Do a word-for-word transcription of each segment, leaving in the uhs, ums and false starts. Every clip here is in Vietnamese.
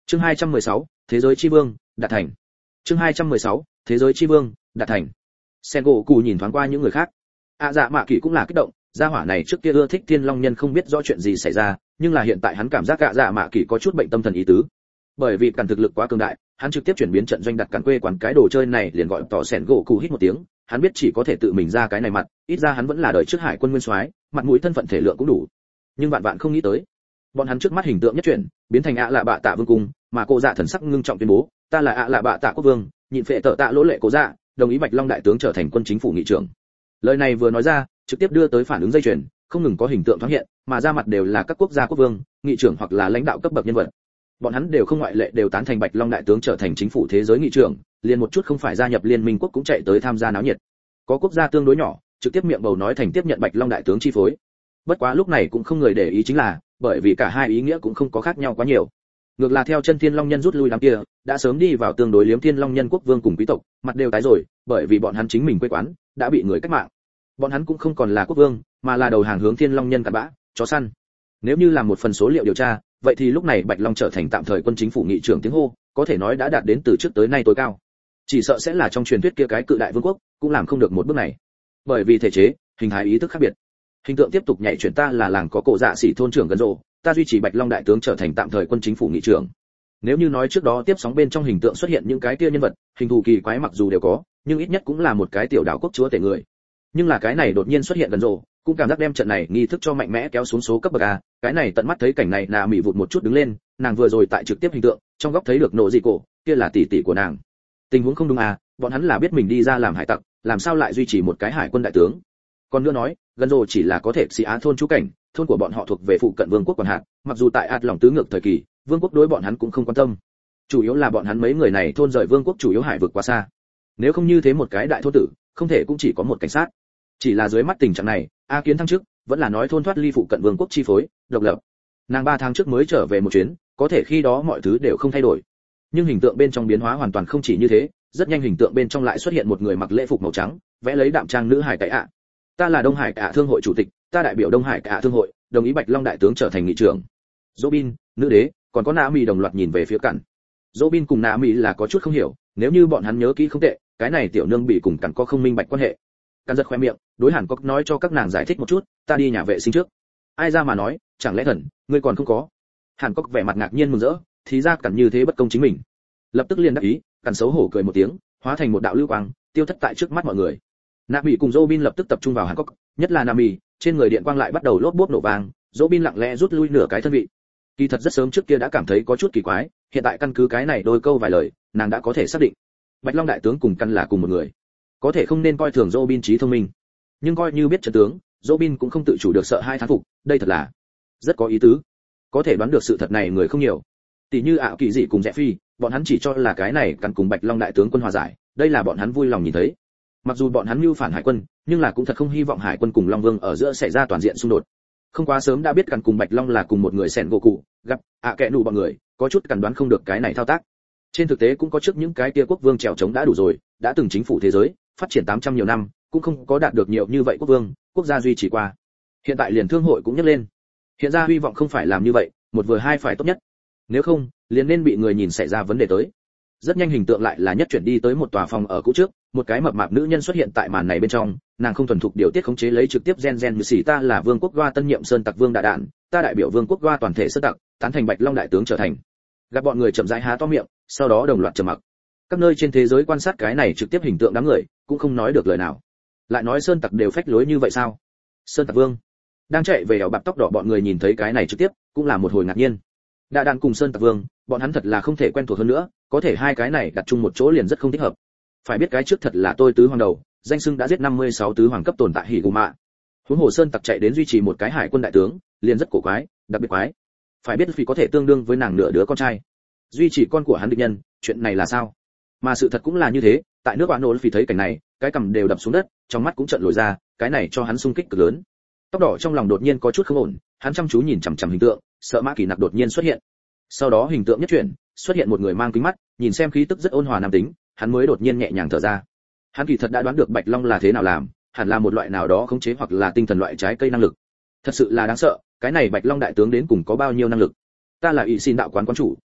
Chương hai trăm mười sáu, thế giới chi vương, đạt thành. Chương hai trăm mười sáu, thế giới chi vương, đạt thành. Sengoku nhìn thoáng qua những người khác. À dạ mạ kỳ cũng là kích động, gia hỏa này trước kia ưa thích Thiên Long Nhân không biết rõ chuyện gì xảy ra, nhưng là hiện tại hắn cảm giác ạ dạ mạ kỳ có chút bệnh tâm thần ý tứ. Bởi vì cản thực lực quá cường đại, hắn trực tiếp chuyển biến trận doanh đặt cản quê quán cái đồ chơi này liền gọi tỏ Sengoku hít một tiếng, hắn biết chỉ có thể tự mình ra cái này mặt, ít ra hắn vẫn là đời trước hải quân nguyên soái, mặt mũi thân phận thể lượng cũng đủ. Nhưng vạn vạn không nghĩ tới, bọn hắn trước mắt hình tượng nhất chuyển, biến thành ạ lạ bạ tạ vương cung, mà cô dạ thần sắc ngưng trọng tuyên bố, ta là ạ lạ bạ tạ quốc vương, nhịn phệ tợ tạ lỗ lệ cố dạ, đồng ý Bạch Long đại tướng trở thành quân chính phủ nghị trưởng. Lời này vừa nói ra, trực tiếp đưa tới phản ứng dây chuyền, không ngừng có hình tượng thoáng hiện, mà ra mặt đều là các quốc gia quốc vương, nghị trưởng hoặc là lãnh đạo cấp bậc nhân vật. Bọn hắn đều không ngoại lệ đều tán thành Bạch Long đại tướng trở thành chính phủ thế giới nghị trưởng, liền một chút không phải gia nhập liên minh quốc cũng chạy tới tham gia náo nhiệt. Có quốc gia tương đối nhỏ, trực tiếp miệng bầu nói thành tiếp nhận Bạch Long đại tướng chi phối. Bất quá lúc này cũng không người để ý chính là, bởi vì cả hai ý nghĩa cũng không có khác nhau quá nhiều. Ngược là theo chân Thiên Long Nhân rút lui đám kia, đã sớm đi vào tương đối liếm Thiên Long Nhân quốc vương cùng quý tộc, mặt đều tái rồi, bởi vì bọn hắn chính mình quê quán đã bị người cách mạng. Bọn hắn cũng không còn là quốc vương, mà là đầu hàng hướng Thiên Long Nhân cặn bã, chó săn. Nếu như làm một phần số liệu điều tra, vậy thì lúc này Bạch Long trở thành tạm thời quân chính phủ nghị trưởng tiếng hô, có thể nói đã đạt đến từ trước tới nay tối cao. Chỉ sợ sẽ là trong truyền thuyết kia cái cự đại vương quốc, cũng làm không được một bước này. Bởi vì thể chế, hình thái ý thức khác biệt. Hình tượng tiếp tục nhảy chuyển, ta là làng có cổ dạ sĩ thôn trưởng gần rộ, ta duy trì Bạch Long đại tướng trở thành tạm thời quân chính phủ nghị trưởng. Nếu như nói trước đó tiếp sóng bên trong hình tượng xuất hiện những cái kia nhân vật, hình thù kỳ quái mặc dù đều có, nhưng ít nhất cũng là một cái tiểu đảo quốc chúa tể người. Nhưng là cái này đột nhiên xuất hiện gần rộ, cũng cảm giác đem trận này nghi thức cho mạnh mẽ kéo xuống số cấp bậc a, cái này tận mắt thấy cảnh này là mỉ vụt một chút đứng lên, nàng vừa rồi tại trực tiếp hình tượng, trong góc thấy được nộ dị cổ, kia là tỷ tỷ của nàng. Tình huống không đúng à, bọn hắn là biết mình đi ra làm hải tặc, làm sao lại duy trì một cái hải quân đại tướng? Còn nữa nói, gần rộ chỉ là có thể xì á thôn trú cảnh, thôn của bọn họ thuộc về phụ cận vương quốc quản hạt, mặc dù tại ạt lòng tứ ngược thời kỳ, vương quốc đối bọn hắn cũng không quan tâm. Chủ yếu là bọn hắn mấy người này thôn rời vương quốc chủ yếu hải vực quá xa. Nếu không như thế một cái đại thôn tử, không thể cũng chỉ có một cảnh sát. Chỉ là dưới mắt tình trạng này, A Kiến thăng trước, vẫn là nói thôn thoát ly phụ cận vương quốc chi phối, độc lập. Nàng ba tháng trước mới trở về một chuyến, có thể khi đó mọi thứ đều không thay đổi. Nhưng hình tượng bên trong biến hóa hoàn toàn không chỉ như thế, rất nhanh hình tượng bên trong lại xuất hiện một người mặc lễ phục màu trắng, vẽ lấy đạm trang nữ hải cải ạ. Ta là Đông Hải Cả Thương hội chủ tịch, ta đại biểu Đông Hải Cả Thương hội, đồng ý Bạch Long đại tướng trở thành nghị trưởng. Robin, nữ đế, còn có Nami đồng loạt nhìn về phía Cẩn. Robin cùng Nami là có chút không hiểu, nếu như bọn hắn nhớ kỹ không tệ, cái này tiểu nương bị cùng Cẩn có không minh bạch quan hệ. Cẩn giật khoe miệng, đối Hàn Cốc nói cho các nàng giải thích một chút, ta đi nhà vệ sinh trước. Ai ra mà nói, chẳng lẽ Thần, ngươi còn không có? Hàn Cốc vẻ mặt ngạc nhiên mừng rỡ, thì ra Cẩn như thế bất công chính mình. Lập tức liền đáp ý, Cẩn xấu hổ cười một tiếng, hóa thành một đạo lưu quang, tiêu thất tại trước mắt mọi người. Nami cùng Robin lập tức tập trung vào Hàn Cốc, nhất là Nami, trên người điện quang lại bắt đầu lốp bốp nổ vang, Robin lặng lẽ rút lui nửa cái thân vị. Kỳ thật rất sớm trước kia đã cảm thấy có chút kỳ quái, hiện tại căn cứ cái này đôi câu vài lời, nàng đã có thể xác định, Bạch Long đại tướng cùng căn là cùng một người. Có thể không nên coi thường Robin trí thông minh, nhưng coi như biết trận tướng, Robin cũng không tự chủ được sợ hai thán phục, đây thật là rất có ý tứ. Có thể đoán được sự thật này người không nhiều. Tỷ như ảo kỳ dị cùng Rẽ Phi, bọn hắn chỉ cho là cái này căn cùng Bạch Long đại tướng quân hòa giải, đây là bọn hắn vui lòng nhìn thấy. Mặc dù bọn hắn mưu phản hải quân, nhưng là cũng thật không hy vọng hải quân cùng Long Vương ở giữa xảy ra toàn diện xung đột. Không quá sớm đã biết căn cùng Bạch Long là cùng một người sẹn gỗ cụ, gặp ạ à kệ nụ bọn người, có chút cẩn đoán không được cái này thao tác. Trên thực tế cũng có trước những cái kia quốc vương trèo chống đã đủ rồi, đã từng chính phủ thế giới, phát triển tám trăm nhiều năm, cũng không có đạt được nhiều như vậy quốc vương, quốc gia duy trì qua. Hiện tại liền thương hội cũng nhắc lên. Hiện ra hy vọng không phải làm như vậy, một vừa hai phải tốt nhất. Nếu không, liền nên bị người nhìn xảy ra vấn đề tới. Rất nhanh hình tượng lại là nhất chuyển đi tới một tòa phòng ở cũ trước, một cái mập mạp nữ nhân xuất hiện tại màn này bên trong, nàng không thuần thục điều tiết khống chế lấy trực tiếp gen gen như xỉ, ta là vương quốc Goa tân nhiệm sơn tặc vương đại đạn, ta đại biểu vương quốc Goa toàn thể sơn tặc, tán thành Bạch Long đại tướng trở thành. Gặp bọn người chậm rãi há to miệng, sau đó đồng loạt trầm mặc. Các nơi trên thế giới quan sát cái này trực tiếp hình tượng đám người, cũng không nói được lời nào. Lại nói sơn tặc đều phách lối như vậy sao? Sơn tặc vương đang chạy về ảo bạc tóc đỏ, bọn người nhìn thấy cái này trực tiếp, cũng là một hồi ngạc nhiên. Đại đạn cùng sơn tặc vương, bọn hắn thật là không thể quen thuộc hơn nữa, có thể hai cái này đặt chung một chỗ liền rất không thích hợp. Phải biết cái trước thật là tôi tứ hoàng đầu, danh xưng đã giết năm mươi sáu tứ hoàng cấp tồn tại hỉ gù mạ. Huống hồ sơn tặc chạy đến duy trì một cái hải quân đại tướng, liền rất cổ quái, đặc biệt quái. Phải biết vì có thể tương đương với nàng nửa đứa con trai, duy trì con của hắn địch nhân, chuyện này là sao? Mà sự thật cũng là như thế, tại nước bạn nổ vì thấy cảnh này, cái cằm đều đập xuống đất, trong mắt cũng trợn lồi ra, cái này cho hắn sung kích cực lớn. Tóc đỏ trong lòng đột nhiên có chút không ổn, hắn chăm chú nhìn chằm chằm hình tượng, sợ Mã Kỳ Nặc đột nhiên xuất hiện. Sau đó hình tượng nhất chuyển, xuất hiện một người mang kính mắt, nhìn xem khí tức rất ôn hòa nam tính, hắn mới đột nhiên nhẹ nhàng thở ra. Hắn kỳ thật đã đoán được Bạch Long là thế nào làm, hẳn là một loại nào đó khống chế hoặc là tinh thần loại trái cây năng lực. Thật sự là đáng sợ, cái này Bạch Long đại tướng đến cùng có bao nhiêu năng lực. Ta là ỷ xin đạo quán quán chủ,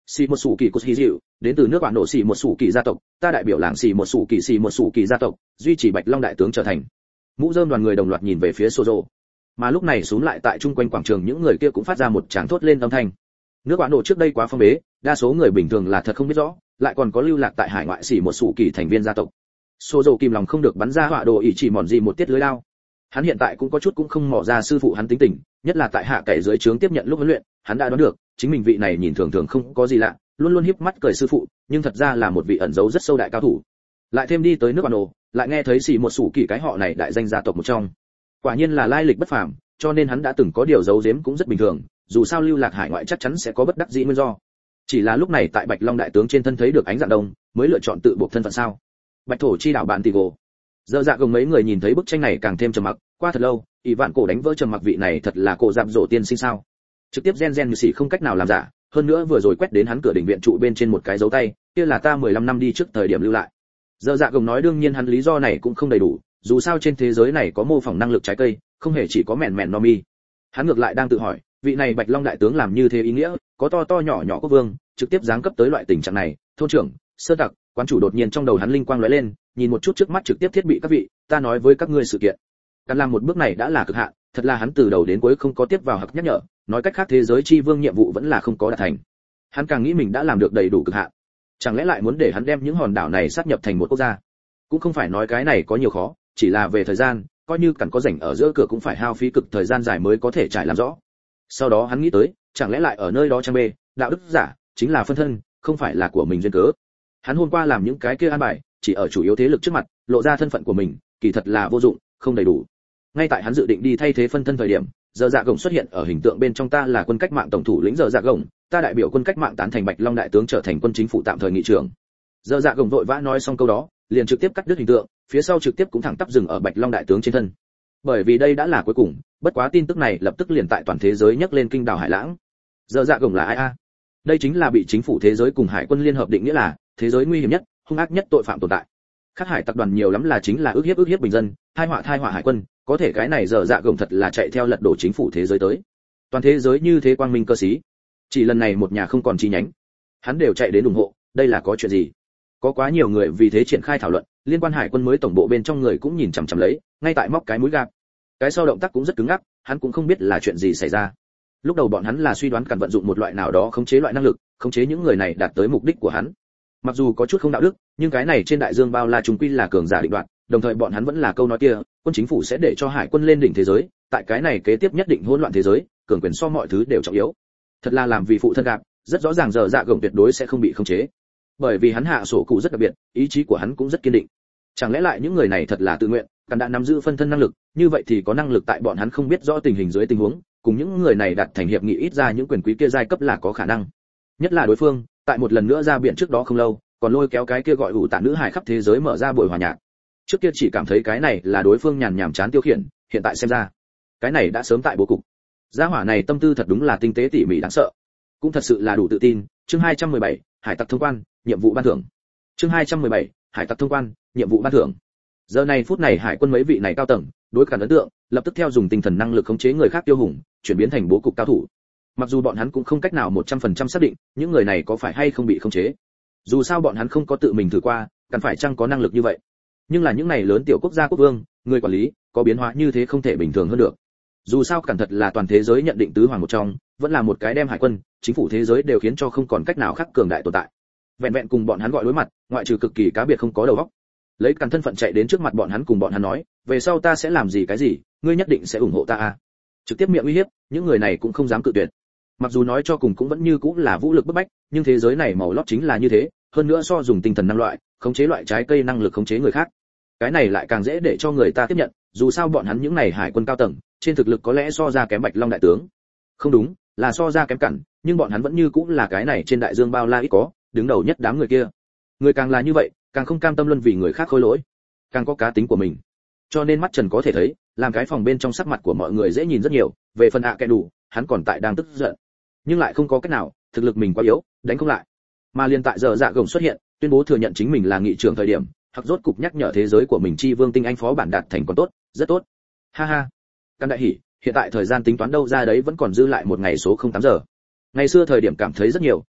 xì một sủ kỳ của hí dịu đến từ nước bạn nổ xì một sủ kỳ gia tộc, ta đại biểu làng xì một sủ kỳ xì một sủ kỳ gia tộc duy trì Bạch Long đại tướng trở thành. Mũ rơm đoàn người đồng loạt nhìn về phía Sozo, mà lúc này xuống lại tại chung quanh quảng trường những người kia cũng phát ra một tràng thốt lên âm thanh. Nước bạn nổ trước đây quá phong bế, đa số người bình thường là thật không biết rõ, lại còn có lưu lạc tại hải ngoại xì một sủ kỳ thành viên gia tộc. Sozo kìm lòng không được bắn ra họa đồ ý chỉ mòn gì một tiết lưới lao. Hắn hiện tại cũng có chút cũng không mò ra sư phụ hắn tính tình, nhất là tại hạ cậy dưới trướng tiếp nhận lúc huấn luyện, hắn đã đoán được, chính mình vị này nhìn thường thường không có gì lạ, luôn luôn híp mắt cười sư phụ, nhưng thật ra là một vị ẩn giấu rất sâu đại cao thủ. Lại thêm đi tới nước bạn nổ, lại nghe thấy xì một sủ kỳ cái họ này đại danh gia tộc một trong. Quả nhiên là lai lịch bất phàm, cho nên hắn đã từng có điều giấu giếm cũng rất bình thường, dù sao lưu lạc hải ngoại chắc chắn sẽ có bất đắc dĩ nguyên do. Chỉ là lúc này tại Bạch Long đại tướng trên thân thấy được ánh dạng đông, mới lựa chọn tự buộc thân phận sao? Bạch thổ chi đảo bạn Tigo. Giờ dạ gồng mấy người nhìn thấy bức tranh này càng thêm trầm mặc, qua thật lâu, ỷ vạn cổ đánh vỡ trầm mặc vị này thật là cổ dạp rổ tiên sinh sao? Trực tiếp gen gen như xỉ không cách nào làm giả, hơn nữa vừa rồi quét đến hắn cửa đỉnh viện trụ bên trên một cái dấu tay, kia là ta mười lăm năm đi trước thời điểm lưu lại. Giờ dạ gồng nói đương nhiên hắn lý do này cũng không đầy đủ, dù sao trên thế giới này có mô phỏng năng lực trái cây, không hề chỉ có mèn mèn no mi. Hắn ngược lại đang tự hỏi, vị này Bạch Long đại tướng làm như thế ý nghĩa, có to to nhỏ nhỏ quốc vương, trực tiếp giáng cấp tới loại tình trạng này, thôn trưởng, sơ tặc, quán chủ đột nhiên trong đầu hắn linh quang lóe lên, nhìn một chút trước mắt trực tiếp thiết bị các vị, ta nói với các ngươi sự kiện. Cần làm một bước này đã là cực hạn, thật là hắn từ đầu đến cuối không có tiếp vào hặc nhắc nhở, nói cách khác thế giới chi vương nhiệm vụ vẫn là không có đạt thành. Hắn càng nghĩ mình đã làm được đầy đủ cực hạn, chẳng lẽ lại muốn để hắn đem những hòn đảo này sát nhập thành một quốc gia? Cũng không phải nói cái này có nhiều khó, chỉ là về thời gian, coi như cần có rảnh ở giữa cửa cũng phải hao phí cực thời gian dài mới có thể trải làm rõ. Sau đó hắn nghĩ tới, chẳng lẽ lại ở nơi đó trang bê, đạo đức giả chính là phân thân, không phải là của mình duyên cớ. Hắn hôm qua làm những cái kia an bài, chỉ ở chủ yếu thế lực trước mặt, lộ ra thân phận của mình, kỳ thật là vô dụng, không đầy đủ. Ngay tại hắn dự định đi thay thế phân thân thời điểm, giờ dạ gồng xuất hiện ở hình tượng bên trong, ta là quân cách mạng tổng thủ lĩnh giờ dạ gồng, ta đại biểu quân cách mạng tán thành Bạch Long đại tướng trở thành quân chính phủ tạm thời nghị trưởng. Giờ dạ gồng vội vã nói xong câu đó, liền trực tiếp cắt đứt hình tượng, phía sau trực tiếp cũng thẳng tắp dừng ở Bạch Long đại tướng trên thân. Bởi vì đây đã là cuối cùng, bất quá tin tức này lập tức liền tại toàn thế giới nhấc lên kinh đảo hải lãng. Giờ dạ gồng là ai a? Đây chính là bị chính phủ thế giới cùng hải quân liên hợp định nghĩa là thế giới nguy hiểm nhất, hung ác nhất tội phạm tồn tại. Khắc hải tập đoàn nhiều lắm là chính là ức hiếp ức hiếp bình dân, thai họa thai họa hải quân, có thể cái này giờ dạ gồng thật là chạy theo lật đổ chính phủ thế giới tới. Toàn thế giới như thế quang minh cơ sĩ, chỉ lần này một nhà không còn chi nhánh, hắn đều chạy đến ủng hộ, đây là có chuyện gì? Có quá nhiều người vì thế triển khai thảo luận, liên quan hải quân mới tổng bộ bên trong người cũng nhìn chằm chằm lấy, ngay tại móc cái mũi gạt. Cái sau động tác cũng rất cứng ngắc, hắn cũng không biết là chuyện gì xảy ra. Lúc đầu bọn hắn là suy đoán cần vận dụng một loại nào đó khống chế loại năng lực, khống chế những người này đạt tới mục đích của hắn. Mặc dù có chút không đạo đức, nhưng cái này trên đại dương bao la trùng quy là cường giả định đoạt, đồng thời bọn hắn vẫn là câu nói kia, quân chính phủ sẽ để cho hải quân lên đỉnh thế giới, tại cái này kế tiếp nhất định hỗn loạn thế giới, cường quyền so mọi thứ đều trọng yếu. Thật là làm vì phụ thân gạp, rất rõ ràng giờ dạ gồng tuyệt đối sẽ không bị khống chế. Bởi vì hắn hạ sổ cụ rất đặc biệt, ý chí của hắn cũng rất kiên định. Chẳng lẽ lại những người này thật là tự nguyện, cần đã nắm giữ phân thân năng lực, như vậy thì có năng lực tại bọn hắn không biết rõ tình hình dưới tình huống, cùng những người này đặt thành hiệp nghị, ít ra những quyền quý kia giai cấp là có khả năng. Nhất là đối phương, tại một lần nữa ra biển trước đó không lâu, còn lôi kéo cái kia gọi ủ tạ nữ hải khắp thế giới mở ra buổi hòa nhạc. Trước kia chỉ cảm thấy cái này là đối phương nhàn nhảm chán tiêu khiển, hiện tại xem ra, cái này đã sớm tại bố cục. Gia hỏa này tâm tư thật đúng là tinh tế tỉ mỉ đáng sợ, cũng thật sự là đủ tự tin. Chương hai trăm mười bảy, hải tặc thông quan, nhiệm vụ ban thưởng. Chương hai trăm mười bảy, hải tặc thông quan, nhiệm vụ ban thưởng. Giờ này phút này hải quân mấy vị này cao tầng, đối cả ấn tượng, lập tức theo dùng tinh thần năng lực khống chế người khác tiêu hùng, chuyển biến thành bố cục cao thủ. Mặc dù bọn hắn cũng không cách nào một trăm phần trăm xác định, những người này có phải hay không bị khống chế. Dù sao bọn hắn không có tự mình thử qua, cần phải chăng có năng lực như vậy. Nhưng là những này lớn tiểu quốc gia quốc vương, người quản lý, có biến hóa như thế không thể bình thường hơn được. Dù sao cẩn thật là toàn thế giới nhận định tứ hoàng một trong, vẫn là một cái đem hải quân, chính phủ thế giới đều khiến cho không còn cách nào khác cường đại tồn tại. Vẹn vẹn cùng bọn hắn gọi đối mặt, ngoại trừ cực kỳ cá biệt không có đầu óc. Lấy cẩn thân phận chạy đến trước mặt bọn hắn cùng bọn hắn nói, về sau ta sẽ làm gì cái gì, ngươi nhất định sẽ ủng hộ ta à? Trực tiếp miệng uy hiếp, những người này cũng không dám cự tuyệt. Mặc dù nói cho cùng cũng vẫn như cũng là vũ lực bức bách, nhưng thế giới này màu lót chính là như thế, hơn nữa so dùng tinh thần năng loại, khống chế loại trái cây năng lực khống chế người khác. Cái này lại càng dễ để cho người ta tiếp nhận, dù sao bọn hắn những này hải quân cao tầng, trên thực lực có lẽ so ra kém Bạch Long đại tướng. Không đúng, là so ra kém cẩn, nhưng bọn hắn vẫn như cũng là cái này trên đại dương bao la ít có, đứng đầu nhất đám người kia. Người càng là như vậy, càng không cam tâm luân vì người khác khôi lỗi, càng có cá tính của mình. Cho nên mắt Trần có thể thấy, làm cái phòng bên trong sắc mặt của mọi người dễ nhìn rất nhiều, về phần ạ kẻ đủ, hắn còn tại đang tức giận, nhưng lại không có cách nào, thực lực mình quá yếu, đánh không lại. Mà liên tại giờ dạ gồng xuất hiện, tuyên bố thừa nhận chính mình là nghị trưởng thời điểm, hoặc rốt cục nhắc nhở thế giới của mình chi vương tinh anh phó bản đạt thành còn tốt, rất tốt. Ha ha. Căn đại hỉ, hiện tại thời gian tính toán đâu ra đấy vẫn còn dư lại một ngày số không tám giờ. Ngày xưa thời điểm cảm thấy rất nhiều,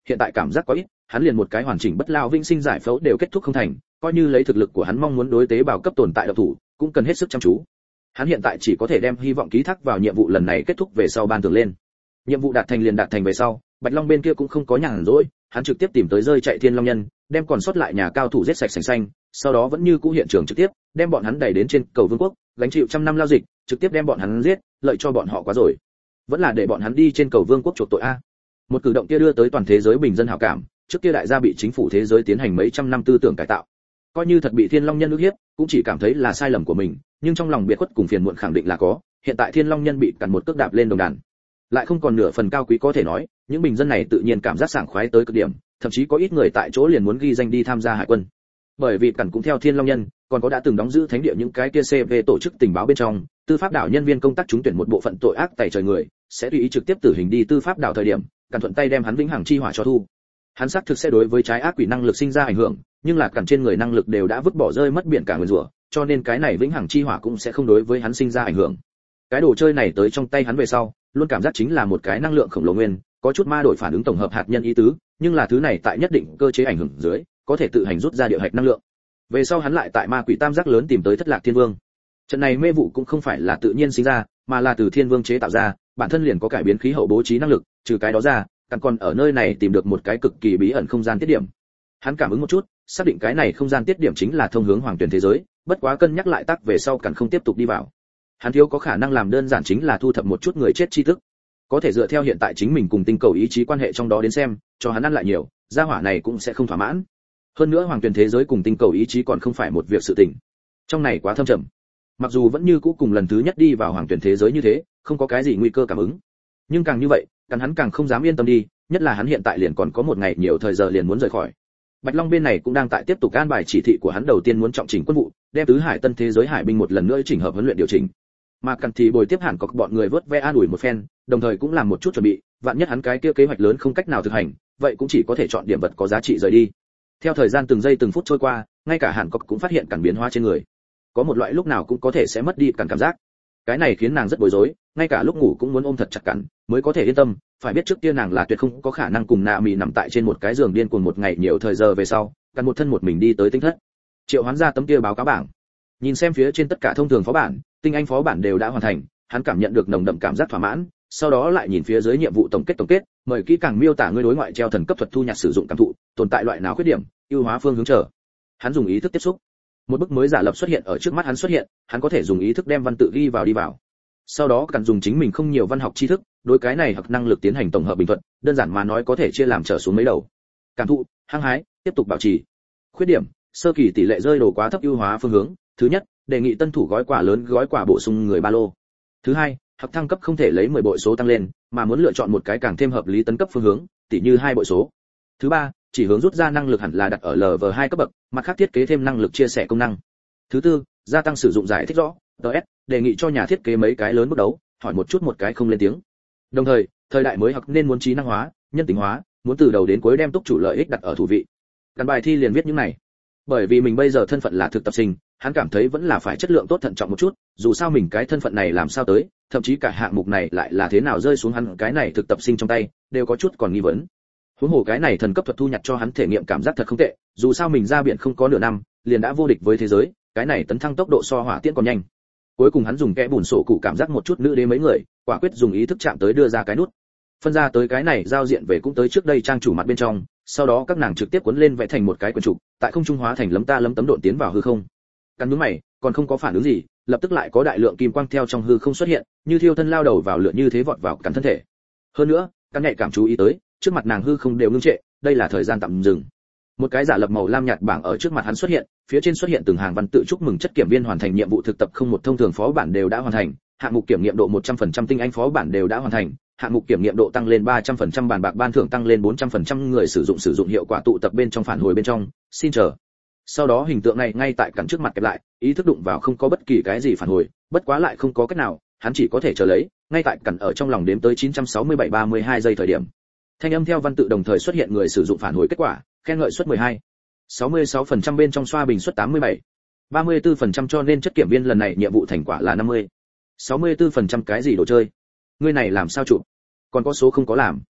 hiện tại cảm giác quá ít, hắn liền một cái hoàn chỉnh bất lao vĩnh sinh giải phẫu đều kết thúc không thành, coi như lấy thực lực của hắn mong muốn đối tế bào cấp tồn tại độc thủ, cũng cần hết sức chăm chú. Hắn hiện tại chỉ có thể đem hy vọng ký thác vào nhiệm vụ lần này kết thúc về sau ban thưởng lên. Nhiệm vụ đạt thành liền đạt thành về sau, Bạch Long bên kia cũng không có nhàn rỗi, hắn trực tiếp tìm tới rơi chạy Thiên Long nhân, đem còn sót lại nhà cao thủ giết sạch sành xanh, sau đó vẫn như cũ hiện trường trực tiếp, đem bọn hắn đẩy đến trên cầu vương quốc, gánh chịu trăm năm lao dịch, trực tiếp đem bọn hắn giết, lợi cho bọn họ quá rồi. Vẫn là để bọn hắn đi trên cầu vương quốc chuộc tội a. Một cử động kia đưa tới toàn thế giới bình dân hảo cảm, trước kia đại gia bị chính phủ thế giới tiến hành mấy trăm năm tư tưởng cải tạo. Coi như thật bị Thiên Long nhân ức hiếp, cũng chỉ cảm thấy là sai lầm của mình, nhưng trong lòng biệt khuất cùng phiền muộn khẳng định là có, hiện tại Thiên Long nhân bị cản một cước đạp lên đồng đàn, lại không còn nửa phần cao quý có thể nói, những bình dân này tự nhiên cảm giác sảng khoái tới cực điểm, thậm chí có ít người tại chỗ liền muốn ghi danh đi tham gia hải quân. Bởi vì cản cũng theo Thiên Long nhân, còn có đã từng đóng giữ thánh địa những cái kia xê vê tổ chức tình báo bên trong, tư pháp đảo nhân viên công tác trúng tuyển một bộ phận tội ác tày trời người, sẽ tùy ý trực tiếp tử hình đi tư pháp đảo thời điểm, cản thuận tay đem hắn vĩnh hằng chi hỏa cho thu. Hắn xác thực sẽ đối với trái ác quỷ năng lực sinh ra ảnh hưởng, nhưng là cản trên người năng lực đều đã vứt bỏ rơi mất biển cả nguyên rủa, cho nên cái này vĩnh hằng chi hỏa cũng sẽ không đối với hắn sinh ra ảnh hưởng. Cái đồ chơi này tới trong tay hắn về sau, luôn cảm giác chính là một cái năng lượng khổng lồ nguyên, có chút ma đổi phản ứng tổng hợp hạt nhân ý tứ, nhưng là thứ này tại nhất định cơ chế ảnh hưởng dưới, có thể tự hành rút ra địa hạch năng lượng. Về sau hắn lại tại ma quỷ tam giác lớn tìm tới Thất Lạc Thiên Vương. Trận này mê vụ cũng không phải là tự nhiên sinh ra, mà là từ Thiên Vương chế tạo ra, bản thân liền có cải biến khí hậu bố trí năng lực, trừ cái đó ra, càng còn ở nơi này tìm được một cái cực kỳ bí ẩn không gian tiết điểm. Hắn cảm ứng một chút, xác định cái này không gian tiết điểm chính là thông hướng hoàng tuyển thế giới, bất quá cân nhắc lại tác về sau càng không tiếp tục đi vào. Hắn thiếu có khả năng làm đơn giản chính là thu thập một chút người chết tri thức, có thể dựa theo hiện tại chính mình cùng tinh cầu ý chí quan hệ trong đó đến xem, cho hắn ăn lại nhiều, gia hỏa này cũng sẽ không thỏa mãn. Hơn nữa hoàng tuyển thế giới cùng tinh cầu ý chí còn không phải một việc sự tình, trong này quá thâm trầm. Mặc dù vẫn như cũ cùng lần thứ nhất đi vào hoàng tuyển thế giới như thế, không có cái gì nguy cơ cảm ứng, nhưng càng như vậy, càng hắn càng không dám yên tâm đi, nhất là hắn hiện tại liền còn có một ngày nhiều thời giờ liền muốn rời khỏi. Bạch Long bên này cũng đang tại tiếp tục an bài chỉ thị của hắn, đầu tiên muốn trọng chỉnh quân vụ, đem tứ hải tân thế giới hải binh một lần nữa chỉnh hợp huấn luyện điều chỉnh. Mà cần thì bồi tiếp hẳn có bọn người vớt ve an ủi một phen, đồng thời cũng làm một chút chuẩn bị, vạn nhất hắn cái kia kế hoạch lớn không cách nào thực hành, vậy cũng chỉ có thể chọn điểm vật có giá trị rời đi. Theo thời gian từng giây từng phút trôi qua, ngay cả hẳn có cũng phát hiện cản biến hóa trên người, có một loại lúc nào cũng có thể sẽ mất đi cản cảm giác. Cái này khiến nàng rất bối rối, ngay cả lúc ngủ cũng muốn ôm thật chặt cản, mới có thể yên tâm. Phải biết trước kia nàng là tuyệt không có khả năng cùng nạ mì nằm tại trên một cái giường điên cuồng một ngày nhiều thời giờ về sau, cản một thân một mình đi tới tinh thất, triệu hoán ra tấm kia báo cáo bảng, nhìn xem phía trên tất cả thông thường phó bản, tinh anh phó bản đều đã hoàn thành, hắn cảm nhận được nồng đậm cảm giác thỏa mãn. Sau đó lại nhìn phía dưới nhiệm vụ tổng kết tổng kết, mời kỹ càng miêu tả ngươi đối ngoại treo thần cấp thuật thu nhặt sử dụng cảm thụ, tồn tại loại nào khuyết điểm, ưu hóa phương hướng trở. Hắn dùng ý thức tiếp xúc, một bức mới giả lập xuất hiện ở trước mắt hắn xuất hiện, hắn có thể dùng ý thức đem văn tự ghi vào đi vào. Sau đó cần dùng chính mình không nhiều văn học tri thức, đối cái này hoặc năng lực tiến hành tổng hợp bình thuận, đơn giản mà nói có thể chia làm trở xuống mấy đầu. Cảm thụ, hăng hái, tiếp tục bảo trì. Khuyết điểm, sơ kỳ tỷ lệ rơi đồ quá thấp, ưu hóa phương hướng. Thứ nhất, đề nghị tân thủ gói quà lớn, gói quà bổ sung người ba lô. Thứ hai, hoặc thăng cấp không thể lấy mười bội số tăng lên, mà muốn lựa chọn một cái càng thêm hợp lý tấn cấp phương hướng, tỉ như hai bội số. Thứ ba, chỉ hướng rút ra năng lực hẳn là đặt ở lv hai cấp bậc, mặt khác thiết kế thêm năng lực chia sẻ công năng. Thứ tư, gia tăng sử dụng giải thích rõ. ds đề nghị cho nhà thiết kế mấy cái lớn bước đấu, hỏi một chút một cái không lên tiếng. Đồng thời, thời đại mới hoặc nên muốn trí năng hóa, nhân tính hóa, muốn từ đầu đến cuối đem túc chủ lợi ích đặt ở thủ vị. Căn bài thi liền viết những này. Bởi vì mình bây giờ thân phận là thực tập sinh, hắn cảm thấy vẫn là phải chất lượng tốt thận trọng một chút, dù sao mình cái thân phận này làm sao tới, thậm chí cả hạng mục này lại là thế nào rơi xuống hắn cái này thực tập sinh trong tay, đều có chút còn nghi vấn. Huống hồ cái này thần cấp thuật thu nhặt cho hắn thể nghiệm cảm giác thật không tệ, dù sao mình ra biển không có nửa năm, liền đã vô địch với thế giới, cái này tấn thăng tốc độ so hỏa tiễn còn nhanh. Cuối cùng hắn dùng kẽ bùn sổ cụ cảm giác một chút nữ đế mấy người, quả quyết dùng ý thức chạm tới đưa ra cái nút. Phân ra tới cái này giao diện về cũng tới trước đây trang chủ mặt bên trong, sau đó các nàng trực tiếp cuốn lên vẽ thành một cái quyển trục, tại không trung hóa thành lấm ta lấm tấm độn tiến vào hư không. Cắn nhướng mày, còn không có phản ứng gì, lập tức lại có đại lượng kim quang theo trong hư không xuất hiện, như thiêu thân lao đầu vào lửa như thế vọt vào cắn thân thể. Hơn nữa, cắn nhạy cảm chú ý tới, trước mặt nàng hư không đều ngưng trệ, đây là thời gian tạm dừng. Một cái giả lập màu lam nhạt bảng ở trước mặt hắn xuất hiện, phía trên xuất hiện từng hàng văn tự chúc mừng chất kiểm viên hoàn thành nhiệm vụ thực tập không một thông thường phó bản đều đã hoàn thành, hạng mục kiểm nghiệm độ một trăm phần trăm tinh anh phó bản đều đã hoàn thành, hạng mục kiểm nghiệm độ tăng lên ba trăm phần trăm, bàn bạc ban thưởng tăng lên bốn trăm phần trăm, người sử dụng sử dụng hiệu quả tụ tập bên trong phản hồi bên trong, xin chờ. Sau đó hình tượng này ngay tại cắn trước mặt kẹp lại, ý thức đụng vào không có bất kỳ cái gì phản hồi, bất quá lại không có cách nào, hắn chỉ có thể chờ lấy, ngay tại cắn ở trong lòng đếm tới chín trăm sáu mươi bảy ba mươi hai giây thời điểm. Thanh âm theo văn tự đồng thời xuất hiện, người sử dụng phản hồi kết quả, khen ngợi suất mười hai, sáu mươi sáu phần trăm bên trong xoa bình suất tám mươi bảy, ba mươi tư phần trăm cho nên chất kiểm viên lần này nhiệm vụ thành quả là năm mươi, sáu mươi tư phần trăm cái gì đồ chơi? Ngươi này làm sao chụp? Còn có số không có làm.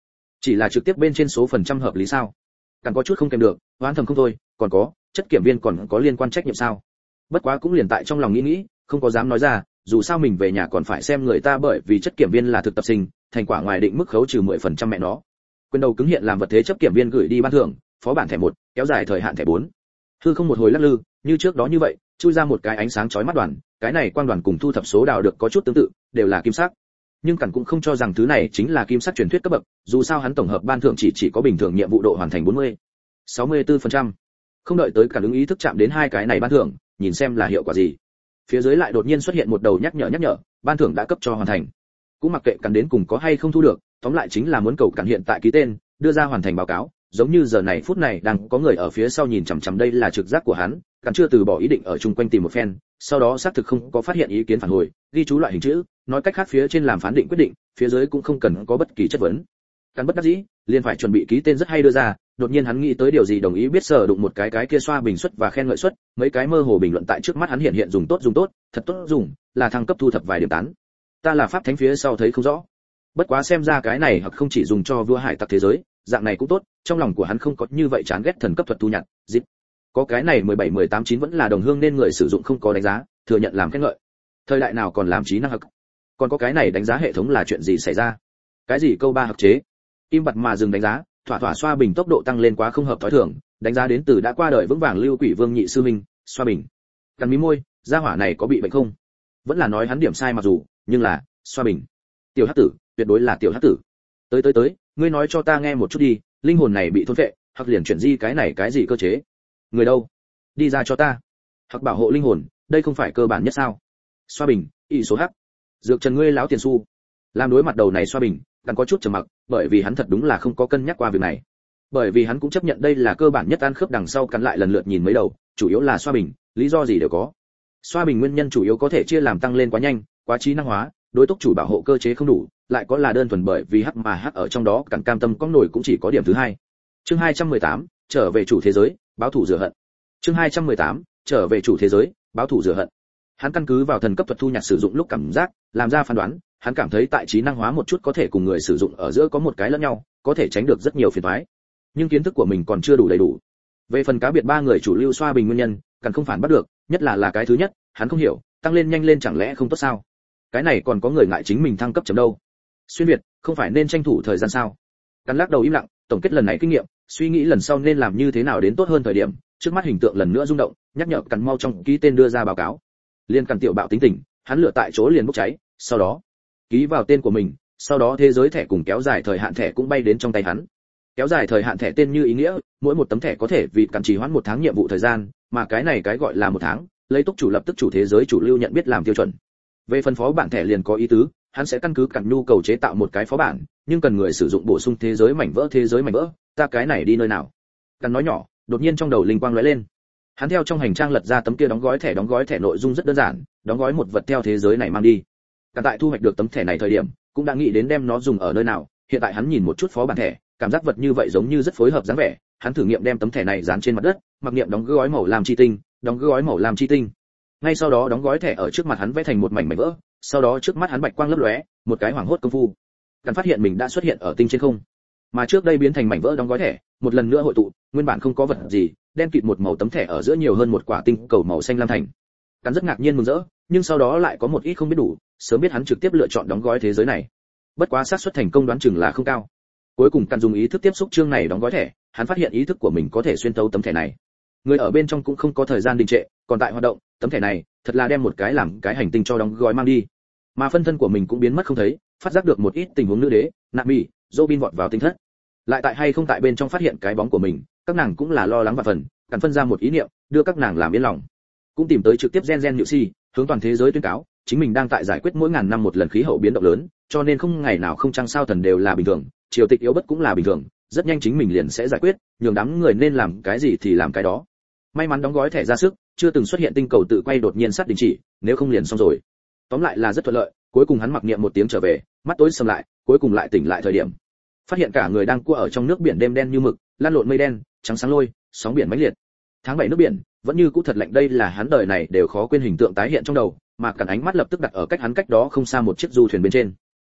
Chỉ là trực tiếp bên trên số phần trăm hợp lý sao? Càng có chút không kèm được, oán thầm không thôi, còn có, chất kiểm viên còn có liên quan trách nhiệm sao? Bất quá cũng liền tại trong lòng nghĩ nghĩ, không có dám nói ra, dù sao mình về nhà còn phải xem người ta, bởi vì chất kiểm viên là thực tập sinh, thành quả ngoài định mức khấu trừ mười phần trăm mẹ nó. Quyền đầu cứng hiện làm vật thế chấp kiểm viên gửi đi ban thưởng, phó bản thẻ một, kéo dài thời hạn thẻ bốn. Hư không một hồi lắc lư, như trước đó như vậy, chui ra một cái ánh sáng chói mắt đoàn, cái này quang đoàn cùng thu thập số đào được có chút tương tự, đều là kim sắc. Nhưng Cẩn cũng không cho rằng thứ này chính là kim sắc truyền thuyết cấp bậc, dù sao hắn tổng hợp ban thưởng chỉ chỉ có bình thường nhiệm vụ độ hoàn thành bốn mươi, sáu mươi tư phần trăm. Không đợi tới Cẩn ứng ý thức chạm đến hai cái này ban thưởng, nhìn xem là hiệu quả gì. Phía dưới lại đột nhiên xuất hiện một đầu nhắc nhở nhắc nhở, ban thưởng đã cấp cho hoàn thành. Cũng mặc kệ Cẩn đến cùng có hay không thu được, tóm lại chính là muốn cầu Cẩn hiện tại ký tên, đưa ra hoàn thành báo cáo, giống như giờ này phút này đang có người ở phía sau nhìn chằm chằm, đây là trực giác của hắn, Cẩn chưa từ bỏ ý định ở chung quanh tìm một phen, sau đó xác thực không có phát hiện ý kiến phản hồi, ghi chú loại hình chữ, nói cách khác phía trên làm phán định quyết định, phía dưới cũng không cần có bất kỳ chất vấn. Cẩn bất đắc dĩ, liền phải chuẩn bị ký tên rất hay đưa ra, đột nhiên hắn nghĩ tới điều gì, đồng ý biết sở đụng một cái cái kia xoa bình suất và khen ngợi suất, mấy cái mơ hồ bình luận tại trước mắt hắn hiện hiện, dùng tốt dùng tốt, thật tốt dùng, là thăng cấp thu thập vài điểm tán. Ta là pháp thánh phía sau thấy không rõ. Bất quá xem ra cái này hoặc không chỉ dùng cho vua hải tặc thế giới, dạng này cũng tốt, trong lòng của hắn không có như vậy chán ghét thần cấp thuật thu nhặt, dịp. Có cái này mười bảy, mười tám, chín vẫn là đồng hương nên người sử dụng không có đánh giá, thừa nhận làm khen ngợi. Thời đại nào còn làm trí năng hặc. Còn có cái này đánh giá hệ thống là chuyện gì xảy ra? Cái gì câu ba hặc chế? Im bặt mà dừng đánh giá, thỏa thỏa xoa bình tốc độ tăng lên quá không hợp thói thường, đánh giá đến từ đã qua đời vững vàng Lưu Quỷ Vương nhị sư minh, xoa bình. Cắn mí môi, gia hỏa này có bị bệnh không? Vẫn là nói hắn điểm sai mặc dù, nhưng là, xoa bình. Tiểu hắc tử, tuyệt đối là tiểu hắc tử. Tới tới tới, ngươi nói cho ta nghe một chút đi, linh hồn này bị thôn phệ, hoặc liền chuyển di cái này cái gì cơ chế? Người đâu? Đi ra cho ta. Hoặc bảo hộ linh hồn, đây không phải cơ bản nhất sao? Xoa bình, y số hắc. Dược Trần ngươi láo tiền xu. Làm đối mặt đầu này xoa bình, càng có chút trầm mặc, bởi vì hắn thật đúng là không có cân nhắc qua việc này. Bởi vì hắn cũng chấp nhận đây là cơ bản nhất, ăn khớp đằng sau cắn lại lần lượt nhìn mấy đầu, chủ yếu là xoa bình, lý do gì đều có. Xoa bình nguyên nhân chủ yếu có thể chia làm tăng lên quá nhanh, quá trí năng hóa, đối túc chủ bảo hộ cơ chế không đủ, lại có là đơn thuần bởi vì hắc mà hắc ở trong đó càng cam tâm có nổi cũng chỉ có điểm thứ hai. Chương hai trăm mười tám, trở về chủ thế giới, báo thủ rửa hận. Chương hai trăm mười tám, trở về chủ thế giới, báo thủ rửa hận. Hắn căn cứ vào thần cấp thuật thu nhặt sử dụng lúc cảm giác, làm ra phán đoán, hắn cảm thấy tại trí năng hóa một chút có thể cùng người sử dụng ở giữa có một cái lẫn nhau, có thể tránh được rất nhiều phiền toái. Nhưng kiến thức của mình còn chưa đủ đầy đủ. Về phần cá biệt ba người chủ lưu xoa bình nguyên nhân, cần không phản bắt được, nhất là là cái thứ nhất, hắn không hiểu, tăng lên nhanh lên chẳng lẽ không tốt sao? Cái này còn có người ngại chính mình thăng cấp chấm đâu? Xuyên việt, không phải nên tranh thủ thời gian sao? Cắn lắc đầu im lặng, tổng kết lần này kinh nghiệm, suy nghĩ lần sau nên làm như thế nào đến tốt hơn thời điểm, trước mắt hình tượng lần nữa rung động, nhắc nhở Cắn mau trong ký tên đưa ra báo cáo. Liên Cắn tiểu bạo tính tình, hắn lửa tại chỗ liền bốc cháy, sau đó ký vào tên của mình, sau đó thế giới thẻ cùng kéo dài thời hạn thẻ cũng bay đến trong tay hắn. Kéo dài thời hạn thẻ tên như ý nghĩa, mỗi một tấm thẻ có thể vì Cắn trì hoãn một tháng nhiệm vụ thời gian, mà cái này cái gọi là một tháng, lấy túc chủ lập tức chủ thế giới chủ lưu nhận biết làm tiêu chuẩn. Về phần phó bản thẻ liền có ý tứ, hắn sẽ căn cứ Cắn nhu cầu chế tạo một cái phó bản, nhưng cần người sử dụng bổ sung thế giới mảnh vỡ thế giới mảnh vỡ, ta cái này đi nơi nào? Cắn nói nhỏ, đột nhiên trong đầu linh quang lóe lên. Hắn theo trong hành trang lật ra tấm kia đóng gói thẻ, đóng gói thẻ nội dung rất đơn giản, đóng gói một vật theo thế giới này mang đi. Cả tại thu hoạch được tấm thẻ này thời điểm, cũng đã nghĩ đến đem nó dùng ở nơi nào, hiện tại hắn nhìn một chút phó bản thẻ, cảm giác vật như vậy giống như rất phối hợp dáng vẻ, hắn thử nghiệm đem tấm thẻ này dán trên mặt đất, mặc niệm đóng gói màu lam chi tinh, đóng gói màu lam chi tinh. Ngay sau đó đóng gói thẻ ở trước mặt hắn vẽ thành một mảnh mảnh vỡ, sau đó trước mắt hắn bạch quang lấp lóe, một cái hoảng hốt công phu, hắn phát hiện mình đã xuất hiện ở tinh trên không. Mà trước đây biến thành mảnh vỡ đóng gói thẻ, một lần nữa hội tụ, nguyên bản không có vật gì, đen kịt một màu tấm thẻ ở giữa nhiều hơn một quả tinh cầu màu xanh lam thành. Hắn rất ngạc nhiên mừng rỡ, nhưng sau đó lại có một ít không biết đủ, sớm biết hắn trực tiếp lựa chọn đóng gói thế giới này. Bất quá xác suất thành công đoán chừng là không cao. Cuối cùng cần dùng ý thức tiếp xúc chương này đóng gói thẻ, hắn phát hiện ý thức của mình có thể xuyên thấu tấm thẻ này. Người ở bên trong cũng không có thời gian đình trệ, còn tại hoạt động, tấm thẻ này thật là đem một cái làm cái hành tinh cho đóng gói mang đi. Mà phân thân của mình cũng biến mất không thấy, phát giác được một ít tình huống nữ đế, Nami, Robin vọt vào tinh thất. Lại tại hay không tại bên trong phát hiện cái bóng của mình, các nàng cũng là lo lắng và phần, cần phân ra một ý niệm, đưa các nàng làm yên lòng. Cũng tìm tới trực tiếp Gen Gen Nhự Si, hướng toàn thế giới tuyên cáo, chính mình đang tại giải quyết mỗi ngàn năm một lần khí hậu biến động lớn, cho nên không ngày nào không trăng sao thần đều là bình thường, triều tịch yếu bất cũng là bình thường, rất nhanh chính mình liền sẽ giải quyết, nhường đám người nên làm cái gì thì làm cái đó. May mắn đóng gói thẻ ra sức, chưa từng xuất hiện tinh cầu tự quay đột nhiên sát đình chỉ, nếu không liền xong rồi. Tóm lại là rất thuận lợi, cuối cùng hắn mặc niệm một tiếng trở về, mắt tối sầm lại, cuối cùng lại tỉnh lại thời điểm. Phát hiện cả người đang cua ở trong nước biển đêm đen như mực, lan lộn mây đen, trắng sáng lôi, sóng biển mãnh liệt. Tháng bảy nước biển, vẫn như cũ thật lạnh, đây là hắn đời này đều khó quên hình tượng tái hiện trong đầu, mà cản ánh mắt lập tức đặt ở cách hắn cách đó không xa một chiếc du thuyền bên trên.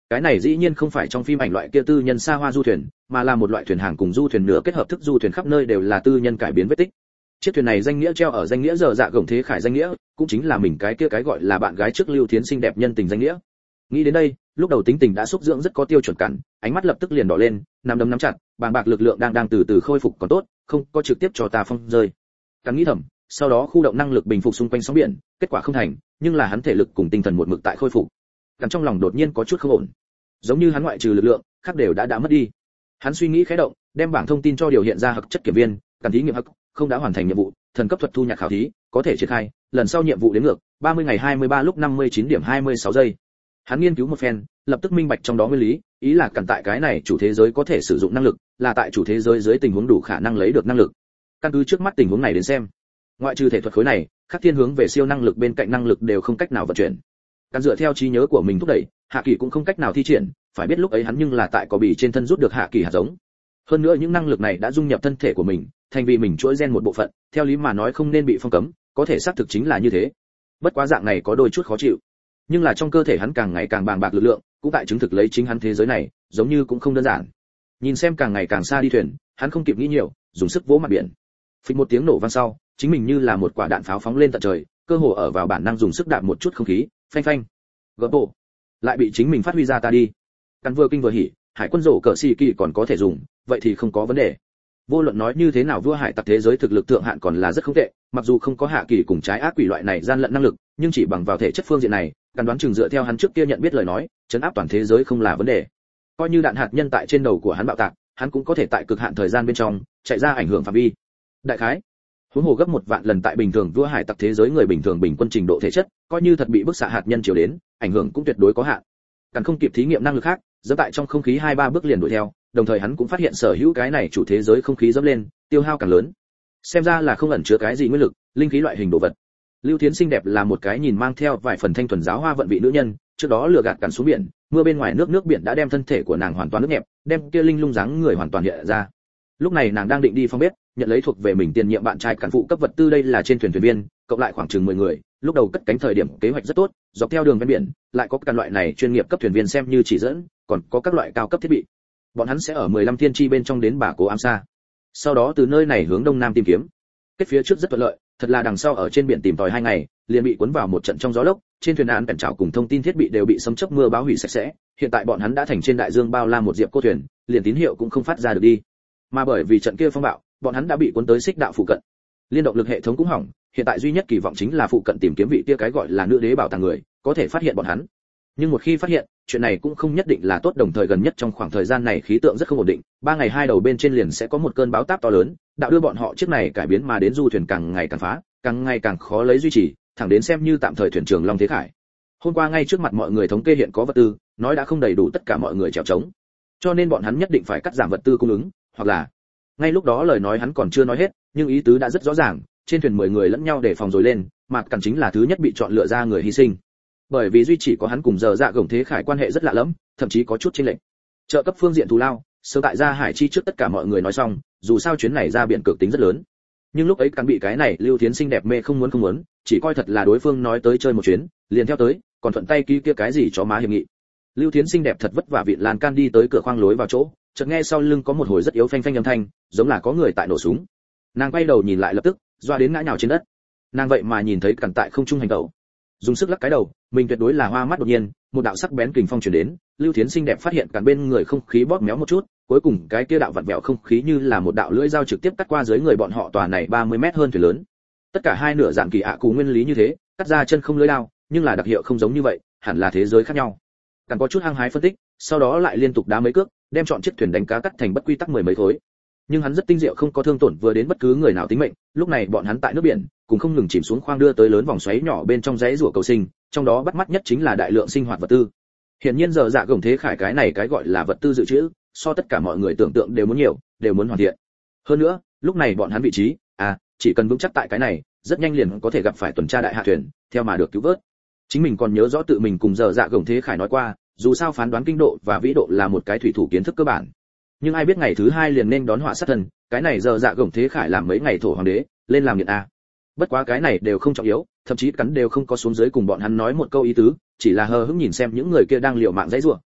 Cái này dĩ nhiên không phải trong phim ảnh loại kia tư nhân xa hoa du thuyền, mà là một loại thuyền hàng cùng du thuyền nửa kết hợp thức du thuyền, khắp nơi đều là tư nhân cải biến vết tích. Chiếc thuyền này danh nghĩa treo ở danh nghĩa giờ dạ gồng thế khải danh nghĩa, cũng chính là mình cái kia cái gọi là bạn gái trước Lưu Thiến xinh đẹp nhân tình danh nghĩa. Nghĩ đến đây, lúc đầu tính tình đã xúc dưỡng rất có tiêu chuẩn cản, ánh mắt lập tức liền đỏ lên, nắm đấm nắm chặt, bàng bạc lực lượng đang đang từ từ khôi phục còn tốt, không có trực tiếp cho ta phong rơi. Cắn nghĩ thầm, sau đó khu động năng lực bình phục xung quanh sóng biển, kết quả không thành, nhưng là hắn thể lực cùng tinh thần một mực tại khôi phục. Cắn trong lòng đột nhiên có chút không ổn, giống như hắn ngoại trừ lực lượng, khác đều đã đã mất đi. Hắn suy nghĩ khẽ động, đem bảng thông tin cho điều hiện ra hặc chất kiểm viên, cắn thí nghiệm hặc, không đã hoàn thành nhiệm vụ, thần cấp thuật thu nhặt khảo thí, có thể triển khai, lần sau nhiệm vụ đến ngược, ba mươi ngày hai mươi ba lúc năm mươi chín điểm hai mươi sáu giây. Hắn nghiên cứu một phen, lập tức minh bạch trong đó nguyên lý, ý là cần tại cái này chủ thế giới có thể sử dụng năng lực, là tại chủ thế giới dưới tình huống đủ khả năng lấy được năng lực. Căn cứ trước mắt tình huống này đến xem, ngoại trừ thể thuật khối này, các thiên hướng về siêu năng lực bên cạnh năng lực đều không cách nào vận chuyển. Căn dựa theo trí nhớ của mình thúc đẩy, hạ kỳ cũng không cách nào thi triển, phải biết lúc ấy hắn nhưng là tại có bì trên thân rút được hạ kỳ hạt giống. Hơn nữa những năng lực này đã dung nhập thân thể của mình, thành vì mình chuỗi gen một bộ phận, theo lý mà nói không nên bị phong cấm, có thể xác thực chính là như thế. Bất quá dạng này có đôi chút khó chịu, nhưng là trong cơ thể hắn càng ngày càng bàng bạc lực lượng, cũng tại chứng thực lấy chính hắn thế giới này, giống như cũng không đơn giản. Nhìn xem càng ngày càng xa đi thuyền, hắn không kịp nghĩ nhiều, dùng sức vỗ mặt biển. Phịch một tiếng nổ vang sau, chính mình như là một quả đạn pháo phóng lên tận trời, cơ hồ ở vào bản năng dùng sức đạp một chút không khí, phanh phanh. Gấp bộ, lại bị chính mình phát huy ra ta đi. Căn vừa kinh vừa hỉ, hải quân rổ cờ xì kỳ còn có thể dùng, vậy thì không có vấn đề. Vô luận nói như thế nào vua hải tặc thế giới thực lực thượng hạn còn là rất không tệ, mặc dù không có hạ kỳ cùng trái ác quỷ loại này gian lận năng lực, nhưng chỉ bằng vào thể chất phương diện này, căn đoán chừng dựa theo hắn trước kia nhận biết lời nói, chấn áp toàn thế giới không là vấn đề. Coi như đạn hạt nhân tại trên đầu của hắn bạo tạc, hắn cũng có thể tại cực hạn thời gian bên trong chạy ra ảnh hưởng phạm vi. Đại khái, huống hồ gấp một vạn lần tại bình thường vua hải tặc thế giới người bình thường bình quân trình độ thể chất, coi như thật bị bức xạ hạt nhân chiếu đến, ảnh hưởng cũng tuyệt đối có hạn. Càng không kịp thí nghiệm năng lực khác, dẫm tại trong không khí hai ba bước liền đuổi theo, đồng thời hắn cũng phát hiện sở hữu cái này chủ thế giới không khí dẫm lên, tiêu hao càng lớn. Xem ra là không ẩn chứa cái gì nguyên lực, linh khí loại hình đồ vật. Lưu Thiến xinh đẹp là một cái nhìn mang theo vài phần thanh thuần giáo hoa vận vị nữ nhân, trước đó lừa gạt cản xuống biển, mưa bên ngoài nước nước biển đã đem thân thể của nàng hoàn toàn nước nhẹp, đem kia linh lung dáng người hoàn toàn hiện ra. Lúc này nàng đang định đi phòng bếp, nhận lấy thuộc về mình tiền nhiệm bạn trai cản phụ cấp vật tư, đây là trên thuyền thuyền viên, cộng lại khoảng chừng mười người, lúc đầu cất cánh thời điểm kế hoạch rất tốt, dọc theo đường ven biển, lại có các loại này chuyên nghiệp cấp thuyền viên xem như chỉ dẫn, còn có các loại cao cấp thiết bị. Bọn hắn sẽ ở mười lăm thiên chi bên trong đến Bà Cố Ám Sa. Sau đó từ nơi này hướng đông nam tìm kiếm. Kết phía trước rất thuận lợi, thật là đằng sau ở trên biển tìm tòi hai ngày, liền bị cuốn vào một trận trong gió lốc, trên thuyền án bèn chảo cùng thông tin thiết bị đều bị sấm chớp mưa bão hủy sạch sẽ. Hiện tại bọn hắn đã thành trên đại dương bao la một diệp cô thuyền, liền tín hiệu cũng không phát ra được đi. Mà bởi vì trận kia phong bạo, bọn hắn đã bị cuốn tới xích đạo phụ cận. Liên động lực hệ thống cũng hỏng, hiện tại duy nhất kỳ vọng chính là phụ cận tìm kiếm vị kia cái gọi là nữ đế bảo tàng người, có thể phát hiện bọn hắn. Nhưng một khi phát hiện, chuyện này cũng không nhất định là tốt, đồng thời gần nhất trong khoảng thời gian này khí tượng rất không ổn định, ba ngày hai đầu bên trên liền sẽ có một cơn bão táp to lớn, đạo đưa bọn họ chiếc này cải biến mà đến du thuyền càng ngày càng phá, càng ngày càng khó lấy duy trì, thẳng đến xem như tạm thời thuyền trưởng Long Thế Khải. Hôm qua ngay trước mặt mọi người thống kê hiện có vật tư, nói đã không đầy đủ tất cả mọi người chèo trống, cho nên bọn hắn nhất định phải cắt giảm vật tư cung ứng, hoặc là ngay lúc đó lời nói hắn còn chưa nói hết, nhưng ý tứ đã rất rõ ràng, trên thuyền mười người lẫn nhau để phòng rồi lên, mà cản chính là thứ nhất bị chọn lựa ra người hy sinh. Bởi vì duy chỉ có hắn cùng giờ dạ gồng thế khải quan hệ rất lạ lẫm, thậm chí có chút chênh lệch. Trợ cấp phương diện thù lao, sớm tại ra hải chi trước tất cả mọi người nói xong, dù sao chuyến này ra biển cực tính rất lớn. Nhưng lúc ấy cản bị cái này Lưu Thiến xinh đẹp mê không muốn không muốn, chỉ coi thật là đối phương nói tới chơi một chuyến, liền theo tới, còn thuận tay ký kia cái gì chó má hiệp nghị. Lưu Thiến xinh đẹp thật vất vả vịn lan can đi tới cửa khoang lối vào chỗ, chợt nghe sau lưng có một hồi rất yếu phanh phanh âm thanh, giống là có người tại nổ súng. Nàng quay đầu nhìn lại lập tức, doa đến ngã nhào trên đất. Nàng vậy mà nhìn thấy cản tại không trung hành động, dùng sức lắc cái đầu, mình tuyệt đối là hoa mắt. Đột nhiên một đạo sắc bén kình phong truyền đến, Lưu Thiến xinh đẹp phát hiện cản bên người không khí bóp méo một chút, cuối cùng cái kia đạo vặn vẹo không khí như là một đạo lưỡi dao trực tiếp cắt qua dưới người bọn họ, tòa này ba mươi mét hơn thuyền lớn. Tất cả hai nửa dạng kỳ ạ cú nguyên lý như thế, cắt ra chân không lưỡi dao, nhưng là đặc hiệu không giống như vậy, hẳn là thế giới khác nhau. Cản có chút hăng hái phân tích, sau đó lại liên tục đá mấy cước, đem chọn chiếc thuyền đánh cá cắt thành bất quy tắc mười mấy khối. Nhưng hắn rất tinh diệu, không có thương tổn vừa đến bất cứ người nào tính mệnh. Lúc này bọn hắn tại nước biển, cùng không ngừng chìm xuống khoang đưa tới lớn vòng xoáy nhỏ bên trong rãy rủa cầu sinh, trong đó bắt mắt nhất chính là đại lượng sinh hoạt vật tư. Hiển nhiên giờ dạ gồng thế khải cái này cái gọi là vật tư dự trữ, so tất cả mọi người tưởng tượng đều muốn nhiều, đều muốn hoàn thiện. Hơn nữa, lúc này bọn hắn vị trí, à, chỉ cần vững chắc tại cái này, rất nhanh liền có thể gặp phải tuần tra đại hạ thuyền, theo mà được cứu vớt. Chính mình còn nhớ rõ tự mình cùng giờ dạ gồng thế khải nói qua, dù sao phán đoán kinh độ và vĩ độ là một cái thủy thủ kiến thức cơ bản. Nhưng ai biết ngày thứ hai liền nên đón họa sát thân, cái này giờ dạ gồng thế khải làm mấy ngày thổ hoàng đế, lên làm nghiện a. Bất quá cái này đều không trọng yếu, thậm chí cắn đều không có xuống dưới cùng bọn hắn nói một câu ý tứ, chỉ là hờ hững nhìn xem những người kia đang liều mạng dãy rủa,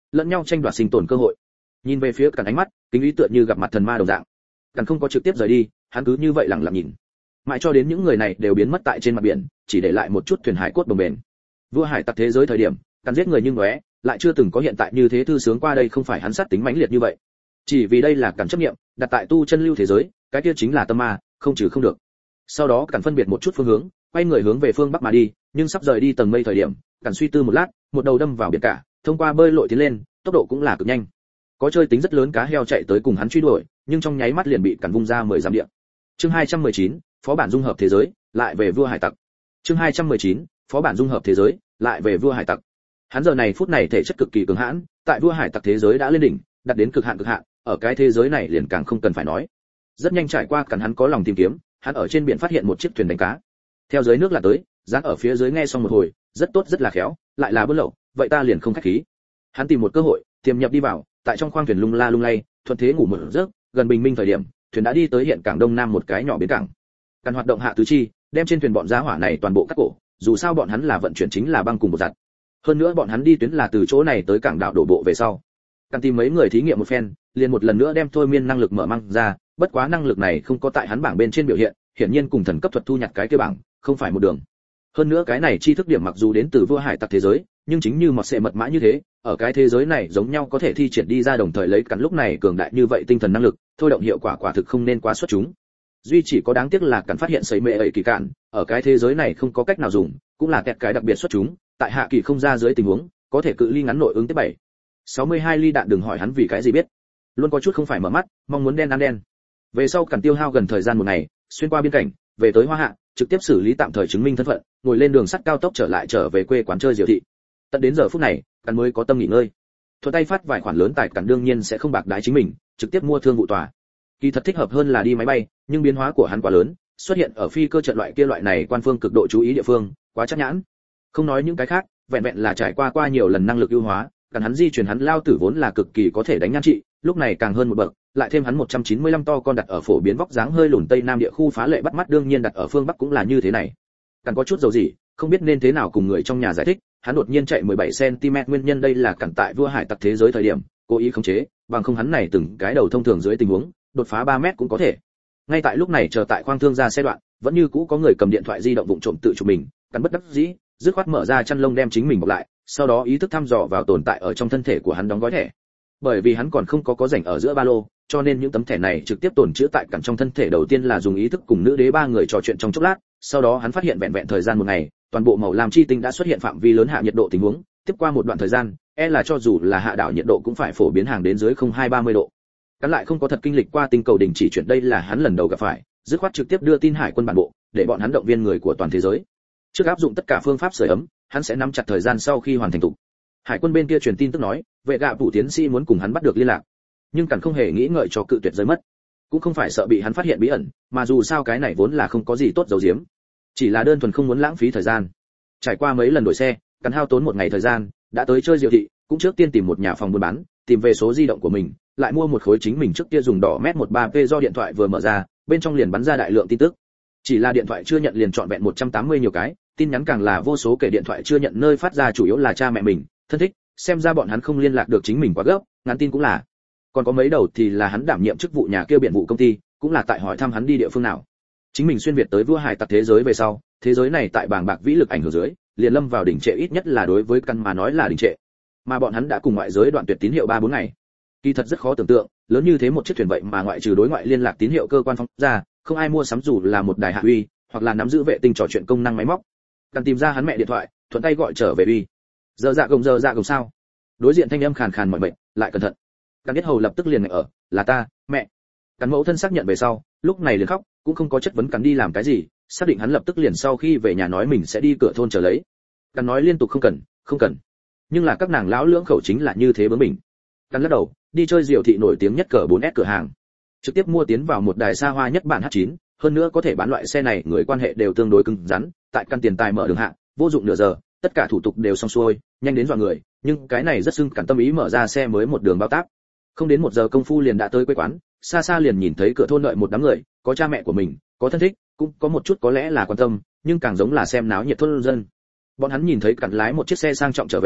lẫn nhau tranh đoạt sinh tồn cơ hội. Nhìn về phía Cẩn ánh mắt, kính ý tựa như gặp mặt thần ma đồng dạng. Cẩn không có trực tiếp rời đi, hắn cứ như vậy lặng lặng nhìn, mãi cho đến những người này đều biến mất tại trên mặt biển, chỉ để lại một chút thuyền hải cốt bồng bềnh. Vua hải tặc thế giới thời điểm, Cẩn giết người như ngóe, lại chưa từng có hiện tại như thế thư sướng qua đây, không phải hắn sát tính mãnh liệt như vậy, chỉ vì đây là Cẩn chấp niệm, đặt tại tu chân lưu thế giới, cái kia chính là tâm ma, không trừ không được. Sau đó Cẩn phân biệt một chút phương hướng, quay người hướng về phương bắc mà đi, nhưng sắp rời đi tầng mây thời điểm, Cẩn suy tư một lát, một đầu đâm vào biển cả, thông qua bơi lội tiến lên, tốc độ cũng là cực nhanh. Có chơi tính rất lớn cá heo chạy tới cùng hắn truy đuổi, nhưng trong nháy mắt liền bị Cẩn vung ra mười dặm địa. Chương hai trăm mười chín, phó bản dung hợp thế giới, lại về vua hải tặc. Chương hai trăm mười chín, phó bản dung hợp thế giới, lại về vua hải tặc. Hắn giờ này phút này thể chất cực kỳ cường hãn, tại vua hải tặc thế giới đã lên đỉnh, đạt đến cực hạn cực hạn, ở cái thế giới này liền càng không cần phải nói. Rất nhanh trải qua Cẩn hắn có lòng tìm kiếm, hắn ở trên biển phát hiện một chiếc thuyền đánh cá. Theo dưới nước là tới, dán ở phía dưới nghe xong một hồi, rất tốt rất là khéo, lại là buôn lậu, vậy ta liền không khách khí. Hắn tìm một cơ hội, tiềm nhập đi vào, tại trong khoang thuyền lung la lung lay, thuận thế ngủ một giấc, gần bình minh thời điểm, thuyền đã đi tới hiện cảng đông nam một cái nhỏ bến cảng. Cẩn hoạt động hạ tứ chi, đem trên thuyền bọn giá hỏa này toàn bộ cắt cổ, dù sao bọn hắn là vận chuyển chính là băng cùng một giặt. Hơn nữa bọn hắn đi tuyến là từ chỗ này tới cảng đảo đổ bộ về sau. Cẩn tìm mấy người thí nghiệm một phen, liền một lần nữa đem thôi miên năng lực mở mang ra, bất quá năng lực này không có tại hắn bảng bên trên biểu hiện, hiển nhiên cùng thần cấp thuật thu nhặt cái kia bảng không phải một đường. Hơn nữa cái này chi thức điểm mặc dù đến từ vua hải tặc thế giới, nhưng chính như một sệ mật mã như thế, ở cái thế giới này giống nhau có thể thi triển đi ra, đồng thời lấy Cẩn lúc này cường đại như vậy tinh thần năng lực, thôi động hiệu quả quả thực không nên quá xuất chúng. Duy chỉ có đáng tiếc là Cẩn phát hiện sấy mệ ấy kỳ cạn, ở cái thế giới này không có cách nào dùng, cũng là kẹt cái đặc biệt xuất chúng, tại hạ kỳ không ra dưới tình huống, có thể cự ly ngắn nội ứng tới bảy sáu mươi hai ly đạn, đừng hỏi hắn vì cái gì biết. Luôn có chút không phải mở mắt, mong muốn đen ăn đen. Về sau Cẩn tiêu hao gần thời gian một ngày, xuyên qua biên cảnh, về tới Hoa Hạ, trực tiếp xử lý tạm thời chứng minh thân phận, ngồi lên đường sắt cao tốc trở lại trở về quê quán chơi diệu thị. Tận đến giờ phút này, Cẩn mới có tâm nghỉ ngơi. Thuận tay phát vài khoản lớn tài, Cẩn đương nhiên sẽ không bạc đái chính mình, trực tiếp mua thương vụ tòa. Kỳ thật thích hợp hơn là đi máy bay, nhưng biến hóa của hắn quá lớn, xuất hiện ở phi cơ trận loại kia loại này quan phương cực độ chú ý địa phương, quá chắc nhãn. Không nói những cái khác, vẹn vẹn là trải qua qua nhiều lần năng lực ưu hóa, Cẩn hắn di chuyển hắn lao tử vốn là cực kỳ có thể đánh nhan trị, lúc này càng hơn một bậc, lại thêm hắn một trăm chín mươi lăm to con đặt ở phổ biến vóc dáng hơi lùn tây nam địa khu phá lệ bắt mắt, đương nhiên đặt ở phương bắc cũng là như thế này. Cẩn có chút dầu gì, không biết nên thế nào cùng người trong nhà giải thích, hắn đột nhiên chạy mười bảy xăng ti mét, nguyên nhân đây là Cẩn tại vua hải tặc thế giới thời điểm, cố ý khống chế, bằng không hắn này từng cái đầu thông thường dưới tình huống, đột phá ba mét cũng có thể. Ngay tại lúc này chờ tại khoang thương ra xe đoạn, vẫn như cũ có người cầm điện thoại di động vụng trộm tự chụp mình, Cẩn bất đắc dĩ, dứt khoát mở ra chăn lông đem chính mình bọc lại, sau đó ý thức thăm dò vào tồn tại ở trong thân thể của hắn đóng gói thẻ. Bởi vì hắn còn không có có rảnh ở giữa ba lô, cho nên những tấm thẻ này trực tiếp tồn trữ tại Cẩn trong thân thể. Đầu tiên là dùng ý thức cùng nữ đế ba người trò chuyện trong chốc lát, sau đó hắn phát hiện vẹn vẹn thời gian một ngày, toàn bộ màu lam chi tinh đã xuất hiện phạm vi lớn hạ nhiệt độ tình huống, tiếp qua một đoạn thời gian, e là cho dù là hạ đảo nhiệt độ cũng phải phổ biến hàng đến dưới không hai ba mươi độ. Cẩn lại không có thật kinh lịch qua tinh cầu đình chỉ chuyển, đây là hắn lần đầu gặp phải, dứt khoát trực tiếp đưa tin hải quân bản bộ, để bọn hắn động viên người của toàn thế giới. Trước áp dụng tất cả phương pháp sưởi ấm, hắn sẽ nắm chặt thời gian sau khi hoàn thành tục. Hải quân bên kia truyền tin tức nói, vệ gạ phủ tiến sĩ muốn cùng hắn bắt được liên lạc, nhưng Cẩn không hề nghĩ ngợi cho cự tuyệt rơi mất, cũng không phải sợ bị hắn phát hiện bí ẩn, mà dù sao cái này vốn là không có gì tốt giấu giếm, chỉ là đơn thuần không muốn lãng phí thời gian. Trải qua mấy lần đổi xe, Cẩn hao tốn một ngày thời gian, đã tới chơi diệu thị, cũng trước tiên tìm một nhà phòng buôn bán, tìm về số di động của mình, lại mua một khối chính mình trước kia dùng đỏ mét mười ba p, do điện thoại vừa mở ra, bên trong liền bắn ra đại lượng tin tức. Chỉ là điện thoại chưa nhận liền trọn vẹn một trăm tám mươi nhiều cái, tin nhắn càng là vô số kể, điện thoại chưa nhận nơi phát ra chủ yếu là cha mẹ mình, thân thích, xem ra bọn hắn không liên lạc được chính mình quá gấp, ngắn tin cũng là. Còn có mấy đầu thì là hắn đảm nhiệm chức vụ nhà kia biển vụ công ty, cũng là tại hỏi thăm hắn đi địa phương nào. Chính mình xuyên việt tới vua hải tặc thế giới về sau, thế giới này tại bàng bạc vĩ lực ảnh hưởng dưới, liền lâm vào đỉnh trệ, ít nhất là đối với căn mà nói là đỉnh trệ. Mà bọn hắn đã cùng ngoại giới đoạn tuyệt tín hiệu ba bốn ngày. Kỳ thật rất khó tưởng tượng, lớn như thế một chiếc thuyền vậy mà ngoại trừ đối ngoại liên lạc tín hiệu cơ quan phóng ra, không ai mua sắm dù là một đài hạ uy, hoặc là nắm giữ vệ tinh trò chuyện công năng máy móc. Cần tìm ra hắn mẹ điện thoại, thuận tay gọi trở về uy. Giờ dạ gồng giờ dạ gồng sao? Đối diện thanh âm khàn khàn mỏi mệt, lại cẩn thận. Cần biết hầu lập tức liền ngại ở, là ta, mẹ. Cần mẫu thân xác nhận về sau, lúc này liền khóc, cũng không có chất vấn cần đi làm cái gì, xác định hắn lập tức liền sau khi về nhà nói mình sẽ đi cửa thôn chờ lấy. Cần nói liên tục không cần, không cần. Nhưng là các nàng lão lưỡng khẩu chính là như thế bướng bỉnh. Cần lắc đầu, đi chơi diều thị nổi tiếng nhất cỡ bốn S cửa hàng. Trực tiếp mua tiến vào một đài xa hoa nhất bản H chín, hơn nữa có thể bán loại xe này, người quan hệ đều tương đối cứng rắn, tại căn tiền tài mở đường hạ, vô dụng nửa giờ, tất cả thủ tục đều xong xuôi, nhanh đến dọa người, nhưng cái này rất xưng cản tâm ý, mở ra xe mới một đường bao tác. Không đến một giờ công phu liền đã tới quê quán, xa xa liền nhìn thấy cửa thôn đợi một đám người, có cha mẹ của mình, có thân thích, cũng có một chút có lẽ là quan tâm, nhưng càng giống là xem náo nhiệt thôn dân. Bọn hắn nhìn thấy cản lái một chiếc xe sang trọng trở về,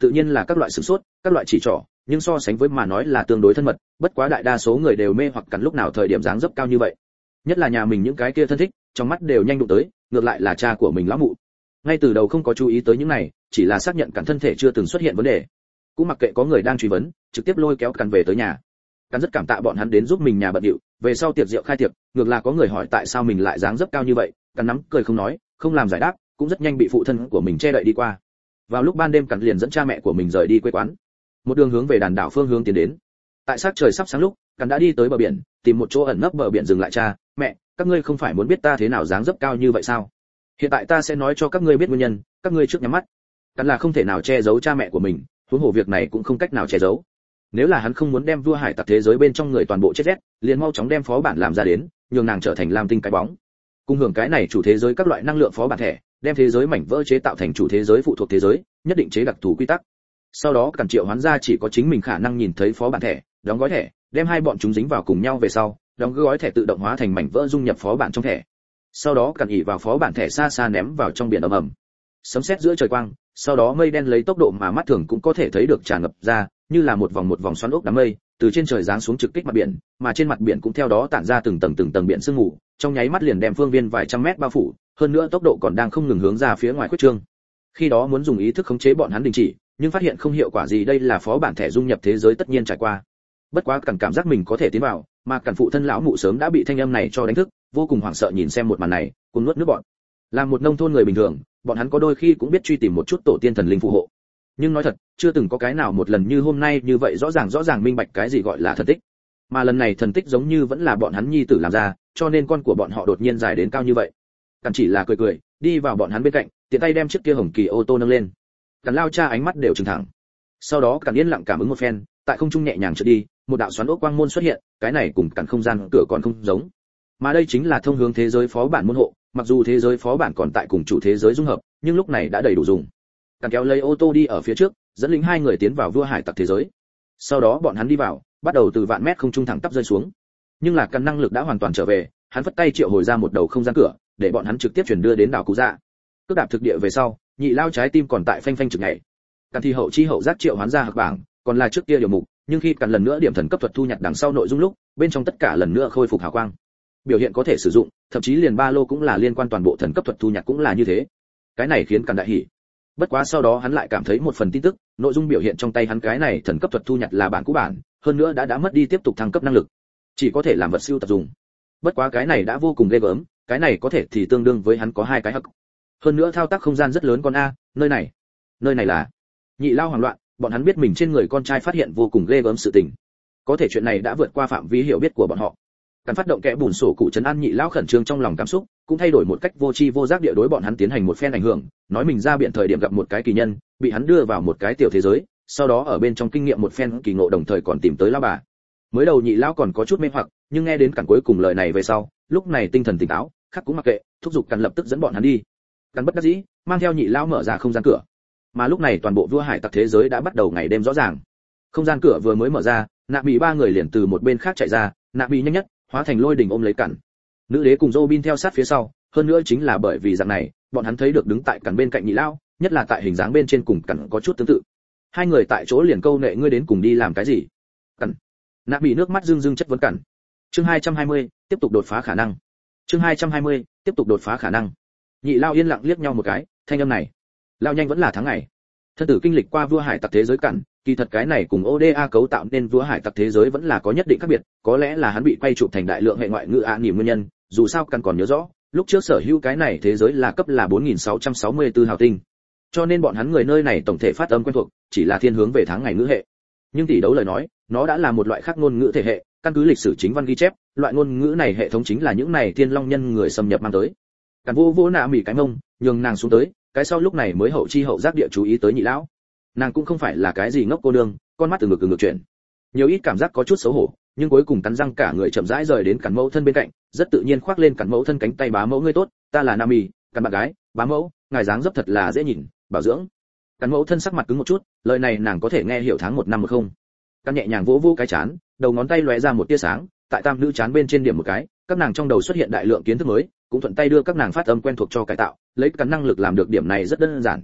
tự nhiên là các loại sửng sốt, các loại chỉ trỏ, nhưng so sánh với mà nói là tương đối thân mật, bất quá đại đa số người đều mê hoặc cắn lúc nào thời điểm dáng dấp cao như vậy. Nhất là nhà mình những cái kia thân thích, trong mắt đều nhanh đụng tới, ngược lại là cha của mình lão mụ. Ngay từ đầu không có chú ý tới những này, chỉ là xác nhận cắn thân thể chưa từng xuất hiện vấn đề. Cũng mặc kệ có người đang truy vấn, trực tiếp lôi kéo cắn về tới nhà. Cắn rất cảm tạ bọn hắn đến giúp mình nhà bận điệu, về sau tiệc rượu khai tiệc, ngược là có người hỏi tại sao mình lại dáng dấp cao như vậy, cắn nắm cười không nói, không làm giải đáp, cũng rất nhanh bị phụ thân của mình che đậy đi qua. Vào lúc ban đêm cắn liền dẫn cha mẹ của mình rời đi quê quán, một đường hướng về đàn đảo phương hướng tiến đến. Tại sát trời sắp sáng lúc, cắn đã đi tới bờ biển, tìm một chỗ ẩn nấp bờ biển dừng lại. Cha, mẹ, các ngươi không phải muốn biết ta thế nào dáng dấp cao như vậy sao? Hiện tại ta sẽ nói cho các ngươi biết nguyên nhân, các ngươi trước nhắm mắt. Cắn là không thể nào che giấu cha mẹ của mình, huống hồ việc này cũng không cách nào che giấu. Nếu là hắn không muốn đem vua hải tặc thế giới bên trong người toàn bộ chết rét, liền mau chóng đem phó bản làm ra đến, nhường nàng trở thành lam tinh cái bóng. Cùng hưởng cái này chủ thế giới các loại năng lượng phó bản thẻ, đem thế giới mảnh vỡ chế tạo thành chủ thế giới phụ thuộc thế giới, nhất định chế đặc thù quy tắc. Sau đó Cẩn Triệu hoán ra chỉ có chính mình khả năng nhìn thấy phó bản thẻ, đóng gói thẻ, đem hai bọn chúng dính vào cùng nhau về sau, đóng gói thẻ tự động hóa thành mảnh vỡ dung nhập phó bản trong thẻ. Sau đó Cẩn ỉ vào phó bản thẻ xa xa ném vào trong biển ầm ầm. Sấm sét giữa trời quang, sau đó mây đen lấy tốc độ mà mắt thường cũng có thể thấy được tràn ngập ra, như là một vòng một vòng xoắn ốc đám mây, từ trên trời giáng xuống trực kích mặt biển, mà trên mặt biển cũng theo đó tản ra từng tầng từng tầng biển sương mù, trong nháy mắt liền đem phương viên vài trăm mét bao phủ, hơn nữa tốc độ còn đang không ngừng hướng ra phía ngoài khuếch trương. Khi đó muốn dùng ý thức khống chế bọn hắn đình chỉ, nhưng phát hiện không hiệu quả gì, đây là phó bản thẻ dung nhập thế giới tất nhiên trải qua. Bất quá Cẩn cảm giác mình có thể tiến vào, mà Cẩn phụ thân lão mụ sớm đã bị thanh âm này cho đánh thức, vô cùng hoảng sợ nhìn xem một màn này, cuốn nuốt nước bọn. Làm một nông thôn người bình thường, bọn hắn có đôi khi cũng biết truy tìm một chút tổ tiên thần linh phù hộ. Nhưng nói thật, chưa từng có cái nào một lần như hôm nay như vậy rõ ràng rõ ràng minh bạch cái gì gọi là thần tích. Mà lần này thần tích giống như vẫn là bọn hắn nhi tử làm ra, cho nên con của bọn họ đột nhiên dài đến cao như vậy. Cẩn chỉ là cười cười, đi vào bọn hắn bên cạnh, tiện tay đem chiếc kia hồng kỳ ô tô nâng lên. Cẩn lao cha ánh mắt đều trừng thẳng. Sau đó Cẩn yên lặng cảm ứng một phen, tại không trung nhẹ nhàng trượt đi, một đạo xoắn ốc quang môn xuất hiện, cái này cùng Cẩn không gian cửa còn không giống. Mà đây chính là thông hướng thế giới phó bản môn hộ, mặc dù thế giới phó bản còn tại cùng chủ thế giới dung hợp, nhưng lúc này đã đầy đủ dùng. Cẩn kéo lấy ô tô đi ở phía trước, dẫn lính hai người tiến vào vua hải tặc thế giới. Sau đó bọn hắn đi vào, bắt đầu từ vạn mét không trung thẳng tắp rơi xuống. Nhưng là Cẩn năng lực đã hoàn toàn trở về, hắn vất tay triệu hồi ra một đầu không gian cửa, để bọn hắn trực tiếp chuyển đưa đến đảo Cú Dạ. Cước đạp thực địa về sau, nhị lao trái tim còn tại phanh phanh trực nhảy. Cẩn thì hậu chi hậu giác triệu hoán ra hạc bảng, còn là trước kia điều mục, nhưng khi Cẩn lần nữa điểm thần cấp thuật thu nhặt đằng sau nội dung lúc, bên trong tất cả lần nữa khôi phục hào quang. Biểu hiện có thể sử dụng, thậm chí liền ba lô cũng là liên quan toàn bộ thần cấp thuật thu nhặt cũng là như thế. Cái này khiến Cẩn đại hỉ. Bất quá sau đó hắn lại cảm thấy một phần tin tức, nội dung biểu hiện trong tay hắn cái này thần cấp thuật thu nhặt là bản cũ bản, hơn nữa đã đã mất đi tiếp tục thăng cấp năng lực, chỉ có thể làm vật siêu tập dùng. Bất quá cái này đã vô cùng ghê gớm, cái này có thể thì tương đương với hắn có hai cái hắc. Hơn nữa thao tác không gian rất lớn con a, nơi này, nơi này là. Nhị lao hoảng loạn, bọn hắn biết mình trên người con trai phát hiện vô cùng ghê gớm sự tình. Có thể chuyện này đã vượt qua phạm vi hiểu biết của bọn họ. Cắn phát động kẽ bùn sổ cụ trấn an nhị lão khẩn trương trong lòng cảm xúc, cũng thay đổi một cách vô tri vô giác địa đối bọn hắn tiến hành một phen ảnh hưởng, nói mình ra biển thời điểm gặp một cái kỳ nhân, bị hắn đưa vào một cái tiểu thế giới, sau đó ở bên trong kinh nghiệm một phen kỳ ngộ đồng thời còn tìm tới lão bà. Mới đầu nhị lão còn có chút mê hoặc, nhưng nghe đến Cẩn cuối cùng lời này về sau, lúc này tinh thần tỉnh táo, khác cũng mặc kệ, thúc giục Cẩn lập tức dẫn bọn hắn đi. Cẩn bất đắc dĩ, mang theo nhị lão mở ra không gian cửa. Mà lúc này toàn bộ vua hải tặc thế giới đã bắt đầu ngày đêm rõ ràng. Không gian cửa vừa mới mở ra, Nạ Bị ba người liền từ một bên khác chạy ra, Nạ Bị nhanh nhất, hóa thành lôi đình ôm lấy Cẩn. Nữ đế cùng Robin theo sát phía sau, hơn nữa chính là bởi vì dạng này, bọn hắn thấy được đứng tại Cẩn bên cạnh nhị lão, nhất là tại hình dáng bên trên cùng Cẩn có chút tương tự. Hai người tại chỗ liền câu nệ, ngươi đến cùng đi làm cái gì? Cẩn. Nạ Bị nước mắt rưng rưng chất vấn Cẩn. Chương hai trăm hai mươi, tiếp tục đột phá khả năng. Chương hai trăm hai mươi, tiếp tục đột phá khả năng. Nhị lão yên lặng liếc nhau một cái, thanh âm này, lao nhanh vẫn là tháng ngày. Thân tử kinh lịch qua vua hải tặc thế giới Cẩn, kỳ thật cái này cùng o đê a cấu tạo nên vua hải tặc thế giới vẫn là có nhất định khác biệt, có lẽ là hắn bị quay chụp thành đại lượng hệ ngoại ngữ ạ niệm nguyên nhân, dù sao Cẩn còn nhớ rõ, lúc trước sở hữu cái này thế giới là cấp là bốn nghìn sáu trăm sáu mươi tư hào tinh. Cho nên bọn hắn người nơi này tổng thể phát âm quen thuộc, chỉ là thiên hướng về tháng ngày ngữ hệ. Nhưng tỷ đấu lời nói, nó đã là một loại khác ngôn ngữ thể hệ, căn cứ lịch sử chính văn ghi chép, loại ngôn ngữ này hệ thống chính là những này thiên long nhân người xâm nhập mang tới. Cẩn vô vô Nạ Mỉ cái mông, nhường nàng xuống tới, cái sau lúc này mới hậu chi hậu giác địa chú ý tới nhị lão. Nàng cũng không phải là cái gì ngốc cô nương, con mắt từ ngược từ ngược chuyển, nhiều ít cảm giác có chút xấu hổ, nhưng cuối cùng cắn răng cả người chậm rãi rời đến Cẩn mẫu thân bên cạnh, rất tự nhiên khoác lên Cẩn mẫu thân cánh tay, bá mẫu ngươi tốt, ta là Nami, Cẩn bạn gái, bá mẫu, ngài dáng dấp thật là dễ nhìn, bảo dưỡng. Cẩn mẫu thân sắc mặt cứng một chút, lời này nàng có thể nghe hiểu tháng một năm một không. Cẩn nhẹ nhàng vỗ vỗ cái chán, đầu ngón tay lóe ra một tia sáng, tại tam nữ chán bên trên điểm một cái, các nàng trong đầu xuất hiện đại lượng kiến thức mới, cũng thuận tay đưa các nàng phát âm quen thuộc cho cải tạo, lấy Cẩn năng lực làm được điểm này rất đơn giản.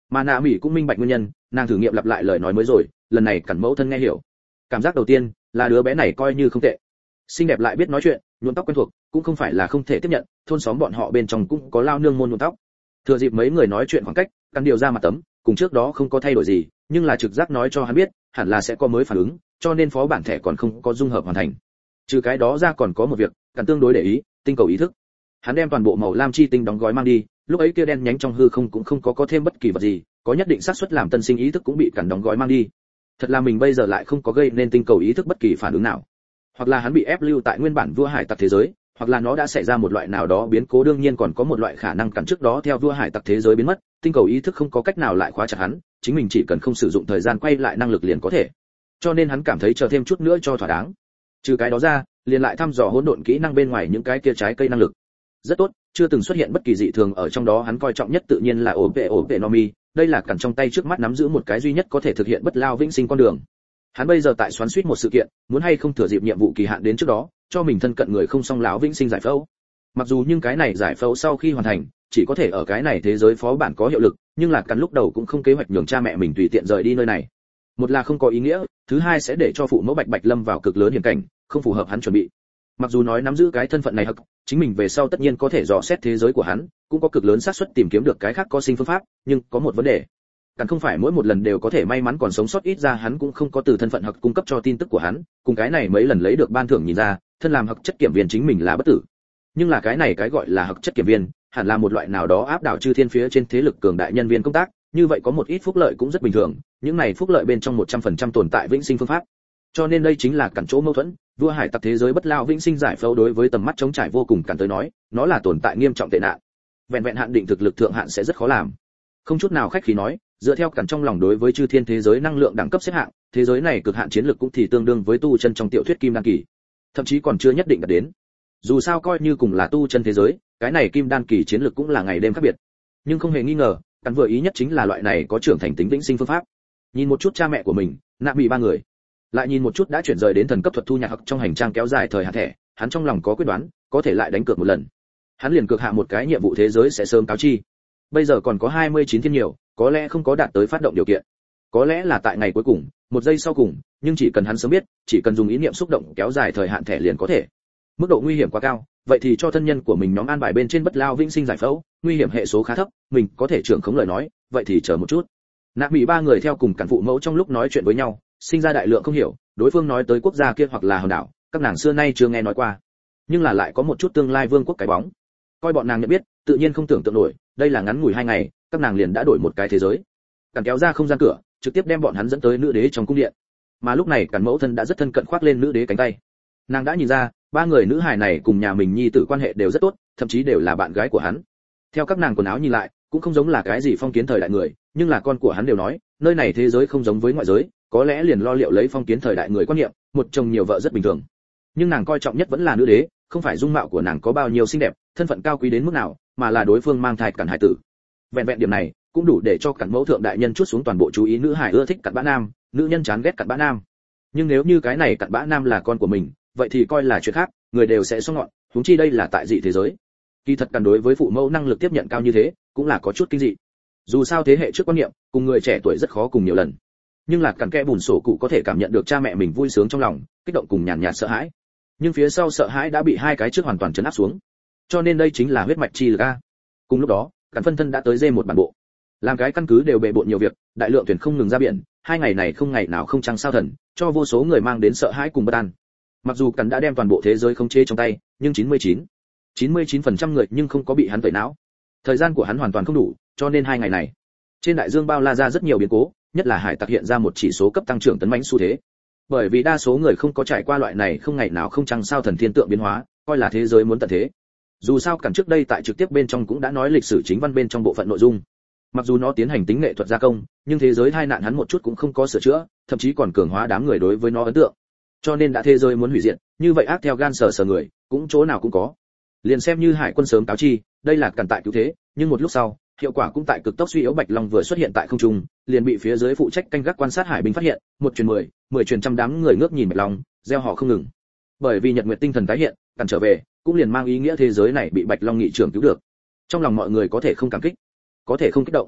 Mà nạ mỹ cũng minh bạch nguyên nhân, nàng thử nghiệm lặp lại lời nói mới rồi, lần này cẩn mẫu thân nghe hiểu. Cảm giác đầu tiên là đứa bé này coi như không tệ, xinh đẹp lại biết nói chuyện, nhuộm tóc quen thuộc, cũng không phải là không thể tiếp nhận, thôn xóm bọn họ bên trong cũng có lao nương môn nhuộm tóc. Thừa dịp mấy người nói chuyện khoảng cách, căn điều ra mặt tấm, cùng trước đó không có thay đổi gì, nhưng là trực giác nói cho hắn biết, hẳn là sẽ có mới phản ứng, cho nên phó bản thẻ còn không có dung hợp hoàn thành. Trừ cái đó ra còn có một việc, cần tương đối để ý, tinh cầu ý thức. Hắn đem toàn bộ màu lam chi tinh đóng gói mang đi, lúc ấy kia đen nhánh trong hư không cũng không có có thêm bất kỳ vật gì, có nhất định xác suất làm tân sinh ý thức cũng bị cản đóng gói mang đi. Thật là mình bây giờ lại không có gây nên tinh cầu ý thức bất kỳ phản ứng nào. Hoặc là hắn bị ép lưu tại nguyên bản vua hải tặc thế giới, hoặc là nó đã xảy ra một loại nào đó biến cố, đương nhiên còn có một loại khả năng cản trước đó theo vua hải tặc thế giới biến mất, tinh cầu ý thức không có cách nào lại khóa chặt hắn, chính mình chỉ cần không sử dụng thời gian quay lại năng lực liền có thể. Cho nên hắn cảm thấy chờ thêm chút nữa cho thỏa đáng. Trừ cái đó ra, liền lại thăm dò hỗn độn kỹ năng bên ngoài những cái kia trái cây năng lực. Rất tốt, chưa từng xuất hiện bất kỳ dị thường ở trong đó, hắn coi trọng nhất tự nhiên là ổ vệ ổ vệ Nomi, đây là cản trong tay trước mắt nắm giữ một cái duy nhất có thể thực hiện bất lao vĩnh sinh con đường. Hắn bây giờ tại xoắn xuýt một sự kiện, muốn hay không thừa dịp nhiệm vụ kỳ hạn đến trước đó, cho mình thân cận người không song lão vĩnh sinh giải phẫu. Mặc dù nhưng cái này giải phẫu sau khi hoàn thành, chỉ có thể ở cái này thế giới phó bản có hiệu lực, nhưng là cắn lúc đầu cũng không kế hoạch nhường cha mẹ mình tùy tiện rời đi nơi này. Một là không có ý nghĩa, thứ hai sẽ để cho phụ mẫu Bạch Bạch lâm vào cực lớn hiểm cảnh, không phù hợp hắn chuẩn bị. Mặc dù nói nắm giữ cái thân phận này hắc, chính mình về sau tất nhiên có thể dò xét thế giới của hắn, cũng có cực lớn xác suất tìm kiếm được cái khác có sinh phương pháp, nhưng có một vấn đề. Càng không phải mỗi một lần đều có thể may mắn còn sống sót, ít ra hắn cũng không có từ thân phận hắc cung cấp cho tin tức của hắn, cùng cái này mấy lần lấy được ban thưởng nhìn ra, thân làm hắc chất kiểm viên chính mình là bất tử. Nhưng là cái này cái gọi là hắc chất kiểm viên, hẳn là một loại nào đó áp đảo chư thiên phía trên thế lực cường đại nhân viên công tác, như vậy có một ít phúc lợi cũng rất bình thường, những này phúc lợi bên trong một trăm phần trăm tồn tại vĩnh sinh phương pháp. Cho nên đây chính là cản chỗ mâu thuẫn, vua hải tặc thế giới bất lao vĩnh sinh giải phẫu đối với tầm mắt chống trải vô cùng cản tới nói, nó là tồn tại nghiêm trọng tệ nạn. Vẹn vẹn hạn định thực lực thượng hạn sẽ rất khó làm. Không chút nào khách khí nói, dựa theo cản trong lòng đối với chư thiên thế giới năng lượng đẳng cấp xếp hạng, thế giới này cực hạn chiến lực cũng thì tương đương với tu chân trong tiểu thuyết kim đan kỳ, thậm chí còn chưa nhất định đạt đến. Dù sao coi như cùng là tu chân thế giới, cái này kim đan kỳ chiến lực cũng là ngày đêm khác biệt. Nhưng không hề nghi ngờ, cản vừa ý nhất chính là loại này có trưởng thành tính vĩnh sinh phương pháp. Nhìn một chút cha mẹ của mình, nạ bị ba người, lại nhìn một chút đã chuyển rời đến thần cấp thuật thu nhạc học trong hành trang kéo dài thời hạn thẻ, hắn trong lòng có quyết đoán, có thể lại đánh cược một lần. Hắn liền cược hạ một cái nhiệm vụ thế giới sẽ sớm cáo chi. Bây giờ còn có hai mươi chín thiên nhiều, có lẽ không có đạt tới phát động điều kiện, có lẽ là tại ngày cuối cùng, một giây sau cùng, nhưng chỉ cần hắn sớm biết, chỉ cần dùng ý niệm xúc động kéo dài thời hạn thẻ liền có thể. Mức độ nguy hiểm quá cao, vậy thì cho thân nhân của mình nhóm an bài bên trên bất lao vĩnh sinh giải phẫu, nguy hiểm hệ số khá thấp, mình có thể trưởng khống lời nói, vậy thì chờ một chút. Nạp bị ba người theo cùng cản phụ mẫu trong lúc nói chuyện với nhau, sinh ra đại lượng không hiểu, đối phương nói tới quốc gia kia hoặc là hòn đảo, các nàng xưa nay chưa nghe nói qua, nhưng là lại có một chút tương lai vương quốc cái bóng. Coi bọn nàng nhận biết, tự nhiên không tưởng tượng nổi, đây là ngắn ngủi hai ngày, các nàng liền đã đổi một cái thế giới. Cản kéo ra không gian cửa, trực tiếp đem bọn hắn dẫn tới nữ đế trong cung điện. Mà lúc này Cản mẫu thân đã rất thân cận khoác lên nữ đế cánh tay. Nàng đã nhìn ra, ba người nữ hài này cùng nhà mình nhi tử quan hệ đều rất tốt, thậm chí đều là bạn gái của hắn. Theo các nàng quần áo nhìn lại, cũng không giống là cái gì phong kiến thời đại người, nhưng là con của hắn đều nói, nơi này thế giới không giống với ngoại giới, có lẽ liền lo liệu lấy phong kiến thời đại người quan niệm, một chồng nhiều vợ rất bình thường. Nhưng nàng coi trọng nhất vẫn là nữ đế, không phải dung mạo của nàng có bao nhiêu xinh đẹp, thân phận cao quý đến mức nào, mà là đối phương mang thai Cản hải tử. Vẹn vẹn điểm này, cũng đủ để cho Cản mẫu thượng đại nhân chuốt xuống toàn bộ chú ý, nữ hải ưa thích cặn bã nam, nữ nhân chán ghét cặn bã nam. Nhưng nếu như cái này cặn bã nam là con của mình, vậy thì coi là chuyện khác, người đều sẽ xong ngọn, huống chi đây là tại dị thế giới. Kỳ thật Cản đối với phụ mẫu năng lực tiếp nhận cao như thế, cũng là có chút kinh dị. Dù sao thế hệ trước quan niệm, cùng người trẻ tuổi rất khó cùng nhiều lần. Nhưng là Cản kẽ bùn sổ cụ có thể cảm nhận được cha mẹ mình vui sướng trong lòng, kích động cùng nhàn nhạt sợ hãi. Nhưng phía sau sợ hãi đã bị hai cái trước hoàn toàn trấn áp xuống. Cho nên đây chính là huyết mạch chi lực a. Cùng lúc đó, Cản phân thân đã tới dê một bản bộ. Làm cái căn cứ đều bề bộn nhiều việc, đại lượng thuyền không ngừng ra biển, hai ngày này không ngày nào không trăng sao thần, cho vô số người mang đến sợ hãi cùng bất an. Mặc dù Cản đã đem toàn bộ thế giới khống chế trong tay, nhưng chín mươi chín, chín mươi chín phần trăm người nhưng không có bị hắn tẩy não. Thời gian của hắn hoàn toàn không đủ, cho nên hai ngày này, trên đại dương bao la ra rất nhiều biến cố, nhất là hải tặc hiện ra một chỉ số cấp tăng trưởng tấn mãnh xu thế. Bởi vì đa số người không có trải qua loại này không ngày nào không trăng sao thần thiên tượng biến hóa, coi là thế giới muốn tận thế. Dù sao Cản trước đây tại trực tiếp bên trong cũng đã nói lịch sử chính văn bên trong bộ phận nội dung. Mặc dù nó tiến hành tính nghệ thuật gia công, nhưng thế giới tai nạn hắn một chút cũng không có sửa chữa, thậm chí còn cường hóa đám người đối với nó ấn tượng. Cho nên đã thế giới muốn hủy diệt, như vậy ác theo gan sờ sờ người, cũng chỗ nào cũng có. Liền xem như hải quân sớm cáo chi, đây là Cản tại cứu thế, nhưng một lúc sau, hiệu quả cũng tại cực tốc suy yếu. Bạch Long vừa xuất hiện tại không trung, liền bị phía dưới phụ trách canh gác quan sát hải binh phát hiện, một truyền mười, mười truyền trăm, đám người ngước nhìn Bạch Long, gieo họ không ngừng. Bởi vì Nhật Nguyệt tinh thần tái hiện, Cản trở về, cũng liền mang ý nghĩa thế giới này bị Bạch Long nghị trưởng cứu được. Trong lòng mọi người có thể không cảm kích, có thể không kích động,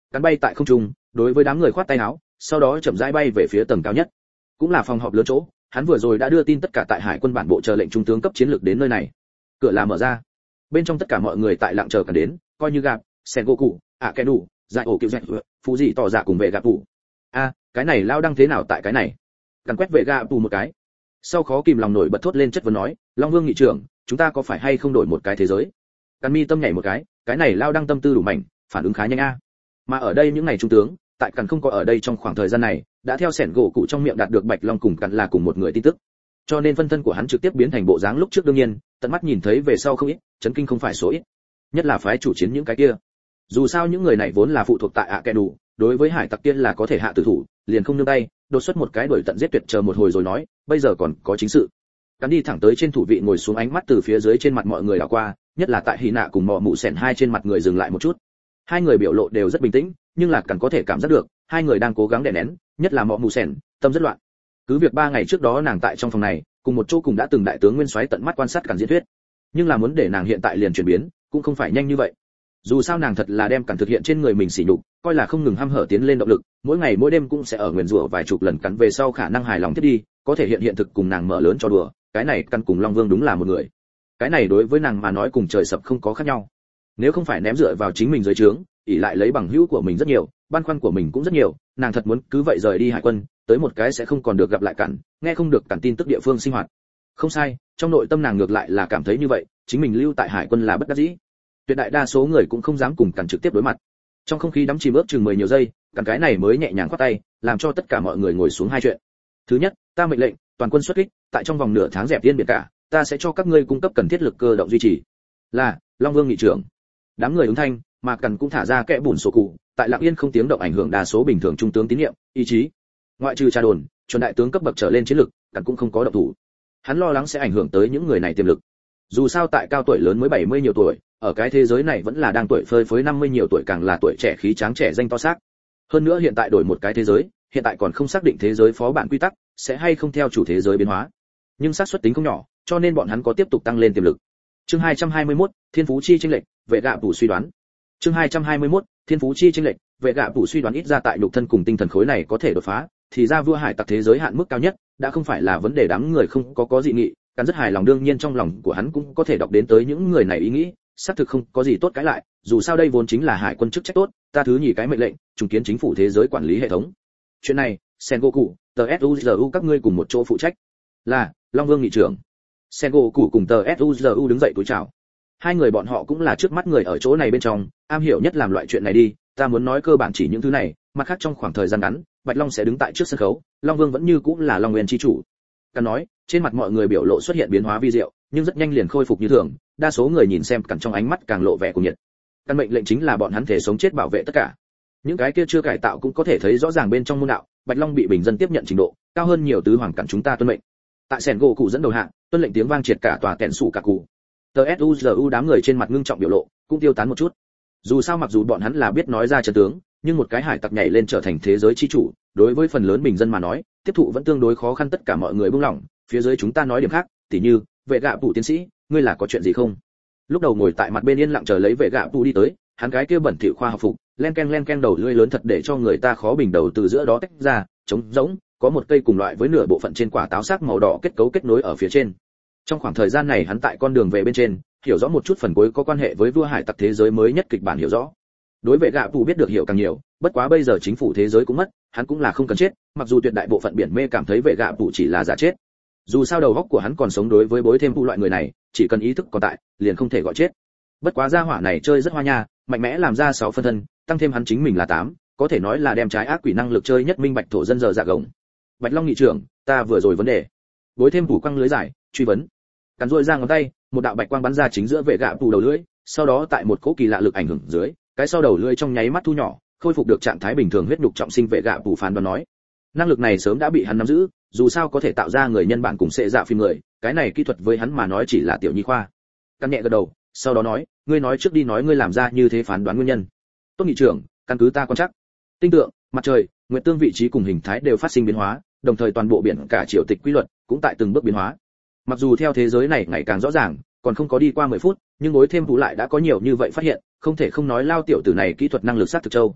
cắn bay tại không trung, đối với đám người khoát tay áo, sau đó chậm rãi bay về phía tầng cao nhất. Cũng là phòng họp lớn chỗ, hắn vừa rồi đã đưa tin tất cả tại hải quân bản bộ chờ lệnh trung tướng cấp chiến lược đến nơi này. Cửa là mở ra, bên trong tất cả mọi người tại lặng chờ cả đến, coi như gặp Sengoku, ạ kẻ đủ, giải ổ kiểu dạy, phú gì tỏ ra cùng vệ gặp tù. A, cái này lao đăng thế nào tại cái này? Cắn quét vệ gặp tù một cái. Sau khó kìm lòng nổi bật thốt lên chất vấn nói, Long Vương nghị trưởng, chúng ta có phải hay không đổi một cái thế giới? Cắn mi tâm nhảy một cái, cái này lao đăng tâm tư đủ mạnh, phản ứng khá nhanh a. Mà ở đây những ngày trung tướng, tại cắn không có ở đây trong khoảng thời gian này, đã theo sẻn gỗ cụ trong miệng đạt được Bạch Long cùng cắn là cùng một người tin tức. Cho nên phân thân của hắn trực tiếp biến thành bộ dáng lúc trước đương nhiên, tận mắt nhìn thấy về sau không ít, chấn kinh không phải số ít. Nhất là phái chủ chiến những cái kia. Dù sao những người này vốn là phụ thuộc tại ạ kẻ đủ, đối với hải tặc tiên là có thể hạ tử thủ, liền không nương tay, đột xuất một cái đuổi tận giết tuyệt chờ một hồi rồi nói, bây giờ còn có chính sự. Cắn đi thẳng tới trên thủ vị ngồi xuống, ánh mắt từ phía dưới trên mặt mọi người đảo qua, nhất là tại Hy Nạ cùng Mọ Mụ Sẻn hai trên mặt người dừng lại một chút. Hai người biểu lộ đều rất bình tĩnh, nhưng là Cắn có thể cảm giác được, hai người đang cố gắng đè nén, nhất là Mọ Mụ Sẻn, tâm rất loạn. Cứ việc ba ngày trước đó nàng tại trong phòng này, cùng một chỗ cùng đã từng đại tướng Nguyên Soái tận mắt quan sát Cắn diễn thuyết, nhưng là muốn để nàng hiện tại liền chuyển biến, cũng không phải nhanh như vậy. Dù sao nàng thật là đem Cắn thực hiện trên người mình sỉ nhục, coi là không ngừng hăm hở tiến lên động lực, mỗi ngày mỗi đêm cũng sẽ ở nguyền rủa vài chục lần Cắn về sau khả năng hài lòng thiết đi, có thể hiện hiện thực cùng nàng mở lớn cho đùa, cái này Cắn cùng Long Vương đúng là một người. Cái này đối với nàng mà nói cùng trời sập không có khác nhau. Nếu không phải ném dựa vào chính mình dưới trướng, ỷ lại lấy bằng hữu của mình rất nhiều, băn khoăn của mình cũng rất nhiều, nàng thật muốn cứ vậy rời đi hải quân, tới một cái sẽ không còn được gặp lại Cắn, nghe không được Cắn tin tức địa phương sinh hoạt. Không sai, trong nội tâm nàng ngược lại là cảm thấy như vậy, chính mình lưu tại hải quân là bất đắc dĩ. Tuyệt đại đa số người cũng không dám cùng Cắn trực tiếp đối mặt. Trong không khí đắm chìm ước chừng mười nhiều giây, Cắn cái này mới nhẹ nhàng khoát tay, làm cho tất cả mọi người ngồi xuống hai chuyện. Thứ nhất, ta mệnh lệnh, toàn quân xuất kích, tại trong vòng nửa tháng dẹp tiên biển cả, ta sẽ cho các ngươi cung cấp cần thiết lực cơ động duy trì. Là, Long Vương nghị trưởng. Đám người ứng thanh, mà Cắn cũng thả ra kẽ bùn sổ cụ, tại lặng yên không tiếng động ảnh hưởng đa số bình thường trung tướng tín nhiệm, ý chí. Ngoại trừ trà đồn, chuẩn đại tướng cấp bậc trở lên chiến lực, Cắn cũng không có động thủ. Hắn lo lắng sẽ ảnh hưởng tới những người này tiềm lực. Dù sao tại cao tuổi lớn mới bảy mươi nhiều tuổi, ở cái thế giới này vẫn là đang tuổi phơi phới năm mươi nhiều tuổi càng là tuổi trẻ khí tráng trẻ danh to xác. Hơn nữa hiện tại đổi một cái thế giới, hiện tại còn không xác định thế giới phó bản quy tắc sẽ hay không theo chủ thế giới biến hóa. Nhưng xác suất tính không nhỏ, cho nên bọn hắn có tiếp tục tăng lên tiềm lực. Chương hai trăm hai mươi mốt, Thiên phú chi chênh lệch, vệ gạ phủ suy đoán. Chương hai trăm hai mươi mốt, Thiên phú chi chênh lệch, vệ gạ phủ suy đoán ít ra tại nhục thân cùng tinh thần khối này có thể đột phá, thì ra vua hải tặc thế giới hạn mức cao nhất, đã không phải là vấn đề đám người không có có dị nghị, Cắn rất hài lòng, đương nhiên trong lòng của hắn cũng có thể đọc đến tới những người này ý nghĩ, xác thực không có gì tốt cái lại, dù sao đây vốn chính là hải quân chức trách tốt, ta thứ nhì cái mệnh lệnh, trùng kiến chính phủ thế giới quản lý hệ thống. Chuyện này, Sengoku, tờ Suzu các ngươi cùng một chỗ phụ trách. Là, Long Vương nghị trưởng. Sengoku cùng tờ Suzu đứng dậy cúi chào. Hai người bọn họ cũng là trước mắt người ở chỗ này bên trong, am hiểu nhất làm loại chuyện này đi, ta muốn nói cơ bản chỉ những thứ này, mặt khác trong khoảng thời gian ngắn, Bạch Long sẽ đứng tại trước sân khấu, Long Vương vẫn như cũng là Long Nguyên chi chủ. Cắn nói, trên mặt mọi người biểu lộ xuất hiện biến hóa vi diệu, nhưng rất nhanh liền khôi phục như thường, đa số người nhìn xem Cắn trong ánh mắt càng lộ vẻ cuồng nhiệt. Căn mệnh lệnh chính là bọn hắn thể sống chết bảo vệ tất cả. Những cái kia chưa cải tạo cũng có thể thấy rõ ràng bên trong môn đạo, Bạch Long bị bình dân tiếp nhận trình độ cao hơn nhiều tứ hoàng Cắn chúng ta tuân mệnh. Tại sẻn gỗ cụ dẫn đầu hạng, tuân lệnh tiếng vang triệt cả tòa kẹn sủ cả cụ. Tờ Suzu đám người trên mặt ngưng trọng biểu lộ, cũng tiêu tán một chút. Dù sao mặc dù bọn hắn là biết nói ra trận tướng, nhưng một cái hải tặc nhảy lên trở thành thế giới chi chủ, đối với phần lớn bình dân mà nói, tiếp thụ vẫn tương đối khó khăn, tất cả mọi người buông lỏng, phía dưới chúng ta nói điểm khác, tỉ như, vệ gạ phụ tiến sĩ, ngươi là có chuyện gì không? Lúc đầu ngồi tại mặt bên yên lặng chờ lấy vệ gạ phụ đi tới, hắn cái kia bẩn thỉu khoa học phục, len ken len ken đầu lưỡi lớn thật để cho người ta khó bình đầu từ giữa đó tách ra, trống rỗng, có một cây cùng loại với nửa bộ phận trên quả táo sắc màu đỏ kết cấu kết nối ở phía trên. Trong khoảng thời gian này hắn tại con đường về bên trên, hiểu rõ một chút phần cuối có quan hệ với vua hải tặc thế giới mới nhất kịch bản hiểu rõ. Đối vệ gạ phụ biết được hiểu càng nhiều, bất quá bây giờ chính phủ thế giới cũng mất, hắn cũng là không cần chết, mặc dù tuyệt đại bộ phận biển mê cảm thấy vệ gạ phụ chỉ là giả chết. Dù sao đầu óc của hắn còn sống, đối với bối thêm phụ loại người này, chỉ cần ý thức còn tại, liền không thể gọi chết. Bất quá gia hỏa này chơi rất hoa nha, mạnh mẽ làm ra sáu phân thân, tăng thêm hắn chính mình là tám, có thể nói là đem trái ác quỷ năng lực chơi nhất minh bạch thổ dân giờ dạ gồng. Bạch Long nghị trưởng, ta vừa rồi vấn đề. Bối thêm phủ quăng lưới giải, truy vấn. Cắn rôi ra ngón tay, một đạo bạch quang bắn ra chính giữa vệ gạ phủ đầu lưỡi, sau đó tại một cỗ kỳ lạ lực ảnh hưởng dưới, cái sau đầu lưỡi trong nháy mắt thu nhỏ, khôi phục được trạng thái bình thường. Huyết nhục trọng sinh vệ gạ phủ phán đoán nói, năng lực này sớm đã bị hắn nắm giữ, dù sao có thể tạo ra người nhân bản cùng sẽ dạ phim người, cái này kỹ thuật với hắn mà nói chỉ là tiểu nhi khoa. Căn nhẹ gật đầu, sau đó nói, ngươi nói trước đi, nói ngươi làm ra như thế phán đoán nguyên nhân. Tốt nghị trưởng, căn cứ ta quan chắc, tinh tượng, mặt trời, nguyệt tương vị trí cùng hình thái đều phát sinh biến hóa, đồng thời toàn bộ biển cả triều tịch quy luật cũng tại từng bước biến hóa. Mặc dù theo thế giới này ngày càng rõ ràng, còn không có đi qua mười phút, nhưng đối thêm phụ lại đã có nhiều như vậy phát hiện, không thể không nói lao tiểu tử này kỹ thuật năng lực sát thực châu.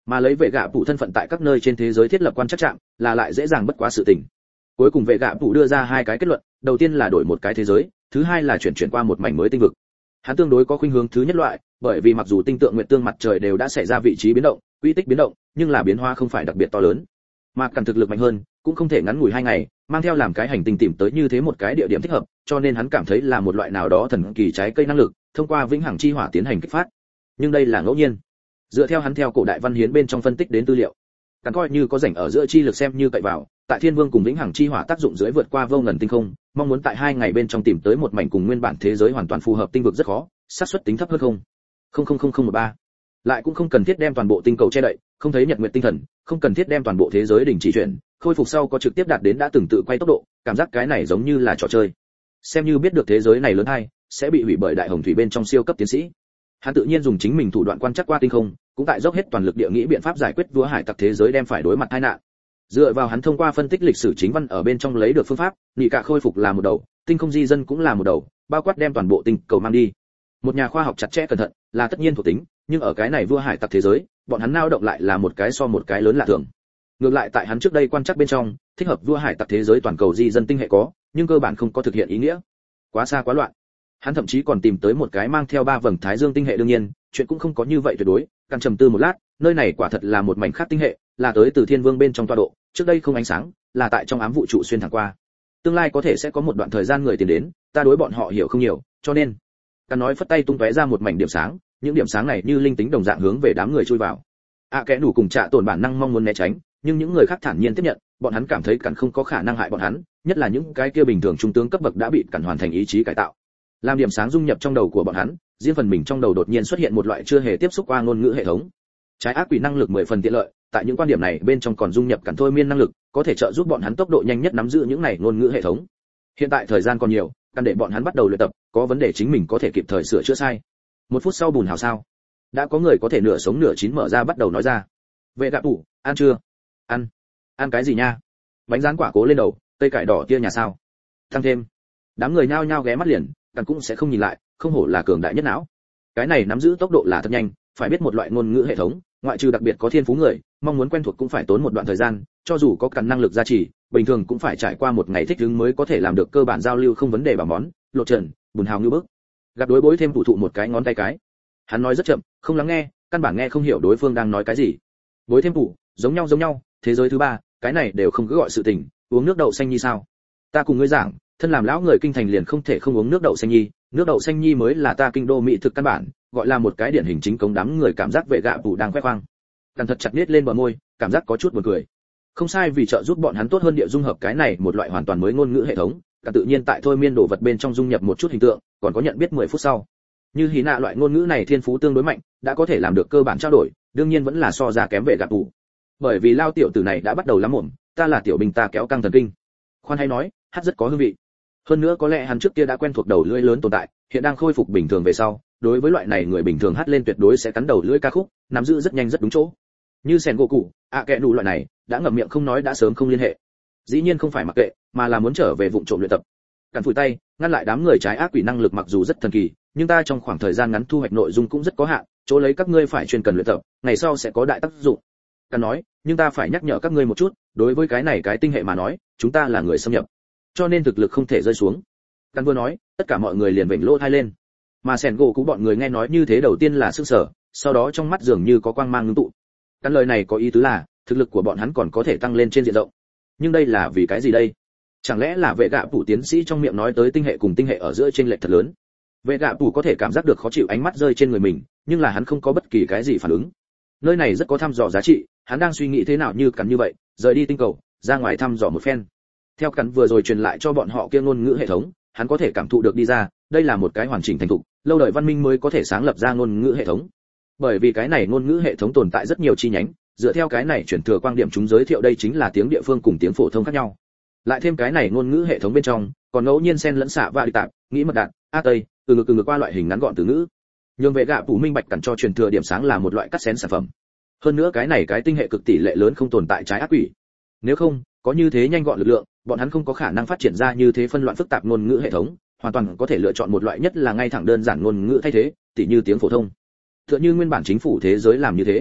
Mà lấy vệ gạ phụ thân phận tại các nơi trên thế giới thiết lập quan trắc trạm, là lại dễ dàng bất quá sự tình. Cuối cùng vệ gạ phụ đưa ra hai cái kết luận, đầu tiên là đổi một cái thế giới, thứ hai là chuyển chuyển qua một mảnh mới tinh vực. Hắn tương đối có khuynh hướng thứ nhất loại, bởi vì mặc dù tinh tượng nguyệt tương mặt trời đều đã xảy ra vị trí biến động, quỹ tích biến động, nhưng là biến hóa không phải đặc biệt to lớn. Mà cần thực lực mạnh hơn, cũng không thể ngắn ngủi hai ngày, mang theo làm cái hành tinh tìm tới như thế một cái địa điểm thích hợp, cho nên hắn cảm thấy là một loại nào đó thần kỳ trái cây năng lực, thông qua vĩnh hằng chi hỏa tiến hành kích phát. Nhưng đây là ngẫu nhiên. Dựa theo hắn theo cổ đại văn hiến bên trong phân tích đến tư liệu, cần coi như có rảnh ở giữa chi lực xem như cậy vào, tại Thiên Vương cùng vĩnh hằng chi hỏa tác dụng dưới vượt qua vô ngần tinh không, mong muốn tại hai ngày bên trong tìm tới một mảnh cùng nguyên bản thế giới hoàn toàn phù hợp tinh vực rất khó, xác suất tính thấp hơn không. không không không không một ba. Lại cũng không cần thiết đem toàn bộ tinh cầu che đậy, không thấy nhật nguyệt tinh thần, không cần thiết đem toàn bộ thế giới đình chỉ chuyển, khôi phục sau có trực tiếp đạt đến đã từng tự quay tốc độ, cảm giác cái này giống như là trò chơi. Xem như biết được thế giới này lớn hay, sẽ bị hủy bởi đại hồng thủy bên trong siêu cấp tiến sĩ. Hắn tự nhiên dùng chính mình thủ đoạn quan trắc qua tinh không, cũng tại dốc hết toàn lực địa nghĩ biện pháp giải quyết vua hải tặc thế giới đem phải đối mặt tai nạn. Dựa vào hắn thông qua phân tích lịch sử chính văn ở bên trong lấy được phương pháp, nhị cả khôi phục là một đầu, tinh không di dân cũng là một đầu, bao quát đem toàn bộ tinh cầu mang đi. Một nhà khoa học chặt chẽ cẩn thận, là tất nhiên thuộc tính, nhưng ở cái này vua hải tặc thế giới, bọn hắn nao động lại là một cái so một cái lớn lạ thường. Ngược lại tại hắn trước đây quan trắc bên trong, thích hợp vua hải tặc thế giới toàn cầu di dân tinh hệ có, nhưng cơ bản không có thực hiện ý nghĩa. Quá xa quá loạn. Hắn thậm chí còn tìm tới một cái mang theo ba vầng thái dương tinh hệ, đương nhiên, chuyện cũng không có như vậy tuyệt đối, căn trầm tư một lát, nơi này quả thật là một mảnh khác tinh hệ, là tới từ Thiên Vương bên trong tọa độ, trước đây không ánh sáng, là tại trong ám vũ trụ xuyên thẳng qua. Tương lai có thể sẽ có một đoạn thời gian người tiền đến, ta đối bọn họ hiểu không nhiều, cho nên, căn nói phất tay tung tóe ra một mảnh điểm sáng, những điểm sáng này như linh tính đồng dạng hướng về đám người chui vào. À kẻ đủ cùng Trạ Tổn bản năng mong muốn né tránh, nhưng những người khác thản nhiên tiếp nhận, bọn hắn cảm thấy cẩn không có khả năng hại bọn hắn, nhất là những cái kia bình thường trung tướng cấp bậc đã bị cẩn hoàn thành ý chí cải tạo. Làm điểm sáng dung nhập trong đầu của bọn hắn, riêng phần mình trong đầu đột nhiên xuất hiện một loại chưa hề tiếp xúc qua ngôn ngữ hệ thống. Trái ác quỷ năng lực mười phần tiện lợi, tại những quan điểm này bên trong còn dung nhập cẩn thôi miên năng lực, có thể trợ giúp bọn hắn tốc độ nhanh nhất nắm giữ những này ngôn ngữ hệ thống. Hiện tại thời gian còn nhiều, cần để bọn hắn bắt đầu luyện tập, có vấn đề chính mình có thể kịp thời sửa chữa sai. Một phút sau bùn hào sao? Đã có người có thể nửa sống nửa chín mở ra bắt đầu nói ra. Vệ gạ tủ, ăn chưa? Ăn. Ăn cái gì nha? Bánh rán quả cố lên đầu, cây cải đỏ tia nhà sao? Thăng thêm. Đám người nhao nhao ghé mắt liền, cần cũng sẽ không nhìn lại, không hổ là cường đại nhất não. Cái này nắm giữ tốc độ là thật nhanh, phải biết một loại ngôn ngữ hệ thống, ngoại trừ đặc biệt có thiên phú người, mong muốn quen thuộc cũng phải tốn một đoạn thời gian, cho dù có cần năng lực gia trì, bình thường cũng phải trải qua một ngày thích ứng mới có thể làm được cơ bản giao lưu không vấn đề bảo món, lộ trần, bùn hào như bước. Gặp đối bối thêm phụ thụ một cái ngón tay cái. Hắn nói rất chậm, không lắng nghe, căn bản nghe không hiểu đối phương đang nói cái gì. Bối thêm phụ, giống nhau giống nhau, thế giới thứ ba, cái này đều không cứ gọi sự tình, uống nước đậu xanh nhi sao? Ta cùng ngươi giảng, thân làm lão người kinh thành liền không thể không uống nước đậu xanh nhi, nước đậu xanh nhi mới là ta kinh đô mỹ thực căn bản, gọi là một cái điển hình chính cống đám người cảm giác vệ gạ phụ đang khoe khoang. Cẩn thật chặt nết lên bờ môi, cảm giác có chút buồn cười. Không sai, vì trợ giúp bọn hắn tốt hơn địa dung hợp cái này một loại hoàn toàn mới ngôn ngữ hệ thống, cả tự nhiên tại thôi miên đồ vật bên trong dung nhập một chút hình tượng, còn có nhận biết mười phút sau. Như hí nạ loại ngôn ngữ này thiên phú tương đối mạnh, đã có thể làm được cơ bản trao đổi, đương nhiên vẫn là so ra kém vệ gạ phụ. Bởi vì lao tiểu tử này đã bắt đầu lắm mồm, ta là tiểu binh ta kéo căng thần kinh. Khoan hay nói, hát rất có hương vị. Hơn nữa có lẽ hắn trước kia đã quen thuộc đầu lưỡi lớn tồn tại, hiện đang khôi phục bình thường về sau, đối với loại này người bình thường hát lên tuyệt đối sẽ cắn đầu lưỡi ca khúc, nắm giữ rất nhanh rất đúng chỗ. Như Sen Goku, ạ kệ đủ loại này, đã ngậm miệng không nói đã sớm không liên hệ. Dĩ nhiên không phải mặc kệ, mà là muốn trở về vụng trộm luyện tập. Cản phủi tay, ngăn lại đám người trái ác quỷ năng lực mặc dù rất thần kỳ, nhưng ta trong khoảng thời gian ngắn thu hoạch nội dung cũng rất có hạn, chỗ lấy các ngươi phải chuyên cần luyện tập, ngày sau sẽ có đại tác dụng. Cản nói, nhưng ta phải nhắc nhở các ngươi một chút, đối với cái này cái tinh hệ mà nói, chúng ta là người xâm nhập, cho nên thực lực không thể rơi xuống. Cản vừa nói, tất cả mọi người liền vểnh lỗ tai lên. Mà Sen Goku bọn người nghe nói như thế đầu tiên là sửng sở, sau đó trong mắt dường như có quang mang ngưng tụ. Căn lời này có ý tứ là, thực lực của bọn hắn còn có thể tăng lên trên diện rộng. Nhưng đây là vì cái gì đây? Chẳng lẽ là vệ gạ phủ tiến sĩ trong miệng nói tới tinh hệ cùng tinh hệ ở giữa chênh lệch thật lớn? Vệ gạ phủ có thể cảm giác được khó chịu ánh mắt rơi trên người mình, nhưng là hắn không có bất kỳ cái gì phản ứng. Nơi này rất có thăm dò giá trị, hắn đang suy nghĩ thế nào như cắn như vậy, rời đi tinh cầu, ra ngoài thăm dò một phen. Theo cắn vừa rồi truyền lại cho bọn họ kia ngôn ngữ hệ thống, hắn có thể cảm thụ được đi ra, đây là một cái hoàn chỉnh thành thục, lâu đời văn minh mới có thể sáng lập ra ngôn ngữ hệ thống. Bởi vì cái này ngôn ngữ hệ thống tồn tại rất nhiều chi nhánh, dựa theo cái này chuyển thừa quan điểm chúng giới thiệu đây chính là tiếng địa phương cùng tiếng phổ thông khác nhau. Lại thêm cái này ngôn ngữ hệ thống bên trong, còn ngẫu nhiên xen lẫn xạ và đi tạp, nghĩ mật đạn, a tây, từ ngược từ ngược qua loại hình ngắn gọn từ ngữ. Nhưng vệ gạ phủ minh bạch cẩn cho truyền thừa điểm sáng là một loại cắt xén sản phẩm. Hơn nữa cái này cái tinh hệ cực tỷ lệ lớn không tồn tại trái ác quỷ. Nếu không, có như thế nhanh gọn lực lượng, bọn hắn không có khả năng phát triển ra như thế phân loạn phức tạp ngôn ngữ hệ thống, hoàn toàn có thể lựa chọn một loại nhất là ngay thẳng đơn giản ngôn ngữ thay thế, tỉ như tiếng phổ thông. Tựa như nguyên bản chính phủ thế giới làm như thế.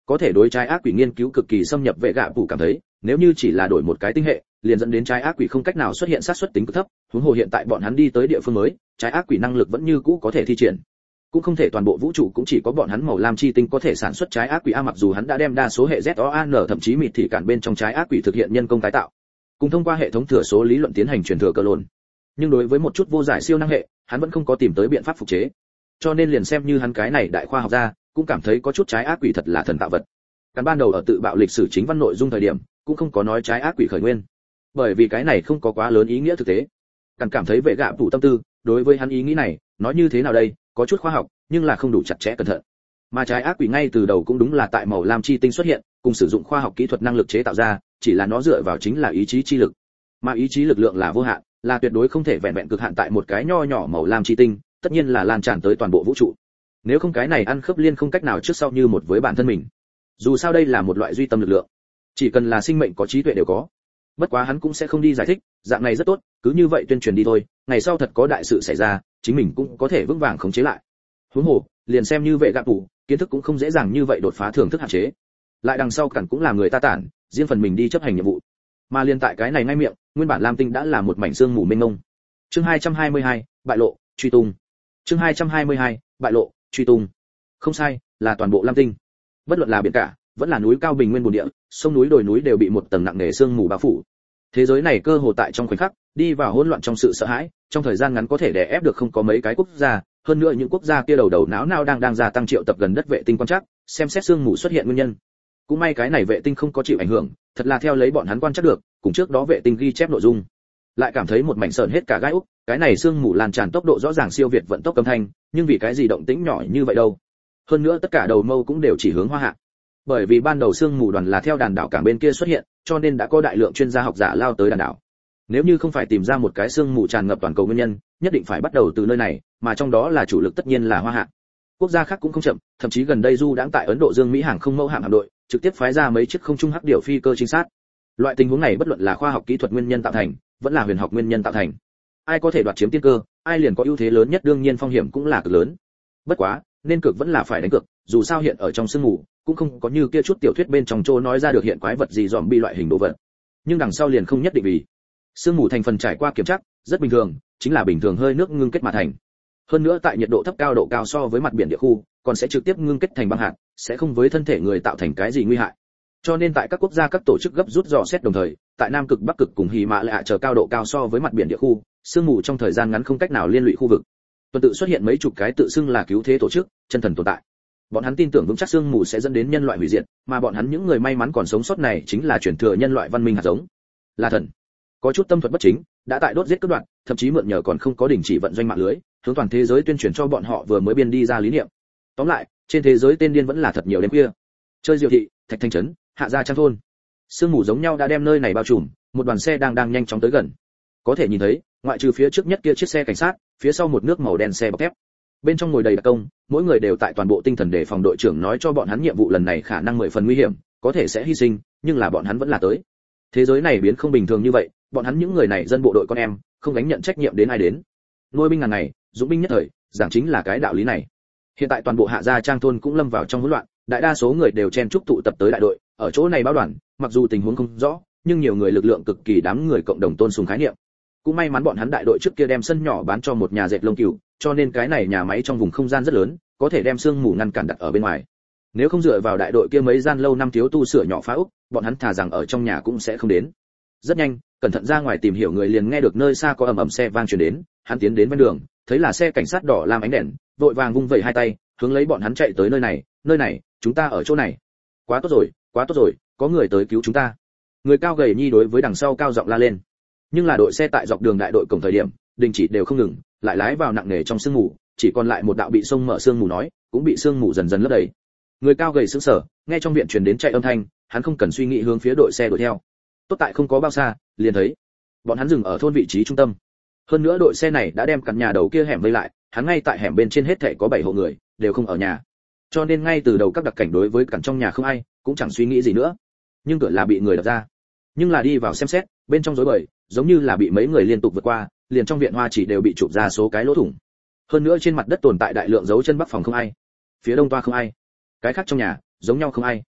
Có thể đối trái ác quỷ nghiên cứu cực kỳ xâm nhập, vệ gạ phủ cảm thấy nếu như chỉ là đổi một cái tinh hệ liền dẫn đến trái ác quỷ không cách nào xuất hiện xác suất tính cực thấp, huống hồ hiện tại bọn hắn đi tới địa phương mới, trái ác quỷ năng lực vẫn như cũ có thể thi triển. Cũng không thể toàn bộ vũ trụ cũng chỉ có bọn hắn màu lam chi tinh có thể sản xuất trái ác quỷ a, mặc dù hắn đã đem đa số hệ Z O A N thậm chí mịt thì cản bên trong trái ác quỷ thực hiện nhân công tái tạo, cùng thông qua hệ thống thừa số lý luận tiến hành truyền thừa cơ lồn. Nhưng đối với một chút vô giải siêu năng hệ, hắn vẫn không có tìm tới biện pháp phục chế. Cho nên liền xem như hắn cái này đại khoa học gia, cũng cảm thấy có chút trái ác quỷ thật là thần tạo vật. Căn ban đầu ở tự bạo lịch sử chính văn nội dung thời điểm, cũng không có nói trái ác quỷ khởi nguyên, bởi vì cái này không có quá lớn ý nghĩa thực tế. Căn cảm thấy vệ gạ phủ tâm tư, đối với hắn ý nghĩ này, nói như thế nào đây, có chút khoa học, nhưng là không đủ chặt chẽ cẩn thận. Mà trái ác quỷ ngay từ đầu cũng đúng là tại màu lam chi tinh xuất hiện, cùng sử dụng khoa học kỹ thuật năng lực chế tạo ra, chỉ là nó dựa vào chính là ý chí chi lực. Mà ý chí lực lượng là vô hạn, là tuyệt đối không thể vẹn vẹn cực hạn tại một cái nho nhỏ màu lam chi tinh, tất nhiên là lan tràn tới toàn bộ vũ trụ. Nếu không cái này ăn khớp liên không cách nào trước sau như một với bản thân mình. Dù sao đây là một loại duy tâm lực lượng, chỉ cần là sinh mệnh có trí tuệ đều có. Bất quá hắn cũng sẽ không đi giải thích, dạng này rất tốt, cứ như vậy tuyên truyền đi thôi, ngày sau thật có đại sự xảy ra, chính mình cũng có thể vững vàng khống chế lại. Huống hồ, liền xem như vệ gạ phủ, kiến thức cũng không dễ dàng như vậy đột phá thưởng thức hạn chế. Lại đằng sau cản cũng là người ta tản, riêng phần mình đi chấp hành nhiệm vụ. Mà liên tại cái này ngay miệng, nguyên bản lam tinh đã là một mảnh sương mù mênh mông. Chương hai trăm hai mươi hai, bại lộ, truy tung. Chương hai trăm hai mươi hai, bại lộ, truy tung. Không sai, là toàn bộ lam tinh. Bất luận là biển cả, vẫn là núi cao bình nguyên bùn địa, sông núi đồi núi đều bị một tầng nặng nề sương mù bao phủ. Thế giới này cơ hồ tại trong khoảnh khắc đi vào hỗn loạn trong sự sợ hãi, trong thời gian ngắn có thể đè ép được không có mấy cái quốc gia, hơn nữa những quốc gia kia đầu đầu não não đang đang gia tăng triệu tập gần đất vệ tinh quan trắc, xem xét sương mù xuất hiện nguyên nhân. Cũng may cái này vệ tinh không có chịu ảnh hưởng, thật là theo lấy bọn hắn quan trắc được, cùng trước đó vệ tinh ghi chép nội dung, lại cảm thấy một mảnh sờn hết cả gai úc, cái này sương mù lan tràn tốc độ rõ ràng siêu việt vận tốc âm thanh, nhưng vì cái gì động tĩnh nhỏ như vậy đâu? Hơn nữa tất cả đầu mâu cũng đều chỉ hướng Hoa Hạ. Bởi vì ban đầu sương mù đoàn là theo đàn đảo cảng bên kia xuất hiện, cho nên đã có đại lượng chuyên gia học giả lao tới đàn đảo. Nếu như không phải tìm ra một cái sương mù tràn ngập toàn cầu nguyên nhân, nhất định phải bắt đầu từ nơi này, mà trong đó là chủ lực tất nhiên là Hoa Hạ. Quốc gia khác cũng không chậm, thậm chí gần đây du đãng tại Ấn Độ Dương Mỹ hàng không mẫu hạm hạm đội, trực tiếp phái ra mấy chiếc không trung hắc điểu phi cơ trinh sát. Loại tình huống này bất luận là khoa học kỹ thuật nguyên nhân tạo thành, vẫn là huyền học nguyên nhân tạo thành, ai có thể đoạt chiếm tiên cơ, ai liền có ưu thế lớn nhất, đương nhiên phong hiểm cũng là cực lớn. Bất quá, nên cược vẫn là phải đánh cược, dù sao hiện ở trong sương mù, cũng không có như kia chút tiểu thuyết bên trong trô nói ra được hiện quái vật gì dòm bi loại hình đồ vật. Nhưng đằng sau liền không nhất định, vì sương mù thành phần trải qua kiểm tra, rất bình thường, chính là bình thường hơi nước ngưng kết mà thành. Hơn nữa tại nhiệt độ thấp cao độ cao so với mặt biển địa khu, còn sẽ trực tiếp ngưng kết thành băng hạt, sẽ không với thân thể người tạo thành cái gì nguy hại. Cho nên tại các quốc gia các tổ chức gấp rút dò xét đồng thời, tại Nam Cực, Bắc Cực cùng Hy Mã Lạ chờ cao độ cao so với mặt biển địa khu, sương mù trong thời gian ngắn không cách nào liên lụy khu vực. Tuần tự xuất hiện mấy chục cái tự xưng là cứu thế tổ chức, chân thần tồn tại. Bọn hắn tin tưởng vững chắc sương mù sẽ dẫn đến nhân loại hủy diệt, mà bọn hắn những người may mắn còn sống sót này chính là truyền thừa nhân loại văn minh hạt giống. Là thần. Có chút tâm thuật bất chính, đã tại đốt giết cướp đoạt, thậm chí mượn nhờ còn không có đình chỉ vận doanh mạng lưới, hướng toàn thế giới tuyên truyền cho bọn họ vừa mới biên đi ra lý niệm. Tóm lại, trên thế giới tên điên vẫn là thật nhiều đêm khuya. Chơi diệu thị, Thạch Thanh trấn, Hạ Gia Trang thôn. Sương mù giống nhau đã đem nơi này bao trùm, một đoàn xe đang đang nhanh chóng tới gần. Có thể nhìn thấy, ngoại trừ phía trước nhất kia chiếc xe cảnh sát, phía sau một nước màu đen xe bọc thép. Bên trong ngồi đầy đặc công, mỗi người đều tại toàn bộ tinh thần để phòng đội trưởng nói cho bọn hắn nhiệm vụ lần này khả năng mười phần nguy hiểm, có thể sẽ hy sinh, nhưng là bọn hắn vẫn là tới. Thế giới này biến không bình thường như vậy, bọn hắn những người này dân bộ đội con em, không gánh nhận trách nhiệm đến ai đến. Nuôi binh ngàn ngày, dũng binh nhất thời, giảng chính là cái đạo lý này. Hiện tại toàn bộ Hạ Gia Trang thôn cũng lâm vào trong hỗn loạn, đại đa số người đều chen chúc tụ tập tới đại đội, ở chỗ này báo đoàn, mặc dù tình huống không rõ, nhưng nhiều người lực lượng cực kỳ đám người cộng đồng tôn sùng khái niệm. Cũng may mắn bọn hắn đại đội trước kia đem sân nhỏ bán cho một nhà dệt lông cừu, cho nên cái này nhà máy trong vùng không gian rất lớn, có thể đem sương mù ngăn cản đặt ở bên ngoài. Nếu không dựa vào đại đội kia mấy gian lâu năm thiếu tu sửa nhỏ phá ốc, bọn hắn thà rằng ở trong nhà cũng sẽ không đến. Rất nhanh, cẩn thận ra ngoài tìm hiểu người liền nghe được nơi xa có ầm ầm xe vang truyền đến, hắn tiến đến bên đường, thấy là xe cảnh sát đỏ lam ánh đèn, vội vàng vung vẩy hai tay, hướng lấy bọn hắn chạy tới nơi này, nơi này, chúng ta ở chỗ này. Quá tốt rồi, quá tốt rồi, có người tới cứu chúng ta. Người cao gầy nhi đối với đằng sau cao giọng la lên. Nhưng là đội xe tại dọc đường đại đội cổng thời điểm, đình chỉ đều không ngừng, lại lái vào nặng nề trong sương mù, chỉ còn lại một đạo bị sông mở sương mù nói, cũng bị sương mù dần dần lấp đầy. Người cao gầy sững sờ, nghe trong viện truyền đến chạy âm thanh, hắn không cần suy nghĩ hướng phía đội xe đuổi theo. Tốt tại không có bao xa, liền thấy bọn hắn dừng ở thôn vị trí trung tâm. Hơn nữa đội xe này đã đem căn nhà đầu kia hẻm vây lại, hắn ngay tại hẻm bên trên hết thảy có bảy hộ người, đều không ở nhà. Cho nên ngay từ đầu các đặc cảnh đối với căn trong nhà không ai, cũng chẳng suy nghĩ gì nữa. Nhưng cửa là bị người đập ra. Nhưng là đi vào xem xét, bên trong rối bời, giống như là bị mấy người liên tục vượt qua, liền trong viện hoa chỉ đều bị chụp ra số cái lỗ thủng. Hơn nữa trên mặt đất tồn tại đại lượng dấu chân, bắc phòng không ai, phía đông toa không ai, cái khác trong nhà giống nhau không ai.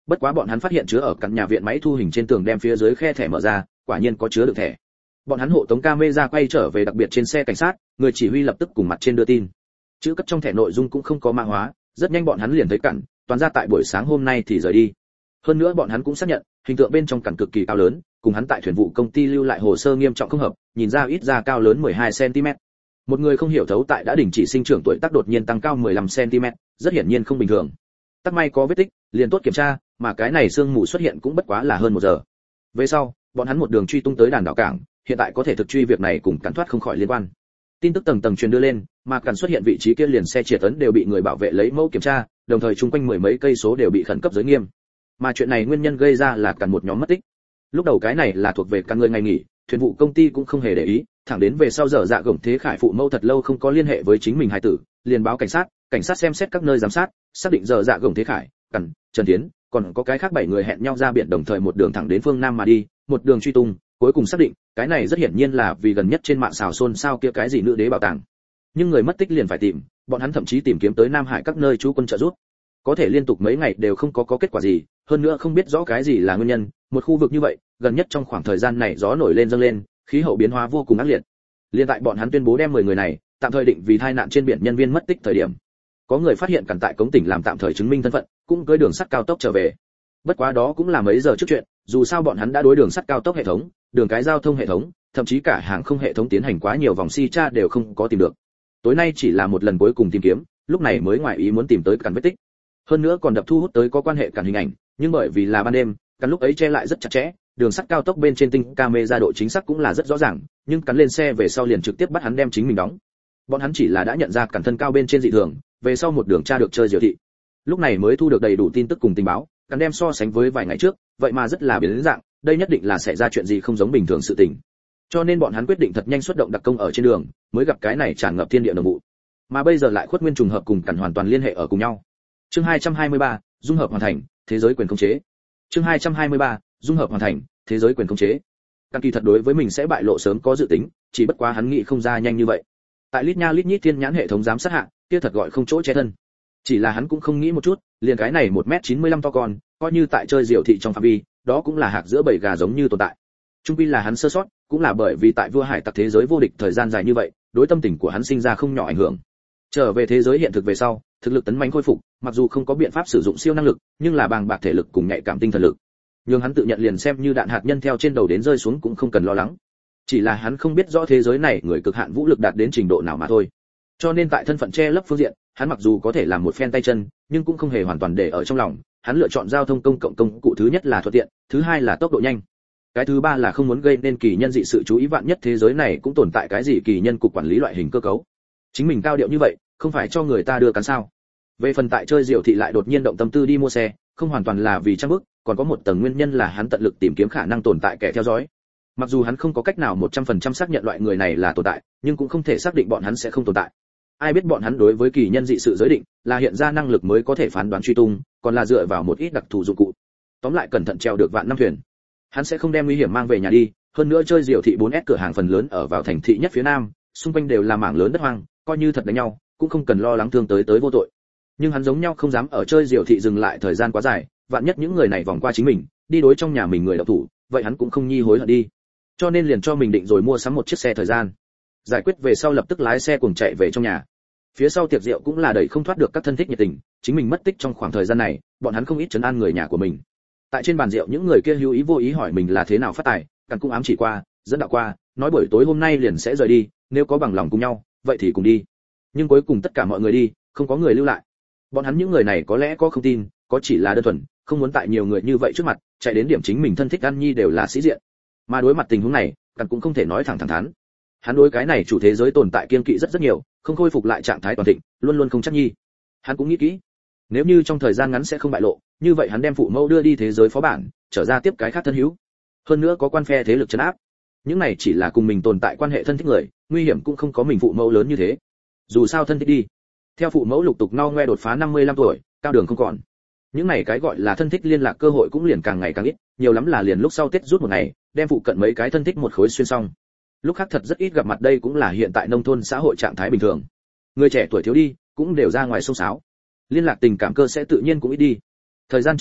Bất quá bọn hắn phát hiện chứa ở căn nhà viện máy thu hình trên tường đem phía dưới khe thẻ mở ra, quả nhiên có chứa được thẻ. Bọn hắn hộ tống camera quay trở về đặc biệt trên xe cảnh sát, người chỉ huy lập tức cùng mặt trên đưa tin. Chữ cất trong thẻ nội dung cũng không có mã hóa, rất nhanh bọn hắn liền thấy cẩn, toàn ra tại buổi sáng hôm nay thì rời đi. Hơn nữa bọn hắn cũng xác nhận, hình tượng bên trong cẩn cực kỳ cao lớn, cùng hắn tại thuyền vụ công ty lưu lại hồ sơ nghiêm trọng không hợp, nhìn ra ít ra cao lớn mười hai xăng ti mét. Một người không hiểu thấu tại đã đình chỉ sinh trưởng tuổi tác đột nhiên tăng cao mười lăm xăng ti mét, rất hiển nhiên không bình thường. Tắc may có vết tích, liền tốt kiểm tra, mà cái này sương mù xuất hiện cũng bất quá là hơn một giờ. Về sau, bọn hắn một đường truy tung tới đàn đảo cảng, hiện tại có thể thực truy việc này cùng cản thoát không khỏi liên quan. Tin tức tầng tầng truyền đưa lên, mà cản xuất hiện vị trí kia liền xe triệt tấn đều bị người bảo vệ lấy mẫu kiểm tra, đồng thời chung quanh mười mấy cây số đều bị khẩn cấp giới nghiêm. Mà chuyện này nguyên nhân gây ra là cản một nhóm mất tích. Lúc đầu cái này là thuộc về cản người ngày nghỉ, thuyền vụ công ty cũng không hề để ý, thẳng đến về sau giờ dạ gồng thế khải phụ mẫu thật lâu không có liên hệ với chính mình hài tử, liền báo cảnh sát, cảnh sát xem xét các nơi giám sát, xác định giờ dạ gồng thế khải, cản, Trần Tiến, còn có cái khác bảy người hẹn nhau ra biển đồng thời một đường thẳng đến phương nam mà đi, một đường truy tung, cuối cùng xác định, cái này rất hiển nhiên là vì gần nhất trên mạng xào xôn xao kia cái gì nữ đế bảo tàng. Nhưng người mất tích liền phải tìm, bọn hắn thậm chí tìm kiếm tới Nam Hải các nơi trú quân trợ giúp. Có thể liên tục mấy ngày đều không có có kết quả gì, hơn nữa không biết rõ cái gì là nguyên nhân, một khu vực như vậy, gần nhất trong khoảng thời gian này gió nổi lên dâng lên, khí hậu biến hóa vô cùng ác liệt. Liên tại bọn hắn tuyên bố đem mười người này tạm thời định vì tai nạn trên biển nhân viên mất tích thời điểm, có người phát hiện cản tại cống tỉnh làm tạm thời chứng minh thân phận, cũng cưỡi đường sắt cao tốc trở về. Bất quá đó cũng là mấy giờ trước chuyện, dù sao bọn hắn đã đối đường sắt cao tốc hệ thống, đường cái giao thông hệ thống, thậm chí cả hàng không hệ thống tiến hành quá nhiều vòng si tra đều không có tìm được. Tối nay chỉ là một lần cuối cùng tìm kiếm, lúc này mới ngoài ý muốn tìm tới cản vết tích. Hơn nữa còn đập thu hút tới có quan hệ cản hình ảnh, nhưng bởi vì là ban đêm, cản lúc ấy che lại rất chặt chẽ, đường sắt cao tốc bên trên tinh camera độ chính xác cũng là rất rõ ràng, nhưng cản lên xe về sau liền trực tiếp bắt hắn đem chính mình đóng. Bọn hắn chỉ là đã nhận ra cản thân cao bên trên dị thường, về sau một đường tra được chơi diệu thị. Lúc này mới thu được đầy đủ tin tức cùng tình báo, cản đem so sánh với vài ngày trước, vậy mà rất là biến dạng, đây nhất định là xảy ra chuyện gì không giống bình thường sự tình. Cho nên bọn hắn quyết định thật nhanh xuất động đặc công ở trên đường, mới gặp cái này tràn ngập thiên địa nồng vụ. Mà bây giờ lại khuất nguyên trùng hợp cùng cản hoàn toàn liên hệ ở cùng nhau. Chương hai trăm hai mươi ba, dung hợp hoàn thành, thế giới quyền khống chế. Chương hai trăm hai mươi ba, dung hợp hoàn thành, thế giới quyền khống chế. Cản kỳ thật đối với mình sẽ bại lộ sớm có dự tính, chỉ bất quá hắn nghĩ không ra nhanh như vậy. Tại lít nha lít nhít thiên nhãn hệ thống giám sát hạ, kia thật gọi không chỗ che thân. Chỉ là hắn cũng không nghĩ một chút, liền cái này một mét chín mươi lăm to con, coi như tại chơi diệu thị trong phạm vi, đó cũng là hạc giữa bầy gà giống như tồn tại. Trung quy là hắn sơ sót, cũng là bởi vì tại vua hải tặc thế giới vô địch thời gian dài như vậy, đối tâm tình của hắn sinh ra không nhỏ ảnh hưởng. Trở về thế giới hiện thực về sau, thực lực tấn mãnh khôi phục, mặc dù không có biện pháp sử dụng siêu năng lực, nhưng là bàng bạc thể lực cùng nhạy cảm tinh thần lực. Nhưng hắn tự nhận liền xem như đạn hạt nhân theo trên đầu đến rơi xuống cũng không cần lo lắng. Chỉ là hắn không biết rõ thế giới này người cực hạn vũ lực đạt đến trình độ nào mà thôi. Cho nên tại thân phận che lấp phương diện, hắn mặc dù có thể làm một phen tay chân, nhưng cũng không hề hoàn toàn để ở trong lòng. Hắn lựa chọn giao thông công cộng công cụ thứ nhất là thuận tiện, thứ hai là tốc độ nhanh. Cái thứ ba là không muốn gây nên kỳ nhân dị sự chú ý, vạn nhất thế giới này cũng tồn tại cái gì kỳ nhân cục quản lý loại hình cơ cấu. Chính mình cao điệu như vậy, không phải cho người ta đưa cắn sao? Về phần tại chơi diệu thị lại đột nhiên động tâm tư đi mua xe, không hoàn toàn là vì trang bức, còn có một tầng nguyên nhân là hắn tận lực tìm kiếm khả năng tồn tại kẻ theo dõi. Mặc dù hắn không có cách nào một trăm phần trăm xác nhận loại người này là tồn tại, nhưng cũng không thể xác định bọn hắn sẽ không tồn tại. Ai biết bọn hắn đối với kỳ nhân dị sự giới định, là hiện ra năng lực mới có thể phán đoán truy tung, còn là dựa vào một ít đặc thù dụng cụ. Tóm lại cẩn thận treo được vạn năm thuyền. Hắn sẽ không đem nguy hiểm mang về nhà đi, hơn nữa chơi diệu thị bốn S cửa hàng phần lớn ở vào thành thị nhất phía nam, xung quanh đều là mảng lớn đất hoang, coi như thật đánh nhau, cũng không cần lo lắng thương tới tới vô tội. Nhưng hắn giống nhau không dám ở chơi diệu thị dừng lại thời gian quá dài, vạn nhất những người này vòng qua chính mình, đi đối trong nhà mình người độc thủ, vậy hắn cũng không nhi hối hận đi. Cho nên liền cho mình định rồi mua sắm một chiếc xe thời gian. Giải quyết về sau lập tức lái xe cùng chạy về trong nhà. Phía sau tiệc rượu cũng là đẩy không thoát được các thân thích nhiệt tình, chính mình mất tích trong khoảng thời gian này, bọn hắn không ít trấn an người nhà của mình. Tại trên bàn rượu những người kia hữu ý vô ý hỏi mình là thế nào phát tài, càng cũng ám chỉ qua, dẫn đạo qua, nói buổi tối hôm nay liền sẽ rời đi, nếu có bằng lòng cùng nhau, vậy thì cùng đi. Nhưng cuối cùng tất cả mọi người đi, không có người lưu lại. Bọn hắn những người này có lẽ có không tin, có chỉ là đơn thuần, không muốn tại nhiều người như vậy trước mặt, chạy đến điểm chính mình thân thích ăn nhi đều là sĩ diện. Mà đối mặt tình huống này, càng cũng không thể nói thẳng thẳng thắn. Hắn đối cái này chủ thế giới tồn tại kiên kỵ rất rất nhiều, không khôi phục lại trạng thái toàn thịnh, luôn luôn không chắc nhi. Hắn cũng nghĩ kỹ, nếu như trong thời gian ngắn sẽ không bại lộ, như vậy hắn đem phụ mẫu đưa đi thế giới phó bản, trở ra tiếp cái khác thân hữu. Hơn nữa có quan phe thế lực trấn áp. Những này chỉ là cùng mình tồn tại quan hệ thân thích người, nguy hiểm cũng không có mình phụ mẫu lớn như thế. Dù sao thân thích đi, theo phụ mẫu lục tục no ngoe đột phá năm mươi lăm tuổi, cao đường không còn. Những này cái gọi là thân thích liên lạc cơ hội cũng liền càng ngày càng ít, nhiều lắm là liền lúc sau Tết rút một ngày, đem phụ cận mấy cái thân thích một khối xuyên xong. Lúc khác thật rất ít gặp mặt, đây cũng là hiện tại nông thôn xã hội trạng thái bình thường. Người trẻ tuổi thiếu đi, cũng đều ra ngoài xông xáo. Liên lạc tình cảm cơ sẽ tự nhiên cũng ít đi. Thời gian chậm rãi,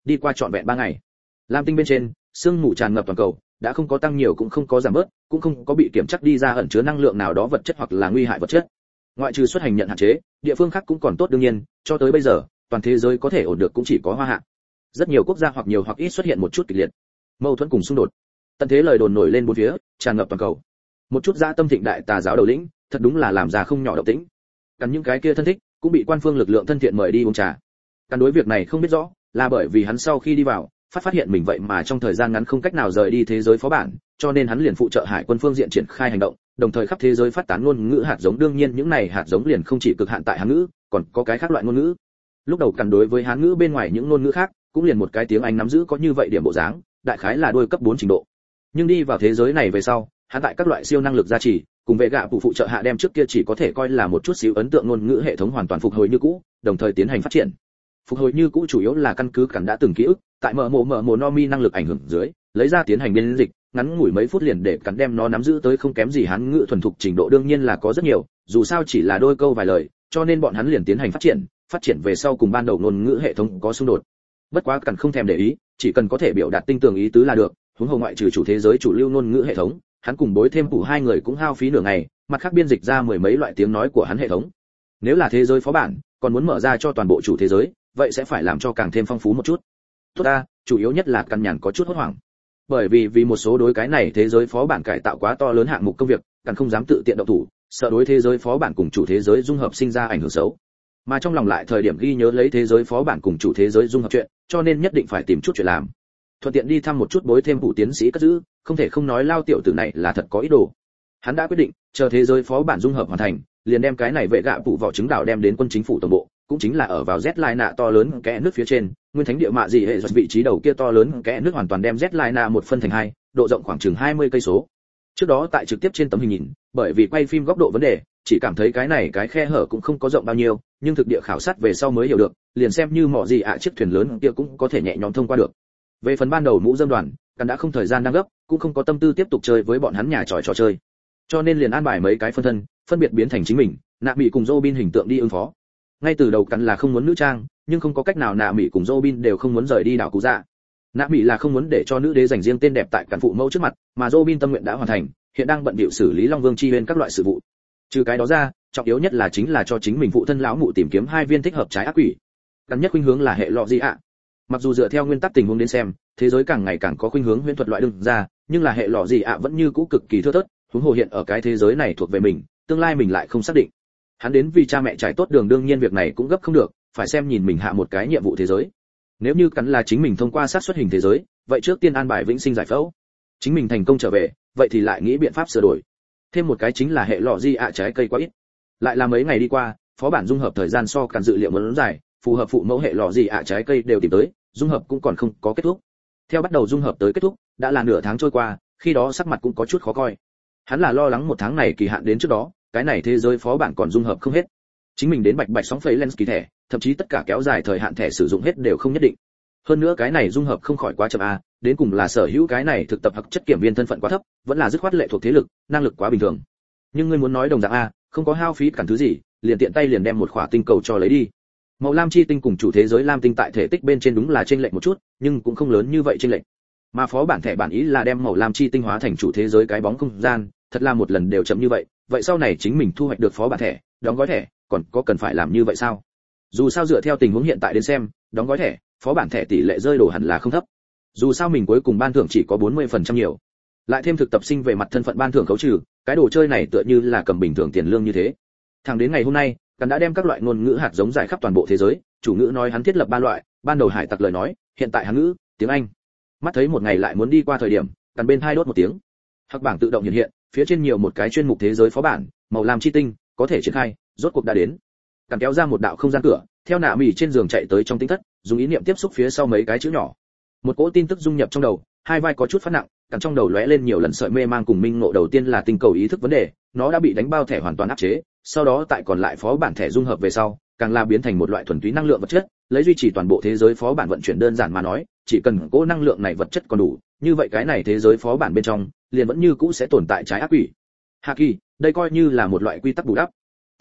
đi qua trọn vẹn ba ngày. Lam tinh bên trên, sương mù tràn ngập toàn cầu, đã không có tăng nhiều cũng không có giảm bớt, cũng không có bị kiểm chắc đi ra ẩn chứa năng lượng nào đó vật chất hoặc là nguy hại vật chất. Ngoại trừ xuất hành nhận hạn chế, địa phương khác cũng còn tốt đương nhiên, cho tới bây giờ, toàn thế giới có thể ổn được cũng chỉ có Hoa Hạ. Rất nhiều quốc gia hoặc nhiều hoặc ít xuất hiện một chút kịch liệt mâu thuẫn cùng xung đột. Tận thế lời đồn nổi lên bốn phía, tràn ngập toàn cầu. Một chút dã tâm thịnh đại tà giáo đầu lĩnh, thật đúng là làm ra không nhỏ động tĩnh. Cần những cái kia thân thích, cũng bị quan phương lực lượng thân thiện mời đi uống trà. Cần đối việc này không biết rõ, là bởi vì hắn sau khi đi vào, phát phát hiện mình vậy mà trong thời gian ngắn không cách nào rời đi thế giới phó bản, cho nên hắn liền phụ trợ hải quân phương diện triển khai hành động, đồng thời khắp thế giới phát tán ngôn ngữ hạt giống. Đương nhiên những này hạt giống liền không chỉ cực hạn tại Hán ngữ, còn có cái khác loại ngôn ngữ. Lúc đầu cần đối với Hán ngữ bên ngoài những ngôn ngữ khác, cũng liền một cái tiếng Anh nắm giữ có như vậy điểm bộ dáng, đại khái là đôi cấp bốn trình độ. Nhưng đi vào thế giới này về sau, hắn tại các loại siêu năng lực gia trì, cùng vệ gạ phụ phụ trợ hạ đem trước kia chỉ có thể coi là một chút xíu ấn tượng ngôn ngữ hệ thống hoàn toàn phục hồi như cũ, đồng thời tiến hành phát triển. Phục hồi như cũ chủ yếu là căn cứ cẩn đã từng ký ức, tại mở mồ mở mồ no mi năng lực ảnh hưởng dưới, lấy ra tiến hành biên dịch, ngắn ngủi mấy phút liền để cẩn đem nó nắm giữ tới không kém gì Hán ngữ thuần thục trình độ. Đương nhiên là có rất nhiều, dù sao chỉ là đôi câu vài lời, cho nên bọn hắn liền tiến hành phát triển, phát triển về sau cùng ban đầu ngôn ngữ hệ thống có xung đột. Bất quá cẩn không thèm để ý, chỉ cần có thể biểu đạt tinh tường ý tứ là được, huống hồ ngoại trừ chủ thế giới chủ lưu ngôn ngữ hệ thống, hắn cùng bối thêm phủ hai người cũng hao phí nửa ngày, mặt khác biên dịch ra mười mấy loại tiếng nói của hắn hệ thống. Nếu là thế giới phó bản, còn muốn mở ra cho toàn bộ chủ thế giới, vậy sẽ phải làm cho càng thêm phong phú một chút. Tốt ta, chủ yếu nhất là căn nhàn có chút hốt hoảng. Bởi vì vì một số đối cái này thế giới phó bản cải tạo quá to lớn hạng mục công việc, căn không dám tự tiện động thủ, sợ đối thế giới phó bản cùng chủ thế giới dung hợp sinh ra ảnh hưởng xấu. Mà trong lòng lại thời điểm ghi nhớ lấy thế giới phó bản cùng chủ thế giới dung hợp chuyện, cho nên nhất định phải tìm chút chuyện làm. Thuận tiện đi thăm một chút bối thêm phụ tiến sĩ cất giữ, không thể không nói lao tiểu tử này là thật có ý đồ. Hắn đã quyết định, chờ thế giới phó bản dung hợp hoàn thành, liền đem cái này vệ gạ phụ vỏ trứng đảo đem đến quân chính phủ tổng bộ, cũng chính là ở vào Z Lai nạ to lớn kẽ nước phía trên, nguyên thánh địa mạ gì hệ vị trí đầu kia to lớn kẽ nước hoàn toàn đem Z Lai nạ một phân thành hai, độ rộng khoảng chừng hai mươi cây số. Trước đó tại trực tiếp trên tấm hình nhìn, bởi vì quay phim góc độ vấn đề, chỉ cảm thấy cái này cái khe hở cũng không có rộng bao nhiêu, nhưng thực địa khảo sát về sau mới hiểu được, liền xem như mỏ gì ạ chiếc thuyền lớn kia cũng có thể nhẹ nhõm thông qua được. Về phần ban đầu mũ dâm đoàn, căn đã không thời gian đang gấp, cũng không có tâm tư tiếp tục chơi với bọn hắn nhà trò trò chơi, cho nên liền an bài mấy cái phân thân, phân biệt biến thành chính mình, nạ mỹ cùng Robin hình tượng đi ứng phó. Ngay từ đầu căn là không muốn nữ trang, nhưng không có cách nào nạ mỹ cùng Robin đều không muốn rời đi đảo Cú Dạ. Nạ mỹ là không muốn để cho nữ đế dành riêng tên đẹp tại cản phụ mẫu trước mặt, mà Robin tâm nguyện đã hoàn thành, hiện đang bận bịu xử lý Long Vương chi huyên các loại sự vụ. Trừ cái đó ra, trọng yếu nhất là chính là cho chính mình phụ thân lão mụ tìm kiếm hai viên thích hợp trái ác quỷ. Căn nhất khuynh hướng là hệ lọ gì ạ. Mặc dù dựa theo nguyên tắc tình huống đến xem, thế giới càng ngày càng có khuynh hướng huyễn thuật loại đương ra, nhưng là hệ lọ gì ạ vẫn như cũ cực kỳ thưa thớt, huống hồ hiện ở cái thế giới này thuộc về mình, tương lai mình lại không xác định. Hắn đến vì cha mẹ trải tốt đường, đương nhiên việc này cũng gấp không được, phải xem nhìn mình hạ một cái nhiệm vụ thế giới. Nếu như cắn là chính mình thông qua sát xuất hình thế giới, vậy trước tiên an bài vĩnh sinh giải phẫu. Chính mình thành công trở về, vậy thì lại nghĩ biện pháp sửa đổi. Thêm một cái chính là hệ lọ gì ạ trái cây quá ít. Lại là mấy ngày đi qua, phó bản dung hợp thời gian so cắn dự liệu muốn dài, phù hợp phụ mẫu hệ lọ gì ạ trái cây đều tìm tới, dung hợp cũng còn không có kết thúc. Theo bắt đầu dung hợp tới kết thúc, đã là nửa tháng trôi qua, khi đó sắc mặt cũng có chút khó coi. Hắn là lo lắng một tháng này kỳ hạn đến trước đó, cái này thế giới phó bản còn dung hợp không hết. Chính mình đến bạch bạch sóng phẩy lens kỳ thẻ, thậm chí tất cả kéo dài thời hạn thẻ sử dụng hết đều không nhất định. Hơn nữa cái này dung hợp không khỏi quá chậm a, đến cùng là sở hữu cái này thực tập hoặc chất kiểm viên thân phận quá thấp, vẫn là dứt khoát lệ thuộc thế lực, năng lực quá bình thường. Nhưng ngươi muốn nói đồng dạng a, không có hao phí cản thứ gì, liền tiện tay liền đem một khỏa tinh cầu cho lấy đi. Màu lam chi tinh cùng chủ thế giới lam tinh tại thể tích bên trên đúng là chênh lệch một chút, nhưng cũng không lớn như vậy chênh lệch. Mà phó bản thẻ bản ý là đem màu lam chi tinh hóa thành chủ thế giới cái bóng không gian, thật là một lần đều chậm như vậy, vậy sau này chính mình thu hoạch được phó bản thẻ, đóng gói thẻ, còn có cần phải làm như vậy sao? Dù sao dựa theo tình huống hiện tại đến xem, đóng gói thẻ, phó bản thẻ tỷ lệ rơi đồ hẳn là không thấp. Dù sao mình cuối cùng ban thưởng chỉ có bốn mươi phần trăm nhiều. Lại thêm thực tập sinh về mặt thân phận ban thưởng khấu trừ, cái đồ chơi này tựa như là cầm bình thường tiền lương như thế. Thẳng đến ngày hôm nay, Cắn đã đem các loại ngôn ngữ hạt giống giải khắp toàn bộ thế giới, chủ ngữ nói hắn thiết lập ba loại, ban đầu hải tặc lời nói, hiện tại hán ngữ, tiếng Anh. Mắt thấy một ngày lại muốn đi qua thời điểm, Cắn bên hai đốt một tiếng. Hắc bảng tự động hiện hiện, phía trên nhiều một cái chuyên mục thế giới phó bản, màu lam chi tinh, có thể triển khai, rốt cuộc đã đến. Cắn kéo ra một đạo không gian cửa, theo nạ mỉ trên giường chạy tới trong tinh thất, dùng ý niệm tiếp xúc phía sau mấy cái chữ nhỏ. Một cỗ tin tức dung nhập trong đầu, hai vai có chút phát nặng, Cắn trong đầu lóe lên nhiều lần sợi mê mang cùng minh ngộ. Đầu tiên là tinh cầu ý thức vấn đề, nó đã bị đánh bao thẻ hoàn toàn áp chế, sau đó tại còn lại phó bản thẻ dung hợp về sau, càng là biến thành một loại thuần túy năng lượng vật chất, lấy duy trì toàn bộ thế giới phó bản vận chuyển. Đơn giản mà nói, chỉ cần cỗ năng lượng này vật chất còn đủ, như vậy cái này thế giới phó bản bên trong liền vẫn như cũ sẽ tồn tại trái ác quỷ. Haki, đây coi như là một loại quy tắc bù đắp. Tiếp theo,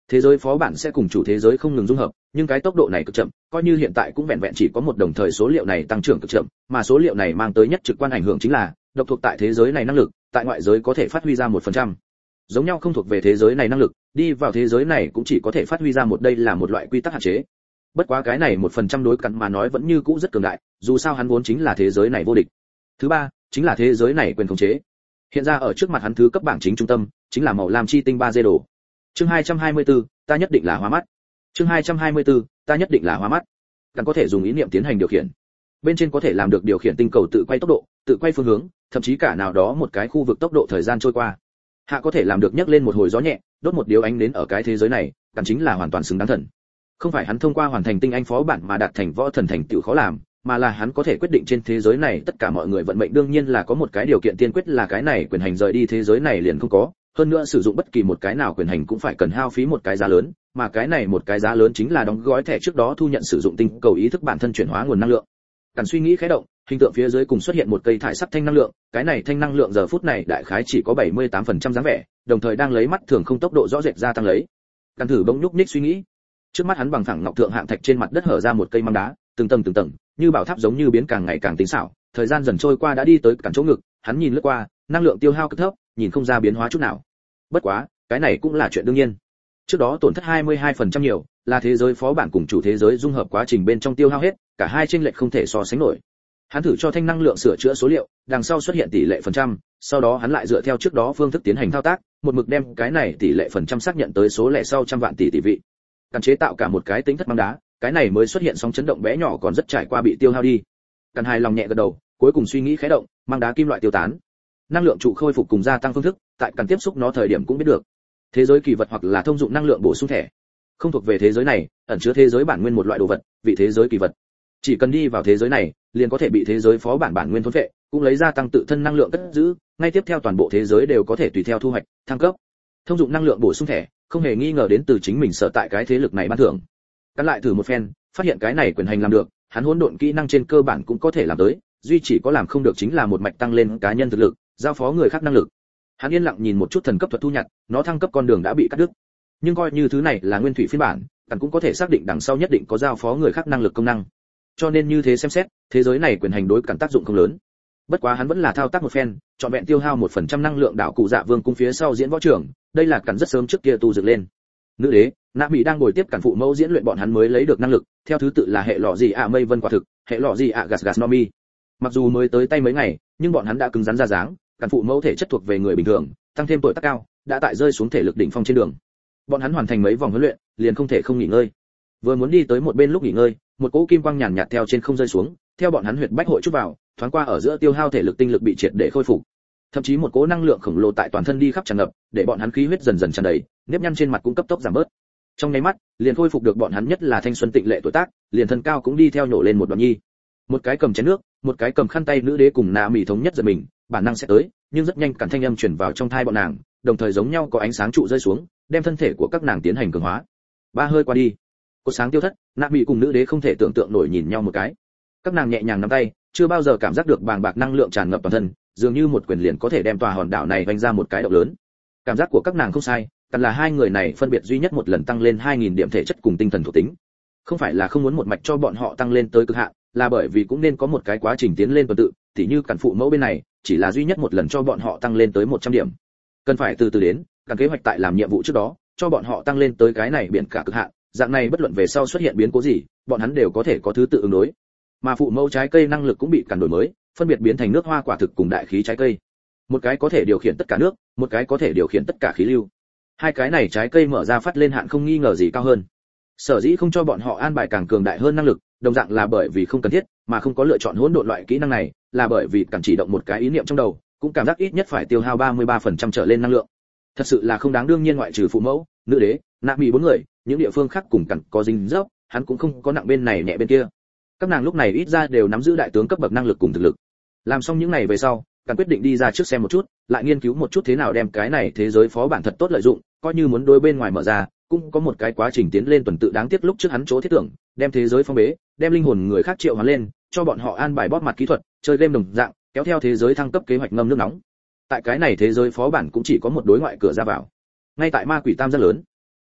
thế giới phó bản sẽ cùng chủ thế giới không ngừng dung hợp, nhưng cái tốc độ này cực chậm, coi như hiện tại cũng vẹn vẹn chỉ có một đồng thời số liệu này tăng trưởng cực chậm, mà số liệu này mang tới nhất trực quan ảnh hưởng chính là độc thuộc tại thế giới này năng lực, tại ngoại giới có thể phát huy ra một phần trăm. Giống nhau không thuộc về thế giới này năng lực, đi vào thế giới này cũng chỉ có thể phát huy ra một, đây là một loại quy tắc hạn chế. Bất quá cái này một phần trăm đối cặn mà nói vẫn như cũ rất cường đại, dù sao hắn vốn chính là thế giới này vô địch. Thứ ba, chính là thế giới này quyền khống chế. Hiện ra ở trước mặt hắn thứ cấp bảng chính trung tâm, chính là màu lam chi tinh ba D đồ. Chương hai trăm hai mươi tư, ta nhất định là hóa mắt. Chương hai trăm hai mươi tư, ta nhất định là hóa mắt. Cặn có thể dùng ý niệm tiến hành điều khiển. Bên trên có thể làm được điều khiển tinh cầu tự quay tốc độ, tự quay phương hướng, thậm chí cả nào đó một cái khu vực tốc độ thời gian trôi qua. Hạ có thể làm được nhấc lên một hồi gió nhẹ, đốt một điếu ánh đến ở cái thế giới này, cặn chính là hoàn toàn xứng đáng thần. Không phải hắn thông qua hoàn thành tinh anh phó bản mà đạt thành võ thần thành tựu khó làm, mà là hắn có thể quyết định trên thế giới này tất cả mọi người vận mệnh. Đương nhiên là có một cái điều kiện tiên quyết là cái này quyền hành rời đi thế giới này liền không có, hơn nữa sử dụng bất kỳ một cái nào quyền hành cũng phải cần hao phí một cái giá lớn, mà cái này một cái giá lớn chính là đóng gói thẻ trước đó thu nhận sử dụng tinh cầu ý thức bản thân chuyển hóa nguồn năng lượng. Cẩn suy nghĩ khẽ động, hình tượng phía dưới cùng xuất hiện một cây thải sắc thanh năng lượng, cái này thanh năng lượng giờ phút này đại khái chỉ có bảy mươi tám phần trăm dáng vẻ, đồng thời đang lấy mắt thường không tốc độ rõ rệt gia tăng lấy. Cẩn thử bỗng nhúc nhích suy nghĩ. Trước mắt hắn bằng phẳng ngọc thượng hạng thạch trên mặt đất hở ra một cây măng đá, từng tầng từng tầng, như bảo tháp giống như biến càng ngày càng tinh xảo. Thời gian dần trôi qua đã đi tới cản chỗ ngực, hắn nhìn lướt qua, năng lượng tiêu hao cực thấp, nhìn không ra biến hóa chút nào. Bất quá, cái này cũng là chuyện đương nhiên. Trước đó tổn thất hai mươi hai phần trăm nhiều, là thế giới phó bản cùng chủ thế giới dung hợp quá trình bên trong tiêu hao hết, cả hai chênh lệch không thể so sánh nổi. Hắn thử cho thanh năng lượng sửa chữa số liệu, đằng sau xuất hiện tỷ lệ phần trăm, sau đó hắn lại dựa theo trước đó phương thức tiến hành thao tác, một mực đem cái này tỷ lệ phần trăm xác nhận tới số lẻ sau trăm vạn tỷ tỷ vị. Càn chế tạo cả một cái tính thất băng đá, cái này mới xuất hiện sóng chấn động bé nhỏ còn rất trải qua bị tiêu hao đi. Càn hài lòng nhẹ gật đầu, cuối cùng suy nghĩ khẽ động, băng đá kim loại tiêu tán. Năng lượng trụ khôi phục cùng gia tăng phương thức, tại Càn tiếp xúc nó thời điểm cũng biết được. Thế giới kỳ vật hoặc là thông dụng năng lượng bổ sung thẻ, không thuộc về thế giới này, ẩn chứa thế giới bản nguyên một loại đồ vật, vị thế giới kỳ vật. Chỉ cần đi vào thế giới này, liền có thể bị thế giới phó bản bản nguyên thôn phệ, cũng lấy ra tăng tự thân năng lượng cất giữ, ngay tiếp theo toàn bộ thế giới đều có thể tùy theo thu hoạch, thăng cấp. Thông dụng năng lượng bổ sung thẻ, không hề nghi ngờ đến từ chính mình sở tại cái thế lực này ban thưởng. Cắn lại thử một phen, phát hiện cái này quyền hành làm được, hắn hỗn độn kỹ năng trên cơ bản cũng có thể làm tới, duy chỉ có làm không được chính là một mạch tăng lên cá nhân thực lực, giao phó người khác năng lực. Hắn yên lặng nhìn một chút thần cấp thuật thu nhặt, nó thăng cấp con đường đã bị cắt đứt. Nhưng coi như thứ này là nguyên thủy phiên bản, hắn cũng có thể xác định đằng sau nhất định có giao phó người khác năng lực công năng. Cho nên như thế xem xét, thế giới này quyền hành đối cản tác dụng không lớn. Bất quá hắn vẫn là thao tác một phen, chọn vẹn tiêu hao một phần trăm năng lượng đảo cụ Dạ Vương cung phía sau diễn võ trưởng, đây là cản rất sớm trước kia tu dựng lên. Nữ đế, Nạ Mỹ đang ngồi tiếp cản phụ mẫu diễn luyện bọn hắn mới lấy được năng lực, theo thứ tự là hệ lọ gì ạ mây vân quả thực, hệ lọ gì ạ gas gas nomi. Mặc dù mới tới tay mấy ngày, nhưng bọn hắn đã cứng rắn ra dáng, cản phụ mẫu thể chất thuộc về người bình thường, tăng thêm tuổi tác cao, đã tại rơi xuống thể lực đỉnh phong trên đường. Bọn hắn hoàn thành mấy vòng huấn luyện, liền không thể không nghỉ ngơi. Vừa muốn đi tới một bên lúc nghỉ ngơi, một cỗ kim quang nhàn nhạt theo trên không rơi xuống, theo bọn hắn huyệt bách hội chút vào, thoáng qua ở giữa tiêu hao thể lực tinh lực bị triệt để khôi phục. Thậm chí một cỗ năng lượng khổng lồ tại toàn thân đi khắp tràn ngập, để bọn hắn khí huyết dần dần tràn đầy, nếp nhăn trên mặt cũng cấp tốc giảm bớt. Trong nháy mắt, liền khôi phục được bọn hắn nhất là thanh xuân tịnh lệ tuổi tác, liền thân cao cũng đi theo nhổ lên một đoạn nhi. Một cái cầm chén nước, một cái cầm khăn tay, nữ đế cùng Nạ Mỹ thống nhất giật mình, bản năng sẽ tới, nhưng rất nhanh cản thanh âm truyền vào trong tai bọn nàng, đồng thời giống nhau có ánh sáng trụ rơi xuống, đem thân thể của các nàng tiến hành cường hóa. Ba hơi qua đi, cột sáng tiêu thất, Nạ Mỹ cùng nữ đế không thể tưởng tượng nổi nhìn nhau một cái. Các nàng nhẹ nhàng nắm tay, chưa bao giờ cảm giác được bàng bạc năng lượng tràn ngập toàn thân, dường như một quyền liền có thể đem tòa hòn đảo này vành ra một cái động lớn. Cảm giác của các nàng không sai, cần là hai người này phân biệt duy nhất một lần tăng lên hai nghìn điểm thể chất cùng tinh thần thuộc tính. Không phải là không muốn một mạch cho bọn họ tăng lên tới cực hạn, là bởi vì cũng nên có một cái quá trình tiến lên tuần tự, tỉ như cản phụ mẫu bên này, chỉ là duy nhất một lần cho bọn họ tăng lên tới một trăm điểm. Cần phải từ từ đến, cản kế hoạch tại làm nhiệm vụ trước đó, cho bọn họ tăng lên tới cái này biển cả cực hạn, dạng này bất luận về sau xuất hiện biến cố gì, bọn hắn đều có thể có thứ tự ứng đối. Mà phụ mẫu trái cây năng lực cũng bị cản đổi mới, phân biệt biến thành nước hoa quả thực cùng đại khí trái cây. Một cái có thể điều khiển tất cả nước, một cái có thể điều khiển tất cả khí lưu. Hai cái này trái cây mở ra phát lên hạn không nghi ngờ gì cao hơn. Sở dĩ không cho bọn họ an bài càng cường đại hơn năng lực, đồng dạng là bởi vì không cần thiết, mà không có lựa chọn hỗn độn loại kỹ năng này, là bởi vì cản chỉ động một cái ý niệm trong đầu, cũng cảm giác ít nhất phải tiêu hao ba mươi ba phần trăm trở lên năng lượng. Thật sự là không đáng. Đương nhiên ngoại trừ phụ mẫu, nữ đế, Nạ Mỹ bốn người, những địa phương khác cùng cản có dính dấp, hắn cũng không có nặng bên này nhẹ bên kia. Các nàng lúc này ít ra đều nắm giữ đại tướng cấp bậc năng lực cùng thực lực. Làm xong những này về sau, cản quyết định đi ra trước xem một chút, lại nghiên cứu một chút thế nào đem cái này thế giới phó bản thật tốt lợi dụng, coi như muốn đối bên ngoài mở ra, cũng có một cái quá trình tiến lên tuần tự. Đáng tiếc lúc trước hắn chỗ thiết tưởng, đem thế giới phong bế, đem linh hồn người khác triệu hoán lên, cho bọn họ an bài bóp mặt kỹ thuật, chơi game đồng dạng, kéo theo thế giới thăng cấp kế hoạch ngâm nước nóng. Tại cái này thế giới phó bản cũng chỉ có một đối ngoại cửa ra vào, ngay tại ma quỷ tam giác lớn.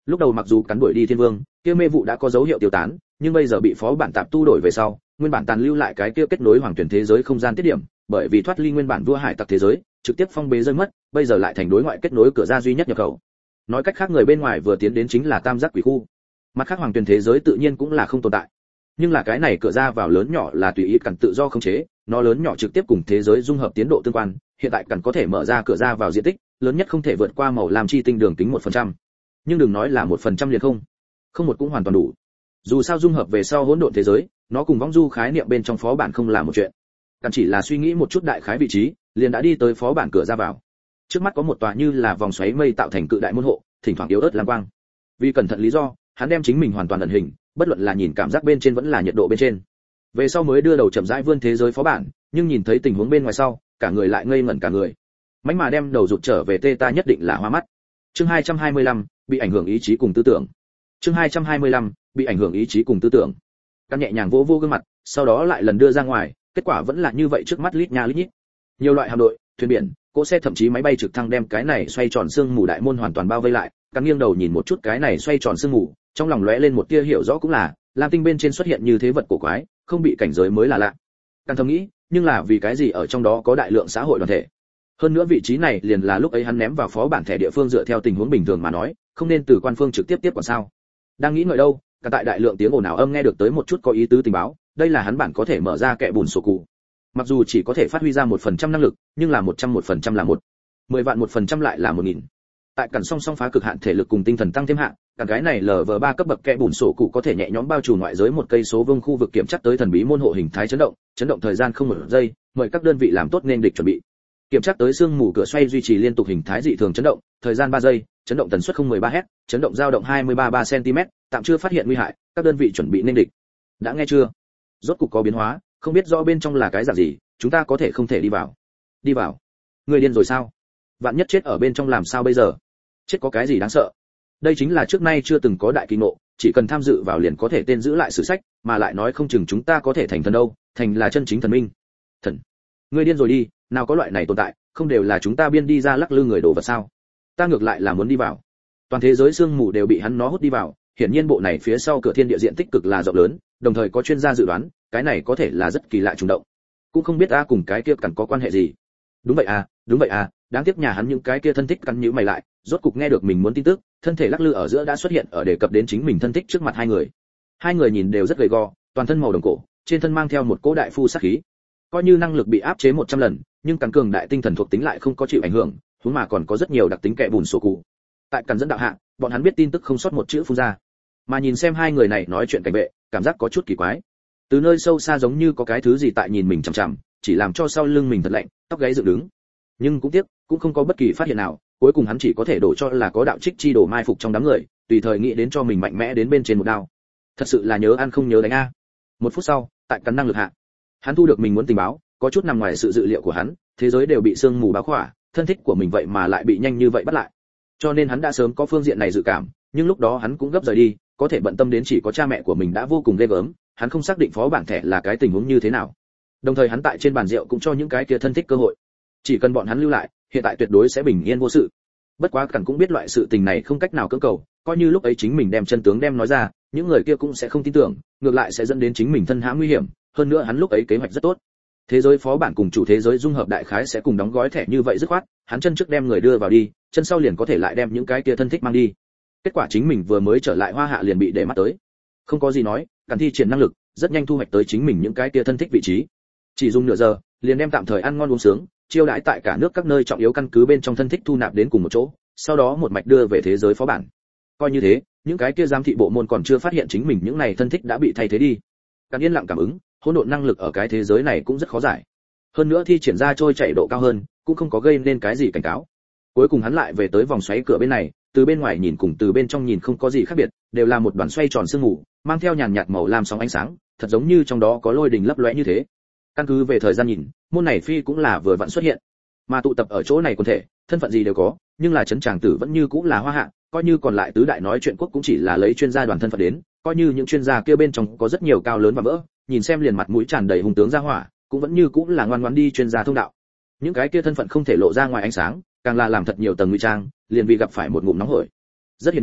Lúc đầu mặc dù cắn đuổi đi thiên vương, kia mê vụ đã có dấu hiệu tiêu tán, nhưng bây giờ bị phó bản tạp tu đổi về sau, nguyên bản tàn lưu lại cái kia kết nối hoàng tuyển thế giới không gian tiết điểm, bởi vì thoát ly nguyên bản vua hải tặc thế giới, trực tiếp phong bế rơi mất, bây giờ lại thành đối ngoại kết nối cửa ra duy nhất nhập khẩu. Nói cách khác người bên ngoài vừa tiến đến chính là tam giác quỷ khu. Mặt khác hoàng tuyển thế giới tự nhiên cũng là không tồn tại. Nhưng là cái này cửa ra vào lớn nhỏ là tùy ý cẩn tự do khống chế, nó lớn nhỏ trực tiếp cùng thế giới dung hợp tiến độ tương quan, hiện tại cẩn có thể mở ra cửa ra vào diện tích, lớn nhất không thể vượt qua màu lam chi tinh đường kính một phần trăm. Nhưng đừng nói là một phần trăm liền không. Không một cũng hoàn toàn đủ. Dù sao dung hợp về sau hỗn độn thế giới, nó cùng vong du khái niệm bên trong phó bản không là một chuyện. Cẩn chỉ là suy nghĩ một chút đại khái vị trí, liền đã đi tới phó bản cửa ra vào. Trước mắt có một tòa như là vòng xoáy mây tạo thành cự đại môn hộ, thỉnh thoảng yếu ớt lam quang. Vì cẩn thận lý do, hắn đem chính mình hoàn toàn ẩn hình, bất luận là nhìn cảm giác bên trên vẫn là nhiệt độ bên trên. Về sau mới đưa đầu chậm rãi vươn thế giới phó bản, nhưng nhìn thấy tình huống bên ngoài sau, cả người lại ngây ngẩn cả người. Mánh mà đem đầu rụt trở về tê ta nhất định là hoa mắt. Chương hai trăm hai mươi lăm, bị ảnh hưởng ý chí cùng tư tưởng. Chương hai trăm hai mươi lăm, bị ảnh hưởng ý chí cùng tư tưởng. Căn nhẹ nhàng vỗ vỗ gương mặt, sau đó lại lần đưa ra ngoài, kết quả vẫn là như vậy trước mắt lít nha lít nhít. Nhiều loại hạm đội, thuyền biển, cỗ xe thậm chí máy bay trực thăng đem cái này xoay tròn xương mù đại môn hoàn toàn bao vây lại, căn nghiêng đầu nhìn một chút cái này xoay tròn xương mù, trong lòng lóe lên một tia hiểu rõ cũng là, lam tinh bên trên xuất hiện như thế vật cổ quái, không bị cảnh giới mới là lạ. Căn thầm nghĩ, nhưng là vì cái gì ở trong đó có đại lượng xã hội đoàn thể. Hơn nữa vị trí này liền là lúc ấy hắn ném vào phó bản thẻ địa phương dựa theo tình huống bình thường mà nói, không nên từ quan phương trực tiếp tiếp còn sao. Đang nghĩ ngợi đâu, cả tại đại lượng tiếng ồn ào âm nghe được tới một chút có ý tứ tình báo, đây là hắn bản có thể mở ra kẽ bùn sổ cụ. Mặc dù chỉ có thể phát huy ra một phần trăm năng lực, nhưng là một trăm một phần trăm là một, mười vạn một phần trăm lại là một nghìn. Tại cẩn song song phá cực hạn thể lực cùng tinh thần tăng thêm hạn, cả cái này lờ vờ ba cấp bậc kẽ bùn sổ cụ có thể nhẹ nhõm bao trùm ngoại giới một cây số vuông khu vực kiểm chắc tới thần bí môn hộ hình thái chấn động, chấn động thời gian không một giây, mời các đơn vị làm tốt nên địch chuẩn bị. Kiểm tra tới xương mù cửa xoay duy trì liên tục hình thái dị thường chấn động, thời gian ba giây, chấn động tần suất không mười ba héc, chấn động dao động hai mươi ba ba xăng-ti-mét, tạm chưa phát hiện nguy hại, các đơn vị chuẩn bị nên địch. Đã nghe chưa? Rốt cục có biến hóa, không biết rõ bên trong là cái dạng gì, chúng ta có thể không thể đi vào. Đi vào? Người điên rồi sao? Vạn nhất chết ở bên trong làm sao bây giờ? Chết có cái gì đáng sợ? Đây chính là trước nay chưa từng có đại kỳ ngộ, chỉ cần tham dự vào liền có thể tên giữ lại sử sách, mà lại nói không chừng chúng ta có thể thành thần đâu, thành là chân chính thần minh. Thần? Người điên rồi đi, nào có loại này tồn tại, không đều là chúng ta biên đi ra lắc lư người đồ vật sao? Ta ngược lại là muốn đi vào. Toàn thế giới sương mù đều bị hắn nó hút đi vào, hiển nhiên bộ này phía sau cửa thiên địa diện tích cực là rộng lớn, đồng thời có chuyên gia dự đoán, cái này có thể là rất kỳ lạ trùng động. Cũng không biết a cùng cái kia cần có quan hệ gì. Đúng vậy à, đúng vậy à, đáng tiếc nhà hắn những cái kia thân thích cắn nhíu mày lại, rốt cục nghe được mình muốn tin tức, thân thể lắc lư ở giữa đã xuất hiện ở đề cập đến chính mình thân thích trước mặt hai người. Hai người nhìn đều rất gầy gò, toàn thân màu đồng cổ, trên thân mang theo một cỗ đại phu sát khí. Coi như năng lực bị áp chế một trăm lần, nhưng cắn cường đại tinh thần thuộc tính lại không có chịu ảnh hưởng, huống mà còn có rất nhiều đặc tính kẻ bùn sổ cụ. Tại cắn dẫn đạo hạ, bọn hắn biết tin tức không sót một chữ phun ra. Mà nhìn xem hai người này nói chuyện cảnh vệ, cảm giác có chút kỳ quái. Từ nơi sâu xa giống như có cái thứ gì tại nhìn mình chằm chằm, chỉ làm cho sau lưng mình thật lạnh, tóc gáy dựng đứng. Nhưng cũng tiếc, cũng không có bất kỳ phát hiện nào, cuối cùng hắn chỉ có thể đổ cho là có đạo trích chi đổ mai phục trong đám người, tùy thời nghĩ đến cho mình mạnh mẽ đến bên trên một đao. Thật sự là nhớ ăn không nhớ đánh a. Một phút sau, tại cắn năng lực hạ, hắn thu được mình muốn tình báo, có chút nằm ngoài sự dự liệu của hắn, thế giới đều bị sương mù bao khỏa, thân thích của mình vậy mà lại bị nhanh như vậy bắt lại. Cho nên hắn đã sớm có phương diện này dự cảm, nhưng lúc đó hắn cũng gấp rời đi, có thể bận tâm đến chỉ có cha mẹ của mình đã vô cùng ghê gớm, hắn không xác định phó bản thẻ là cái tình huống như thế nào. Đồng thời hắn tại trên bàn rượu cũng cho những cái kia thân thích cơ hội, chỉ cần bọn hắn lưu lại, hiện tại tuyệt đối sẽ bình yên vô sự. Bất quá cẩn cũng biết loại sự tình này không cách nào cưỡng cầu, coi như lúc ấy chính mình đem chân tướng đem nói ra, những người kia cũng sẽ không tin tưởng, ngược lại sẽ dẫn đến chính mình thân hãm nguy hiểm. Hơn nữa hắn lúc ấy kế hoạch rất tốt, thế giới phó bản cùng chủ thế giới dung hợp đại khái sẽ cùng đóng gói thẻ như vậy dứt khoát, hắn chân trước đem người đưa vào đi, chân sau liền có thể lại đem những cái kia thân thích mang đi. Kết quả chính mình vừa mới trở lại Hoa Hạ liền bị để mắt tới. Không có gì nói, cẩn thi triển năng lực, rất nhanh thu hoạch tới chính mình những cái kia thân thích vị trí. Chỉ dùng nửa giờ, liền đem tạm thời ăn ngon uống sướng, chiêu đãi tại cả nước các nơi trọng yếu căn cứ bên trong thân thích thu nạp đến cùng một chỗ, sau đó một mạch đưa về thế giới phó bản. Coi như thế, những cái kia giám thị bộ môn còn chưa phát hiện chính mình những này thân thích đã bị thay thế đi. Cẩn yên lặng cảm ứng, hỗn độn năng lực ở cái thế giới này cũng rất khó giải. Hơn nữa thi triển ra trôi chạy độ cao hơn, cũng không có gây nên cái gì cảnh cáo. Cuối cùng hắn lại về tới vòng xoáy cửa bên này, từ bên ngoài nhìn cùng từ bên trong nhìn không có gì khác biệt, đều là một đoàn xoay tròn sương mù, mang theo nhàn nhạt màu lam sóng ánh sáng, thật giống như trong đó có lôi đình lấp lóe như thế. Căn cứ về thời gian nhìn, môn này phi cũng là vừa vặn xuất hiện, mà tụ tập ở chỗ này quần thể, thân phận gì đều có, nhưng là trấn tràng tử vẫn như cũng là Hoa Hạ, coi như còn lại tứ đại nói chuyện quốc cũng chỉ là lấy chuyên gia đoàn thân phận đến, coi như những chuyên gia kia bên trong có rất nhiều cao lớn và vỡ, nhìn xem liền mặt mũi tràn đầy hùng tướng ra hỏa, cũng vẫn như cũng là ngoan ngoãn đi chuyên gia thông đạo. Những cái kia thân phận không thể lộ ra ngoài ánh sáng, càng là làm thật nhiều tầng ngụy trang, liền vì gặp phải một ngụm nóng hổi. Rất hiển nhiên,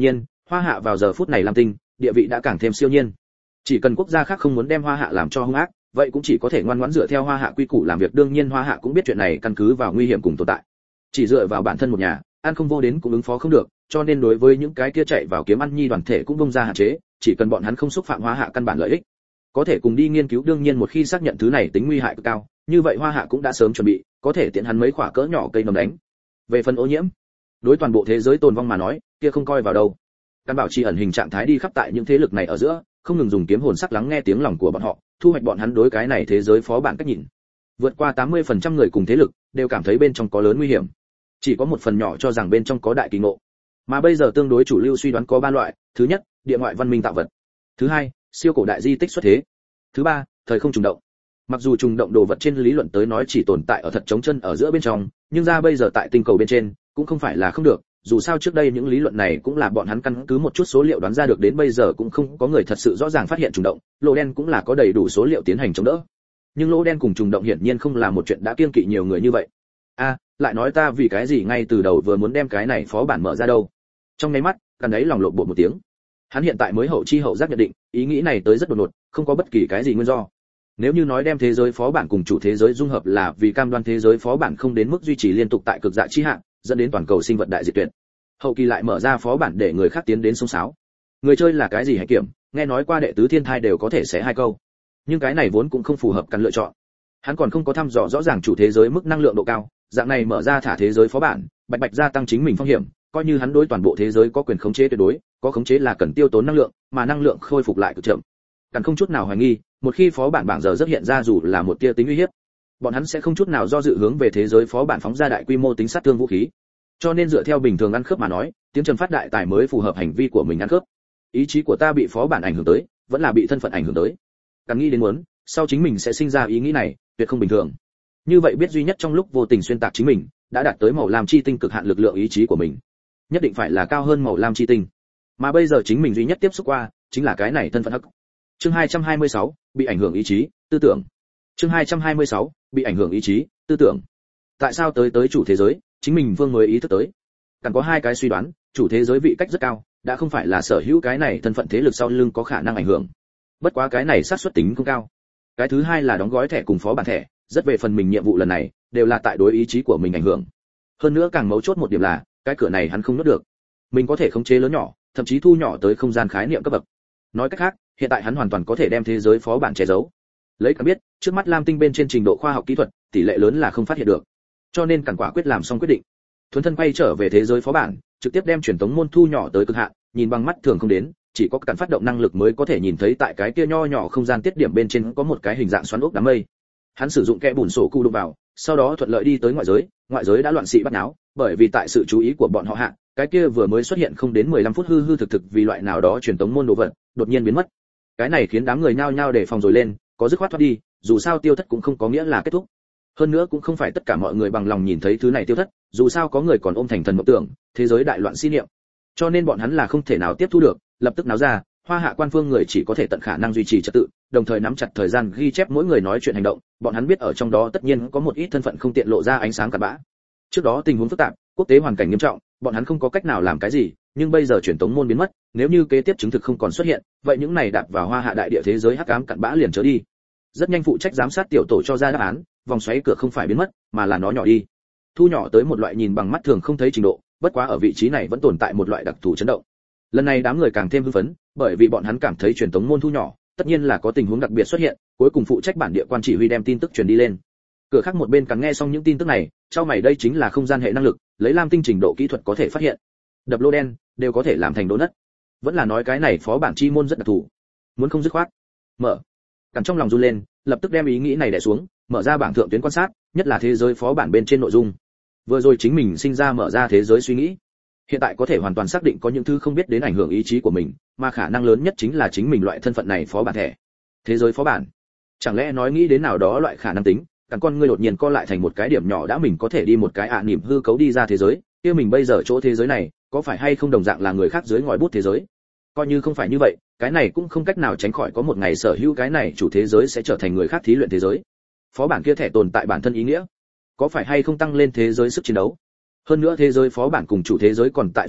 Hoa Hạ vào giờ phút này Lam Tinh, địa vị đã càng thêm siêu nhiên. Chỉ cần quốc gia khác không muốn đem Hoa Hạ làm cho hung ác, vậy cũng chỉ có thể ngoan ngoãn dựa theo Hoa Hạ quy củ làm việc. Đương nhiên Hoa Hạ cũng biết chuyện này căn cứ vào nguy hiểm cùng tồn tại. Chỉ dựa vào bản thân một nhà, ăn không vô đến cũng ứng phó không được, cho nên đối với những cái kia chạy vào kiếm ăn nhi đoàn thể cũng bung ra hạn chế, chỉ cần bọn hắn không xúc phạm Hoa Hạ căn bản lợi ích, có thể cùng đi nghiên cứu. Đương nhiên một khi xác nhận thứ này tính nguy hại cực cao, như vậy Hoa Hạ cũng đã sớm chuẩn bị, có thể tiện hắn mấy quả cỡ nhỏ cây nấm đánh. Về phần ô nhiễm, đối toàn bộ thế giới tồn vong mà nói, kia không coi vào đâu. Căn bảo trì ẩn hình trạng thái đi khắp tại những thế lực này ở giữa, không ngừng dùng kiếm hồn sắc lắng nghe tiếng lòng của bọn họ, thu hoạch bọn hắn đối cái này thế giới phó bản cách nhìn. Vượt qua tám mươi phần trăm người cùng thế lực đều cảm thấy bên trong có lớn nguy hiểm, chỉ có một phần nhỏ cho rằng bên trong có đại kỳ ngộ. Mà bây giờ tương đối chủ lưu suy đoán có ba loại: thứ nhất, địa ngoại văn minh tạo vật; thứ hai, siêu cổ đại di tích xuất thế; thứ ba, thời không trùng động. Mặc dù trùng động đồ vật trên lý luận tới nói chỉ tồn tại ở thật trống chân ở giữa bên trong, nhưng ra bây giờ tại tinh cầu bên trên cũng không phải là không được. Dù sao trước đây những lý luận này cũng là bọn hắn căn cứ một chút số liệu đoán ra được, đến bây giờ cũng không có người thật sự rõ ràng phát hiện trùng động, lỗ đen cũng là có đầy đủ số liệu tiến hành chống đỡ. Nhưng lỗ đen cùng trùng động hiển nhiên không là một chuyện đã kiêng kỵ nhiều người như vậy. A, à, lại nói ta vì cái gì ngay từ đầu vừa muốn đem cái này phó bản mở ra đâu? Trong nháy mắt, căn đấy lòng lộn bột một tiếng. Hắn hiện tại mới hậu chi hậu giác nhận định, ý nghĩ này tới rất đột ngột, không có bất kỳ cái gì nguyên do. Nếu như nói đem thế giới phó bản cùng chủ thế giới dung hợp là vì cam đoan thế giới phó bản không đến mức duy trì liên tục tại cực dạ chi hạn, dẫn đến toàn cầu sinh vật đại diệt tuyệt. Hậu kỳ lại mở ra phó bản để người khác tiến đến sông sáo. Người chơi là cái gì hãy kiểm, nghe nói qua đệ tứ thiên thai đều có thể xé hai câu. Nhưng cái này vốn cũng không phù hợp căn lựa chọn. Hắn còn không có thăm dò rõ ràng chủ thế giới mức năng lượng độ cao, dạng này mở ra thả thế giới phó bản, bạch bạch gia tăng chính mình phong hiểm, coi như hắn đối toàn bộ thế giới có quyền khống chế tuyệt đối, có khống chế là cần tiêu tốn năng lượng, mà năng lượng khôi phục lại cực chậm. Cần không chút nào hoài nghi, một khi phó bản bảng giờ rất hiện ra dù là một tia tính uy hiếp, bọn hắn sẽ không chút nào do dự hướng về thế giới phó bản phóng ra đại quy mô tính sát thương vũ khí. Cho nên dựa theo bình thường ăn khớp mà nói, tiếng trầm phát đại tài mới phù hợp hành vi của mình ăn khớp. Ý chí của ta bị phó bản ảnh hưởng tới, vẫn là bị thân phận ảnh hưởng tới. Càng nghĩ đến muốn, sau chính mình sẽ sinh ra ý nghĩ này, tuyệt không bình thường. Như vậy biết duy nhất trong lúc vô tình xuyên tạc chính mình, đã đạt tới màu lam chi tinh cực hạn lực lượng ý chí của mình. Nhất định phải là cao hơn màu lam chi tinh. Mà bây giờ chính mình duy nhất tiếp xúc qua, chính là cái này thân phận hắc. Chương hai trăm hai mươi sáu, bị ảnh hưởng ý chí, tư tưởng. Chương hai trăm hai mươi sáu, bị ảnh hưởng ý chí, tư tưởng. Tại sao tới tới chủ thế giới, chính mình vương mới ý thức tới. Càng có hai cái suy đoán, chủ thế giới vị cách rất cao, đã không phải là sở hữu cái này thân phận thế lực sau lưng có khả năng ảnh hưởng. Bất quá cái này xác suất tính không cao. Cái thứ hai là đóng gói thẻ cùng phó bản thẻ, rất về phần mình nhiệm vụ lần này, đều là tại đối ý chí của mình ảnh hưởng. Hơn nữa càng mấu chốt một điểm là, cái cửa này hắn không nuốt được. Mình có thể khống chế lớn nhỏ, thậm chí thu nhỏ tới không gian khái niệm cấp bậc. Nói cách khác, hiện tại hắn hoàn toàn có thể đem thế giới phó bản che giấu. Lấy cả biết, trước mắt Lam Tinh bên trên trình độ khoa học kỹ thuật, tỷ lệ lớn là không phát hiện được. Cho nên cản quả quyết làm xong quyết định. Thuấn thân quay trở về thế giới phó bản, trực tiếp đem truyền tống môn thu nhỏ tới cực hạn, nhìn bằng mắt thường không đến, chỉ có cản phát động năng lực mới có thể nhìn thấy tại cái kia nho nhỏ không gian tiết điểm bên trên có một cái hình dạng xoắn ốc đám mây. Hắn sử dụng kẽ bùn sổ cụ đụng vào, sau đó thuận lợi đi tới ngoại giới, ngoại giới đã loạn xị bắt náo, bởi vì tại sự chú ý của bọn họ hạ, cái kia vừa mới xuất hiện không đến mười lăm phút hư hư thực thực vì loại nào đó truyền tống môn đồ vật, đột nhiên biến mất. Cái này khiến đám người nhao nhao đề phòng rồi lên, có dứt khoát thoát đi, dù sao tiêu thất cũng không có nghĩa là kết thúc. Hơn nữa cũng không phải tất cả mọi người bằng lòng nhìn thấy thứ này tiêu thất, dù sao có người còn ôm thành thần mộng tưởng, thế giới đại loạn si niệm. Cho nên bọn hắn là không thể nào tiếp thu được, lập tức náo ra, Hoa Hạ quan phương người chỉ có thể tận khả năng duy trì trật tự, đồng thời nắm chặt thời gian ghi chép mỗi người nói chuyện hành động, bọn hắn biết ở trong đó tất nhiên có một ít thân phận không tiện lộ ra ánh sáng cặn bã. Trước đó tình huống phức tạp, quốc tế hoàn cảnh nghiêm trọng, bọn hắn không có cách nào làm cái gì, nhưng bây giờ truyền tống môn biến mất, nếu như kế tiếp chứng thực không còn xuất hiện, vậy những này đạp vào Hoa Hạ đại địa thế giới hắc ám cặn bã liền trở đi. Rất nhanh phụ trách giám sát tiểu tổ cho ra đáp án, vòng xoáy cửa không phải biến mất, mà là nó nhỏ đi. Thu nhỏ tới một loại nhìn bằng mắt thường không thấy trình độ, bất quá ở vị trí này vẫn tồn tại một loại đặc thù chấn động. Lần này đám người càng thêm hưng phấn, bởi vì bọn hắn cảm thấy truyền tống môn thu nhỏ, tất nhiên là có tình huống đặc biệt xuất hiện, cuối cùng phụ trách bản địa quan chỉ huy đem tin tức truyền đi lên. Cửa khác một bên càng nghe xong những tin tức này, trao mày đây chính là không gian hệ năng lực, lấy Lam Tinh trình độ kỹ thuật có thể phát hiện. Đập lô đen đều có thể làm thành đố nất. Vẫn là nói cái này phó bản chi môn rất đặc thù. Muốn không dứt khoát. Mở. Càng trong lòng run lên, lập tức đem ý nghĩ này đè xuống, mở ra bảng thượng tuyến quan sát, nhất là thế giới phó bản bên trên nội dung. Vừa rồi chính mình sinh ra mở ra thế giới suy nghĩ. Hiện tại có thể hoàn toàn xác định có những thứ không biết đến ảnh hưởng ý chí của mình, mà khả năng lớn nhất chính là chính mình loại thân phận này phó bản thẻ. Thế giới phó bản. Chẳng lẽ nói nghĩ đến nào đó loại khả năng tính, càng con ngươi đột nhiên co lại thành một cái điểm nhỏ đã mình có thể đi một cái ạ niệm hư cấu đi ra thế giới, kia mình bây giờ chỗ thế giới này, có phải hay không đồng dạng là người khác dưới ngòi bút thế giới? Coi như không phải như vậy, cái này cũng không cách nào tránh khỏi có một ngày sở hữu cái này chủ thế giới sẽ trở thành người khác thí luyện thế giới. Phó bản kia thẻ tồn tại bản thân ý nghĩa, có phải hay không tăng lên thế giới sức chiến đấu? Hơn nữa thế giới phó bản cùng chủ thế giới còn tại dung hợp,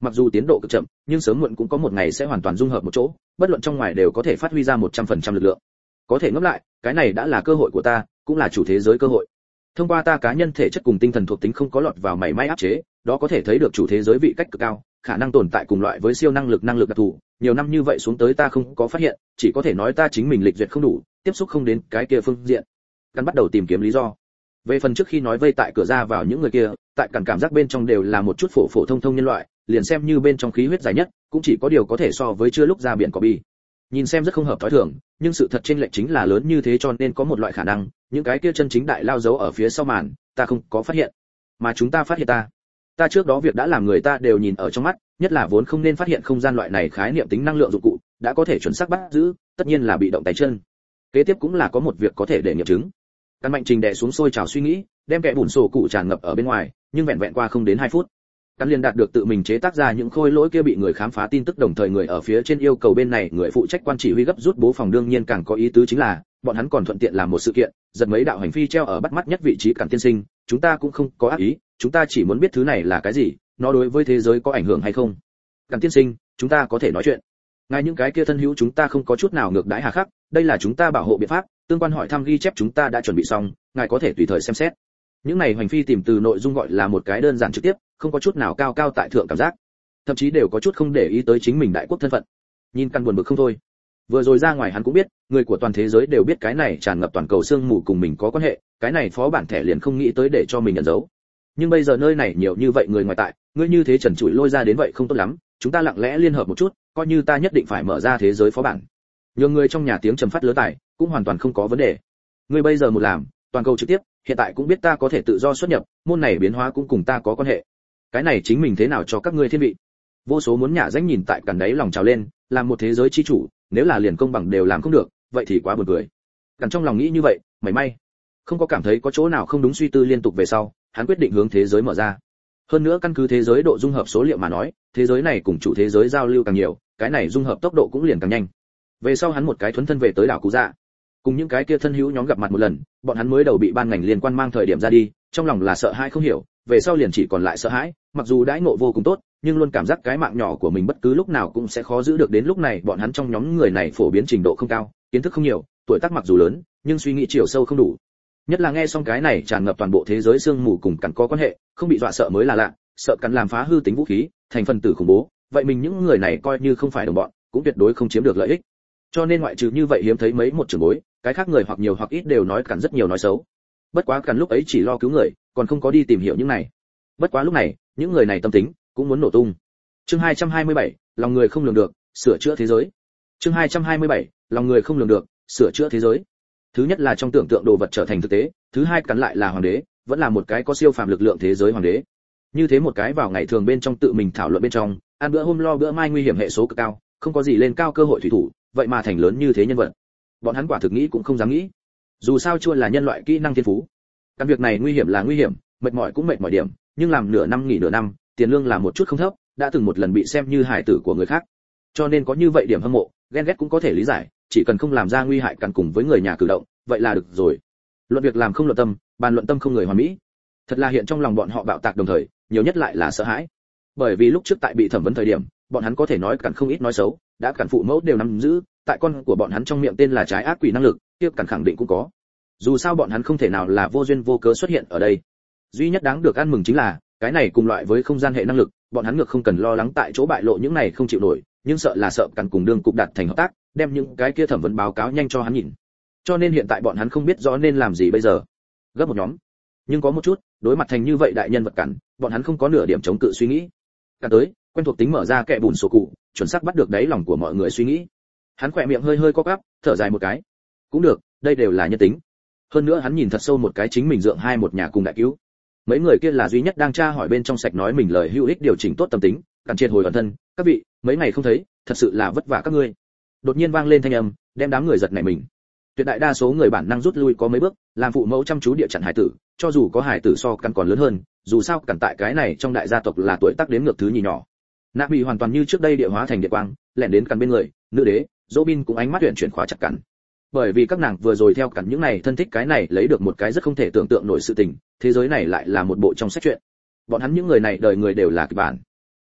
mặc dù tiến độ cực chậm nhưng sớm muộn cũng có một ngày sẽ hoàn toàn dung hợp một chỗ, bất luận trong ngoài đều có thể phát huy ra một trăm phần trăm lực lượng. Có thể ngẫm lại, cái này đã là cơ hội của ta, cũng là chủ thế giới cơ hội. Thông qua ta cá nhân thể chất cùng tinh thần thuộc tính không có lọt vào mảy may áp chế, đó có thể thấy được chủ thế giới vị cách cực cao, khả năng tồn tại cùng loại với siêu năng lực năng lực đặc thù, nhiều năm như vậy xuống tới ta không có phát hiện, chỉ có thể nói ta chính mình lịch duyệt không đủ, tiếp xúc không đến cái kia phương diện. Căn bắt đầu tìm kiếm lý do. Về phần trước khi nói vây tại cửa ra vào những người kia, tại cản cảm giác bên trong đều là một chút phổ phổ thông thông nhân loại, liền xem như bên trong khí huyết dài nhất, cũng chỉ có điều có thể so với chưa lúc ra biển có bi. Nhìn xem rất không hợp thói thường, nhưng sự thật trên lệch chính là lớn như thế cho nên có một loại khả năng, những cái kia chân chính đại lao giấu ở phía sau màn, ta không có phát hiện, mà chúng ta phát hiện ta. Ta trước đó việc đã làm người ta đều nhìn ở trong mắt, nhất là vốn không nên phát hiện không gian loại này khái niệm tính năng lượng dụng cụ, đã có thể chuẩn xác bắt giữ, tất nhiên là bị động tay chân. Kế tiếp cũng là có một việc có thể để nghiệm chứng. Căn Mạnh Trình đè xuống sôi trào suy nghĩ, đem kẻ bùn sổ cụ tràn ngập ở bên ngoài, nhưng vẹn vẹn qua không đến hai phút, Căn liền đạt được tự mình chế tác ra những khôi lỗi kia bị người khám phá tin tức, đồng thời người ở phía trên yêu cầu bên này người phụ trách quan chỉ huy gấp rút bố phòng. Đương nhiên càng có ý tứ chính là, bọn hắn còn thuận tiện làm một sự kiện, giật mấy đạo hành phi treo ở bắt mắt nhất vị trí Cản tiên sinh, chúng ta cũng không có ác ý, chúng ta chỉ muốn biết thứ này là cái gì, nó đối với thế giới có ảnh hưởng hay không. Cản tiên sinh, chúng ta có thể nói chuyện. Ngay những cái kia thân hữu chúng ta không có chút nào ngược đãi hà khắc, đây là chúng ta bảo hộ biện pháp, tương quan hỏi thăm ghi chép chúng ta đã chuẩn bị xong, ngài có thể tùy thời xem xét. Những này hành phi tìm từ nội dung gọi là một cái đơn giản trực tiếp, không có chút nào cao cao tại thượng cảm giác, thậm chí đều có chút không để ý tới chính mình đại quốc thân phận. Nhìn Căn buồn bực không thôi. Vừa rồi ra ngoài hắn cũng biết, người của toàn thế giới đều biết cái này tràn ngập toàn cầu sương mù cùng mình có quan hệ, cái này phó bản thẻ liền không nghĩ tới để cho mình nhận dấu. Nhưng bây giờ nơi này nhiều như vậy người ngoài tại, ngươi như thế trần trụi lôi ra đến vậy không tốt lắm, chúng ta lặng lẽ liên hợp một chút, coi như ta nhất định phải mở ra thế giới phó bản. Nhiều người trong nhà tiếng trầm phát lớn tài, cũng hoàn toàn không có vấn đề. Ngươi bây giờ một làm, toàn cầu trực tiếp, hiện tại cũng biết ta có thể tự do xuất nhập, môn này biến hóa cũng cùng ta có quan hệ. Cái này chính mình thế nào cho các ngươi thiên vị. Vô số muốn nhả danh nhìn tại Cản đấy lòng trào lên, làm một thế giới chi chủ, nếu là liền công bằng đều làm không được, vậy thì quá buồn cười. Cản trong lòng nghĩ như vậy, mảy may không có cảm thấy có chỗ nào không đúng, suy tư liên tục về sau, hắn quyết định hướng thế giới mở ra. Hơn nữa căn cứ thế giới độ dung hợp số liệu mà nói, thế giới này cùng chủ thế giới giao lưu càng nhiều, cái này dung hợp tốc độ cũng liền càng nhanh. Về sau hắn một cái thuấn thân về tới đảo Cú Dạ, cùng những cái kia thân hữu nhóm gặp mặt một lần, bọn hắn mới đầu bị ban ngành liên quan mang thời điểm ra đi, trong lòng là sợ hãi không hiểu, về sau liền chỉ còn lại sợ hãi, mặc dù đãi ngộ vô cùng tốt, nhưng luôn cảm giác cái mạng nhỏ của mình bất cứ lúc nào cũng sẽ khó giữ được. Đến lúc này bọn hắn trong nhóm người này phổ biến trình độ không cao, kiến thức không nhiều, tuổi tác mặc dù lớn, nhưng suy nghĩ chiều sâu không đủ. Nhất là nghe xong cái này tràn ngập toàn bộ thế giới sương mù cùng Cản có quan hệ, không bị dọa sợ mới là lạ, sợ Cản làm phá hư tính vũ khí, thành phần tử khủng bố, vậy mình những người này coi như không phải đồng bọn, cũng tuyệt đối không chiếm được lợi ích. Cho nên ngoại trừ như vậy hiếm thấy mấy một trưởng bối, cái khác người hoặc nhiều hoặc ít đều nói Cản rất nhiều nói xấu. Bất quá Cản lúc ấy chỉ lo cứu người, còn không có đi tìm hiểu những này. Bất quá lúc này, những người này tâm tính cũng muốn nổ tung. Chương hai trăm hai mươi bảy, lòng người không lường được, sửa chữa thế giới. Chương hai trăm hai mươi bảy, lòng người không lường được, sửa chữa thế giới. Thứ nhất là trong tưởng tượng đồ vật trở thành thực tế, thứ hai Cản lại là hoàng đế, vẫn là một cái có siêu phàm lực lượng thế giới hoàng đế. Như thế một cái vào ngày thường bên trong tự mình thảo luận bên trong, ăn bữa hôm lo bữa mai nguy hiểm hệ số cực cao, không có gì lên cao cơ hội thủy thủ, vậy mà thành lớn như thế nhân vật. Bọn hắn quả thực nghĩ cũng không dám nghĩ. Dù sao chua là nhân loại kỹ năng thiên phú. Căn việc này nguy hiểm là nguy hiểm, mệt mỏi cũng mệt mỏi điểm, nhưng làm nửa năm nghỉ nửa năm, tiền lương là một chút không thấp, đã từng một lần bị xem như hải tử của người khác. Cho nên có như vậy điểm hâm mộ, ghen ghét cũng có thể lý giải, chỉ cần không làm ra nguy hại Cản cùng với người nhà cử động, vậy là được rồi. Luận việc làm không luận tâm, bàn luận tâm không người hoàn mỹ. Thật là hiện trong lòng bọn họ bạo tạc, đồng thời, nhiều nhất lại là sợ hãi. Bởi vì lúc trước tại bị thẩm vấn thời điểm, bọn hắn có thể nói Cản không ít nói xấu, đã Cản phụ mẫu đều nắm giữ, tại con của bọn hắn trong miệng tên là trái ác quỷ năng lực, kia Cản khẳng định cũng có. Dù sao bọn hắn không thể nào là vô duyên vô cớ xuất hiện ở đây. Duy nhất đáng được ăn mừng chính là, cái này cùng loại với không gian hệ năng lực, bọn hắn ngược không cần lo lắng tại chỗ bại lộ những này không chịu nổi, nhưng sợ là sợ Cản cùng đương cục đạt thành hợp tác, đem những cái kia thẩm vấn báo cáo nhanh cho hắn nhìn. Cho nên hiện tại bọn hắn không biết rõ nên làm gì bây giờ. Gấp một nhóm. Nhưng có một chút, đối mặt thành như vậy đại nhân vật Cản, bọn hắn không có nửa điểm chống cự suy nghĩ. Cản tới, quen thuộc tính mở ra kệ bùn sổ cụ, chuẩn xác bắt được đáy lòng của mọi người suy nghĩ. Hắn khỏe miệng hơi hơi co quắp, thở dài một cái. Cũng được, đây đều là nhân tính. Hơn nữa hắn nhìn thật sâu một cái chính mình dượng hai một nhà cùng đại cứu. Mấy người kia là duy nhất đang tra hỏi bên trong sạch nói mình lời hữu ích điều chỉnh tốt tâm tính, Cản triệt hồi ẩn thân, các vị, mấy ngày không thấy, thật sự là vất vả các ngươi. Đột nhiên vang lên thanh âm, đem đám người giật nảy mình. Tuyệt đại đa số người bản năng rút lui có mấy bước, làm phụ mẫu chăm chú địa chặn hải tử, cho dù có hải tử so Cản còn lớn hơn, dù sao Cản tại cái này trong đại gia tộc là tuổi tác đến ngược thứ nhì nhỏ. Nạp bị hoàn toàn như trước đây địa hóa thành địa quang, lẻn đến Cản bên người, nữ đế, Robin cũng ánh mắt luyện chuyển khóa chặt Cản. Bởi vì các nàng vừa rồi theo Cản những này thân thích cái này lấy được một cái rất không thể tưởng tượng nổi sự tình, thế giới này lại là một bộ trong sách truyện. Bọn hắn những người này đời người đều là kịch bản.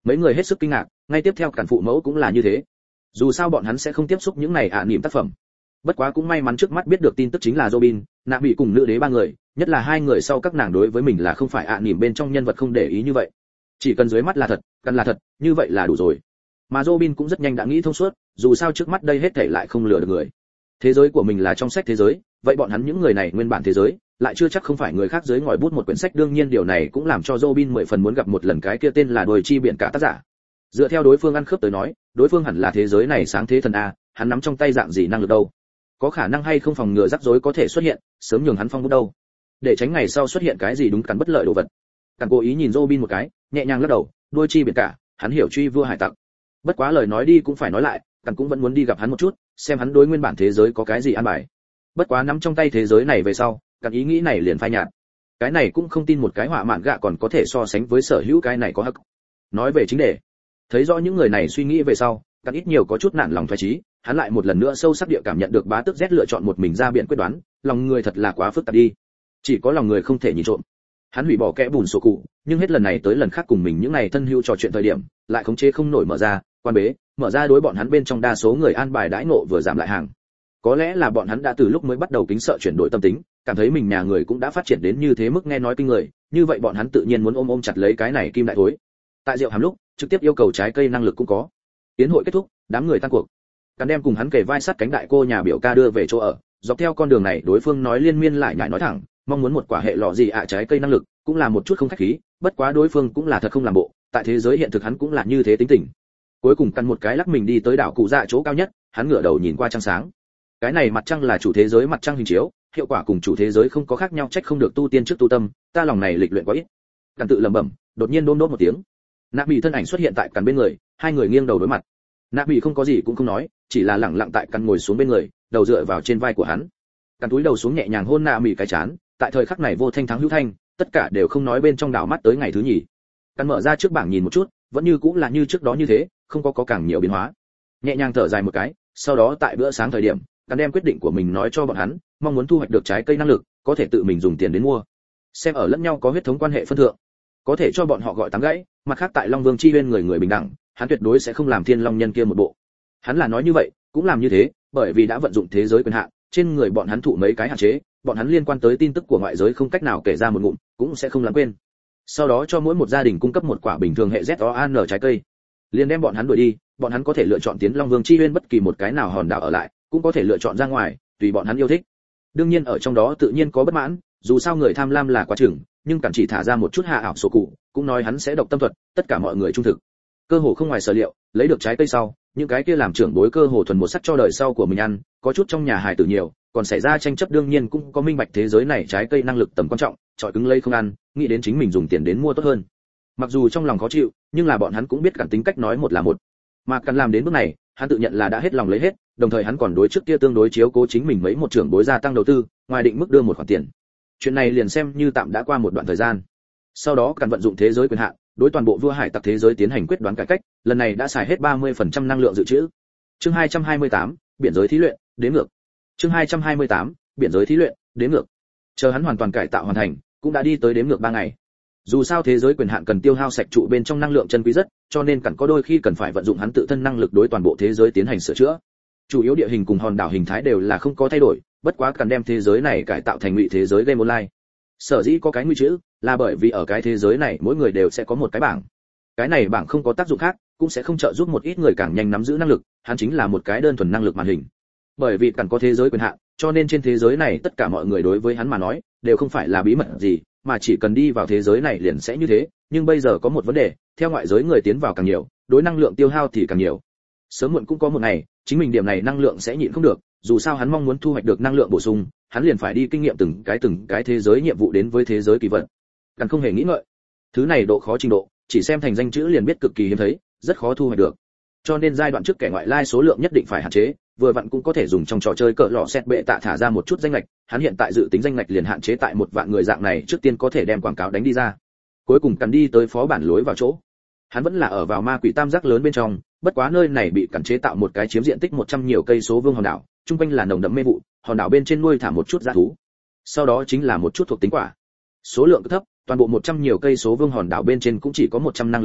Mấy người hết sức kinh ngạc, ngay tiếp theo cản phụ mẫu cũng là như thế. Dù sao bọn hắn sẽ không tiếp xúc những này ạ niệm tác phẩm. Bất quá cũng may mắn trước mắt biết được tin tức chính là Robin, Nạ bị cùng nữ đế ba người, nhất là hai người sau các nàng đối với mình là không phải ạ niệm bên trong nhân vật không để ý như vậy. Chỉ cần dưới mắt là thật, cần là thật, như vậy là đủ rồi. Mà Robin cũng rất nhanh đã nghĩ thông suốt, dù sao trước mắt đây hết thảy lại không lừa được người. Thế giới của mình là trong sách thế giới, vậy bọn hắn những người này nguyên bản thế giới, lại chưa chắc không phải người khác dưới ngòi bút một quyển sách, đương nhiên điều này cũng làm cho Robin mười phần muốn gặp một lần cái kia tên là đồi chi biển cả tác giả. Dựa theo đối phương ăn khớp tới nói, đối phương hẳn là thế giới này sáng thế thần a, hắn nắm trong tay dạng gì năng lực đâu? Có khả năng hay không phòng ngừa rắc rối có thể xuất hiện, sớm nhường hắn phong bút đâu? Để tránh ngày sau xuất hiện cái gì đúng cắn bất lợi đồ vật. Cắn cố ý nhìn Robin một cái, nhẹ nhàng lắc đầu, đuôi chi biển cả, hắn hiểu truy vua hải tặc. Bất quá lời nói đi cũng phải nói lại, cắn cũng vẫn muốn đi gặp hắn một chút, xem hắn đối nguyên bản thế giới có cái gì an bài. Bất quá nắm trong tay thế giới này về sau, cắn ý nghĩ này liền phai nhạt. Cái này cũng không tin một cái họa mạn gạ còn có thể so sánh với sở hữu cái này có hắc. Nói về chính đề, thấy rõ những người này suy nghĩ về sau, cắn ít nhiều có chút nản lòng thoái chí, hắn lại một lần nữa sâu sắc địa cảm nhận được bá tước Z lựa chọn một mình ra biển quyết đoán, lòng người thật là quá phức tạp đi. Chỉ có lòng người không thể nhìn trộm. Hắn hủy bỏ kẽ bùn sổ cụ, nhưng hết lần này tới lần khác cùng mình những này thân hữu trò chuyện thời điểm, lại khống chế không nổi mở ra, quan bế, mở ra đối bọn hắn bên trong đa số người an bài đãi ngộ vừa giảm lại hàng. Có lẽ là bọn hắn đã từ lúc mới bắt đầu kính sợ chuyển đổi tâm tính, cảm thấy mình nhà người cũng đã phát triển đến như thế mức nghe nói kinh người, như vậy bọn hắn tự nhiên muốn ôm ôm chặt lấy cái này kim đại thối. Tại rượu hàm lúc, trực tiếp yêu cầu trái cây năng lực cũng có. Tiến hội kết thúc, đám người tan cuộc. Cắn đem cùng hắn kề vai sát cánh đại cô nhà biểu ca đưa về chỗ ở, dọc theo con đường này đối phương nói liên miên lại nhại nói thẳng, mong muốn một quả hệ lọ gì ạ trái cây năng lực, cũng là một chút không khách khí, bất quá đối phương cũng là thật không làm bộ, tại thế giới hiện thực hắn cũng là như thế tính tình. Cuối cùng căn một cái lắc mình đi tới đảo cụ dạ chỗ cao nhất, hắn ngửa đầu nhìn qua trăng sáng. Cái này mặt trăng là chủ thế giới mặt trăng hình chiếu, hiệu quả cùng chủ thế giới không có khác nhau, trách không được tu tiên trước tu tâm, ta lòng này lịch luyện quá ít. Càn tự lẩm bẩm, đột nhiên đôn đốt một tiếng. Nạ Bị thân ảnh xuất hiện tại càn bên người, hai người nghiêng đầu đối mặt. Nạ Bị không có gì cũng không nói, chỉ là lẳng lặng tại càn ngồi xuống bên người, đầu dựa vào trên vai của hắn. Càn túi đầu xuống nhẹ nhàng hôn Nạ Bị cái trán, tại thời khắc này vô thanh thắng hữu thanh, tất cả đều không nói bên trong đảo mắt tới ngày thứ nhì. Càn mở ra trước bảng nhìn một chút, vẫn như cũng là như trước đó như thế, không có có càng nhiều biến hóa. Nhẹ nhàng thở dài một cái, sau đó tại bữa sáng thời điểm, Càn đem quyết định của mình nói cho bọn hắn, mong muốn thu hoạch được trái cây năng lực, có thể tự mình dùng tiền đến mua. Xem ở lẫn nhau có huyết thống quan hệ phân thượng, có thể cho bọn họ gọi tám gãy, mặt khác tại Long Vương chi uyên người người bình đẳng, hắn tuyệt đối sẽ không làm Thiên Long nhân kia một bộ. Hắn là nói như vậy, cũng làm như thế, bởi vì đã vận dụng thế giới quyền hạn, trên người bọn hắn thụ mấy cái hạn chế, bọn hắn liên quan tới tin tức của ngoại giới không cách nào kể ra một ngụm, cũng sẽ không lãng quên. Sau đó cho mỗi một gia đình cung cấp một quả bình thường hệ Z O A N trái cây, liền đem bọn hắn đuổi đi, bọn hắn có thể lựa chọn tiến Long Vương chi uyên bất kỳ một cái nào hòn đảo ở lại, cũng có thể lựa chọn ra ngoài, tùy bọn hắn yêu thích. Đương nhiên ở trong đó tự nhiên có bất mãn, dù sao người tham lam là quá chừng, nhưng cản chỉ thả ra một chút hạ ảo sổ cụ, cũng nói hắn sẽ độc tâm thuật, tất cả mọi người trung thực. Cơ hồ không ngoài sở liệu, lấy được trái cây sau, những cái kia làm trưởng bối cơ hồ thuần một sắc cho đời sau của mình ăn, có chút trong nhà hài tử nhiều, còn xảy ra tranh chấp đương nhiên cũng có minh bạch thế giới này trái cây năng lực tầm quan trọng, chọi cứng lấy không ăn, nghĩ đến chính mình dùng tiền đến mua tốt hơn. Mặc dù trong lòng khó chịu, nhưng là bọn hắn cũng biết cản tính cách nói một là một. Mà cản làm đến bước này, hắn tự nhận là đã hết lòng lấy hết, đồng thời hắn còn đối trước kia tương đối chiếu cố chính mình mấy một trưởng bối gia tăng đầu tư, ngoài định mức đưa một khoản tiền. Chuyện này liền xem như tạm đã qua một đoạn thời gian. Sau đó cản vận dụng thế giới quyền hạn, đối toàn bộ vua hải tặc thế giới tiến hành quyết đoán cải cách, lần này đã xài hết ba mươi phần trăm năng lượng dự trữ. Chương hai trăm hai mươi tám, biển giới thí luyện, đến ngược. Chương hai trăm hai mươi tám, biển giới thí luyện, đến ngược. Chờ hắn hoàn toàn cải tạo hoàn thành, cũng đã đi tới đếm ngược ba ngày. Dù sao thế giới quyền hạn cần tiêu hao sạch trụ bên trong năng lượng chân quý rất, cho nên cẩn có đôi khi cần phải vận dụng hắn tự thân năng lực đối toàn bộ thế giới tiến hành sửa chữa. Chủ yếu địa hình cùng hòn đảo hình thái đều là không có thay đổi, bất quá cần đem thế giới này cải tạo thành ngụy thế giới game online. Sở dĩ có cái nguy chữ, là bởi vì ở cái thế giới này mỗi người đều sẽ có một cái bảng. Cái này bảng không có tác dụng khác, cũng sẽ không trợ giúp một ít người càng nhanh nắm giữ năng lực, hắn chính là một cái đơn thuần năng lực màn hình. Bởi vì cần có thế giới quyền hạn, cho nên trên thế giới này tất cả mọi người đối với hắn mà nói đều không phải là bí mật gì, mà chỉ cần đi vào thế giới này liền sẽ như thế, nhưng bây giờ có một vấn đề, theo ngoại giới người tiến vào càng nhiều, đối năng lượng tiêu hao thì càng nhiều. Sớm muộn cũng có một ngày, chính mình điểm này năng lượng sẽ nhịn không được, dù sao hắn mong muốn thu hoạch được năng lượng bổ sung, hắn liền phải đi kinh nghiệm từng cái từng cái thế giới nhiệm vụ đến với thế giới kỳ vật. Càng không hề nghĩ ngợi. Thứ này độ khó trình độ, chỉ xem thành danh chữ liền biết cực kỳ hiếm thấy, rất khó thu hoạch được. Cho nên giai đoạn trước kẻ ngoại lai số lượng nhất định phải hạn chế, vừa vặn cũng có thể dùng trong trò chơi cỡ lọ xét bệ tạ thả ra một chút danh lệch, hắn hiện tại dự tính danh lệch liền hạn chế tại một vạn người dạng này, trước tiên có thể đem quảng cáo đánh đi ra. Cuối cùng cần đi tới phó bản lối vào chỗ. Hắn vẫn là ở vào ma quỷ tam giác lớn bên trong, bất quá nơi này bị cản chế tạo một cái chiếm diện tích một trăm nhiều cây số vuông hòn đảo, trung quanh là nồng đậm mê vụ, hòn đảo bên trên nuôi thả một chút dã thú. Sau đó chính là một chút thuộc tính quả. Số lượng thấp, toàn bộ một trăm nhiều cây số vuông hòn đảo bên trên cũng chỉ có một trăm năng lực quả,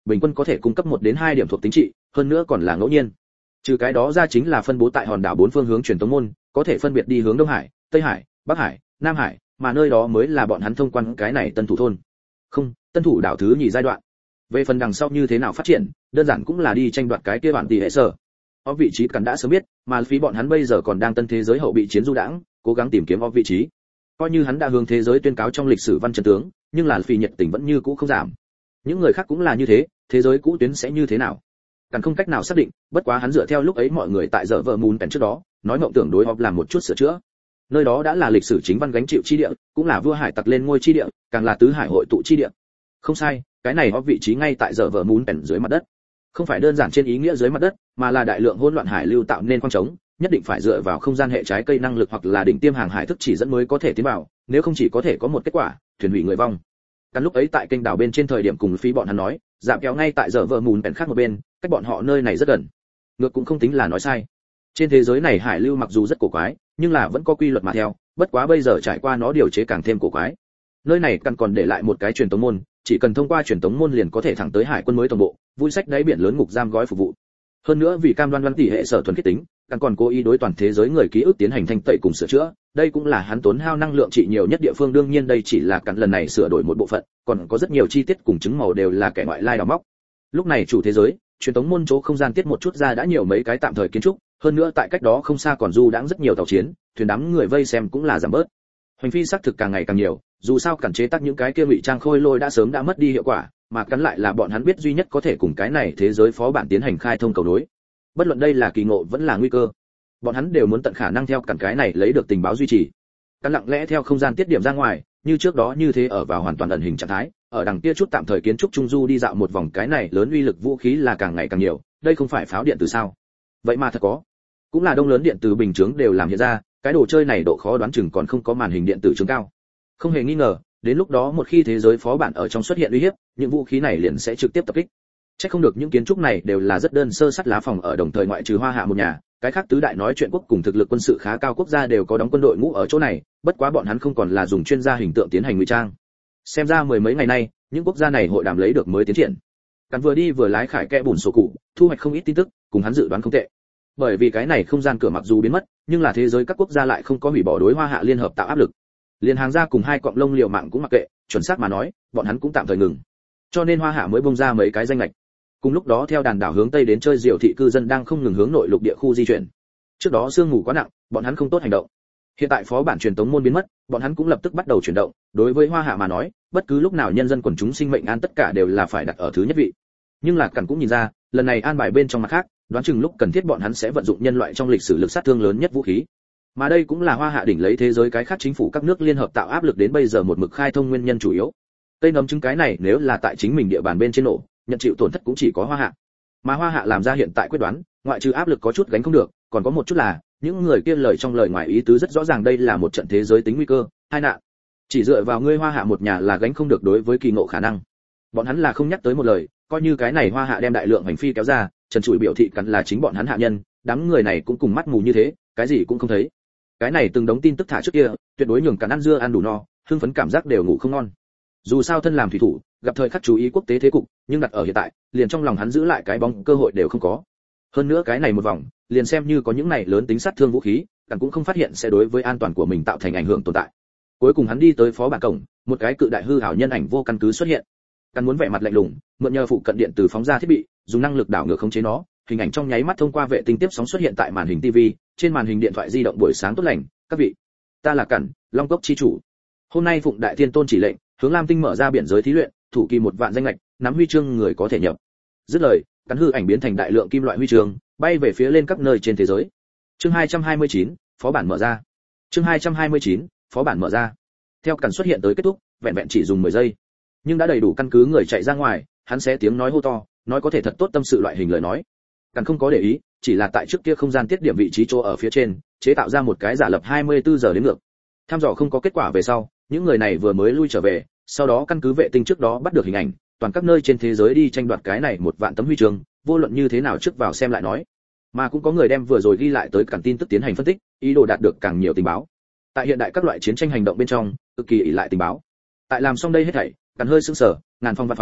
bình quân có thể cung cấp một đến hai điểm thuộc tính trị, hơn nữa còn là ngẫu nhiên. Trừ cái đó ra chính là phân bố tại hòn đảo bốn phương hướng truyền tống môn, có thể phân biệt đi hướng Đông Hải, Tây Hải, Bắc Hải, Nam Hải, mà nơi đó mới là bọn hắn thông quan cái này tân thủ thôn. Không, tân thủ đảo thứ nhì giai đoạn. Về phần đằng sau như thế nào phát triển, đơn giản cũng là đi tranh đoạt cái kia bản tỷ hệ sở. Ở vị trí cắn đã sớm biết, mà phí bọn hắn bây giờ còn đang tân thế giới hậu bị chiến du đãng, cố gắng tìm kiếm ở vị trí. Coi như hắn đã hướng thế giới tuyên cáo trong lịch sử văn chân tướng, nhưng là phí nhiệt tình vẫn như cũ không giảm. Những người khác cũng là như thế, thế giới cũ tuyến sẽ như thế nào? Càng không cách nào xác định, bất quá hắn dựa theo lúc ấy mọi người tại dở vợ mùn pèn trước đó, nói mộng tưởng đối họp làm một chút sửa chữa. Nơi đó đã là lịch sử chính văn gánh chịu chi địa, cũng là vua hải tặc lên ngôi chi địa, càng là tứ hải hội tụ chi địa. Không sai, cái này họp vị trí ngay tại dở vợ mùn pèn dưới mặt đất. Không phải đơn giản trên ý nghĩa dưới mặt đất, mà là đại lượng hỗn loạn hải lưu tạo nên khoang trống, nhất định phải dựa vào không gian hệ trái cây năng lực hoặc là đỉnh tiêm hàng hải thức chỉ dẫn mới có thể tiến vào, nếu không chỉ có thể có một kết quả, thuyền hủy người vong. Căn lúc ấy tại kênh đảo bên trên thời điểm cùng phí bọn hắn nói, dạp kéo ngay tại dở vợ mùn pèn khác một bên, cách bọn họ nơi này rất gần. Ngược cũng không tính là nói sai. Trên thế giới này hải lưu mặc dù rất cổ quái, nhưng là vẫn có quy luật mà theo, bất quá bây giờ trải qua nó điều chế càng thêm cổ quái. Nơi này căn còn để lại một cái truyền tống môn, chỉ cần thông qua truyền tống môn liền có thể thẳng tới hải quân mới tổng bộ, vui sách đáy biển lớn ngục giam gói phục vụ. Hơn nữa vì cam đoan văn tỷ hệ sở thuần khiết tính, căn còn cố ý đối toàn thế giới người ký ức tiến hành thanh tẩy cùng sửa chữa, đây cũng là hắn tốn hao năng lượng trị nhiều nhất địa phương. Đương nhiên đây chỉ là căn lần này sửa đổi một bộ phận, còn có rất nhiều chi tiết cùng chứng màu đều là kẻ ngoại lai đào móc. Lúc này chủ thế giới, truyền tống môn chỗ không gian tiết một chút ra đã nhiều mấy cái tạm thời kiến trúc, hơn nữa tại cách đó không xa còn du đãng rất nhiều tàu chiến, thuyền đám người vây xem cũng là giảm bớt. Hoành phi xác thực càng ngày càng nhiều, dù sao cản chế tác những cái kia ngụy trang khôi lôi đã sớm đã mất đi hiệu quả, mà cắn lại là bọn hắn biết duy nhất có thể cùng cái này thế giới phó bản tiến hành khai thông cầu nối. Bất luận đây là kỳ ngộ vẫn là nguy cơ, bọn hắn đều muốn tận khả năng theo cản cái này lấy được tình báo duy trì. Cắn lặng lẽ theo không gian tiết điểm ra ngoài, như trước đó như thế ở vào hoàn toàn ẩn hình trạng thái, ở đằng kia chút tạm thời kiến trúc trung du đi dạo một vòng. Cái này lớn uy lực vũ khí là càng ngày càng nhiều, đây không phải pháo điện từ sao? Vậy mà thật có, cũng là đông lớn điện từ bình chướng đều làm hiện ra, cái đồ chơi này độ khó đoán chừng còn không có màn hình điện tử chướng cao. Không hề nghi ngờ, đến lúc đó một khi thế giới phó bản ở trong xuất hiện uy hiếp, những vũ khí này liền sẽ trực tiếp tập kích. Chắc không được những kiến trúc này đều là rất đơn sơ sắt lá phòng, ở đồng thời ngoại trừ Hoa Hạ một nhà, cái khác tứ đại nói chuyện quốc cùng thực lực quân sự khá cao quốc gia đều có đóng quân đội ngũ ở chỗ này, bất quá bọn hắn không còn là dùng chuyên gia hình tượng tiến hành ngụy trang. Xem ra mười mấy ngày nay, những quốc gia này hội đàm lấy được mới tiến triển. Cắn vừa đi vừa lái khải kẽ bùn sổ cụ, thu hoạch không ít tin tức, cùng hắn dự đoán không tệ. Bởi vì cái này không gian cửa mặc dù biến mất, nhưng là thế giới các quốc gia lại không có hủy bỏ đối Hoa Hạ liên hợp tạo áp lực. Liên hàng gia cùng hai cọng lông liều mạng cũng mặc kệ, chuẩn xác mà nói, bọn hắn cũng tạm thời ngừng. Cho nên Hoa Hạ mới bung ra mấy cái danh lệch. Cùng lúc đó theo đàn đảo hướng tây đến chơi diệu thị cư dân đang không ngừng hướng nội lục địa khu di chuyển. Trước đó sương mù quá nặng, bọn hắn không tốt hành động. Hiện tại phó bản truyền tống môn biến mất, bọn hắn cũng lập tức bắt đầu chuyển động. Đối với Hoa Hạ mà nói, bất cứ lúc nào nhân dân quần chúng sinh mệnh an tất cả đều là phải đặt ở thứ nhất vị. Nhưng Lạc Cẩn cũng nhìn ra, lần này an bài bên trong mặt khác, đoán chừng lúc cần thiết bọn hắn sẽ vận dụng nhân loại trong lịch sử lực sát thương lớn nhất vũ khí. Mà đây cũng là Hoa Hạ đỉnh lấy thế giới cái khác chính phủ các nước liên hợp tạo áp lực đến bây giờ một mực khai thông nguyên nhân chủ yếu. Cây nấm trứng cái này nếu là tại chính mình địa bàn bên trên nổ, nhận chịu tổn thất cũng chỉ có Hoa Hạ. Mà Hoa Hạ làm ra hiện tại quyết đoán, ngoại trừ áp lực có chút gánh không được, còn có một chút là những người kia lời trong lời ngoài ý tứ rất rõ ràng, đây là một trận thế giới tính nguy cơ, hai nạn. Chỉ dựa vào ngươi Hoa Hạ một nhà là gánh không được đối với kỳ ngộ khả năng. Bọn hắn là không nhắc tới một lời, coi như cái này Hoa Hạ đem đại lượng hành phi kéo ra, Trần Trụi biểu thị cắn là chính bọn hắn hạ nhân, đám người này cũng cùng mắt mù như thế, cái gì cũng không thấy. Cái này từng đống tin tức thả trước kia, tuyệt đối nhường cắn ăn dưa ăn đủ no, hưng phấn cảm giác đều ngủ không ngon. Dù sao thân làm thủy thủ, gặp thời khắc chú ý quốc tế thế cục, nhưng đặt ở hiện tại, liền trong lòng hắn giữ lại cái bóng cơ hội đều không có. Hơn nữa cái này một vòng, liền xem như có những này lớn tính sát thương vũ khí, cắn cũng không phát hiện sẽ đối với an toàn của mình tạo thành ảnh hưởng tồn tại. Cuối cùng hắn đi tới phó bản cổng, một cái cự đại hư ảo nhân ảnh vô căn cứ xuất hiện. Cắn muốn vẻ mặt lạnh lùng, mượn nhờ phụ cận điện từ phóng ra thiết bị, dùng năng lực đảo ngược khống chế nó, hình ảnh trong nháy mắt thông qua vệ tinh tiếp sóng xuất hiện tại màn hình ti vi, trên màn hình điện thoại di động. Buổi sáng tốt lành, các vị. Ta là Cẩn, Long Cốc chi chủ. Hôm nay phụng đại thiên tôn chỉ lệnh, hướng Lam Tinh mở ra biển giới thí luyện, thủ kỳ một vạn danh lệch, nắm huy chương người có thể nhập. Dứt lời, Cắn hư ảnh biến thành đại lượng kim loại huy chương, bay về phía lên các nơi trên thế giới. Chương hai trăm hai mươi chín, phó bản mở ra. Chương hai trăm hai mươi chín, phó bản mở ra. Theo Cẩn xuất hiện tới kết thúc, vẹn vẹn chỉ dùng mười giây, nhưng đã đầy đủ căn cứ người chạy ra ngoài, hắn sẽ tiếng nói hô to, nói có thể thật tốt tâm sự loại hình lời nói. Cẩn không có để ý, chỉ là tại trước kia không gian tiết điểm vị trí chỗ ở phía trên, chế tạo ra một cái giả lập hai mươi tư giờ đến ngược. Tham dò không có kết quả về sau, những người này vừa mới lui trở về, sau đó căn cứ vệ tinh trước đó bắt được hình ảnh, toàn các nơi trên thế giới đi tranh đoạt cái này một vạn tấm huy chương, vô luận như thế nào trước vào xem lại nói. Mà cũng có người đem vừa rồi ghi lại tới Cẩn tin tức tiến hành phân tích, ý đồ đạt được càng nhiều tình báo. Tại hiện đại các loại chiến tranh hành động bên trong, cực kỳ ỷ lại tình báo. Tại làm xong đây hết thảy, Cẩn hơi sững sờ, ngàn phong văn phòng,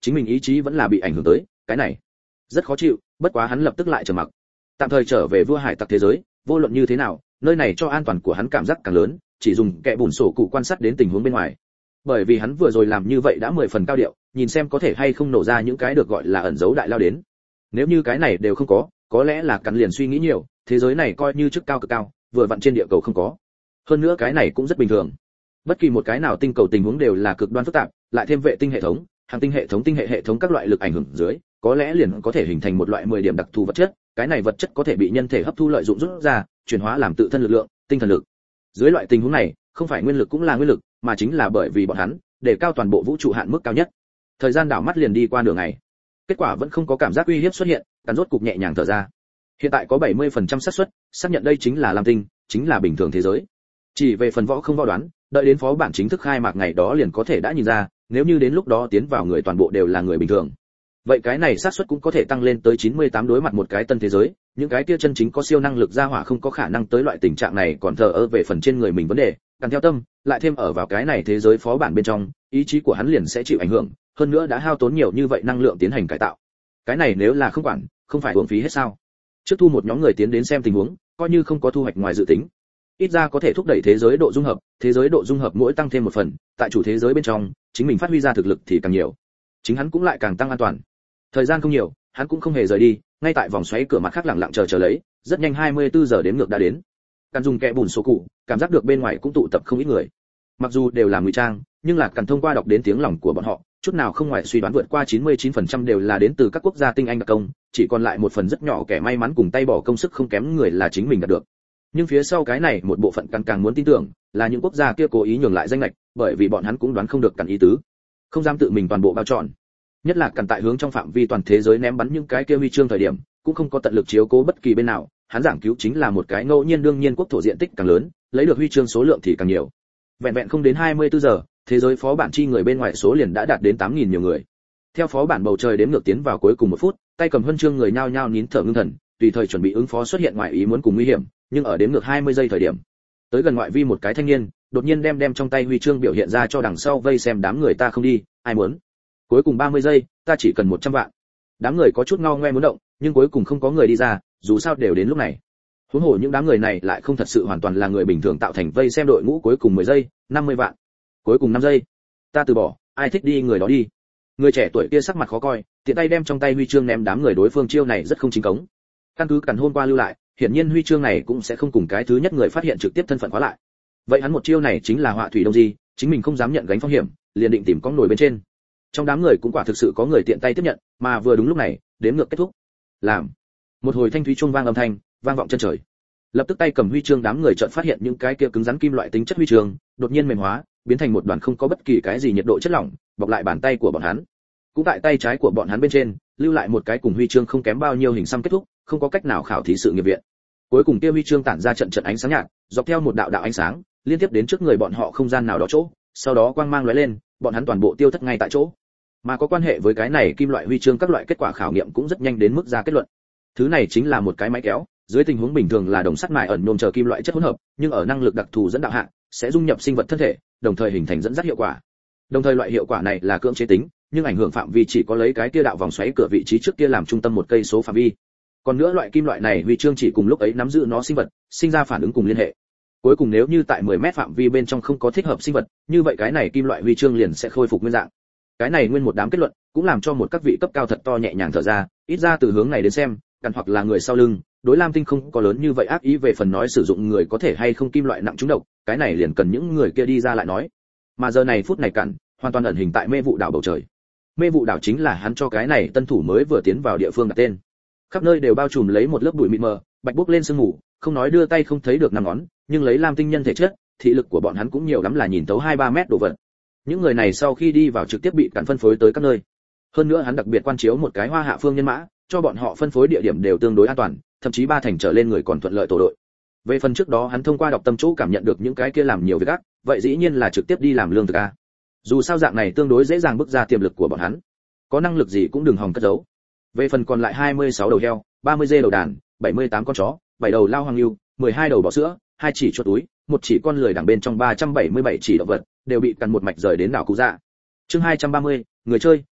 chính mình ý chí vẫn là bị ảnh hưởng tới, cái này rất khó chịu. Bất quá hắn lập tức lại trầm mặc, tạm thời trở về vua hải tặc thế giới. Vô luận như thế nào, nơi này cho an toàn của hắn cảm giác càng lớn, chỉ dùng kẻ bùn sổ cụ quan sát đến tình huống bên ngoài. Bởi vì hắn vừa rồi làm như vậy đã mười phần cao điệu, nhìn xem có thể hay không nổ ra những cái được gọi là ẩn dấu đại lao đến. Nếu như cái này đều không có, có lẽ là cắn liền suy nghĩ nhiều, thế giới này coi như chức cao cực cao, vừa vặn trên địa cầu không có. Hơn nữa cái này cũng rất bình thường. Bất kỳ một cái nào tinh cầu tình huống đều là cực đoan phức tạp, lại thêm vệ tinh hệ thống, hàng tinh hệ thống tinh hệ hệ thống các loại lực ảnh hưởng dưới, có lẽ liền có thể hình thành một loại mười điểm đặc thù vật chất, cái này vật chất có thể bị nhân thể hấp thu lợi dụng rút ra, chuyển hóa làm tự thân lực lượng, tinh thần lực. Dưới loại tình huống này, không phải nguyên lực cũng là nguyên lực, mà chính là bởi vì bọn hắn để cao toàn bộ vũ trụ hạn mức cao nhất. Thời gian đảo mắt liền đi qua nửa ngày, kết quả vẫn không có cảm giác uy hiếp xuất hiện, cắn rốt cục nhẹ nhàng thở ra. Hiện tại có bảy mươi phần trăm xác suất xác nhận đây chính là lam tinh, chính là bình thường thế giới. Chỉ về phần võ không võ đoán, đợi đến phó bản chính thức khai mạc ngày đó liền có thể đã nhìn ra, nếu như đến lúc đó tiến vào người toàn bộ đều là người bình thường, vậy cái này xác suất cũng có thể tăng lên tới chín mươi tám đối mặt một cái tân thế giới. Những cái kia chân chính có siêu năng lực gia hỏa không có khả năng tới loại tình trạng này, còn thờ ơ về phần trên người mình vấn đề, càng theo tâm, lại thêm ở vào cái này thế giới phó bản bên trong, ý chí của hắn liền sẽ chịu ảnh hưởng, hơn nữa đã hao tốn nhiều như vậy năng lượng tiến hành cải tạo. Cái này nếu là không quản, không phải uổng phí hết sao? Trước thu một nhóm người tiến đến xem tình huống, coi như không có thu hoạch ngoài dự tính, ít ra có thể thúc đẩy thế giới độ dung hợp, thế giới độ dung hợp mỗi tăng thêm một phần, tại chủ thế giới bên trong, chính mình phát huy ra thực lực thì càng nhiều, chính hắn cũng lại càng tăng an toàn. Thời gian không nhiều, hắn cũng không hề rời đi, ngay tại vòng xoáy cửa mặt khác lặng lặng chờ chờ lấy. Rất nhanh hai mươi bốn giờ đếm ngược đã đến. Cần dùng kẽ bùn số cụ, cảm giác được bên ngoài cũng tụ tập không ít người. Mặc dù đều là ngụy trang, nhưng là cần thông qua đọc đến tiếng lòng của bọn họ, chút nào không ngoài suy đoán vượt qua chín mươi chín phần trăm đều là đến từ các quốc gia tinh anh đặc công, chỉ còn lại một phần rất nhỏ kẻ may mắn cùng tay bỏ công sức không kém người là chính mình đạt được. Nhưng phía sau cái này một bộ phận càng càng muốn tin tưởng, là những quốc gia kia cố ý nhường lại danh lệch, bởi vì bọn hắn cũng đoán không được cần ý tứ, không dám tự mình toàn bộ bao trọn. Nhất là cần tại hướng trong phạm vi toàn thế giới ném bắn những cái kia huy chương thời điểm, cũng không có tận lực chiếu cố bất kỳ bên nào, hắn giảng cứu chính là một cái ngẫu nhiên, đương nhiên quốc thổ diện tích càng lớn, lấy được huy chương số lượng thì càng nhiều. Vẹn vẹn không đến hai mươi bốn giờ, thế giới phó bản chi người bên ngoài số liền đã đạt đến tám nghìn nhiều người. Theo phó bản bầu trời đếm ngược tiến vào cuối cùng một phút, tay cầm huân chương người nhao nhao nín thở ngưng thần, tùy thời chuẩn bị ứng phó xuất hiện ngoại ý muốn cùng nguy hiểm, nhưng ở đếm ngược hai mươi giây thời điểm, tới gần ngoại vi một cái thanh niên, đột nhiên đem đem trong tay huy chương biểu hiện ra cho đằng sau vây xem đám người, ta không đi, ai muốn? Cuối cùng ba mươi giây, ta chỉ cần một trăm vạn. Đám người có chút ngao ngoe muốn động, nhưng cuối cùng không có người đi ra, dù sao đều đến lúc này. Huống hồ những đám người này lại không thật sự hoàn toàn là người bình thường tạo thành vây xem đội ngũ. Cuối cùng mười giây, năm mươi vạn. Cuối cùng năm giây. Ta từ bỏ, ai thích đi người đó đi. Người trẻ tuổi kia sắc mặt khó coi, tiện tay đem trong tay huy chương ném đám người đối phương, chiêu này rất không chính cống. Căn cứ cẩn hôm qua lưu lại, hiển nhiên huy chương này cũng sẽ không cùng cái thứ nhất người phát hiện trực tiếp thân phận khóa lại. Vậy hắn một chiêu này chính là họa thủy đông di, chính mình không dám nhận gánh phong hiểm, liền định tìm con nổi bên trên. Trong đám người cũng quả thực sự có người tiện tay tiếp nhận, mà vừa đúng lúc này, đếm ngược kết thúc. Làm một hồi thanh thúy chuông vang âm thanh, vang vọng chân trời. Lập tức tay cầm huy chương đám người chợt phát hiện những cái kia cứng rắn kim loại tính chất huy chương, đột nhiên mềm hóa, biến thành một đoàn không có bất kỳ cái gì nhiệt độ chất lỏng, bọc lại bàn tay của bọn hắn. Cũng tại tay trái của bọn hắn bên trên, lưu lại một cái cùng huy chương không kém bao nhiêu hình xăm kết thúc, không có cách nào khảo thí sự nghiệp viện. Cuối cùng kia huy chương tản ra trận trận ánh sáng nhạt, dọc theo một đạo đạo ánh sáng, liên tiếp đến trước người bọn họ không gian nào đó chỗ, sau đó quang mang lóe lên, bọn hắn toàn bộ tiêu thất ngay tại chỗ. Mà có quan hệ với cái này kim loại huy chương các loại kết quả khảo nghiệm cũng rất nhanh đến mức ra kết luận. Thứ này chính là một cái máy kéo, dưới tình huống bình thường là đồng sắt mài ẩn nhôm chờ kim loại chất hỗn hợp, nhưng ở năng lực đặc thù dẫn đạo hạ, sẽ dung nhập sinh vật thân thể, đồng thời hình thành dẫn dắt hiệu quả. Đồng thời loại hiệu quả này là cưỡng chế tính, nhưng ảnh hưởng phạm vi chỉ có lấy cái kia đạo vòng xoáy cửa vị trí trước kia làm trung tâm một cây số phạm vi. Còn nữa loại kim loại này huy chương chỉ cùng lúc ấy nắm giữ nó sinh vật, sinh ra phản ứng cùng liên hệ. Cuối cùng nếu như tại mười mét phạm vi bên trong không có thích hợp sinh vật, như vậy cái này kim loại huy chương liền sẽ khôi phục nguyên dạng. Cái này nguyên một đám kết luận, cũng làm cho một các vị cấp cao thật to nhẹ nhàng thở ra, ít ra từ hướng này đến xem, cần hoặc là người sau lưng, đối Lam Tinh không có lớn như vậy ác ý về phần nói sử dụng người có thể hay không kim loại nặng trúng độc, cái này liền cần những người kia đi ra lại nói. Mà giờ này phút này cặn, hoàn toàn ẩn hình tại mê vụ đảo bầu trời. Mê vụ đảo chính là hắn cho cái này tân thủ mới vừa tiến vào địa phương đặt tên. Khắp nơi đều bao trùm lấy một lớp bụi mịt mờ, bạch bốc lên sương mù, không nói đưa tay không thấy được năm ngón, nhưng lấy Lam Tinh nhân thể chất, thị lực của bọn hắn cũng nhiều lắm là nhìn tấu hai ba mét đồ vật. Những người này sau khi đi vào trực tiếp bị cản phân phối tới các nơi. Hơn nữa hắn đặc biệt quan chiếu một cái hoa hạ phương nhân mã, cho bọn họ phân phối địa điểm đều tương đối an toàn, thậm chí ba thành trở lên người còn thuận lợi tổ đội. Về phần trước đó hắn thông qua đọc tâm chỗ cảm nhận được những cái kia làm nhiều việc ác, vậy dĩ nhiên là trực tiếp đi làm lương thực a. Dù sao dạng này tương đối dễ dàng bức ra tiềm lực của bọn hắn. Có năng lực gì cũng đừng hòng cất giấu. Về phần còn lại hai mươi sáu đầu heo, ba mươi dê đầu đàn, bảy mươi tám con chó, bảy đầu lao hoàng lưu, mười hai đầu bò sữa, hai chỉ chuột túi, một chỉ con lười đằng bên trong ba trăm bảy mươi bảy chỉ động vật, đều bị cắn một mạch rời đến đảo Cú Dạ. Chương hai trăm ba mươi, người chơi,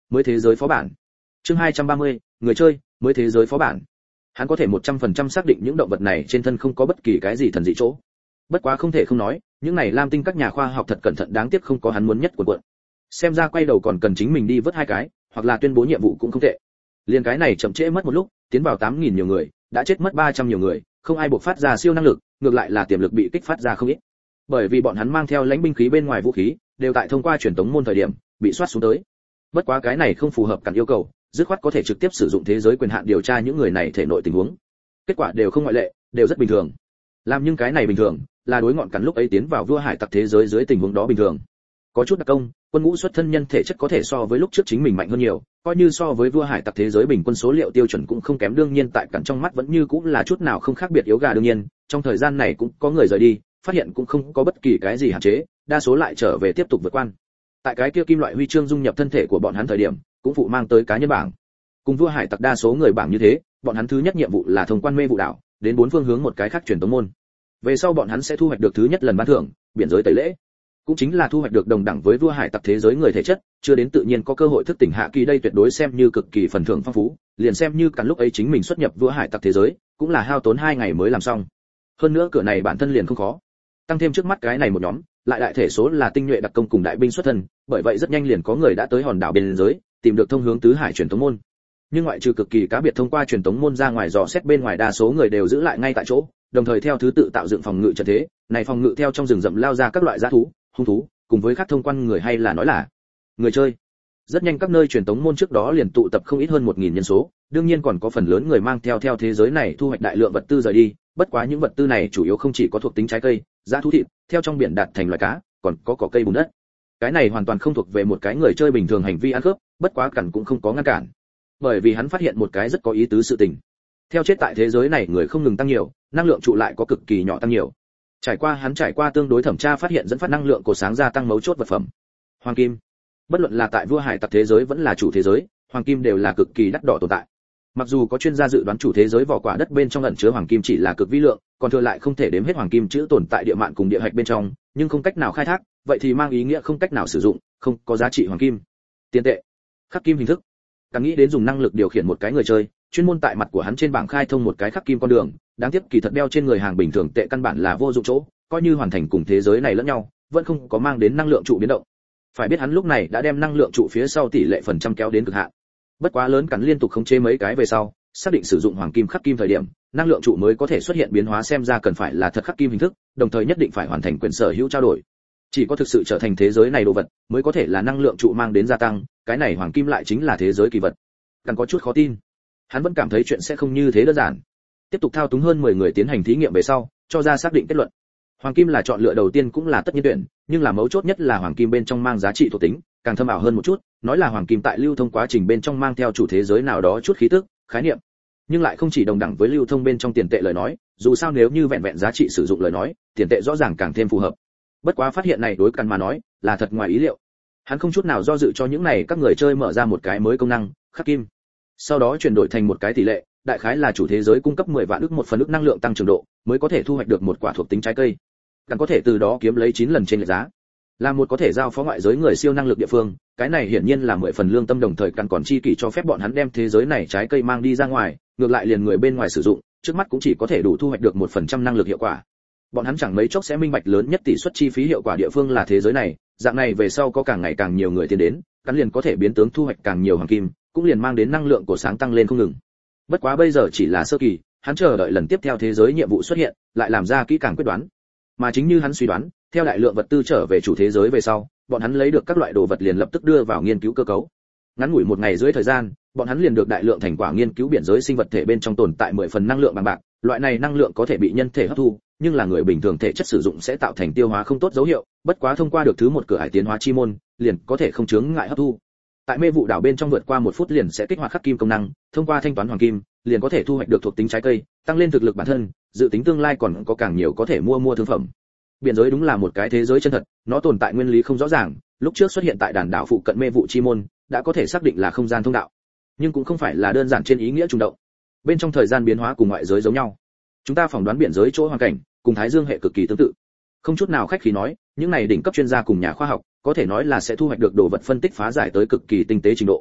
mới thế giới phó bản. Chương hai trăm ba mươi, người chơi, mới thế giới phó bản. Hắn có thể một trăm phần trăm xác định những động vật này trên thân không có bất kỳ cái gì thần dị chỗ. Bất quá không thể không nói, những này Lam Tinh các nhà khoa học thật cẩn thận, đáng tiếc không có hắn muốn nhất của quận. Xem ra quay đầu còn cần chính mình đi vớt hai cái, hoặc là tuyên bố nhiệm vụ cũng không tệ. Liên cái này chậm trễ mất một lúc, tiến vào tám nghìn nhiều người, đã chết mất ba trăm nhiều người, không ai buộc phát ra siêu năng lực, ngược lại là tiềm lực bị kích phát ra không ít. Bởi vì bọn hắn mang theo lãnh binh khí bên ngoài vũ khí, đều tại thông qua truyền tống môn thời điểm bị soát xuống tới. Bất quá cái này không phù hợp cản yêu cầu, dứt khoát có thể trực tiếp sử dụng thế giới quyền hạn điều tra những người này thể nội tình huống. Kết quả đều không ngoại lệ, đều rất bình thường. Làm nhưng cái này bình thường, là đối ngọn cắn lúc ấy tiến vào vua hải tặc thế giới dưới tình huống đó bình thường. Có chút đặc công, quân ngũ xuất thân nhân thể chất có thể so với lúc trước chính mình mạnh hơn nhiều, coi như so với vua hải tặc thế giới bình quân số liệu tiêu chuẩn cũng không kém, đương nhiên tại cản trong mắt vẫn như cũng là chút nào không khác biệt yếu gà. Đương nhiên, trong thời gian này cũng có người rời đi, phát hiện cũng không có bất kỳ cái gì hạn chế, đa số lại trở về tiếp tục vượt quan. Tại cái kia kim loại huy chương dung nhập thân thể của bọn hắn thời điểm, cũng phụ mang tới cá nhân bảng. Cùng vua hải tặc đa số người bảng như thế, bọn hắn thứ nhất nhiệm vụ là thông quan mê vụ đảo, đến bốn phương hướng một cái khác truyền tống môn. Về sau bọn hắn sẽ thu hoạch được thứ nhất lần ban thưởng, biển giới tẩy lễ, cũng chính là thu hoạch được đồng đẳng với vua hải tặc thế giới người thể chất, chưa đến tự nhiên có cơ hội thức tỉnh hạ kỳ, đây tuyệt đối xem như cực kỳ phần thưởng phong phú, liền xem như cắn lúc ấy chính mình xuất nhập vua hải tặc thế giới, cũng là hao tốn hai ngày mới làm xong. Hơn nữa cửa này bản thân liền không khó. Tăng thêm trước mắt cái này một nhóm, lại đại thể số là tinh nhuệ đặc công cùng đại binh xuất thân, bởi vậy rất nhanh liền có người đã tới hòn đảo biên giới, tìm được thông hướng tứ hải truyền tống môn. Nhưng ngoại trừ cực kỳ cá biệt thông qua truyền tống môn ra ngoài dò xét bên ngoài, đa số người đều giữ lại ngay tại chỗ, đồng thời theo thứ tự tạo dựng phòng ngự trận thế. Này phòng ngự theo trong rừng rậm lao ra các loại dã thú, hung thú, cùng với các thông quan người hay là nói là người chơi. Rất nhanh các nơi truyền tống môn trước đó liền tụ tập không ít hơn một nghìn nhân số, đương nhiên còn có phần lớn người mang theo theo thế giới này thu hoạch đại lượng vật tư rời đi, bất quá những vật tư này chủ yếu không chỉ có thuộc tính trái cây, dã thú thịt, theo trong biển đạt thành loài cá, còn có cỏ cây bùn đất. Cái này hoàn toàn không thuộc về một cái người chơi bình thường hành vi ăn cướp, bất quá cẩn cũng không có ngăn cản. Bởi vì hắn phát hiện một cái rất có ý tứ sự tình. Theo chết tại thế giới này người không ngừng tăng nhiều, năng lượng trụ lại có cực kỳ nhỏ tăng nhiều. Trải qua hắn trải qua tương đối thẩm tra, phát hiện dẫn phát năng lượng của sáng gia tăng mấu chốt vật phẩm. Hoàng kim. Bất luận là tại vua hải tặc thế giới vẫn là chủ thế giới, hoàng kim đều là cực kỳ đắt đỏ tồn tại. Mặc dù có chuyên gia dự đoán chủ thế giới vỏ quả đất bên trong ẩn chứa hoàng kim chỉ là cực vi lượng, còn thừa lại không thể đếm hết hoàng kim chữ tồn tại địa mạn cùng địa hạch bên trong, nhưng không cách nào khai thác, vậy thì mang ý nghĩa không cách nào sử dụng, không có giá trị hoàng kim. Tiền tệ, khắc kim hình thức. Càng nghĩ đến dùng năng lực điều khiển một cái người chơi, chuyên môn tại mặt của hắn trên bảng khai thông một cái khắc kim con đường, đáng tiếc kỳ thật đeo trên người hàng bình thường tệ căn bản là vô dụng chỗ, coi như hoàn thành cùng thế giới này lẫn nhau, vẫn không có mang đến năng lượng trụ biến động. Phải biết hắn lúc này đã đem năng lượng trụ phía sau tỷ lệ phần trăm kéo đến cực hạn. Bất quá lớn cắn liên tục khống chế mấy cái về sau, xác định sử dụng hoàng kim khắc kim thời điểm, năng lượng trụ mới có thể xuất hiện biến hóa, xem ra cần phải là thật khắc kim hình thức, đồng thời nhất định phải hoàn thành quyền sở hữu trao đổi. Chỉ có thực sự trở thành thế giới này đồ vật, mới có thể là năng lượng trụ mang đến gia tăng, cái này hoàng kim lại chính là thế giới kỳ vật. Càng có chút khó tin. Hắn vẫn cảm thấy chuyện sẽ không như thế đơn giản. Tiếp tục thao túng hơn mười người tiến hành thí nghiệm về sau, cho ra xác định kết luận. Hoàng kim là chọn lựa đầu tiên cũng là tất nhiên tuyển, nhưng là mấu chốt nhất là hoàng kim bên trong mang giá trị thuộc tính, càng thâm ảo hơn một chút, nói là hoàng kim tại lưu thông quá trình bên trong mang theo chủ thế giới nào đó chút khí tức, khái niệm, nhưng lại không chỉ đồng đẳng với lưu thông bên trong tiền tệ lời nói, dù sao nếu như vẹn vẹn giá trị sử dụng lời nói, tiền tệ rõ ràng càng thêm phù hợp. Bất quá phát hiện này đối căn mà nói, là thật ngoài ý liệu. Hắn không chút nào do dự cho những này các người chơi mở ra một cái mới công năng, khắc kim. Sau đó chuyển đổi thành một cái tỷ lệ, đại khái là chủ thế giới cung cấp mười vạn ức một phần ức năng lượng tăng trưởng độ, mới có thể thu hoạch được một quả thuộc tính trái cây. Càng có thể từ đó kiếm lấy chín lần trên lệch giá. Là một có thể giao phó ngoại giới người siêu năng lực địa phương, cái này hiển nhiên là mười phần lương tâm, đồng thời càng còn chi kỷ cho phép bọn hắn đem thế giới này trái cây mang đi ra ngoài, ngược lại liền người bên ngoài sử dụng, trước mắt cũng chỉ có thể đủ thu hoạch được một phần trăm năng lực hiệu quả. Bọn hắn chẳng mấy chốc sẽ minh bạch lớn nhất tỷ suất chi phí hiệu quả địa phương là thế giới này, dạng này về sau có càng ngày càng nhiều người tiến đến, cắn liền có thể biến tướng thu hoạch càng nhiều hoàng kim, cũng liền mang đến năng lượng của sáng tăng lên không ngừng. Bất quá bây giờ chỉ là sơ kỳ, hắn chờ đợi lần tiếp theo thế giới nhiệm vụ xuất hiện, lại làm ra kỹ càng quyết đoán. Mà chính như hắn suy đoán, theo đại lượng vật tư trở về chủ thế giới về sau, bọn hắn lấy được các loại đồ vật liền lập tức đưa vào nghiên cứu cơ cấu. Ngắn ngủi một ngày dưới thời gian, bọn hắn liền được đại lượng thành quả nghiên cứu biển giới sinh vật thể bên trong tồn tại mười phần năng lượng bằng bạc, loại này năng lượng có thể bị nhân thể hấp thu, nhưng là người bình thường thể chất sử dụng sẽ tạo thành tiêu hóa không tốt dấu hiệu, bất quá thông qua được thứ một cửa hải tiến hóa chi môn, liền có thể không chướng ngại hấp thu. Tại mê vụ đảo bên trong vượt qua một phút liền sẽ kích hoạt khắc kim công năng, thông qua thanh toán hoàng kim, liền có thể thu hoạch được thuộc tính trái cây, tăng lên thực lực bản thân, dự tính tương lai còn có càng nhiều có thể mua mua thương phẩm. Biển giới đúng là một cái thế giới chân thật, nó tồn tại nguyên lý không rõ ràng, lúc trước xuất hiện tại đàn đảo phụ cận mê vụ chi môn, đã có thể xác định là không gian thông đạo, nhưng cũng không phải là đơn giản trên ý nghĩa trùng động. Bên trong thời gian biến hóa cùng ngoại giới giống nhau. Chúng ta phỏng đoán biển giới chỗ hoàn cảnh, cùng Thái Dương hệ cực kỳ tương tự. Không chút nào khách khí nói, những này đỉnh cấp chuyên gia cùng nhà khoa học, có thể nói là sẽ thu hoạch được đồ vật phân tích phá giải tới cực kỳ tinh tế trình độ.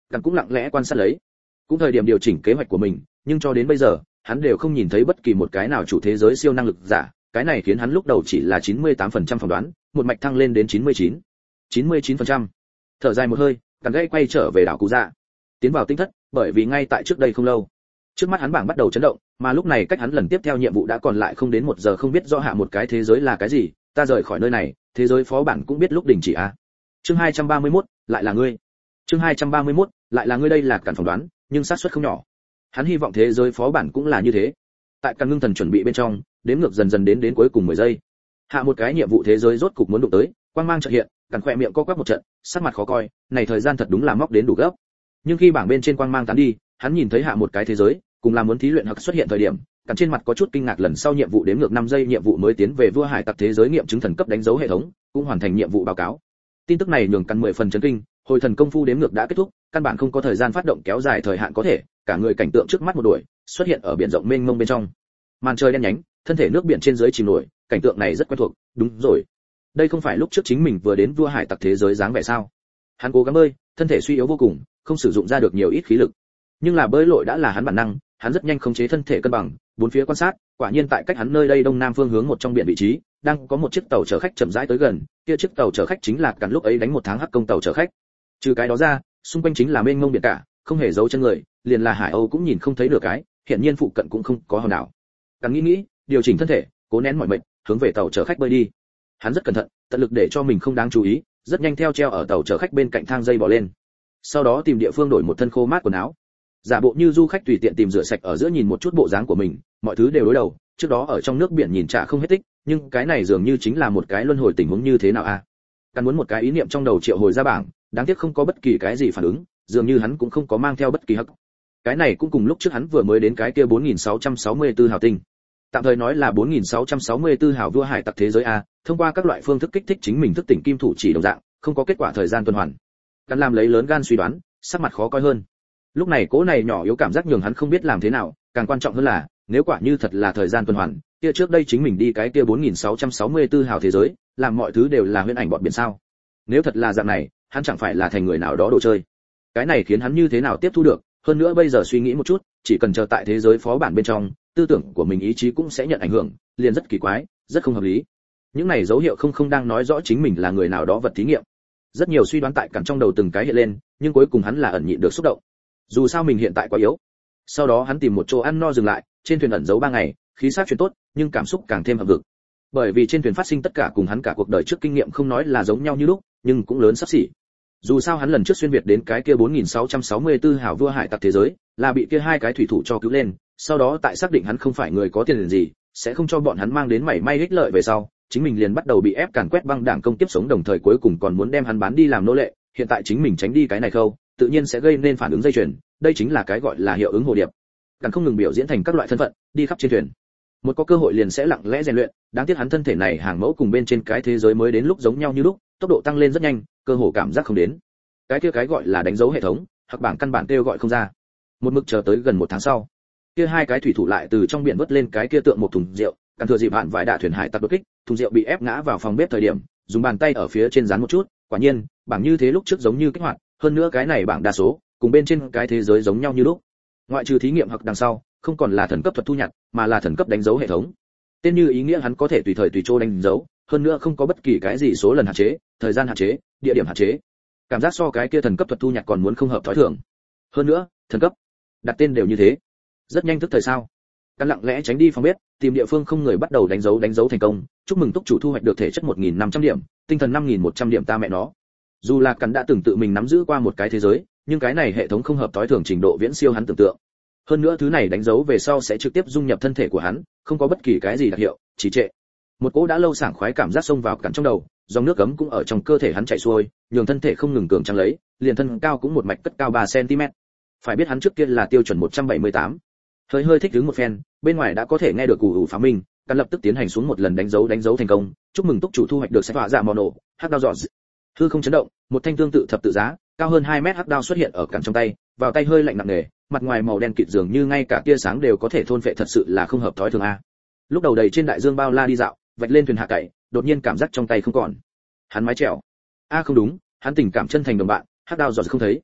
Cắn cũng lặng lẽ quan sát lấy, cũng thời điểm điều chỉnh kế hoạch của mình, nhưng cho đến bây giờ hắn đều không nhìn thấy bất kỳ một cái nào chủ thế giới siêu năng lực giả, cái này khiến hắn lúc đầu chỉ là chín mươi tám phần trăm phỏng đoán, một mạch thăng lên đến chín mươi chín, chín mươi chín phần trăm. Thở dài một hơi, Cắn gãy quay trở về đảo Cú Dạ, tiến vào tinh thất, bởi vì ngay tại trước đây không lâu, trước mắt hắn bảng bắt đầu chấn động, mà lúc này cách hắn lần tiếp theo nhiệm vụ đã còn lại không đến một giờ, không biết rõ hạ một cái thế giới là cái gì, ta rời khỏi nơi này, thế giới phó bản cũng biết lúc đình chỉ a. À. Chương hai trăm ba mươi mốt, lại là ngươi. Chương hai trăm ba mươi mốt, lại là ngươi, đây là Cắn phỏng đoán, nhưng xác suất không nhỏ. Hắn hy vọng thế giới phó bản cũng là như thế. Tại Cắn ngưng thần chuẩn bị bên trong, đếm ngược dần dần đến đến cuối cùng mười giây. Hạ một cái nhiệm vụ thế giới rốt cục muốn đụng tới, quang mang chợt hiện, Cắn khỏe miệng co quắp một trận, sắc mặt khó coi, này thời gian thật đúng là móc đến đủ gấp. Nhưng khi bảng bên trên quang mang tán đi, hắn nhìn thấy hạ một cái thế giới, cùng là muốn thí luyện hoặc xuất hiện thời điểm, Cắn trên mặt có chút kinh ngạc, lần sau nhiệm vụ đếm ngược năm giây nhiệm vụ mới tiến về vua hải tặc thế giới nghiệm chứng thần cấp đánh dấu hệ thống, cũng hoàn thành nhiệm vụ báo cáo. Tin tức này nhường Cắn mười phần chấn kinh, hồi thần công phu đếm ngược đã kết thúc, căn bản không có thời gian phát động kéo dài thời hạn có thể, cả người cảnh tượng trước mắt một đuổi, xuất hiện ở biển rộng mênh mông bên trong. Màn trời đen nhánh, thân thể nước biển trên dưới chìm nổi, cảnh tượng này rất quen thuộc, đúng rồi. Đây không phải lúc trước chính mình vừa đến vua hải tặc thế giới dáng vẻ sao? Hắn cố gắng bơi, thân thể suy yếu vô cùng, không sử dụng ra được nhiều ít khí lực. Nhưng là bơi lội đã là hắn bản năng, hắn rất nhanh khống chế thân thể cân bằng, bốn phía quan sát, quả nhiên tại cách hắn nơi đây đông nam phương hướng một trong biển vị trí, đang có một chiếc tàu chở khách chậm rãi tới gần, kia chiếc tàu chở khách chính là Cắn lúc ấy đánh một tháng hắc công tàu chở khách. Trừ cái đó ra, xung quanh chính là mênh mông biển cả, không hề giấu chân người, liền là hải âu cũng nhìn không thấy được cái, hiện nhiên phụ cận cũng không có hòn đảo. Cắn nghĩ nghĩ, điều chỉnh thân thể, cố nén mọi mệt, hướng về tàu chở khách bơi đi. Hắn rất cẩn thận, tận lực để cho mình không đáng chú ý, rất nhanh theo treo ở tàu chở khách bên cạnh thang dây bò lên. Sau đó tìm địa phương đổi một thân khô mát quần áo, giả bộ như du khách tùy tiện tìm rửa sạch ở giữa, nhìn một chút bộ dáng của mình, mọi thứ đều đối đầu, trước đó ở trong nước biển nhìn chả không hết tích, nhưng cái này dường như chính là một cái luân hồi tình huống như thế nào a. À? Cắn muốn một cái ý niệm trong đầu triệu hồi ra bảng, đáng tiếc không có bất kỳ cái gì phản ứng, dường như hắn cũng không có mang theo bất kỳ hắc. Cái này cũng cùng lúc trước hắn vừa mới đến cái kia bốn nghìn sáu trăm sáu mươi tư hào tinh. Tạm thời nói là bốn nghìn sáu trăm sáu mươi tư hào vua hải tặc thế giới a, thông qua các loại phương thức kích thích chính mình thức tỉnh kim thủ chỉ đồng dạng, không có kết quả thời gian tuần hoàn. Cắn làm lấy lớn gan suy đoán, sắc mặt khó coi hơn. Lúc này cố này nhỏ yếu cảm giác nhường hắn không biết làm thế nào, càng quan trọng hơn là, nếu quả như thật là thời gian tuần hoàn, kia trước đây chính mình đi cái kia bốn nghìn sáu trăm sáu mươi tư hào thế giới, làm mọi thứ đều là huyễn ảnh bọn biển sao? Nếu thật là dạng này, hắn chẳng phải là thành người nào đó đồ chơi. Cái này khiến hắn như thế nào tiếp thu được, hơn nữa bây giờ suy nghĩ một chút, chỉ cần chờ tại thế giới phó bản bên trong, tư tưởng của mình ý chí cũng sẽ nhận ảnh hưởng, liền rất kỳ quái, rất không hợp lý. Những này dấu hiệu không không đang nói rõ chính mình là người nào đó vật thí nghiệm. Rất nhiều suy đoán tại cẳng trong đầu từng cái hiện lên, nhưng cuối cùng hắn là ẩn nhịn được xúc động. Dù sao mình hiện tại quá yếu. Sau đó hắn tìm một chỗ ăn no dừng lại, trên thuyền ẩn giấu ba ngày, khí sắc chuyển tốt, nhưng cảm xúc càng thêm hậm hực. Bởi vì trên thuyền phát sinh tất cả cùng hắn cả cuộc đời trước kinh nghiệm không nói là giống nhau như lúc, nhưng cũng lớn sắp xỉ. Dù sao hắn lần trước xuyên việt đến cái kia bốn nghìn sáu trăm sáu mươi tư hào vua hải tặc thế giới, là bị kia hai cái thủy thủ cho cứu lên, sau đó tại xác định hắn không phải người có tiền liền gì, sẽ không cho bọn hắn mang đến mảy may ích lợi về sau, chính mình liền bắt đầu bị ép càn quét băng đảng công tiếp sống, đồng thời cuối cùng còn muốn đem hắn bán đi làm nô lệ, hiện tại chính mình tránh đi cái này khâu, tự nhiên sẽ gây nên phản ứng dây chuyền, đây chính là cái gọi là hiệu ứng hồ điệp. Càng không ngừng biểu diễn thành các loại thân phận, đi khắp trên thuyền. Một có cơ hội liền sẽ lặng lẽ rèn luyện, đáng tiếc hắn thân thể này hàng mẫu cùng bên trên cái thế giới mới đến lúc giống nhau như lúc, tốc độ tăng lên rất nhanh, cơ hồ cảm giác không đến. Cái kia cái gọi là đánh dấu hệ thống, hoặc bảng căn bản kêu gọi không ra. Một mực chờ tới gần một tháng sau, kia hai cái thủy thủ lại từ trong biển vớt lên cái kia tượng một thùng rượu, càng thừa dịp hạn vài đạ thuyền hải tặc đột kích, thùng rượu bị ép ngã vào phòng bếp thời điểm, dùng bàn tay ở phía trên dán một chút, quả nhiên, bảng như thế lúc trước giống như kích hoạt, hơn nữa cái này bảng đa số, cùng bên trên cái thế giới giống nhau như lúc. Ngoại trừ thí nghiệm hoặc đằng sau, không còn là thần cấp thuật thu nhặt, mà là thần cấp đánh dấu hệ thống. Tên như ý nghĩa hắn có thể tùy thời tùy chỗ đánh dấu, hơn nữa không có bất kỳ cái gì số lần hạn chế, thời gian hạn chế, địa điểm hạn chế. Cảm giác so cái kia thần cấp thuật thu nhặt còn muốn không hợp thói thường. Hơn nữa, thần cấp, đặt tên đều như thế. Rất nhanh tức thời sao? Căn lặng lẽ tránh đi phòng bếp, tìm địa phương không người bắt đầu đánh dấu đánh dấu thành công, chúc mừng túc chủ thu hoạch được thể chất một nghìn năm trăm điểm, tinh thần năm nghìn một trăm điểm, ta mẹ nó. Dù là Cắn đã từng tự mình nắm giữ qua một cái thế giới, nhưng cái này hệ thống không hợp thói thường trình độ viễn siêu hắn tưởng tượng. Hơn nữa thứ này đánh dấu về sau sẽ trực tiếp dung nhập thân thể của hắn, không có bất kỳ cái gì đặc hiệu, chỉ trệ. Một cỗ đã lâu sảng khoái cảm giác xông vào Cắn trong đầu, dòng nước ấm cũng ở trong cơ thể hắn chảy xuôi, nhường thân thể không ngừng cường tráng lấy, liền thân cao cũng một mạch cất cao ba xăng ti mét. Phải biết hắn trước kia là tiêu chuẩn một trăm bảy mươi tám. Hơi hơi thích đứng một phen, bên ngoài đã có thể nghe được cù ủ phá minh, Cắn lập tức tiến hành xuống một lần đánh dấu đánh dấu thành công, chúc mừng túc chủ thu hoạch được sách họa dạ mono, hắc đao dọn. Hư không chấn động, một thanh tương tự thập tự giá, cao hơn hai mét hắc đao xuất hiện ở Cắn trong tay, vào tay hơi lạnh nặng nề, mặt ngoài màu đen kịt dường như ngay cả tia sáng đều có thể thôn phệ, thật sự là không hợp thói thường a. Lúc đầu đầy trên đại dương bao la đi dạo, vạch lên thuyền hạ cậy, đột nhiên cảm giác trong tay không còn. Hắn mái chèo. A không đúng, hắn tình cảm chân thành đồng bạn, hắc đao dọn không thấy.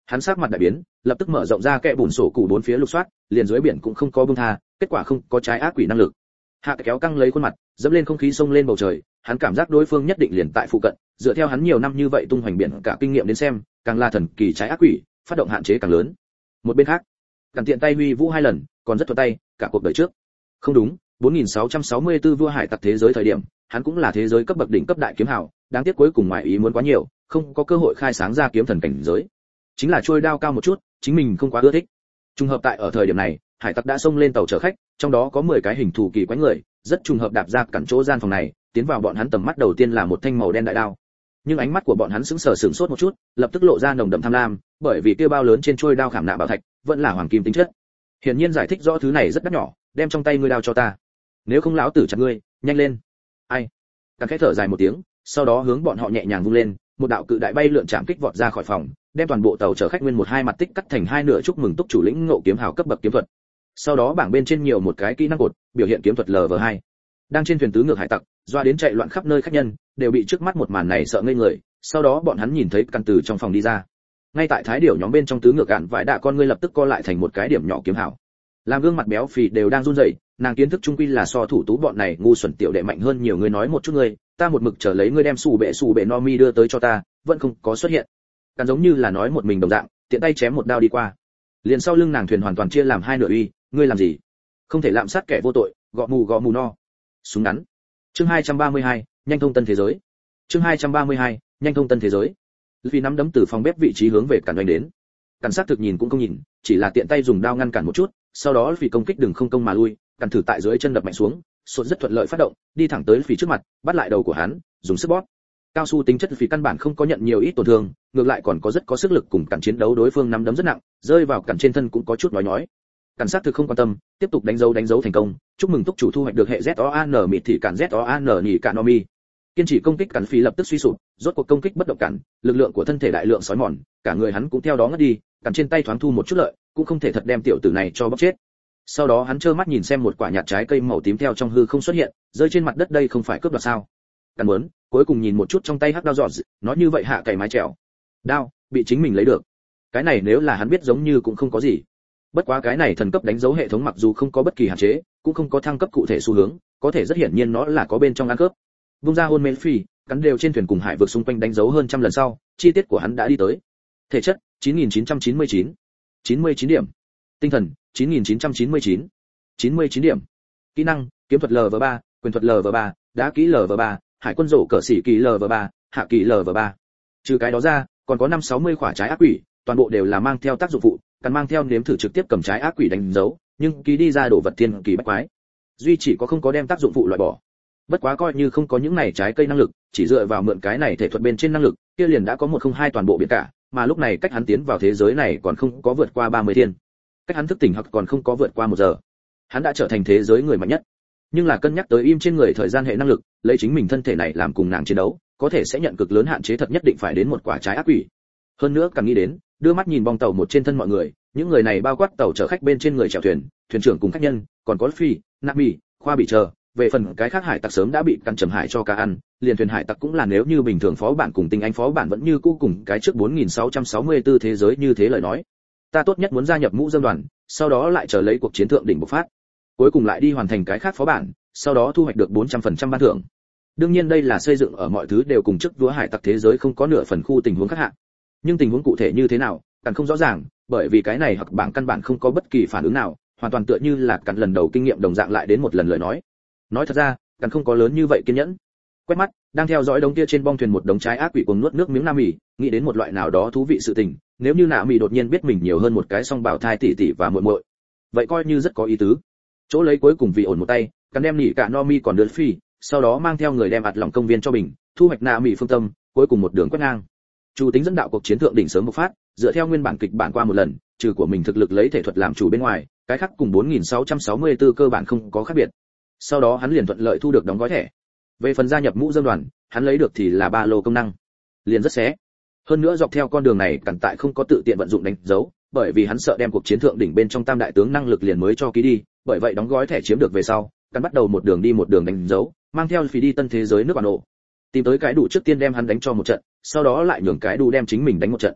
Hắn sắc mặt đại biến, lập tức mở rộng ra kẽ bùn sổ cụ bốn phía lục soát, liền dưới biển cũng không có buông tha, kết quả không có trái ác quỷ năng lực. Hạ kéo căng lấy khuôn mặt, dẫm lên không khí xông lên bầu trời, hắn cảm giác đối phương nhất định liền tại phụ cận, dựa theo hắn nhiều năm như vậy tung hoành biển cả kinh nghiệm đến xem, càng là thần kỳ trái ác quỷ, phát động hạn chế càng lớn. Một bên khác, Càn tiện tay huy vũ hai lần, còn rất thuận tay, cả cuộc đời trước. Không đúng, bốn nghìn sáu trăm sáu mươi tư vua hải tặc thế giới thời điểm, hắn cũng là thế giới cấp bậc đỉnh cấp đại kiếm hào, đáng tiếc cuối cùng ngoại ý muốn quá nhiều, không có cơ hội khai sáng ra kiếm thần cảnh giới. Chính là trôi đao cao một chút, chính mình không quá ưa thích. Trùng hợp tại ở thời điểm này, hải tặc đã xông lên tàu chở khách, trong đó có mười cái hình thù kỳ quái người, rất trùng hợp đạp ra cản chỗ gian phòng này, tiến vào bọn hắn tầm mắt đầu tiên là một thanh màu đen đại đao. Nhưng ánh mắt của bọn hắn sững sờ sửng sốt một chút, lập tức lộ ra nồng đậm tham lam, bởi vì kia bao lớn trên trôi đao khảm nạm bảo thạch, vẫn là hoàng kim tính chất. Hiển nhiên giải thích rõ thứ này rất đắt nhỏ, đem trong tay ngươi đao cho ta. Nếu không lão tử chặt ngươi, nhanh lên. Ai? Càn khẽ thở dài một tiếng, sau đó hướng bọn họ nhẹ nhàng vung lên, một đạo cự đại bay lượn chạm kích vọt ra khỏi phòng, đem toàn bộ tàu chở khách nguyên một hai mặt tích cắt thành hai nửa, chúc mừng túc chủ lĩnh ngộ kiếm hào cấp bậc kiếm thuật. Sau đó bảng bên trên nhiều một cái kỹ năng cột, biểu hiện kiếm thuật lv hai. Đang trên thuyền tứ ngược hải tặc, doa đến chạy loạn khắp nơi khách nhân, đều bị trước mắt một màn này sợ ngây người, sau đó bọn hắn nhìn thấy Càn từ trong phòng đi ra. Ngay tại thái điểu nhóm bên trong tứ ngược cạn vải đạ con ngươi lập tức co lại thành một cái điểm nhỏ kiếm hào. Làm gương mặt béo phì đều đang run rẩy, nàng kiến thức trung quy là so thủ tú bọn này ngu xuẩn tiểu đệ mạnh hơn nhiều. Người nói một chút ngươi, ta một mực chờ lấy ngươi đem sủ bệ sủ bệ no mi đưa tới cho ta, vẫn không có xuất hiện. Càn giống như là nói một mình đồng dạng, tiện tay chém một đao đi qua. Liền sau lưng nàng thuyền hoàn toàn chia làm hai nửa uy, ngươi làm gì? Không thể lạm sát kẻ vô tội, gọ mù gọ mù no. Súng ngắn. Chương hai trăm ba mươi hai, nhanh thông tân thế giới. Chương hai trăm ba mươi hai, nhanh thông tân thế giới. Vì nắm đấm từ phòng bếp vị trí hướng về Càn đánh đến. Càn sát thực nhìn cũng không nhìn, chỉ là tiện tay dùng đao ngăn cản một chút, sau đó vì công kích đừng không công mà lui, Càn thử tại dưới chân đập mạnh xuống, sột rất thuận lợi phát động, đi thẳng tới phì trước mặt, bắt lại đầu của hắn, dùng sức bóp. Cao su tính chất vì căn bản không có nhận nhiều ít tổn thương, ngược lại còn có rất có sức lực cùng Càn chiến đấu. Đối phương nắm đấm rất nặng, rơi vào Càn trên thân cũng có chút nói nói. Càn sát thực không quan tâm, tiếp tục đánh dấu đánh dấu thành công, chúc mừng túc chủ thu hoạch được hệ Z O A N mịt thị Càn Z O A N nhị Càn Nomi. Kiên trì công kích Càn phì lập tức suy sụp, rốt cuộc công kích bất động Càn, lực lượng của thân thể đại lượng sói mòn, cả người hắn cũng theo đó ngất đi, Càn trên tay thoáng thu một chút lợi, cũng không thể thật đem tiểu tử này cho bóc chết. Sau đó hắn trơ mắt nhìn xem một quả nhạt trái cây màu tím theo trong hư không xuất hiện, rơi trên mặt đất. Đây không phải cướp đoạt sao? Càn muốn, cuối cùng nhìn một chút trong tay hắc đao giọt, nói như vậy hạ cày mái trèo. Đao bị chính mình lấy được. Cái này nếu là hắn biết giống như cũng không có gì. Bất quá cái này thần cấp đánh dấu hệ thống mặc dù không có bất kỳ hạn chế, cũng không có thăng cấp cụ thể xu hướng, có thể rất hiển nhiên nó là có bên trong ăn cướp. Vung ra hôn mê phi, cắn đều trên thuyền cùng hải vực xung quanh đánh dấu hơn trăm lần sau, chi tiết của hắn đã đi tới. Thể chất chín nghìn chín trăm chín mươi chín, chín mươi chín điểm. Tinh thần chín nghìn chín trăm chín mươi chín, chín mươi chín điểm. Kỹ năng kiếm thuật lv ba, quyền thuật lv ba, đá kỹ lv ba, hải quân rổ cờ sĩ kỳ lv ba, hạ kỳ lv ba. Trừ cái đó ra, còn có năm sáu mươi quả trái ác quỷ, toàn bộ đều là mang theo tác dụng phụ, cần mang theo nếm thử trực tiếp cầm trái ác quỷ đánh dấu, nhưng ký đi ra đồ vật thiên kỳ bách quái. Duy chỉ có không có đem tác dụng phụ loại bỏ. Bất quá coi như không có những này trái cây năng lực, chỉ dựa vào mượn cái này thể thuật bên trên năng lực, kia liền đã có một không hai toàn bộ biển cả, mà lúc này cách hắn tiến vào thế giới này còn không có vượt qua ba mươi thiên. Cách hắn thức tỉnh hoặc còn không có vượt qua một giờ. Hắn đã trở thành thế giới người mạnh nhất. Nhưng là cân nhắc tới im trên người thời gian hệ năng lực, lấy chính mình thân thể này làm cùng nàng chiến đấu, có thể sẽ nhận cực lớn hạn chế, thật nhất định phải đến một quả trái ác quỷ. Hơn nữa càng nghĩ đến, đưa mắt nhìn bong tàu một trên thân mọi người, những người này bao quát tàu chở khách bên trên người chèo thuyền, thuyền trưởng cùng khách nhân, còn có phi, nạp bì, khoa bị chờ. Về phần cái khác hải tặc sớm đã bị căn trầm hải cho cá ăn, liền thuyền hải tặc cũng là nếu như bình thường phó bản cùng tinh anh phó bản vẫn như cũ cùng cái trước bốn nghìn sáu trăm sáu mươi tư thế giới như thế lời nói. Ta tốt nhất muốn gia nhập mũ dân đoàn, sau đó lại chờ lấy cuộc chiến thượng đỉnh bộc phát. Cuối cùng lại đi hoàn thành cái khác phó bản, sau đó thu hoạch được bốn trăm phần trăm ban thưởng. Đương nhiên đây là xây dựng ở mọi thứ đều cùng trước vua hải tặc thế giới không có nửa phần khu tình huống khác hạn. Nhưng tình huống cụ thể như thế nào, càng không rõ ràng, bởi vì cái này hoặc bảng căn bản không có bất kỳ phản ứng nào, hoàn toàn tựa như là cặn lần đầu kinh nghiệm đồng dạng lại đến một lần lời nói. Nói thật ra, càng không có lớn như vậy kiên nhẫn. Quét mắt, đang theo dõi đống kia trên bong thuyền một đống trái ác quỷ cuồng nuốt nước miếng nam mì, nghĩ đến một loại nào đó thú vị sự tình, nếu như nạ mì đột nhiên biết mình nhiều hơn một cái song bảo thai tỷ tỷ và muội muội, vậy coi như rất có ý tứ. Chỗ lấy cuối cùng vì ổn một tay, càng đem nỉ cả no mi còn đơn phi, sau đó mang theo người đem ạt lòng công viên cho mình, thu hoạch nạ mì phương tâm, cuối cùng một đường quét ngang. Chủ tính dẫn đạo cuộc chiến thượng đỉnh sớm bộc phát, dựa theo nguyên bản kịch bản qua một lần, trừ của mình thực lực lấy thể thuật làm chủ bên ngoài, cái khác cùng bốn nghìn sáu trăm sáu mươi tư cơ bản không có khác biệt. Sau đó hắn liền thuận lợi thu được đóng gói thẻ. Về phần gia nhập mũ dân đoàn, hắn lấy được thì là ba lô công năng, liền rất xé. Hơn nữa dọc theo con đường này cẩn tại không có tự tiện vận dụng đánh dấu, bởi vì hắn sợ đem cuộc chiến thượng đỉnh bên trong tam đại tướng năng lực liền mới cho ký đi, bởi vậy đóng gói thẻ chiếm được về sau, cẩn bắt đầu một đường đi một đường đánh dấu, mang theo phí đi tân thế giới nước bản đồ. Tìm tới cái đủ trước tiên đem hắn đánh cho một trận, sau đó lại nhường cái đủ đem chính mình đánh một trận.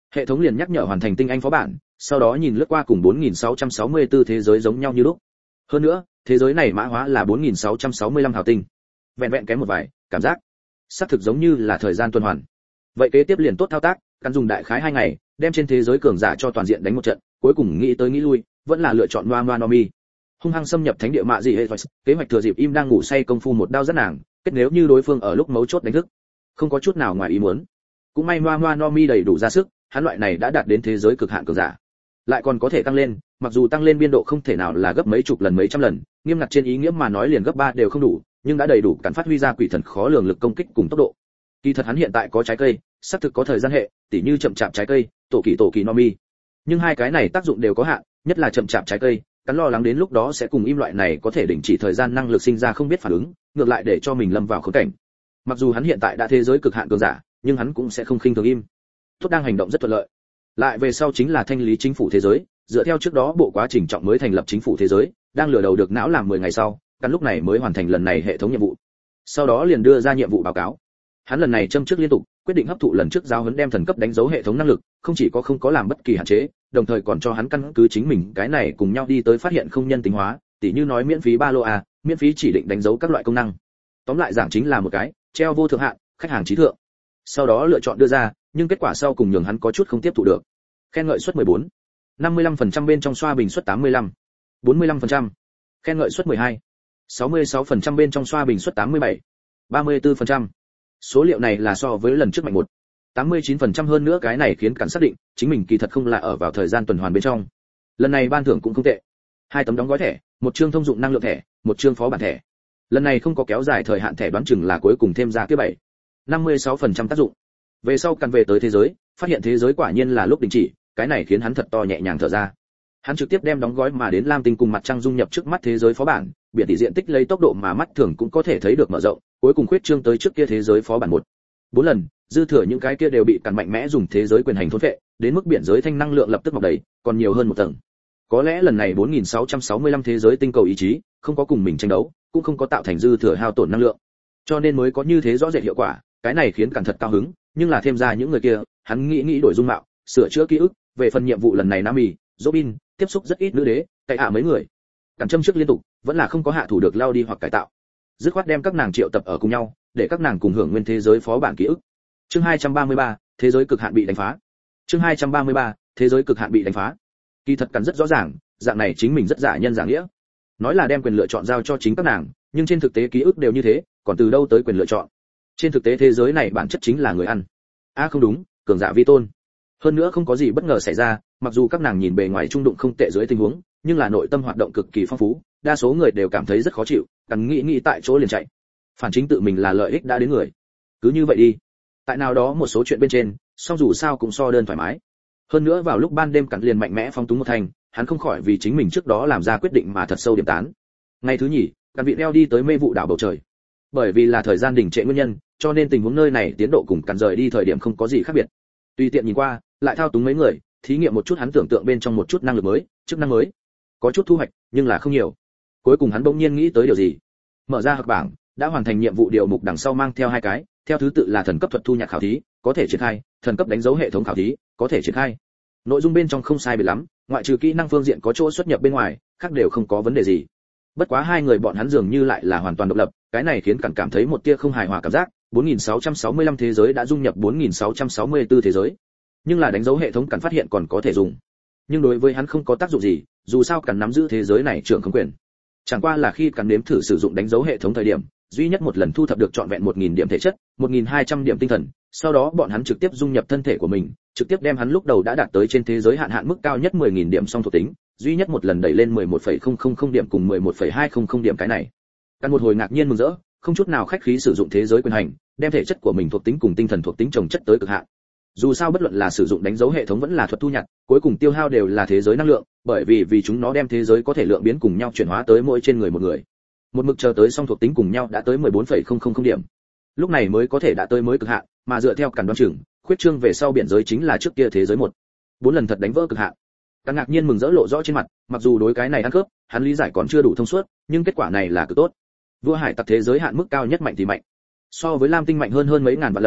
Hệ thống liền nhắc nhở hoàn thành tinh anh phó bản, sau đó nhìn lướt qua cùng bốn nghìn sáu trăm sáu mươi tư thế giới giống nhau như lúc. Hơn nữa, thế giới này mã hóa là bốn nghìn sáu trăm sáu mươi lăm hào tinh. Vẹn vẹn kém một vài, cảm giác xác thực giống như là thời gian tuần hoàn. Vậy kế tiếp liền tốt thao tác, căn dùng đại khái hai ngày, đem trên thế giới cường giả cho toàn diện đánh một trận, cuối cùng nghĩ tới nghĩ lui, vẫn là lựa chọn Noa Noa Nomi. Hung hăng xâm nhập thánh địa mạ gì hệ, kế hoạch thừa dịp im đang ngủ say công phu một đao rất nàng, kết nếu như đối phương ở lúc mấu chốt đánh thức. Không có chút nào ngoài ý muốn. Cũng may Noa Noa Nomi đầy đủ ra sức, hắn loại này đã đạt đến thế giới cực hạn cường giả. Lại còn có thể tăng lên, mặc dù tăng lên biên độ không thể nào là gấp mấy chục lần mấy trăm lần, nghiêm ngặt trên ý nghĩa mà nói liền gấp ba đều không đủ, nhưng đã đầy đủ cản phát huy ra quỷ thần khó lường lực công kích cùng tốc độ. Kỳ thật hắn hiện tại có trái cây, xác thực có thời gian hệ, tỉ như chậm chạp trái cây, tổ kỳ tổ kỳ Nomi. Nhưng hai cái này tác dụng đều có hạn, nhất là chậm chạp trái cây, cắn lo lắng đến lúc đó sẽ cùng im loại này có thể đình chỉ thời gian năng lực sinh ra không biết phản ứng, ngược lại để cho mình lâm vào khốn cảnh. Mặc dù hắn hiện tại đã thế giới cực hạn cường giả, nhưng hắn cũng sẽ không khinh thường im. Tốt đang hành động rất thuận lợi. Lại về sau chính là thanh lý chính phủ thế giới, dựa theo trước đó bộ quá trình trọng mới thành lập chính phủ thế giới, đang lừa đầu được não làm mười ngày sau, căn lúc này mới hoàn thành lần này hệ thống nhiệm vụ. Sau đó liền đưa ra nhiệm vụ báo cáo. Hắn lần này châm trước liên tục, quyết định hấp thụ lần trước giáo huấn đem thần cấp đánh dấu hệ thống năng lực, không chỉ có không có làm bất kỳ hạn chế, đồng thời còn cho hắn căn cứ chính mình cái này cùng nhau đi tới phát hiện không nhân tính hóa, tỉ như nói miễn phí ba lô a, miễn phí chỉ định đánh dấu các loại công năng. Tóm lại giảng chính là một cái treo vô thượng hạn, khách hàng trí thượng. Sau đó lựa chọn đưa ra, nhưng kết quả sau cùng nhường hắn có chút không tiếp thụ được. Khen ngợi suất mười bốn, năm mươi lăm phần trăm bên trong xoa bình suất tám mươi lăm, bốn mươi lăm phần trăm. Khen ngợi suất mười hai, sáu mươi sáu phần trăm bên trong xoa bình suất tám mươi bảy, ba mươi tư phần trăm. Số liệu này là so với lần trước mạnh một, tám mươi chín phần trăm hơn nữa, cái này khiến cản xác định chính mình kỳ thật không là ở vào thời gian tuần hoàn bên trong. Lần này ban thưởng cũng không tệ. Hai tấm đóng gói thẻ, một chương thông dụng năng lượng thẻ, một chương phó bản thẻ. Lần này không có kéo dài thời hạn thẻ, đoán chừng là cuối cùng thêm ra cái bảy, năm mươi sáu phần trăm tác dụng. Về sau căn về tới thế giới, phát hiện thế giới quả nhiên là lúc đình chỉ, cái này khiến hắn thật to nhẹ nhàng thở ra. Hắn trực tiếp đem đóng gói mà đến lam tinh cùng mặt trăng dung nhập trước mắt thế giới phó bản, biển tỷ diện tích lấy tốc độ mà mắt thường cũng có thể thấy được mở rộng, cuối cùng khuyết trương tới trước kia thế giới phó bản một, bốn lần, dư thừa những cái kia đều bị cản mạnh mẽ dùng thế giới quyền hành thôn phệ, đến mức biển giới thanh năng lượng lập tức mọc đầy, còn nhiều hơn một tầng. Có lẽ lần này bốn nghìn sáu trăm sáu mươi lăm thế giới tinh cầu ý chí, không có cùng mình tranh đấu, cũng không có tạo thành dư thừa hao tổn năng lượng, cho nên mới có như thế rõ rệt hiệu quả. Cái này khiến cản thật cao hứng, nhưng là thêm ra những người kia, hắn nghĩ nghĩ đổi dung mạo, sửa chữa ký ức, về phần nhiệm vụ lần này Nami, Robin, tiếp xúc rất ít nữ đế, cậy hạ mấy người. Cản châm trước liên tục, vẫn là không có hạ thủ được lao đi hoặc cải tạo. Dứt khoát đem các nàng triệu tập ở cùng nhau, để các nàng cùng hưởng nguyên thế giới phó bản ký ức. Chương hai trăm ba mươi ba, thế giới cực hạn bị đánh phá. Chương hai trăm ba mươi ba, thế giới cực hạn bị đánh phá. Kỳ thật cắn rất rõ ràng, dạng này chính mình rất giả nhân giả nghĩa. Nói là đem quyền lựa chọn giao cho chính các nàng, nhưng trên thực tế ký ức đều như thế, còn từ đâu tới quyền lựa chọn? Trên thực tế thế giới này bản chất chính là người ăn. A à không đúng, cường giả vi tôn. Hơn nữa không có gì bất ngờ xảy ra, mặc dù các nàng nhìn bề ngoài trung đụng không tệ dưới tình huống, nhưng là nội tâm hoạt động cực kỳ phong phú, đa số người đều cảm thấy rất khó chịu, cắn nghĩ nghĩ tại chỗ liền chạy. Phản chính tự mình là lợi ích đã đến người. Cứ như vậy đi. Tại nào đó một số chuyện bên trên, song dù sao cũng so đơn thoải mái. Hơn nữa vào lúc ban đêm cắn liền mạnh mẽ phong túng một thành, hắn không khỏi vì chính mình trước đó làm ra quyết định mà thật sâu điểm tán. Ngày thứ nhì, cắn vị đeo đi tới mê vụ đảo bầu trời. Bởi vì là thời gian đình trệ nguyên nhân, cho nên tình huống nơi này tiến độ cùng cắn rời đi thời điểm không có gì khác biệt. Tùy tiện nhìn qua, lại thao túng mấy người, thí nghiệm một chút hắn tưởng tượng bên trong một chút năng lực mới, chức năng mới. Có chút thu hoạch, nhưng là không nhiều. Cuối cùng hắn bỗng nhiên nghĩ tới điều gì. Mở ra học bảng, đã hoàn thành nhiệm vụ điều mục đằng sau mang theo hai cái, theo thứ tự là thần cấp thuật thu nhạc khảo thí, có thể triển khai, thần cấp đánh dấu hệ thống khảo thí, có thể triển khai. Nội dung bên trong không sai biệt lắm, ngoại trừ kỹ năng phương diện có chỗ xuất nhập bên ngoài, khác đều không có vấn đề gì. Bất quá hai người bọn hắn dường như lại là hoàn toàn độc lập, cái này khiến cản cảm thấy một tia không hài hòa cảm giác. bốn nghìn sáu trăm sáu mươi lăm thế giới đã dung nhập bốn nghìn sáu trăm sáu mươi tư thế giới, nhưng là đánh dấu hệ thống cản phát hiện còn có thể dùng, nhưng đối với hắn không có tác dụng gì, dù sao cản nắm giữ thế giới này trưởng không quyền. Chẳng qua là khi cản nếm thử sử dụng đánh dấu hệ thống thời điểm, duy nhất một lần thu thập được trọn vẹn một nghìn điểm thể chất, một nghìn hai trăm điểm tinh thần, sau đó bọn hắn trực tiếp dung nhập thân thể của mình, trực tiếp đem hắn lúc đầu đã đạt tới trên thế giới hạn hạn mức cao nhất mười nghìn điểm song thuộc tính, duy nhất một lần đẩy lên mười một phẩy không không không điểm cùng mười một phẩy hai không không điểm. Cái này cản một hồi ngạc nhiên mừng rỡ, không chút nào khách khí sử dụng thế giới quyền hành, đem thể chất của mình thuộc tính cùng tinh thần thuộc tính chồng chất tới cực hạn. Dù sao bất luận là sử dụng đánh dấu hệ thống vẫn là thuật thu nhặt, cuối cùng tiêu hao đều là thế giới năng lượng, bởi vì vì chúng nó đem thế giới có thể lượng biến cùng nhau chuyển hóa tới mỗi trên người một người. Một mực chờ tới song thuộc tính cùng nhau đã tới mười bốn phẩy không không không điểm. Lúc này mới có thể đã tới mới cực hạn, mà dựa theo cản đoán chừng, khuyết trương về sau biển giới chính là trước kia thế giới một, bốn lần thật đánh vỡ cực hạn. Cản ngạc nhiên mừng rỡ lộ rõ trên mặt, mặc dù đối cái này ăn cướp, hắn lý giải còn chưa đủ thông suốt, nhưng kết quả này là cực tốt. Vua hải tặc thế giới hạn mức cao nhất mạnh thì mạnh, so với lam tinh mạnh hơn hơn mấy ngàn vạn lần,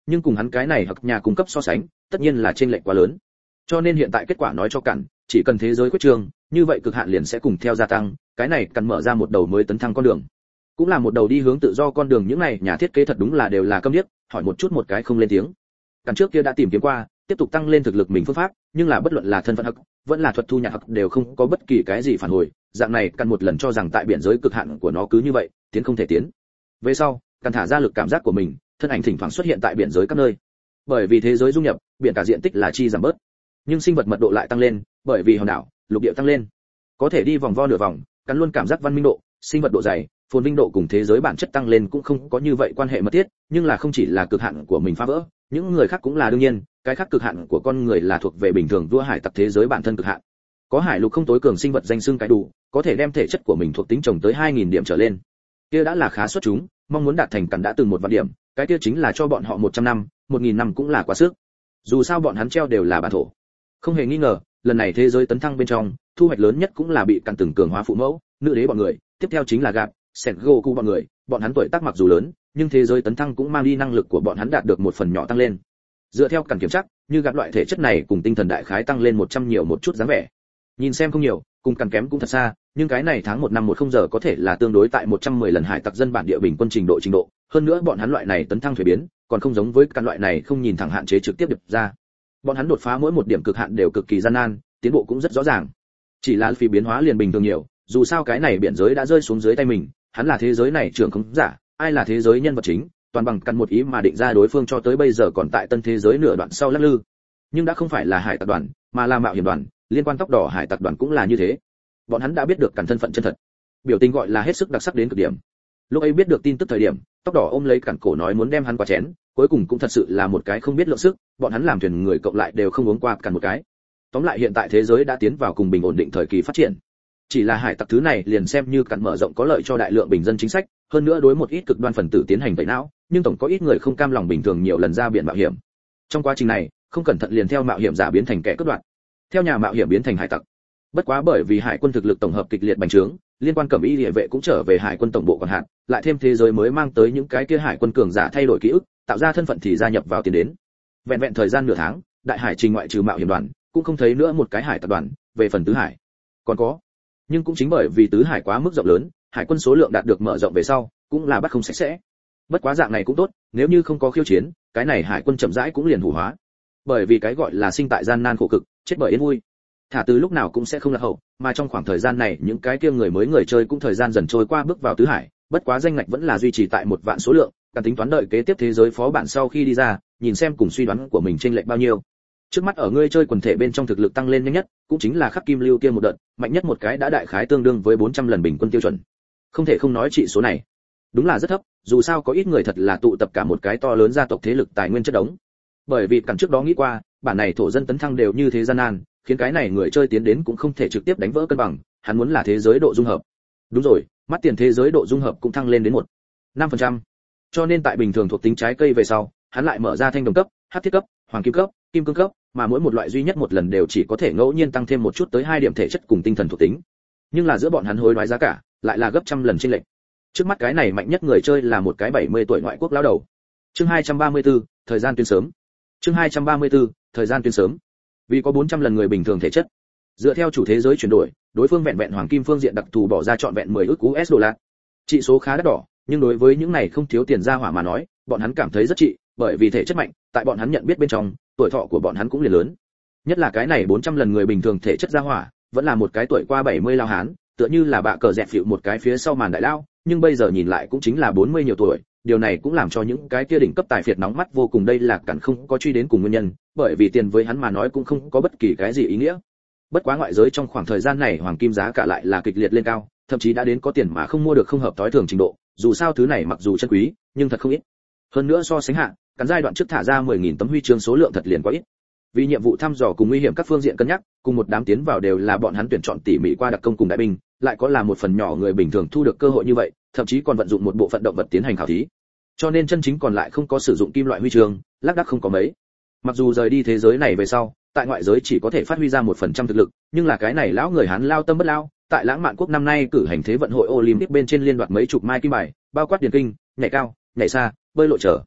nhưng cùng hắn cái này hoặc nhà cung cấp so sánh, tất nhiên là chênh lệch quá lớn. Cho nên hiện tại kết quả nói cho cặn, chỉ cần thế giới quyết trường, như vậy cực hạn liền sẽ cùng theo gia tăng, cái này cần mở ra một đầu mới tấn thăng con đường, cũng là một đầu đi hướng tự do con đường. Những này nhà thiết kế thật đúng là đều là câm điếc, hỏi một chút một cái không lên tiếng. Cặn trước kia đã tìm kiếm qua, tiếp tục tăng lên thực lực mình phương pháp, nhưng là bất luận là thân phận hắc, vẫn là thuật thu nhạc hắc đều không có bất kỳ cái gì phản hồi. Dạng này Cặn một lần cho rằng tại biển giới cực hạn của nó cứ như vậy, tiến không thể tiến. Về sau, Cặn thả ra lực cảm giác của mình, thân ảnh thỉnh thoảng xuất hiện tại biển giới các nơi. Bởi vì thế giới dung nhập, biển cả diện tích là chi giảm bớt, nhưng sinh vật mật độ lại tăng lên, bởi vì hòn đảo, lục địa tăng lên, có thể đi vòng vo nửa vòng. Cắn luôn cảm giác văn minh độ, sinh vật độ dày, phồn vinh độ cùng thế giới bản chất tăng lên cũng không có như vậy quan hệ mật thiết, nhưng là không chỉ là cực hạn của mình phá vỡ, những người khác cũng là đương nhiên, cái khác cực hạn của con người là thuộc về bình thường vua hải tặc thế giới bản thân cực hạn. Có hải lục không tối cường sinh vật danh xưng cái đủ, có thể đem thể chất của mình thuộc tính trồng tới hai nghìn điểm trở lên. Kia đã là khá xuất chúng, mong muốn đạt thành Cắn đã từng một vạn điểm, cái kia chính là cho bọn họ một trăm năm, một nghìn năm cũng là quá sức. Dù sao bọn hắn treo đều là bản thổ. Không hề nghi ngờ, lần này thế giới tấn thăng bên trong, thu hoạch lớn nhất cũng là bị Cặn từng cường hóa phụ mẫu, nữ đế bọn người, tiếp theo chính là Gạt, Sengoku bọn người, bọn hắn tuổi tác mặc dù lớn, nhưng thế giới tấn thăng cũng mang đi năng lực của bọn hắn đạt được một phần nhỏ tăng lên. Dựa theo Cặn kiểm tra, như Gạt loại thể chất này cùng tinh thần đại khái tăng lên một trăm nhiều một chút dáng vẻ. Nhìn xem không nhiều, cùng Cặn kém cũng thật xa, nhưng cái này tháng một năm một không giờ có thể là tương đối tại một trăm mười lần hải tặc dân bản địa bình quân trình độ trình độ, hơn nữa bọn hắn loại này tấn thăng thuế biến, còn không giống với Cặn loại này không nhìn thẳng hạn chế trực tiếp điệp ra. Bọn hắn đột phá mỗi một điểm cực hạn đều cực kỳ gian nan, tiến bộ cũng rất rõ ràng. Chỉ là phi biến hóa liền bình thường nhiều, dù sao cái này biển giới đã rơi xuống dưới tay mình, hắn là thế giới này trưởng khống giả, ai là thế giới nhân vật chính, toàn bằng Cặn một ý mà định ra đối phương cho tới bây giờ còn tại tân thế giới nửa đoạn sau lắc lư. Nhưng đã không phải là hải tặc đoàn, mà là mạo hiểm đoàn, liên quan tóc đỏ hải tặc đoàn cũng là như thế. Bọn hắn đã biết được Cặn thân phận chân thật, biểu tình gọi là hết sức đặc sắc đến cực điểm. Lúc ấy biết được tin tức thời điểm, tóc đỏ ôm lấy Cặn cổ nói muốn đem hắn qua chén, cuối cùng cũng thật sự là một cái không biết lượng sức, bọn hắn làm thuyền người cộng lại đều không uống qua Cặn một cái. Tóm lại hiện tại thế giới đã tiến vào cùng bình ổn định thời kỳ phát triển. Chỉ là hải tặc thứ này liền xem như Cặn mở rộng có lợi cho đại lượng bình dân chính sách, hơn nữa đối một ít cực đoan phần tử tiến hành tẩy não, nhưng tổng có ít người không cam lòng bình thường nhiều lần ra biển mạo hiểm. Trong quá trình này, không cẩn thận liền theo mạo hiểm giả biến thành kẻ cướp đoạt, theo nhà mạo hiểm biến thành hải tặc. Bất quá bởi vì hải quân thực lực tổng hợp kịch liệt bành trướng, liên quan cẩm y địa vệ cũng trở về hải quân tổng bộ còn hạn, lại thêm thế giới mới mang tới những cái kia hải quân cường giả thay đổi ký ức, tạo ra thân phận thì gia nhập vào tiền đến. Vẹn vẹn thời gian nửa tháng, đại hải trình ngoại trừ mạo hiểm đoàn, cũng không thấy nữa một cái hải tặc đoàn. Về phần tứ hải, còn có, nhưng cũng chính bởi vì tứ hải quá mức rộng lớn, hải quân số lượng đạt được mở rộng về sau, cũng là bắt không sạch sẽ. Bất quá dạng này cũng tốt, nếu như không có khiêu chiến, cái này hải quân chậm rãi cũng liền hủ hóa. Bởi vì cái gọi là sinh tại gian nan khổ cực, chết bởi yên vui. Thả từ lúc nào cũng sẽ không lạc hậu, mà trong khoảng thời gian này những cái kia người mới người chơi cũng thời gian dần trôi qua bước vào tứ hải, bất quá danh ngạch vẫn là duy trì tại một vạn số lượng, Cặn tính toán đợi kế tiếp thế giới phó bản sau khi đi ra, nhìn xem cùng suy đoán của mình chênh lệch bao nhiêu. Trước mắt ở ngươi chơi quần thể bên trong thực lực tăng lên nhanh nhất, cũng chính là khắc kim lưu kia một đợt, mạnh nhất một cái đã đại khái tương đương với bốn trăm lần bình quân tiêu chuẩn. Không thể không nói trị số này, đúng là rất thấp, dù sao có ít người thật là tụ tập cả một cái to lớn gia tộc thế lực tài nguyên chất đống. Bởi vì Cặn trước đó nghĩ qua, bản này thổ dân tấn thăng đều như thế gian nan, khiến cái này người chơi tiến đến cũng không thể trực tiếp đánh vỡ cân bằng, hắn muốn là thế giới độ dung hợp. Đúng rồi, mắt tiền thế giới độ dung hợp cũng thăng lên đến một năm phần trăm. Cho nên tại bình thường thuộc tính trái cây về sau, hắn lại mở ra thanh đồng cấp, hắc thiết cấp, hoàng kim cấp, kim cương cấp, mà mỗi một loại duy nhất một lần đều chỉ có thể ngẫu nhiên tăng thêm một chút tới hai điểm thể chất cùng tinh thần thuộc tính. Nhưng là giữa bọn hắn hối đoái giá cả, lại là gấp trăm lần chênh lệch. Trước mắt cái này mạnh nhất người chơi là một cái bảy mươi tuổi ngoại quốc lão đầu. Chương hai trăm ba mươi tư, thời gian tuyến sớm. Chương hai trăm ba mươi tư, thời gian tuyến sớm. Vì có bốn trăm lần người bình thường thể chất, dựa theo chủ thế giới chuyển đổi, đối phương vẹn vẹn hoàng kim phương diện đặc thù bỏ ra trọn vẹn mười ức u ét đô la. Trị số khá đắt đỏ, nhưng đối với những này không thiếu tiền ra hỏa mà nói, bọn hắn cảm thấy rất trị, bởi vì thể chất mạnh, tại bọn hắn nhận biết bên trong, tuổi thọ của bọn hắn cũng liền lớn. Nhất là cái này bốn trăm lần người bình thường thể chất ra hỏa, vẫn là một cái tuổi qua bảy mươi lao hán, tựa như là bạ cờ dẹp phịu một cái phía sau màn đại lao, nhưng bây giờ nhìn lại cũng chính là bốn mươi nhiều tuổi. Điều này cũng làm cho những cái kia đỉnh cấp tài phiệt nóng mắt vô cùng, đây là Cặn không có truy đến cùng nguyên nhân, bởi vì tiền với hắn mà nói cũng không có bất kỳ cái gì ý nghĩa. Bất quá ngoại giới trong khoảng thời gian này hoàng kim giá cả lại là kịch liệt lên cao, thậm chí đã đến có tiền mà không mua được không hợp tối thường trình độ, dù sao thứ này mặc dù chân quý, nhưng thật không ít. Hơn nữa so sánh hạ, Cặn giai đoạn trước thả ra mười nghìn tấm huy chương số lượng thật liền quá ít. Vì nhiệm vụ thăm dò cùng nguy hiểm các phương diện cân nhắc, cùng một đám tiến vào đều là bọn hắn tuyển chọn tỉ mỉ qua đặc công cùng đại binh, lại có là một phần nhỏ người bình thường thu được cơ hội như vậy, thậm chí còn vận dụng một bộ phận động vật tiến hành khảo thí. Cho nên chân chính còn lại không có sử dụng kim loại huy chương, lác đác không có mấy. Mặc dù rời đi thế giới này về sau, tại ngoại giới chỉ có thể phát huy ra một phần trăm thực lực, nhưng là cái này lão người Hán lao tâm bất lao, tại lãng mạn quốc năm nay cử hành thế vận hội Olympic bên trên liên đoạt mấy chục mai kim bài, bao quát điền kinh, nhảy cao, nhảy xa, bơi lội trở.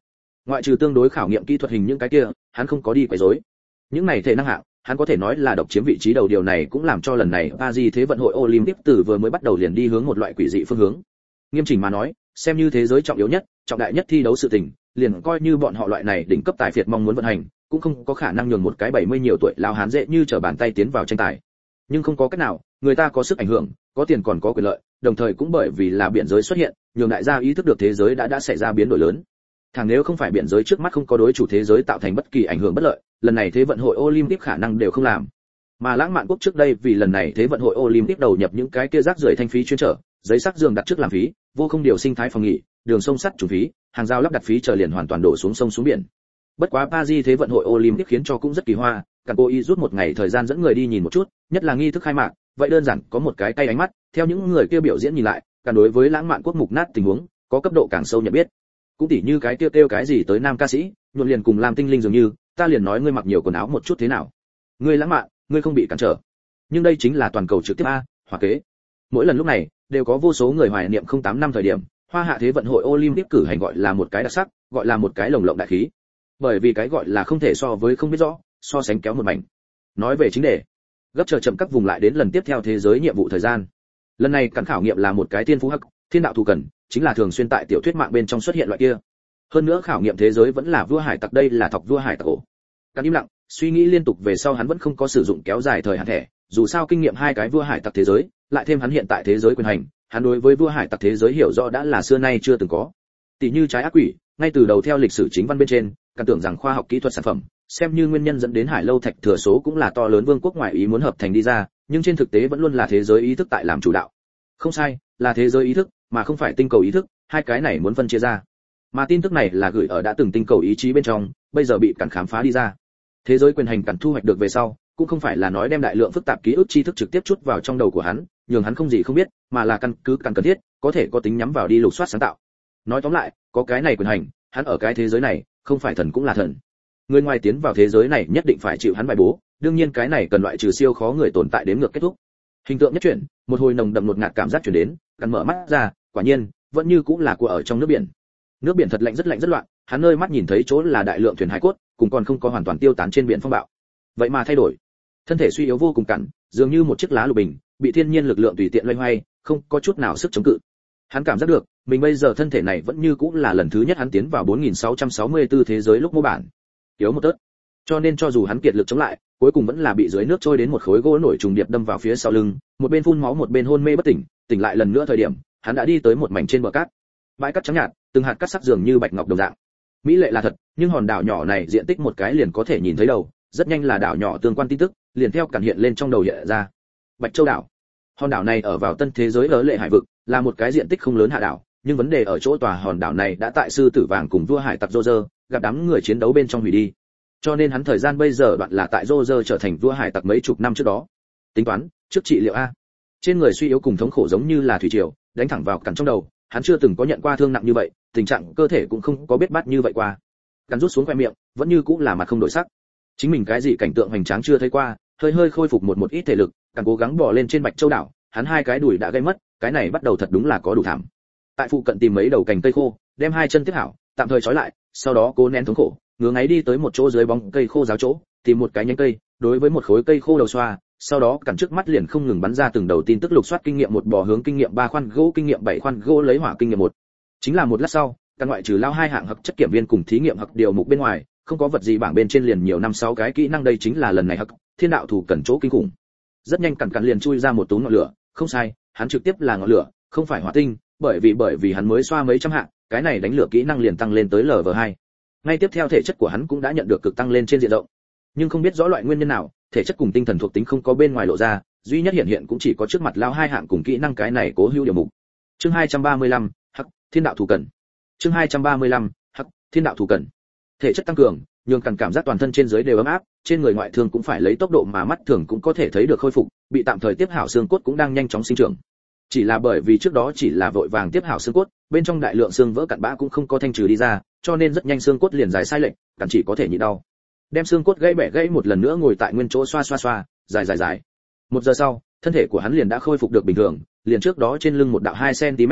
ngoại trừ tương đối khảo nghiệm kỹ thuật hình những cái kia, hắn không có đi quấy rối. Những này thể năng hạng, hắn có thể nói là độc chiếm vị trí đầu, điều này cũng làm cho lần này Paris Thế vận hội Olympic từ vừa mới bắt đầu liền đi hướng một loại quỷ dị phương hướng. Nghiêm chỉnh mà nói, xem như thế giới trọng yếu nhất, trọng đại nhất thi đấu sự tình, liền coi như bọn họ loại này đỉnh cấp tài phiệt mong muốn vận hành, cũng không có khả năng nhường một cái bảy mươi nhiều tuổi lão hán dễ như trở bàn tay tiến vào tranh tài. Nhưng không có cách nào, người ta có sức ảnh hưởng, có tiền còn có quyền lợi, đồng thời cũng bởi vì là biển giới xuất hiện, nhường đại gia ý thức được thế giới đã đã xảy ra biến đổi lớn. Thằng nếu không phải biển giới trước mắt không có đối chủ thế giới tạo thành bất kỳ ảnh hưởng bất lợi, lần này thế vận hội Olympic khả năng đều không làm. Mà lãng mạn quốc trước đây vì lần này thế vận hội Olympic đầu nhập những cái kia rác rưởi thanh phí chuyên trở, giấy sắc giường đặt trước làm phí, vô không điều sinh thái phòng nghỉ, đường sông sắt chủ phí, hàng rào lắp đặt phí chờ liền hoàn toàn đổ xuống sông xuống biển. Bất quá Paris thế vận hội Olympic khiến cho cũng rất kỳ hoa, càng cố ý rút một ngày thời gian dẫn người đi nhìn một chút, nhất là nghi thức khai mạc, vậy đơn giản có một cái tay ánh mắt, theo những người kia biểu diễn nhìn lại, càng đối với lãng mạn quốc mục nát tình huống, có cấp độ càng sâu nhận biết. Cũng tỉ như cái kia kêu cái gì tới nam ca sĩ, nhuộm liền cùng làm tinh linh dường như, ta liền nói ngươi mặc nhiều quần áo một chút thế nào. Ngươi lãng mạn, ngươi không bị cản trở. Nhưng đây chính là toàn cầu trực tiếp a, hòa kế. Mỗi lần lúc này, đều có vô số người hoài niệm không tám năm thời điểm, Hoa Hạ thế vận hội Olympic cử hành gọi là một cái đặc sắc, gọi là một cái lồng lộng đại khí. Bởi vì cái gọi là không thể so với không biết rõ, so sánh kéo một mảnh. Nói về chính đề, gấp chờ chậm các vùng lại đến lần tiếp theo thế giới nhiệm vụ thời gian. Lần này cản khảo nghiệm là một cái thiên phú hắc, thiên đạo thù cần, chính là thường xuyên tại tiểu thuyết mạng bên trong xuất hiện loại kia. Hơn nữa khảo nghiệm thế giới vẫn là vua hải tặc, đây là thọc vua hải tặc ổ. Cản im lặng, suy nghĩ liên tục về sau hắn vẫn không có sử dụng kéo dài thời hạn thẻ, dù sao kinh nghiệm hai cái vua hải tặc thế giới, lại thêm hắn hiện tại thế giới quyền hành, hắn đối với vua hải tặc thế giới hiểu rõ đã là xưa nay chưa từng có. Tỷ như trái ác quỷ, ngay từ đầu theo lịch sử chính văn bên trên, cảm tưởng rằng khoa học kỹ thuật sản phẩm, xem như nguyên nhân dẫn đến hải lâu thạch thừa số cũng là to lớn vương quốc ngoại ý muốn hợp thành đi ra, nhưng trên thực tế vẫn luôn là thế giới ý thức tại làm chủ đạo. Không sai, là thế giới ý thức, mà không phải tinh cầu ý thức, hai cái này muốn phân chia ra. Mà tin tức này là gửi ở đã từng tinh cầu ý chí bên trong, bây giờ bị cản khám phá đi ra. Thế giới quyền hành cản thu hoạch được về sau, cũng không phải là nói đem đại lượng phức tạp ký ức tri thức trực tiếp chút vào trong đầu của hắn, nhường hắn không gì không biết, mà là căn cứ càng cần thiết, có thể có tính nhắm vào đi lục soát sáng tạo. Nói tóm lại, có cái này quyền hành, hắn ở cái thế giới này, không phải thần cũng là thần. Người ngoài tiến vào thế giới này nhất định phải chịu hắn bài bố, đương nhiên cái này cần loại trừ siêu khó người tồn tại đến ngược kết thúc. Hình tượng nhất chuyển, một hồi nồng đậm ngột ngạt cảm giác truyền đến, cắn mở mắt ra, quả nhiên, vẫn như cũng là của ở trong nước biển. Nước biển thật lạnh rất lạnh rất loạn, hắn nơi mắt nhìn thấy chỗ là đại lượng thuyền hải cốt, cùng còn không có hoàn toàn tiêu tán trên biển phong bạo. Vậy mà thay đổi, thân thể suy yếu vô cùng cằn, dường như một chiếc lá lục bình, bị thiên nhiên lực lượng tùy tiện loay hoay, không có chút nào sức chống cự. Hắn cảm giác được, mình bây giờ thân thể này vẫn như cũng là lần thứ nhất hắn tiến vào bốn nghìn sáu trăm sáu mươi tư thế giới lúc mô bản. Yếu một tớt. Cho nên cho dù hắn kiệt lực chống lại, cuối cùng vẫn là bị dưới nước trôi đến một khối gỗ nổi trùng điệp đâm vào phía sau lưng, một bên phun máu một bên hôn mê bất tỉnh, tỉnh lại lần nữa thời điểm, hắn đã đi tới một mảnh trên bờ cát. Bãi cát trắng nhạt, từng hạt cát sắc dường như bạch ngọc đồng dạng. Mỹ lệ là thật, nhưng hòn đảo nhỏ này diện tích một cái liền có thể nhìn thấy đầu, rất nhanh là đảo nhỏ tương quan tin tức, liền theo cản hiện lên trong đầu hiện ra. Bạch Châu đảo. Hòn đảo này ở vào tân thế giới lỡ lệ hải vực, là một cái diện tích không lớn hạ đảo, nhưng vấn đề ở chỗ tòa hòn đảo này đã tại sư tử vàng cùng vua hải tặc Roger gặp đám người chiến đấu bên trong hủy đi. Cho nên hắn thời gian bây giờ đoạn là tại Roger trở thành vua hải tặc mấy chục năm trước đó. Tính toán, trước trị liệu a. Trên người suy yếu cùng thống khổ giống như là thủy triều, đánh thẳng vào cắn trong đầu, hắn chưa từng có nhận qua thương nặng như vậy, tình trạng cơ thể cũng không có biết bát như vậy qua. Cắn rút xuống khóe miệng, vẫn như cũng là mặt không đổi sắc. Chính mình cái gì cảnh tượng hoành tráng chưa thấy qua, hơi hơi khôi phục một một ít thể lực, càng cố gắng bò lên trên Bạch Châu đảo, hắn hai cái đùi đã gây mất, cái này bắt đầu thật đúng là có đủ thảm. Tại phụ cận tìm mấy đầu cành cây khô, đem hai chân tiếp hảo, tạm thời trói lại, sau đó cố nén thống khổ, ngứa ngáy đi tới một chỗ dưới bóng cây khô giáo chỗ, tìm một cái nhánh cây, đối với một khối cây khô đầu xoa, sau đó cản trước mắt liền không ngừng bắn ra từng đầu tin tức lục soát kinh nghiệm một bò hướng kinh nghiệm ba khoan gỗ kinh nghiệm bảy khoan gỗ lấy hỏa kinh nghiệm một. Chính là một lát sau, căn ngoại trừ lao hai hạng học chất kiểm viên cùng thí nghiệm học điều mục bên ngoài, không có vật gì bảng bên trên liền nhiều năm sáu cái kỹ năng, đây chính là lần này học thiên đạo thủ cần chỗ kinh khủng. Rất nhanh cản cản liền chui ra một túm ngọn lửa, không sai, hắn trực tiếp là ngọn lửa, không phải hỏa tinh, bởi vì bởi vì hắn mới xoa mấy trăm hạng, cái này đánh lửa kỹ năng liền tăng lên tới lv hai. Ngay tiếp theo thể chất của hắn cũng đã nhận được cực tăng lên trên diện rộng. Nhưng không biết rõ loại nguyên nhân nào, thể chất cùng tinh thần thuộc tính không có bên ngoài lộ ra, duy nhất hiện hiện cũng chỉ có trước mặt lao hai hạng cùng kỹ năng cái này cố hữu điều mục. Chương hai trăm ba mươi lăm, hắc, thiên đạo thủ cần. Chương hai trăm ba mươi lăm, hắc, thiên đạo thủ cần. Thể chất tăng cường, nhường càn cảm giác toàn thân trên dưới đều ấm áp, trên người ngoại thương cũng phải lấy tốc độ mà mắt thường cũng có thể thấy được khôi phục, bị tạm thời tiếp hảo xương cốt cũng đang nhanh chóng sinh trưởng. Chỉ là bởi vì trước đó chỉ là vội vàng tiếp hảo xương cốt, bên trong đại lượng xương vỡ cặn bã cũng không có thanh trừ đi ra, cho nên rất nhanh xương cốt liền dài sai lệch, cặn chỉ có thể nhịn đau. Đem xương cốt gãy bẻ gãy một lần nữa ngồi tại nguyên chỗ xoa xoa xoa, dài dài dài. Một giờ sau, thân thể của hắn liền đã khôi phục được bình thường, liền trước đó trên lưng một đạo hai xăng ti mét sâu,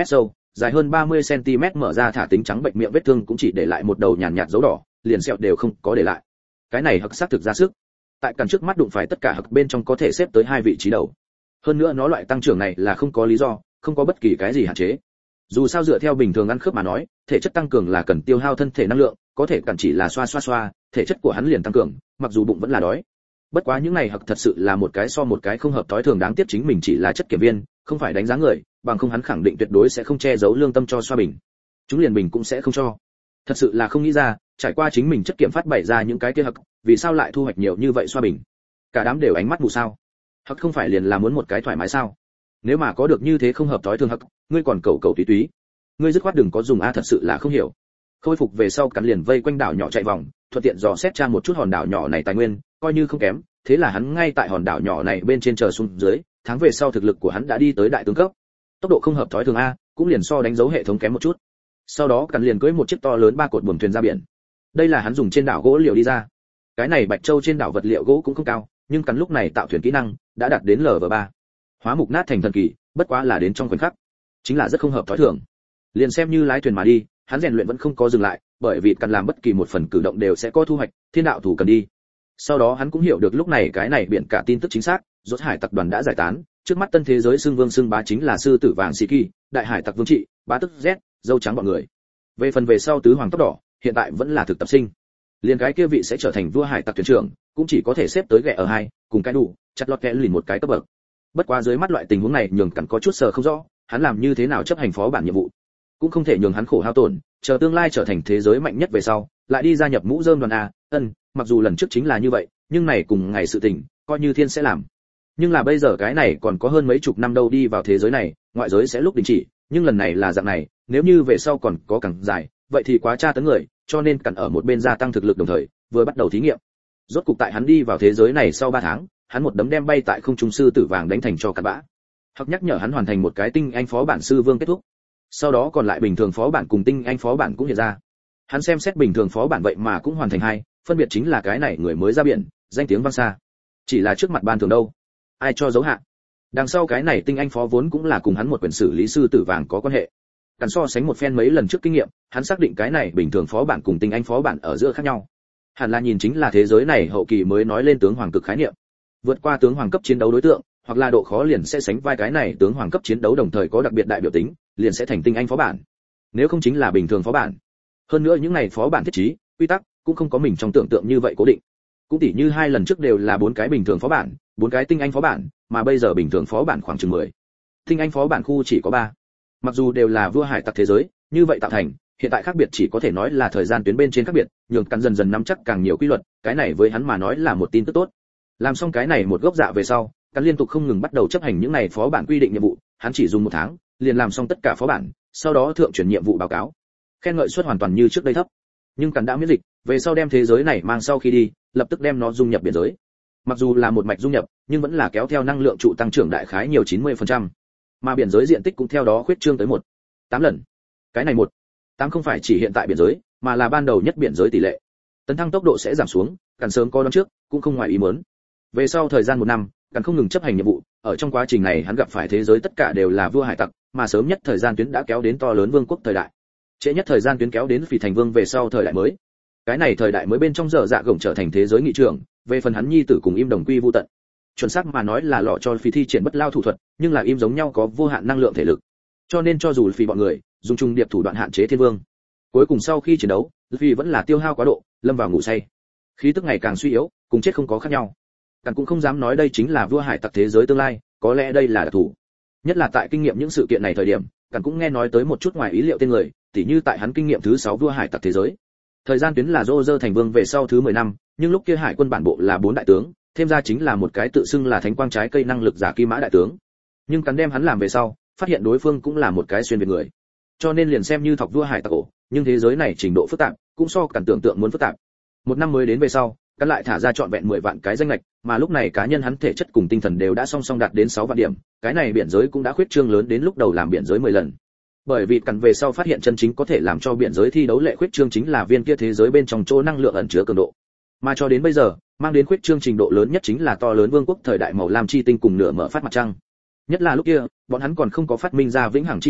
dài hơn ba mươi xăng ti mét mở ra thả tính trắng bệnh miệng vết thương cũng chỉ để lại một đầu nhàn nhạt dấu đỏ, liền sẹo đều không có để lại. Cái này hặc xác thực ra sức. Tại cản trước mắt đụng phải tất cả hặc bên trong có thể xếp tới hai vị trí đầu. Hơn nữa nó loại tăng trưởng này là không có lý do, không có bất kỳ cái gì hạn chế. Dù sao dựa theo bình thường ăn khớp mà nói, thể chất tăng cường là cần tiêu hao thân thể năng lượng, có thể cản chỉ là xoa xoa xoa, thể chất của hắn liền tăng cường, mặc dù bụng vẫn là đói. Bất quá những này hặc thật sự là một cái so một cái không hợp tối thường, đáng tiếc chính mình chỉ là chất kiểm viên, không phải đánh giá người, bằng không hắn khẳng định tuyệt đối sẽ không che giấu lương tâm cho xoa bình. Chúng liền bình cũng sẽ không cho. Thật sự là không nghĩ ra, trải qua chính mình chất kiểm phát bày ra những cái kia hặc, vì sao lại thu hoạch nhiều như vậy xoa bình. Cả đám đều ánh mắt mù sao. Hặc không phải liền là muốn một cái thoải mái sao? Nếu mà có được như thế không hợp tối thường hặc, ngươi còn cầu cầu túy túy. Ngươi dứt khoát đừng có dùng a, thật sự là không hiểu. Khôi phục về sau cắn liền vây quanh đảo nhỏ chạy vòng, thuận tiện dò xét tra một chút hòn đảo nhỏ này tài nguyên, coi như không kém, thế là hắn ngay tại hòn đảo nhỏ này bên trên chờ xuống dưới, tháng về sau thực lực của hắn đã đi tới đại tướng cấp. Tốc độ không hợp thói thường a, cũng liền so đánh dấu hệ thống kém một chút. Sau đó cắn liền cưỡi một chiếc to lớn ba cột buồm thuyền ra biển. Đây là hắn dùng trên đảo gỗ liều đi ra. Cái này Bạch Châu trên đảo vật liệu gỗ cũng không cao, nhưng cắn lúc này tạo thuyền kỹ năng đã đạt đến lv ba. Hóa mục nát thành thần kỳ, bất quá là đến trong khoảnh khắc, chính là rất không hợp thói thường. Liền xem như lái thuyền mà đi, hắn rèn luyện vẫn không có dừng lại, bởi vì cần làm bất kỳ một phần cử động đều sẽ có thu hoạch, thiên đạo thủ cần đi. Sau đó hắn cũng hiểu được lúc này cái này biển cả tin tức chính xác, rốt hải tặc đoàn đã giải tán, trước mắt tân thế giới xưng vương xưng bá chính là sư tử vàng Siki, đại hải tặc vương trị, bá tức Z, dâu trắng bọn người. Về phần về sau tứ hoàng tóc đỏ, hiện tại vẫn là thực tập sinh. Liên cái kia vị sẽ trở thành vua hải tặc thuyền trưởng, cũng chỉ có thể xếp tới ghẹ ở hai, cùng cái đủ, chặt lọt kẽ lìn một cái cấp bậc. Bất quá dưới mắt loại tình huống này nhường cẩn có chút sờ không rõ, hắn làm như thế nào chấp hành phó bản nhiệm vụ, cũng không thể nhường hắn khổ hao tổn, chờ tương lai trở thành thế giới mạnh nhất về sau, lại đi gia nhập mũ rơm đoàn a. Ân, mặc dù lần trước chính là như vậy, nhưng này cùng ngày sự tình, coi như thiên sẽ làm. Nhưng là bây giờ cái này còn có hơn mấy chục năm đâu đi vào thế giới này, ngoại giới sẽ lúc đình chỉ, nhưng lần này là dạng này, nếu như về sau còn có càng dài, vậy thì quá tra tấn người, cho nên cần ở một bên gia tăng thực lực đồng thời, vừa bắt đầu thí nghiệm. Rốt cục tại hắn đi vào thế giới này sau ba tháng, hắn một đấm đem bay tại không trung sư tử vàng đánh thành cho cặn bã. Hoặc nhắc nhở hắn hoàn thành một cái tinh anh phó bản sư vương kết thúc. Sau đó còn lại bình thường phó bản cùng tinh anh phó bản cũng hiện ra. Hắn xem xét bình thường phó bản vậy mà cũng hoàn thành hai, phân biệt chính là cái này người mới ra biển, danh tiếng vang xa. Chỉ là trước mặt ban thường đâu, ai cho dấu hạ. Đằng sau cái này tinh anh phó vốn cũng là cùng hắn một quyền xử lý sư tử vàng có quan hệ. Cần so sánh một phen mấy lần trước kinh nghiệm, hắn xác định cái này bình thường phó bản cùng tinh anh phó bản ở giữa khác nhau. Hẳn là nhìn chính là thế giới này hậu kỳ mới nói lên tướng hoàng cực khái niệm. Vượt qua tướng hoàng cấp chiến đấu đối tượng, hoặc là độ khó liền sẽ sánh vai cái này tướng hoàng cấp chiến đấu đồng thời có đặc biệt đại biểu tính, liền sẽ thành tinh anh phó bản. Nếu không chính là bình thường phó bản. Hơn nữa những này phó bản thiết trí, quy tắc cũng không có mình trong tưởng tượng như vậy cố định. Cũng tỉ như hai lần trước đều là bốn cái bình thường phó bản, bốn cái tinh anh phó bản, mà bây giờ bình thường phó bản khoảng chừng mười. Tinh anh phó bản khu chỉ có ba. Mặc dù đều là vua hải tặc thế giới, như vậy tạo thành, hiện tại khác biệt chỉ có thể nói là thời gian tuyến bên trên khác biệt, nhường căn dần dần nắm chắc càng nhiều quy luật, cái này với hắn mà nói là một tin tức tốt. Làm xong cái này một gốc dạ về sau, căn liên tục không ngừng bắt đầu chấp hành những này phó bản quy định nhiệm vụ, hắn chỉ dùng một tháng, liền làm xong tất cả phó bản, sau đó thượng chuyển nhiệm vụ báo cáo. Khen ngợi suất hoàn toàn như trước đây thấp, nhưng căn đã miễn dịch, về sau đem thế giới này mang sau khi đi, lập tức đem nó dung nhập biển giới. Mặc dù là một mạch dung nhập, nhưng vẫn là kéo theo năng lượng trụ tăng trưởng đại khái nhiều chín mươi phần trăm, mà biển giới diện tích cũng theo đó khuyết trương tới một tám lần. Cái này một tám không phải chỉ hiện tại biển giới, mà là ban đầu nhất biển giới tỷ lệ. Tấn thăng tốc độ sẽ giảm xuống, càng sớm có đón trước, cũng không ngoài ý muốn. Về sau thời gian một năm, càng không ngừng chấp hành nhiệm vụ, ở trong quá trình này hắn gặp phải thế giới tất cả đều là vua hải tặc, mà sớm nhất thời gian tuyến đã kéo đến to lớn vương quốc thời đại. Trễ nhất thời gian tuyến kéo đến Phỉ thành vương về sau thời đại mới. Cái này thời đại mới bên trong dở dạ gồng trở thành thế giới nghị trưởng, về phần hắn nhi tử cùng im đồng quy vu tận. Chuẩn xác mà nói là lọ cho Phỉ thi triển bất lao thủ thuật, nhưng là im giống nhau có vô hạn năng lượng thể lực. Cho nên cho dù Phỉ bọn người dùng trung điệp thủ đoạn hạn chế thiên vương, cuối cùng sau khi chiến đấu, Phỉ vẫn là tiêu hao quá độ, lâm vào ngủ say. Khí tức ngày càng suy yếu, cùng chết không có khác nhau. Càng cũng không dám nói đây chính là vua hải tặc thế giới tương lai, có lẽ đây là đặc thù. Nhất là tại kinh nghiệm những sự kiện này thời điểm, càng cũng nghe nói tới một chút ngoài ý liệu tên người, tỉ như tại hắn kinh nghiệm thứ sáu vua hải tặc thế giới. Thời gian tuyến là Roger thành vương về sau thứ mười năm, nhưng lúc kia hải quân bản bộ là bốn đại tướng, thêm ra chính là một cái tự xưng là thánh quang trái cây năng lực giả kim mã đại tướng. Nhưng cắn đem hắn làm về sau, phát hiện đối phương cũng là một cái xuyên việt người. Cho nên liền xem như thọc vua hải tặc ổ, nhưng thế giới này trình độ phức tạp, cũng so cắn tưởng tượng muốn phức tạp. Một năm mới đến về sau, cắn lại thả ra trọn vẹn mười vạn cái danh lệch, mà lúc này cá nhân hắn thể chất cùng tinh thần đều đã song song đạt đến sáu vạn điểm, cái này biển giới cũng đã khuyết trương lớn đến lúc đầu làm biển giới mười lần. Bởi vì cắn về sau phát hiện chân chính có thể làm cho biển giới thi đấu lệ khuyết trương chính là viên kia thế giới bên trong chỗ năng lượng ẩn chứa cường độ. Mà cho đến bây giờ, mang đến khuyết trương trình độ lớn nhất chính là to lớn vương quốc thời đại màu lam chi tinh cùng nửa mở phát mặt trăng. Nhất là lúc kia, bọn hắn còn không có phát minh ra vĩnh hằng chi hỏa,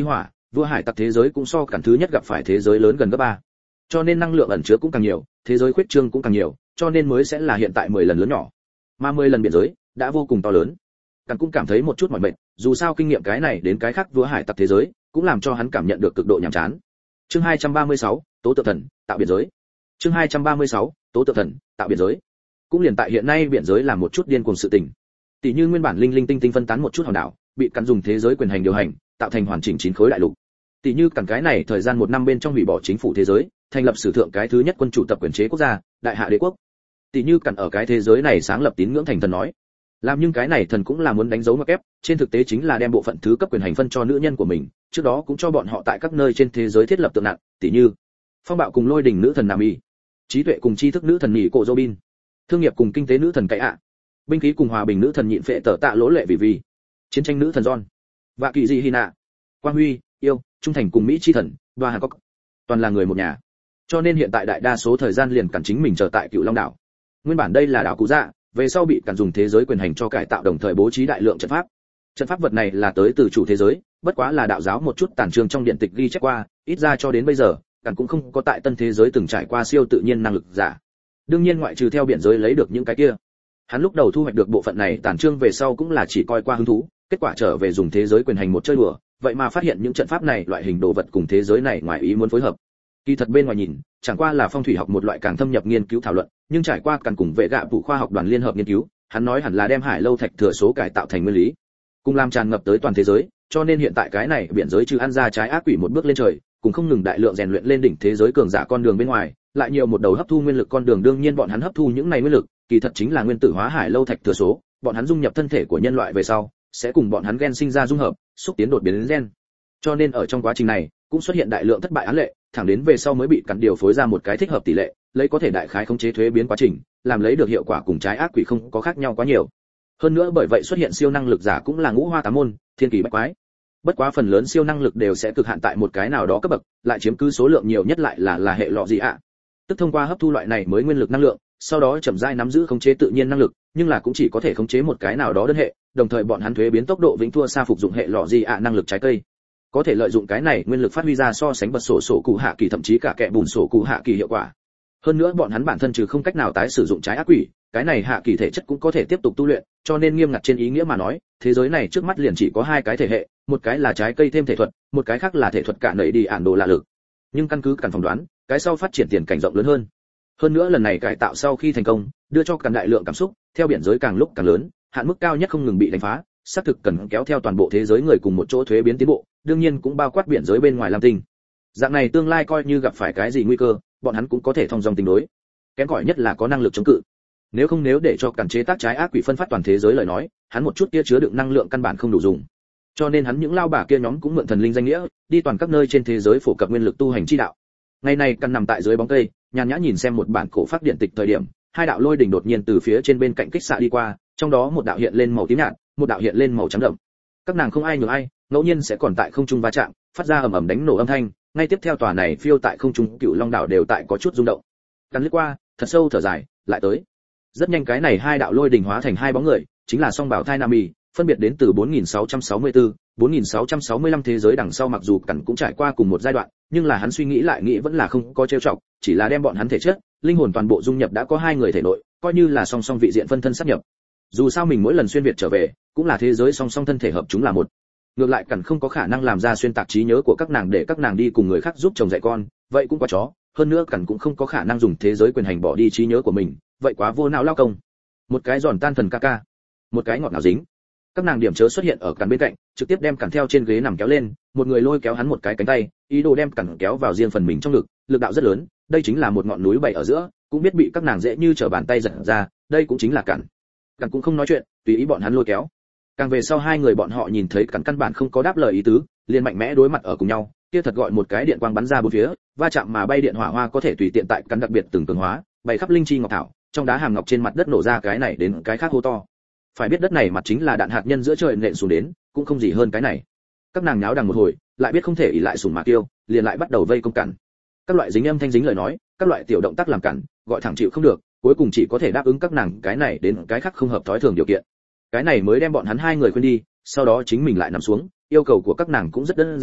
vua hải tặc thế giới cũng so cản thứ nhất gặp phải thế giới lớn gần gấp ba, cho nên năng lượng ẩn chứa cũng càng nhiều, thế giới khuyết trương cũng càng nhiều, cho nên mới sẽ là hiện tại mười lần lớn nhỏ, mà mười lần biển giới đã vô cùng to lớn. Cản cũng cảm thấy một chút mỏi mệt, dù sao kinh nghiệm cái này đến cái khác vua hải tặc thế giới cũng làm cho hắn cảm nhận được cực độ nhàm chán. Chương hai trăm ba mươi sáu, tố tượng thần tạo biển giới. Chương hai trăm ba mươi sáu, tố tượng thần tạo biển giới. Cũng liền tại hiện nay biển giới làm một chút điên cuồng sự tình. Tỷ như nguyên bản linh linh tinh tinh phân tán một chút hòn đảo, bị Cản dùng thế giới quyền hành điều hành, tạo thành hoàn chỉnh chín khối đại lục. Tỷ như Cản cái này thời gian một năm bên trong hủy bỏ chính phủ thế giới, thành lập sử thượng cái thứ nhất quân chủ tập quyền chế quốc gia, Đại Hạ Đế quốc. Tỷ như Cản ở cái thế giới này sáng lập tín ngưỡng thành thần nói. Làm nhưng cái này thần cũng là muốn đánh dấu ngoặc kép, trên thực tế chính là đem bộ phận thứ cấp quyền hành phân cho nữ nhân của mình, trước đó cũng cho bọn họ tại các nơi trên thế giới thiết lập tượng nặng, tỷ như phong bạo cùng lôi đình nữ thần Nami, trí tuệ cùng tri thức nữ thần nhị cổ Robin, thương nghiệp cùng kinh tế nữ thần Cái ạ, binh khí cùng hòa bình nữ thần nhịn phệ tở tạ lỗ lệ vì vì, chiến tranh nữ thần John, và kỳ dị Hina, quang huy, yêu, trung thành cùng Mỹ chi thần, Đoa Hà Cốc, toàn là người một nhà. Cho nên hiện tại đại đa số thời gian liền Cản chính mình chờ tại Cựu Long đảo. Nguyên bản đây là đảo Cú Dạ, về sau bị Cản dùng thế giới quyền hành cho cải tạo, đồng thời bố trí đại lượng trận pháp. Trận pháp vật này là tới từ chủ thế giới, bất quá là đạo giáo một chút tàn chương trong điện tịch ghi chép qua, ít ra cho đến bây giờ, Cản cũng không có tại tân thế giới từng trải qua siêu tự nhiên năng lực giả. Đương nhiên ngoại trừ theo biển giới lấy được những cái kia, hắn lúc đầu thu hoạch được bộ phận này tàn chương về sau cũng là chỉ coi qua hứng thú, kết quả trở về dùng thế giới quyền hành một chơi đùa, vậy mà phát hiện những trận pháp này loại hình đồ vật cùng thế giới này ngoài ý muốn phối hợp. Kỳ thật bên ngoài nhìn, chẳng qua là phong thủy học một loại càng thâm nhập nghiên cứu thảo luận, nhưng trải qua Cản cùng vệ gạ phụ khoa học đoàn liên hợp nghiên cứu, hắn nói hẳn là đem hải lâu thạch thừa số cải tạo thành nguyên lý, cùng làm tràn ngập tới toàn thế giới, cho nên hiện tại cái này biển giới trừ ăn ra trái ác quỷ một bước lên trời, cùng không ngừng đại lượng rèn luyện lên đỉnh thế giới cường giả con đường bên ngoài, lại nhiều một đầu hấp thu nguyên lực con đường. Đương nhiên bọn hắn hấp thu những này nguyên lực, kỳ thật chính là nguyên tử hóa hải lâu thạch thừa số, bọn hắn dung nhập thân thể của nhân loại về sau, sẽ cùng bọn hắn gen sinh ra dung hợp, xúc tiến đột biến đến gen. Cho nên ở trong quá trình này, cũng xuất hiện đại lượng thất bại án lệ, thẳng đến về sau mới bị Cản điều phối ra một cái thích hợp tỷ lệ, lấy có thể đại khái khống chế thuế biến quá trình, làm lấy được hiệu quả cùng trái ác quỷ không có khác nhau quá nhiều. Hơn nữa bởi vậy xuất hiện siêu năng lực giả cũng là ngũ hoa tám môn, thiên kỳ bách quái. Bất quá phần lớn siêu năng lực đều sẽ cực hạn tại một cái nào đó cấp bậc, lại chiếm cứ số lượng nhiều nhất lại là là hệ lọ gì ạ. Tức thông qua hấp thu loại này mới nguyên lực năng lượng, sau đó chậm rãi nắm giữ khống chế tự nhiên năng lực, nhưng là cũng chỉ có thể khống chế một cái nào đó đơn hệ, đồng thời bọn hắn thuế biến tốc độ vĩnh thua xa phục dụng hệ lọ gì ạ năng lực trái cây. Có thể lợi dụng cái này nguyên lực phát huy ra so sánh bật sổ sổ cụ hạ kỳ thậm chí cả kẻ bùn sổ cụ hạ kỳ hiệu quả. Hơn nữa bọn hắn bản thân trừ không cách nào tái sử dụng trái ác quỷ, cái này hạ kỳ thể chất cũng có thể tiếp tục tu luyện, cho nên nghiêm ngặt trên ý nghĩa mà nói, thế giới này trước mắt liền chỉ có hai cái thể hệ, một cái là trái cây thêm thể thuật, một cái khác là thể thuật cả nảy đi ản đồ lạ lực. Nhưng căn cứ Cản phỏng đoán, cái sau phát triển tiền cảnh rộng lớn hơn. Hơn nữa lần này cải tạo sau khi thành công, đưa cho Cản đại lượng cảm xúc, theo biển giới càng lúc càng lớn, hạn mức cao nhất không ngừng bị đánh phá, xác thực cần kéo theo toàn bộ thế giới người cùng một chỗ thuế biến tiến bộ, đương nhiên cũng bao quát biển giới bên ngoài Lam Tinh. Dạng này tương lai coi như gặp phải cái gì nguy cơ, bọn hắn cũng có thể thông dong tính đối. Kém cỏi nhất là có năng lực chống cự. Nếu không nếu để cho Cản chế tác trái ác quỷ phân phát toàn thế giới lời nói, hắn một chút kia chứa đựng năng lượng căn bản không đủ dùng. Cho nên hắn những lao bà kia nhóm cũng mượn thần linh danh nghĩa, đi toàn các nơi trên thế giới phổ cập nguyên lực tu hành chi đạo. Ngày này Cản nằm tại dưới bóng cây, nhàn nhã nhìn xem một bản cổ pháp điện tịch thời điểm, hai đạo lôi đỉnh đột nhiên từ phía trên bên cạnh kích xạ đi qua, trong đó một đạo hiện lên màu tím nhạt, một đạo hiện lên màu trắng đậm. Các nàng không ai nhường ai, ngẫu nhiên sẽ còn tại không trung va chạm, phát ra ầm ầm đánh nổ âm thanh, ngay tiếp theo tòa này phiêu tại không trung Cựu Long đảo đều tại có chút rung động. Cắn lướt qua, thật sâu thở dài, lại tới. Rất nhanh cái này hai đạo lôi đỉnh hóa thành hai bóng người, chính là song bảo thai Nami, phân biệt đến từ bốn nghìn sáu trăm sáu mươi tư, bốn nghìn sáu trăm sáu mươi lăm thế giới đằng sau. Mặc dù Cẩn cũng trải qua cùng một giai đoạn, nhưng là hắn suy nghĩ lại nghĩ vẫn là không có trêu chọc, chỉ là đem bọn hắn thể chất, linh hồn toàn bộ dung nhập đã có hai người thể nội, coi như là song song vị diện phân thân sát nhập. Dù sao mình mỗi lần xuyên việt trở về, cũng là thế giới song song thân thể hợp chúng là một. Ngược lại Cẩn không có khả năng làm ra xuyên tạc trí nhớ của các nàng để các nàng đi cùng người khác giúp chồng dạy con, vậy cũng quá chó. Hơn nữa Cẩn cũng không có khả năng dùng thế giới quyền hành bỏ đi trí nhớ của mình, vậy quá vô não lao công. Một cái giòn tan thần ca ca, một cái ngọt ngào dính. Các nàng điểm chớ xuất hiện ở Cẩn bên cạnh, trực tiếp đem Cẩn theo trên ghế nằm kéo lên, một người lôi kéo hắn một cái cánh tay, ý đồ đem Cẩn kéo vào riêng phần mình trong ngực, lực đạo rất lớn, đây chính là một ngọn núi bày ở giữa, cũng biết bị các nàng dễ như trở bàn tay giật ra, đây cũng chính là Cẩn. Cẩn cũng không nói chuyện, tùy ý bọn hắn lôi kéo. Càng về sau hai người bọn họ nhìn thấy Cẩn căn bản không có đáp lời ý tứ, liền mạnh mẽ đối mặt ở cùng nhau, kia thật gọi một cái điện quang bắn ra bốn phía, va chạm mà bay điện hỏa hoa có thể tùy tiện tại Cẩn đặc biệt từng cường hóa, bày khắp linh chi ngọc thảo, trong đá hàm ngọc trên mặt đất nổ ra cái này đến cái khác hô to. Phải biết đất này mặt chính là đạn hạt nhân giữa trời nện xuống đến, cũng không gì hơn cái này. Các nàng nháo đằng một hồi, lại biết không thể ỷ lại sủng mà tiêu, liền lại bắt đầu vây công Cẩn. Các loại dính âm thanh dính lời nói, các loại tiểu động tác làm Cẩn, gọi thẳng chịu không được, cuối cùng chỉ có thể đáp ứng các nàng cái này đến cái khác không hợp thói thường điều kiện. Cái này mới đem bọn hắn hai người khuyên đi, sau đó chính mình lại nằm xuống, yêu cầu của các nàng cũng rất đơn giản,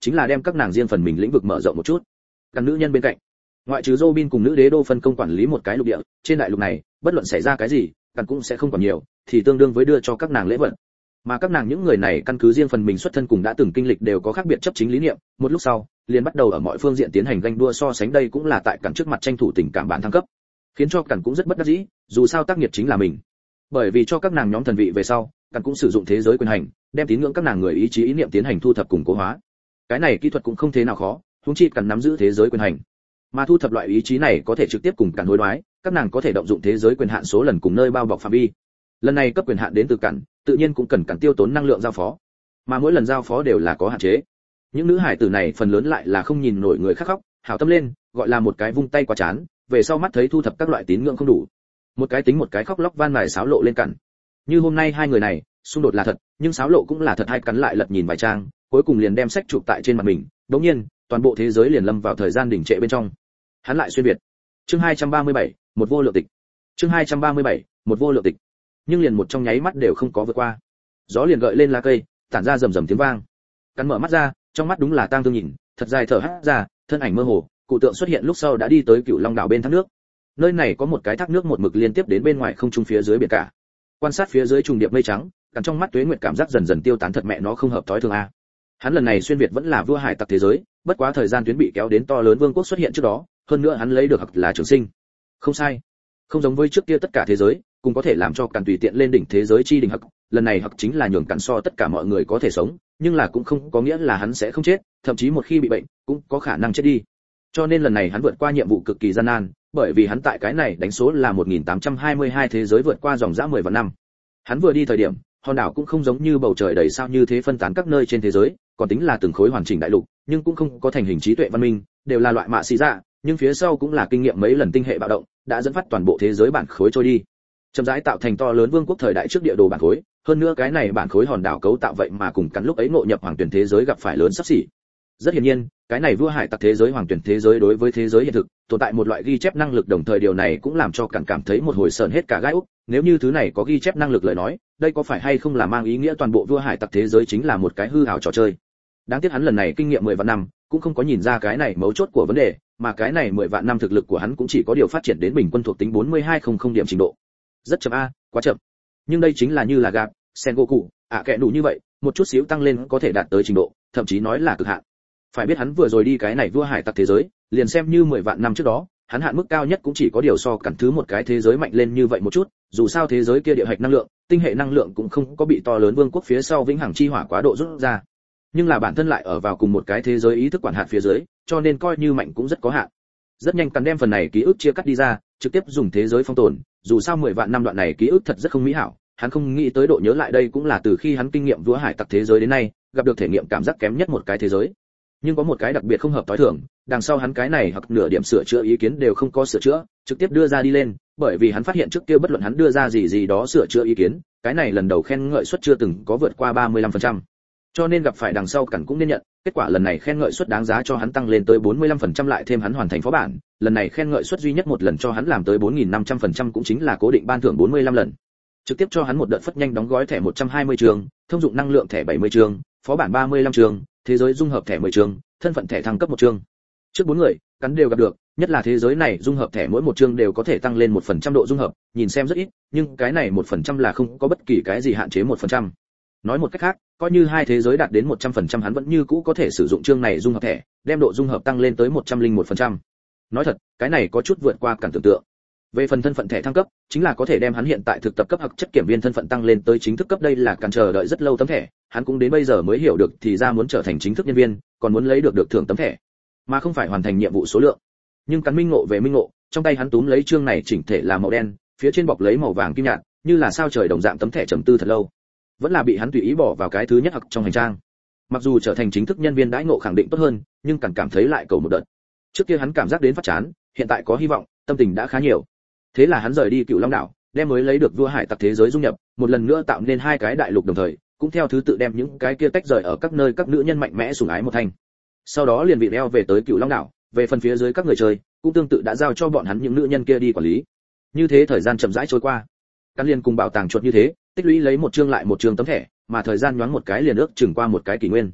chính là đem các nàng riêng phần mình lĩnh vực mở rộng một chút. Căn nữ nhân bên cạnh, ngoại trừ Robin cùng nữ đế đô phân công quản lý một cái lục địa, trên đại lục này, bất luận xảy ra cái gì, căn cũng sẽ không còn nhiều, thì tương đương với đưa cho các nàng lễ vật. Mà các nàng những người này căn cứ riêng phần mình xuất thân cùng đã từng kinh lịch đều có khác biệt chấp chính lý niệm, một lúc sau, liền bắt đầu ở mọi phương diện tiến hành ganh đua so sánh, đây cũng là tại cản trước mặt tranh thủ tình cảm bản thăng cấp, khiến cho cản cũng rất bất đắc dĩ, dù sao tác nghiệp chính là mình. Bởi vì cho các nàng nhóm thần vị về sau, cản cũng sử dụng thế giới quyền hành, đem tín ngưỡng các nàng người ý chí ý niệm tiến hành thu thập cùng cố hóa. Cái này kỹ thuật cũng không thế nào khó, huống chi cản nắm giữ thế giới quyền hành. Mà thu thập loại ý chí này có thể trực tiếp cùng cản đối đoái, các nàng có thể động dụng thế giới quyền hạn số lần cùng nơi bao bọc phạm vi. Lần này cấp quyền hạn đến từ cản, tự nhiên cũng cần cản tiêu tốn năng lượng giao phó. Mà mỗi lần giao phó đều là có hạn chế. Những nữ hải tử này phần lớn lại là không nhìn nổi người khác khóc, hảo tâm lên, gọi là một cái vung tay quá chán, về sau mắt thấy thu thập các loại tín ngưỡng không đủ, một cái tính một cái khóc lóc van mài sáo lộ lên cản. Như hôm nay hai người này, xung đột là thật, nhưng sáo lộ cũng là thật, hai cắn lại lật nhìn vài trang, cuối cùng liền đem sách chụp tại trên mặt mình, đống nhiên, toàn bộ thế giới liền lâm vào thời gian đình trệ bên trong. Hắn lại xuyên việt. Chương hai trăm ba mươi bảy, một vô lượng tịch. Chương hai trăm ba mươi bảy, một vô lượng tịch. Nhưng liền một trong nháy mắt đều không có vượt qua. Gió liền gợi lên lá cây, tản ra rầm rầm tiếng vang. Cắn mở mắt ra, trong mắt đúng là tang thương nhìn, thật dài thở hắt ra, thân ảnh mơ hồ, cụ tượng xuất hiện lúc sau đã đi tới Cửu Long đảo bên thác nước. Nơi này có một cái thác nước một mực liên tiếp đến bên ngoài không trung phía dưới biển cả. Quan sát phía dưới trùng điệp mây trắng, cắn trong mắt Tuế Nguyệt cảm giác dần dần tiêu tán, thật mẹ nó không hợp thói thường a. Hắn lần này xuyên việt vẫn là vua hải tặc thế giới, bất quá thời gian tuyến bị kéo đến to lớn vương quốc xuất hiện trước đó, hơn nữa hắn lấy được hặc là trường sinh. Không sai. Không giống với trước kia tất cả thế giới, cũng có thể làm cho càn tùy tiện lên đỉnh thế giới chi đỉnh hặc, lần này hặc chính là nhường càn so tất cả mọi người có thể sống, nhưng là cũng không có nghĩa là hắn sẽ không chết, thậm chí một khi bị bệnh, cũng có khả năng chết đi. Cho nên lần này hắn vượt qua nhiệm vụ cực kỳ gian nan, bởi vì hắn tại cái này đánh số là một nghìn tám trăm hai mươi hai thế giới vượt qua dòng dã mười vạn năm. Hắn vừa đi thời điểm, hòn đảo cũng không giống như bầu trời đầy sao như thế phân tán các nơi trên thế giới, còn tính là từng khối hoàn chỉnh đại lục, nhưng cũng không có thành hình trí tuệ văn minh, đều là loại mạ xì dạ, nhưng phía sau cũng là kinh nghiệm mấy lần tinh hệ bạo động, đã dẫn phát toàn bộ thế giới bản khối trôi đi. Chậm rãi tạo thành to lớn vương quốc thời đại trước địa đồ bản khối, hơn nữa cái này bản khối hòn đảo cấu tạo vậy mà cùng cắn lúc ấy ngộ nhập hoàng tuyển thế giới gặp phải lớn sắp xỉ. Rất hiển nhiên, cái này vua hải tặc thế giới hoàng tuyển thế giới đối với thế giới hiện thực tồn tại một loại ghi chép năng lực, đồng thời điều này cũng làm cho cản cảm thấy một hồi sờn hết cả gai úc. Nếu như thứ này có ghi chép năng lực lời nói, đây có phải hay không là mang ý nghĩa toàn bộ vua hải tặc thế giới chính là một cái hư ảo trò chơi. Đáng tiếc hắn lần này kinh nghiệm mười vạn năm, cũng không có nhìn ra cái này mấu chốt của vấn đề, mà cái này mười vạn năm thực lực của hắn cũng chỉ có điều phát triển đến bình quân thuộc tính bốn mươi hai không điểm trình độ. Rất chậm a, quá chậm. Nhưng đây chính là như là gạp, Sengoku, ạ kệ đủ như vậy, một chút xíu tăng lên có thể đạt tới trình độ, thậm chí nói là cực hạn. Phải biết hắn vừa rồi đi cái này vua hải tặc thế giới, liền xem như mười vạn năm trước đó, hắn hạn mức cao nhất cũng chỉ có điều so cản thứ một cái thế giới mạnh lên như vậy một chút, dù sao thế giới kia địa hạch năng lượng, tinh hệ năng lượng cũng không có bị to lớn vương quốc phía sau vĩnh hằng chi hỏa quá độ rút ra. Nhưng là bản thân lại ở vào cùng một cái thế giới ý thức quản hạt phía dưới, cho nên coi như mạnh cũng rất có hạn. Rất nhanh cắn đem phần này ký ức chia cắt đi ra, trực tiếp dùng thế giới phong tồn, dù sao mười vạn năm đoạn này ký ức thật rất không mỹ hảo, hắn không nghĩ tới độ nhớ lại đây cũng là từ khi hắn kinh nghiệm vua hải tặc thế giới đến nay, gặp được thể nghiệm cảm giác kém nhất một cái thế giới. Nhưng có một cái đặc biệt không hợp tối thường, đằng sau hắn cái này hoặc nửa điểm sửa chữa ý kiến đều không có sửa chữa, trực tiếp đưa ra đi lên, bởi vì hắn phát hiện trước kia bất luận hắn đưa ra gì gì đó sửa chữa ý kiến, cái này lần đầu khen ngợi suất chưa từng có vượt qua ba mươi lăm phần trăm. Cho nên gặp phải đằng sau cẩn cũng nên nhận, kết quả lần này khen ngợi suất đáng giá cho hắn tăng lên tới bốn mươi lăm phần trăm, lại thêm hắn hoàn thành phó bản, lần này khen ngợi suất duy nhất một lần cho hắn làm tới bốn nghìn năm trăm phần trăm, cũng chính là cố định ban thưởng bốn mươi lăm lần. Trực tiếp cho hắn một đợt phất nhanh đóng gói thẻ một trăm hai mươi trường, thông dụng năng lượng thẻ bảy mươi trường, phó bản ba mươi lăm trường, thế giới dung hợp thẻ mười trường, thân phận thẻ thăng cấp một chương. Trước bốn người, cắn đều gặp được, nhất là thế giới này dung hợp thẻ mỗi một chương đều có thể tăng lên một phần trăm độ dung hợp, nhìn xem rất ít, nhưng cái này một phần trăm là không có bất kỳ cái gì hạn chế một phần trăm. Nói một cách khác, coi như hai thế giới đạt đến một trăm phần trăm hắn vẫn như cũ có thể sử dụng chương này dung hợp thẻ, đem độ dung hợp tăng lên tới một trăm lẻ một phần trăm. Nói thật, cái này có chút vượt qua cản tưởng tượng. Về phần thân phận thẻ thăng cấp, chính là có thể đem hắn hiện tại thực tập cấp hoặc chất kiểm viên thân phận tăng lên tới chính thức cấp, đây là cản chờ đợi rất lâu tấm thẻ, hắn cũng đến bây giờ mới hiểu được thì ra muốn trở thành chính thức nhân viên, còn muốn lấy được được thưởng tấm thẻ, mà không phải hoàn thành nhiệm vụ số lượng. Nhưng cắn minh ngộ về minh ngộ, trong tay hắn túm lấy chương này chỉnh thể là màu đen, phía trên bọc lấy màu vàng kim nhạt, như là sao trời đồng dạng tấm thẻ trầm tư thật lâu. Vẫn là bị hắn tùy ý bỏ vào cái thứ nhất hoặc trong hành trang. Mặc dù trở thành chính thức nhân viên đãi ngộ khẳng định tốt hơn, nhưng càng cảm thấy lại cầu một đợt. Trước kia hắn cảm giác đến phát chán, hiện tại có hy vọng, tâm tình đã khá nhiều. Thế là hắn rời đi Cửu Long đảo, đem mới lấy được vua hải tặc thế giới dung nhập, một lần nữa tạo nên hai cái đại lục đồng thời, cũng theo thứ tự đem những cái kia tách rời ở các nơi các nữ nhân mạnh mẽ sủng ái một thành. Sau đó liền bị đeo về tới Cửu Long đảo, về phần phía dưới các người chơi, cũng tương tự đã giao cho bọn hắn những nữ nhân kia đi quản lý. Như thế thời gian chậm rãi trôi qua. Căn liền cùng bảo tàng chuột như thế, tích lũy lấy một chương lại một chương tấm thẻ, mà thời gian nhoáng một cái liền ước chừng qua một cái kỷ nguyên.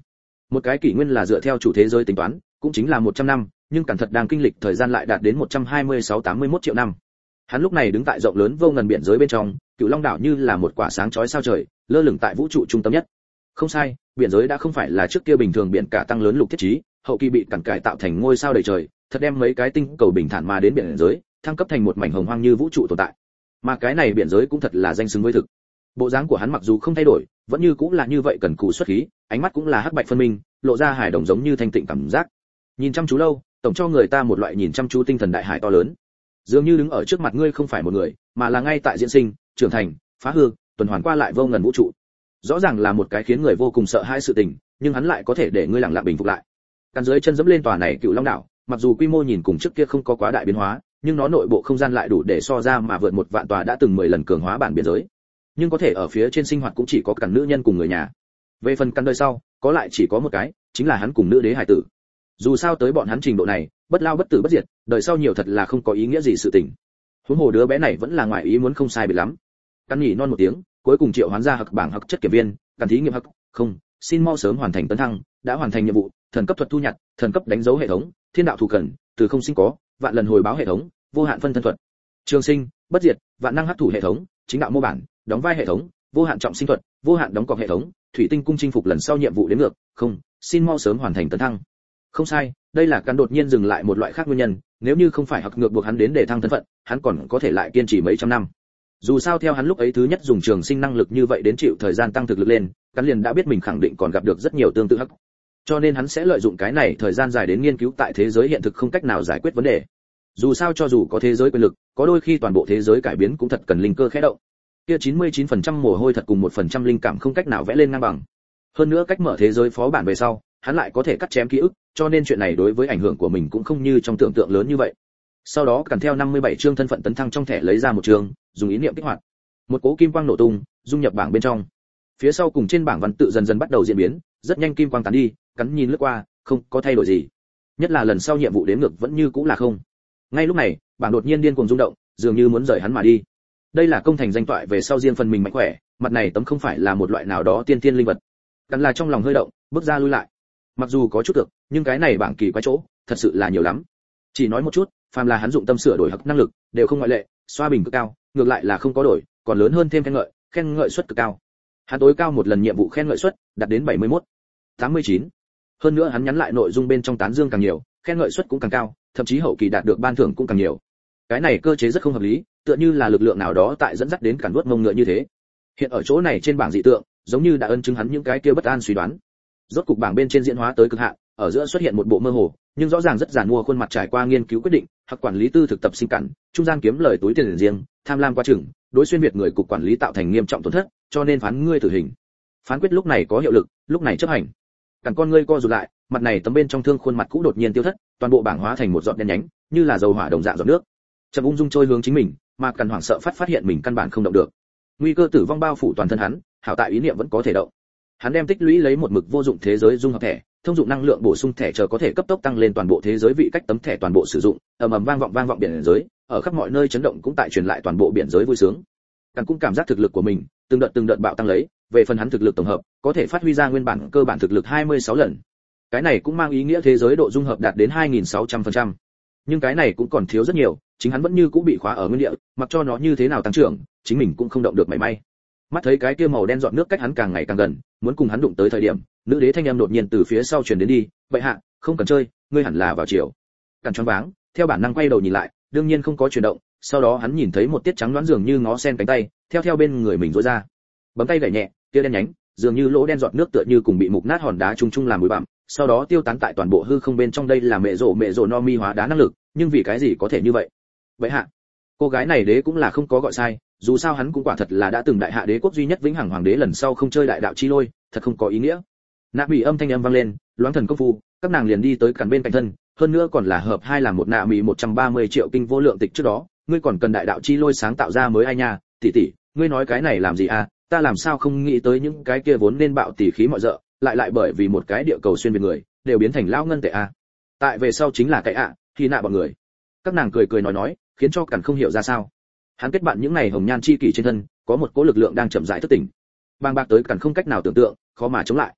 Một cái kỷ nguyên là dựa theo chủ thế giới tính toán, cũng chính là một trăm năm, nhưng cẩn thận đang kinh lịch thời gian lại đạt đến một trăm hai mươi sáu tám mươi mốt triệu năm. Hắn lúc này đứng tại rộng lớn vô ngần biển giới bên trong, Cựu Long đảo như là một quả sáng chói sao trời, lơ lửng tại vũ trụ trung tâm nhất. Không sai, biển giới đã không phải là trước kia bình thường biển cả tăng lớn lục thiết trí, hậu kỳ bị cẩn cải tạo thành ngôi sao đầy trời, thật đem mấy cái tinh cầu bình thản mà đến biển giới, thăng cấp thành một mảnh hồng hoang như vũ trụ tồn tại. Mà cái này biển giới cũng thật là danh xứng với thực. Bộ dáng của hắn mặc dù không thay đổi, vẫn như cũng là như vậy cần cù xuất khí, ánh mắt cũng là hắc bạch phân minh, lộ ra hài đồng giống như thanh tịnh cảm giác. Nhìn chăm chú lâu, tổng cho người ta một loại nhìn chăm chú tinh thần đại hải to lớn. Dường như đứng ở trước mặt ngươi không phải một người, mà là ngay tại diễn sinh, trưởng thành, phá hư, tuần hoàn qua lại vô ngần vũ trụ. Rõ ràng là một cái khiến người vô cùng sợ hãi sự tình, nhưng hắn lại có thể để ngươi lặng lặng bình phục lại. Căn dưới chân dẫm lên tòa này Cựu Long đảo, mặc dù quy mô nhìn cùng trước kia không có quá đại biến hóa, nhưng nó nội bộ không gian lại đủ để so ra mà vượt một vạn tòa đã từng mười lần cường hóa bản biển giới. Nhưng có thể ở phía trên sinh hoạt cũng chỉ có cằn nữ nhân cùng người nhà. Về phần căn đời sau, có lại chỉ có một cái, chính là hắn cùng nữ đế hải tử. Dù sao tới bọn hắn trình độ này, bất lao bất tử bất diệt, đời sau nhiều thật là không có ý nghĩa gì sự tình. Huống hồ đứa bé này vẫn là ngoài ý muốn không sai biệt lắm. Căn nhỉ non một tiếng, cuối cùng triệu hoán ra hặc bảng hặc chất kiểm viên, căn thí nghiệm hặc, không, xin mau sớm hoàn thành tấn thăng, đã hoàn thành nhiệm vụ, thần cấp thuật thu nhặt, thần cấp đánh dấu hệ thống, thiên đạo thủ cần, từ không sinh có, vạn lần hồi báo hệ thống, vô hạn phân thân thuật, trường sinh, bất diệt, vạn năng hấp thụ hệ thống, chính đạo mô bản, đóng vai hệ thống, vô hạn trọng sinh thuật, vô hạn đóng cọc hệ thống, thủy tinh cung chinh phục lần sau nhiệm vụ đến ngược, không, xin mau sớm hoàn thành tấn thăng. Không sai, đây là căn đột nhiên dừng lại một loại khác nguyên nhân, nếu như không phải hặc ngược buộc hắn đến để thăng thân phận, hắn còn có thể lại kiên trì mấy trăm năm. Dù sao theo hắn lúc ấy thứ nhất dùng trường sinh năng lực như vậy đến chịu thời gian tăng thực lực lên, hắn liền đã biết mình khẳng định còn gặp được rất nhiều tương tự hắc. Cho nên hắn sẽ lợi dụng cái này thời gian dài đến nghiên cứu tại thế giới hiện thực không cách nào giải quyết vấn đề. Dù sao cho dù có thế giới quyền lực, có đôi khi toàn bộ thế giới cải biến cũng thật cần linh cơ khẽ động. Kia chín mươi chín phần trăm mồ hôi thật cùng một phần trăm linh cảm không cách nào vẽ lên ngang bằng. Hơn nữa cách mở thế giới phó bản về sau, hắn lại có thể cắt chém ký ức, cho nên chuyện này đối với ảnh hưởng của mình cũng không như trong tưởng tượng lớn như vậy. Sau đó cần theo năm mươi bảy chương thân phận tấn thăng trong thẻ lấy ra một chương, dùng ý niệm kích hoạt. Một cỗ kim quang nổ tung, dung nhập bảng bên trong. Phía sau cùng trên bảng văn tự dần dần bắt đầu diễn biến, rất nhanh kim quang tán đi, cắn nhìn lướt qua, không có thay đổi gì. Nhất là lần sau nhiệm vụ đến ngược vẫn như cũ là không. Ngay lúc này, bảng đột nhiên điên cuồng rung động, dường như muốn rời hắn mà đi. Đây là công thành danh toại về sau riêng phần mình mạnh khỏe, mặt này tấm không phải là một loại nào đó tiên tiên linh vật. Cắn là trong lòng hơi động, bước ra lui lại. Mặc dù có chút cực, nhưng cái này bảng kỳ quái chỗ, thật sự là nhiều lắm. Chỉ nói một chút, phàm là hắn dụng tâm sửa đổi hắc năng lực, đều không ngoại lệ, xoa bình cực cao, ngược lại là không có đổi, còn lớn hơn thêm khen ngợi, khen ngợi suất cực cao. Hắn tối cao một lần nhiệm vụ khen ngợi suất đạt đến bảy mươi mốt, tám mươi chín. Hơn nữa hắn nhắn lại nội dung bên trong tán dương càng nhiều, khen ngợi suất cũng càng cao, thậm chí hậu kỳ đạt được ban thưởng cũng càng nhiều. Cái này cơ chế rất không hợp lý, tựa như là lực lượng nào đó tại dẫn dắt đến cản vuốt mông ngựa như thế. Hiện ở chỗ này trên bảng dị tượng, giống như đã ân chứng hắn những cái kia bất an suy đoán. Rốt cục bảng bên trên diễn hóa tới cực hạn, ở giữa xuất hiện một bộ mơ hồ, nhưng rõ ràng rất giản mua khuôn mặt trải qua nghiên cứu quyết định, hoặc quản lý tư thực tập sinh cản, trung gian kiếm lời túi tiền riêng, tham lam quá chừng, đối xuyên việt người cục quản lý tạo thành nghiêm trọng tổn thất, cho nên phán ngươi tử hình. Phán quyết lúc này có hiệu lực, lúc này chấp hành. Cản con ngươi co rụt lại, mặt này tấm bên trong thương khuôn mặt cũ đột nhiên tiêu thất, toàn bộ bảng hóa thành một giọt đen nhánh, như là dầu hỏa đồng dạng giọt nước. Trầm ung dung trôi hướng chính mình, mà Cản hoảng sợ phát phát hiện mình căn bản không động được. Nguy cơ tử vong bao phủ toàn thân hắn, hảo tại ý niệm vẫn có thể động. Hắn đem tích lũy lấy một mực vô dụng thế giới dung hợp thẻ, thông dụng năng lượng bổ sung thẻ chờ có thể cấp tốc tăng lên toàn bộ thế giới vị cách tấm thẻ toàn bộ sử dụng, ầm ầm vang vọng vang vọng biển giới, ở khắp mọi nơi chấn động cũng tại truyền lại toàn bộ biển giới vui sướng. Càn cũng cảm giác thực lực của mình, từng đợt từng đợt bạo tăng lấy, về phần hắn thực lực tổng hợp, có thể phát huy ra nguyên bản cơ bản thực lực hai mươi sáu lần. Cái này cũng mang ý nghĩa thế giới độ dung hợp đạt đến hai nghìn sáu trăm phần trăm. Nhưng cái này cũng còn thiếu rất nhiều, chính hắn vẫn như cũ bị khóa ở nguyên địa, mặc cho nó như thế nào tăng trưởng, chính mình cũng không động được mảy may. Mắt thấy cái kia màu đen giọt nước cách hắn càng ngày càng gần, muốn cùng hắn đụng tới thời điểm, nữ đế thanh âm đột nhiên từ phía sau truyền đến đi, "Bệ hạ, không cần chơi, ngươi hẳn là vào chiều." Càn choáng váng, theo bản năng quay đầu nhìn lại, đương nhiên không có chuyển động, sau đó hắn nhìn thấy một tiết trắng đoán dường như ngó sen cánh tay, theo theo bên người mình rũa ra. Bấm tay gảy nhẹ, kia đen nhánh, dường như lỗ đen giọt nước tựa như cùng bị mục nát hòn đá chung chung làm bụi bặm, sau đó tiêu tán tại toàn bộ hư không bên trong. Đây là mẹ rồ mẹ rồ no mi hóa đá năng lực, nhưng vì cái gì có thể như vậy? Bệ hạ, cô gái này đế cũng là không có gọi sai, dù sao hắn cũng quả thật là đã từng đại hạ đế quốc duy nhất vĩnh hằng hoàng đế, lần sau không chơi đại đạo chi lôi, thật không có ý nghĩa. Nạ Mỹ âm thanh âm vang lên, loáng thần công phu, các nàng liền đi tới cản bên cạnh thân, hơn nữa còn là hợp hai làm một. Nạ Mỹ một trăm ba mươi triệu kinh vô lượng tịch trước đó, ngươi còn cần đại đạo chi lôi sáng tạo ra mới ai nha, tỷ tỷ, ngươi nói cái này làm gì à, ta làm sao không nghĩ tới những cái kia vốn nên bạo tỷ khí mọi dợ, lại lại bởi vì một cái địa cầu xuyên việt người, đều biến thành lão ngân tệ à. Tại về sau chính là cái ạ, à, khi nạ bọn người. Các nàng cười cười nói nói, khiến cho cản không hiểu ra sao. Hắn kết bạn những này hồng nhan chi kỷ trên thân, có một cỗ lực lượng đang chậm rãi thức tỉnh. Bàng bạc tới cản không cách nào tưởng tượng, khó mà chống lại.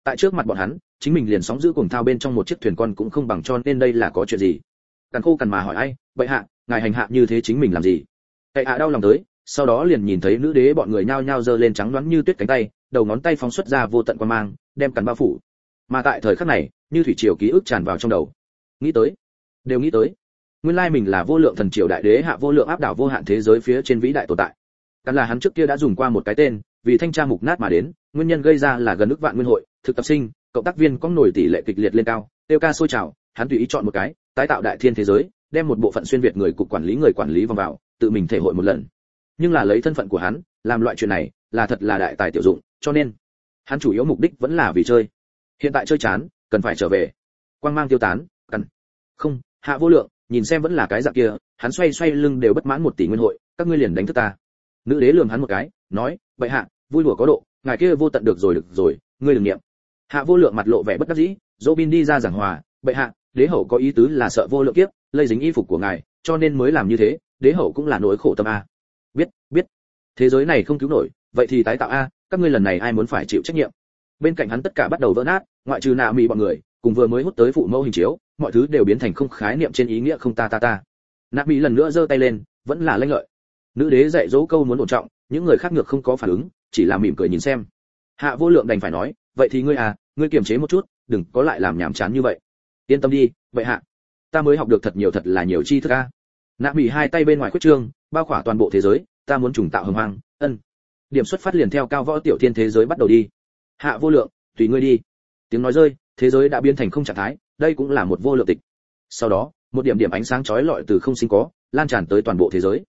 tại trước mặt bọn hắn chính mình liền sóng giữ cuồng thao bên trong một chiếc thuyền con cũng không bằng, cho nên đây là có chuyện gì? Càn Khô Cằn mà hỏi ai, bệ hạ, ngài hành hạ như thế chính mình làm gì? Cậy hạ đau lòng tới, sau đó liền nhìn thấy nữ đế bọn người nhao nhao giơ lên trắng đoán như tuyết cánh tay, đầu ngón tay phóng xuất ra vô tận quang mang, đem Cằn bao phủ. Mà tại thời khắc này, như thủy triều ký ức tràn vào trong đầu. Nghĩ tới, đều nghĩ tới. Nguyên lai mình là vô lượng thần triều đại đế hạ vô lượng áp đảo vô hạn thế giới phía trên vĩ đại tồn tại. Cằn là hắn trước kia đã dùng qua một cái tên, vì thanh tra mục nát mà đến, nguyên nhân gây ra là gần ức vạn nguyên hội, thực tập sinh, cộng tác viên có nổi tỷ lệ kịch liệt lên cao, tiêu ca sôi trào, hắn tùy ý chọn một cái, tái tạo đại thiên thế giới, đem một bộ phận xuyên việt người cục quản lý người quản lý vòng vào, tự mình thể hội một lần. Nhưng là lấy thân phận của hắn, làm loại chuyện này, là thật là đại tài tiểu dụng, cho nên hắn chủ yếu mục đích vẫn là vì chơi. Hiện tại chơi chán, cần phải trở về. Quang mang tiêu tán, Cằn. Không, hạ vô lượng, nhìn xem vẫn là cái dạng kia, hắn xoay xoay lưng đều bất mãn một tỷ nguyên hội, các ngươi liền đánh thức ta. Nữ đế lườm hắn một cái, nói, bệ hạ, vui đùa có độ, ngài kia vô tận được rồi được rồi, ngươi đừng niệm. Hạ vô lượng mặt lộ vẻ bất đắc dĩ, Robin đi ra giảng hòa, bệ hạ, đế hậu có ý tứ là sợ vô lượng kiếp lây dính y phục của ngài, cho nên mới làm như thế, đế hậu cũng là nỗi khổ tâm a. Biết, biết. Thế giới này không cứu nổi, vậy thì tái tạo a, các ngươi lần này ai muốn phải chịu trách nhiệm? Bên cạnh hắn tất cả bắt đầu vỡ nát, ngoại trừ nạ mì bọn người, cùng vừa mới hút tới phụ mẫu hình chiếu, mọi thứ đều biến thành không khái niệm trên ý nghĩa không ta ta ta. Nạ mì lần nữa giơ tay lên, vẫn là lanh lợi. Nữ đế dạy dỗ câu muốn ổn trọng, những người khác ngược không có phản ứng, chỉ là mỉm cười nhìn xem. Hạ vô lượng đành phải nói, vậy thì ngươi à, ngươi kiềm chế một chút, đừng có lại làm nhảm chán như vậy. Yên tâm đi, vậy hạ, ta mới học được thật nhiều thật là nhiều tri thức a. Nạ mì hai tay bên ngoài khuyết trương, bao khỏa toàn bộ thế giới, ta muốn trùng tạo hồng hoang, ân. Điểm xuất phát liền theo cao võ tiểu thiên thế giới bắt đầu đi. Hạ vô lượng, tùy ngươi đi. Tiếng nói rơi, thế giới đã biến thành không trạng thái, đây cũng là một vô lượng tịch. Sau đó, một điểm điểm ánh sáng chói lọi từ không sinh có, lan tràn tới toàn bộ thế giới.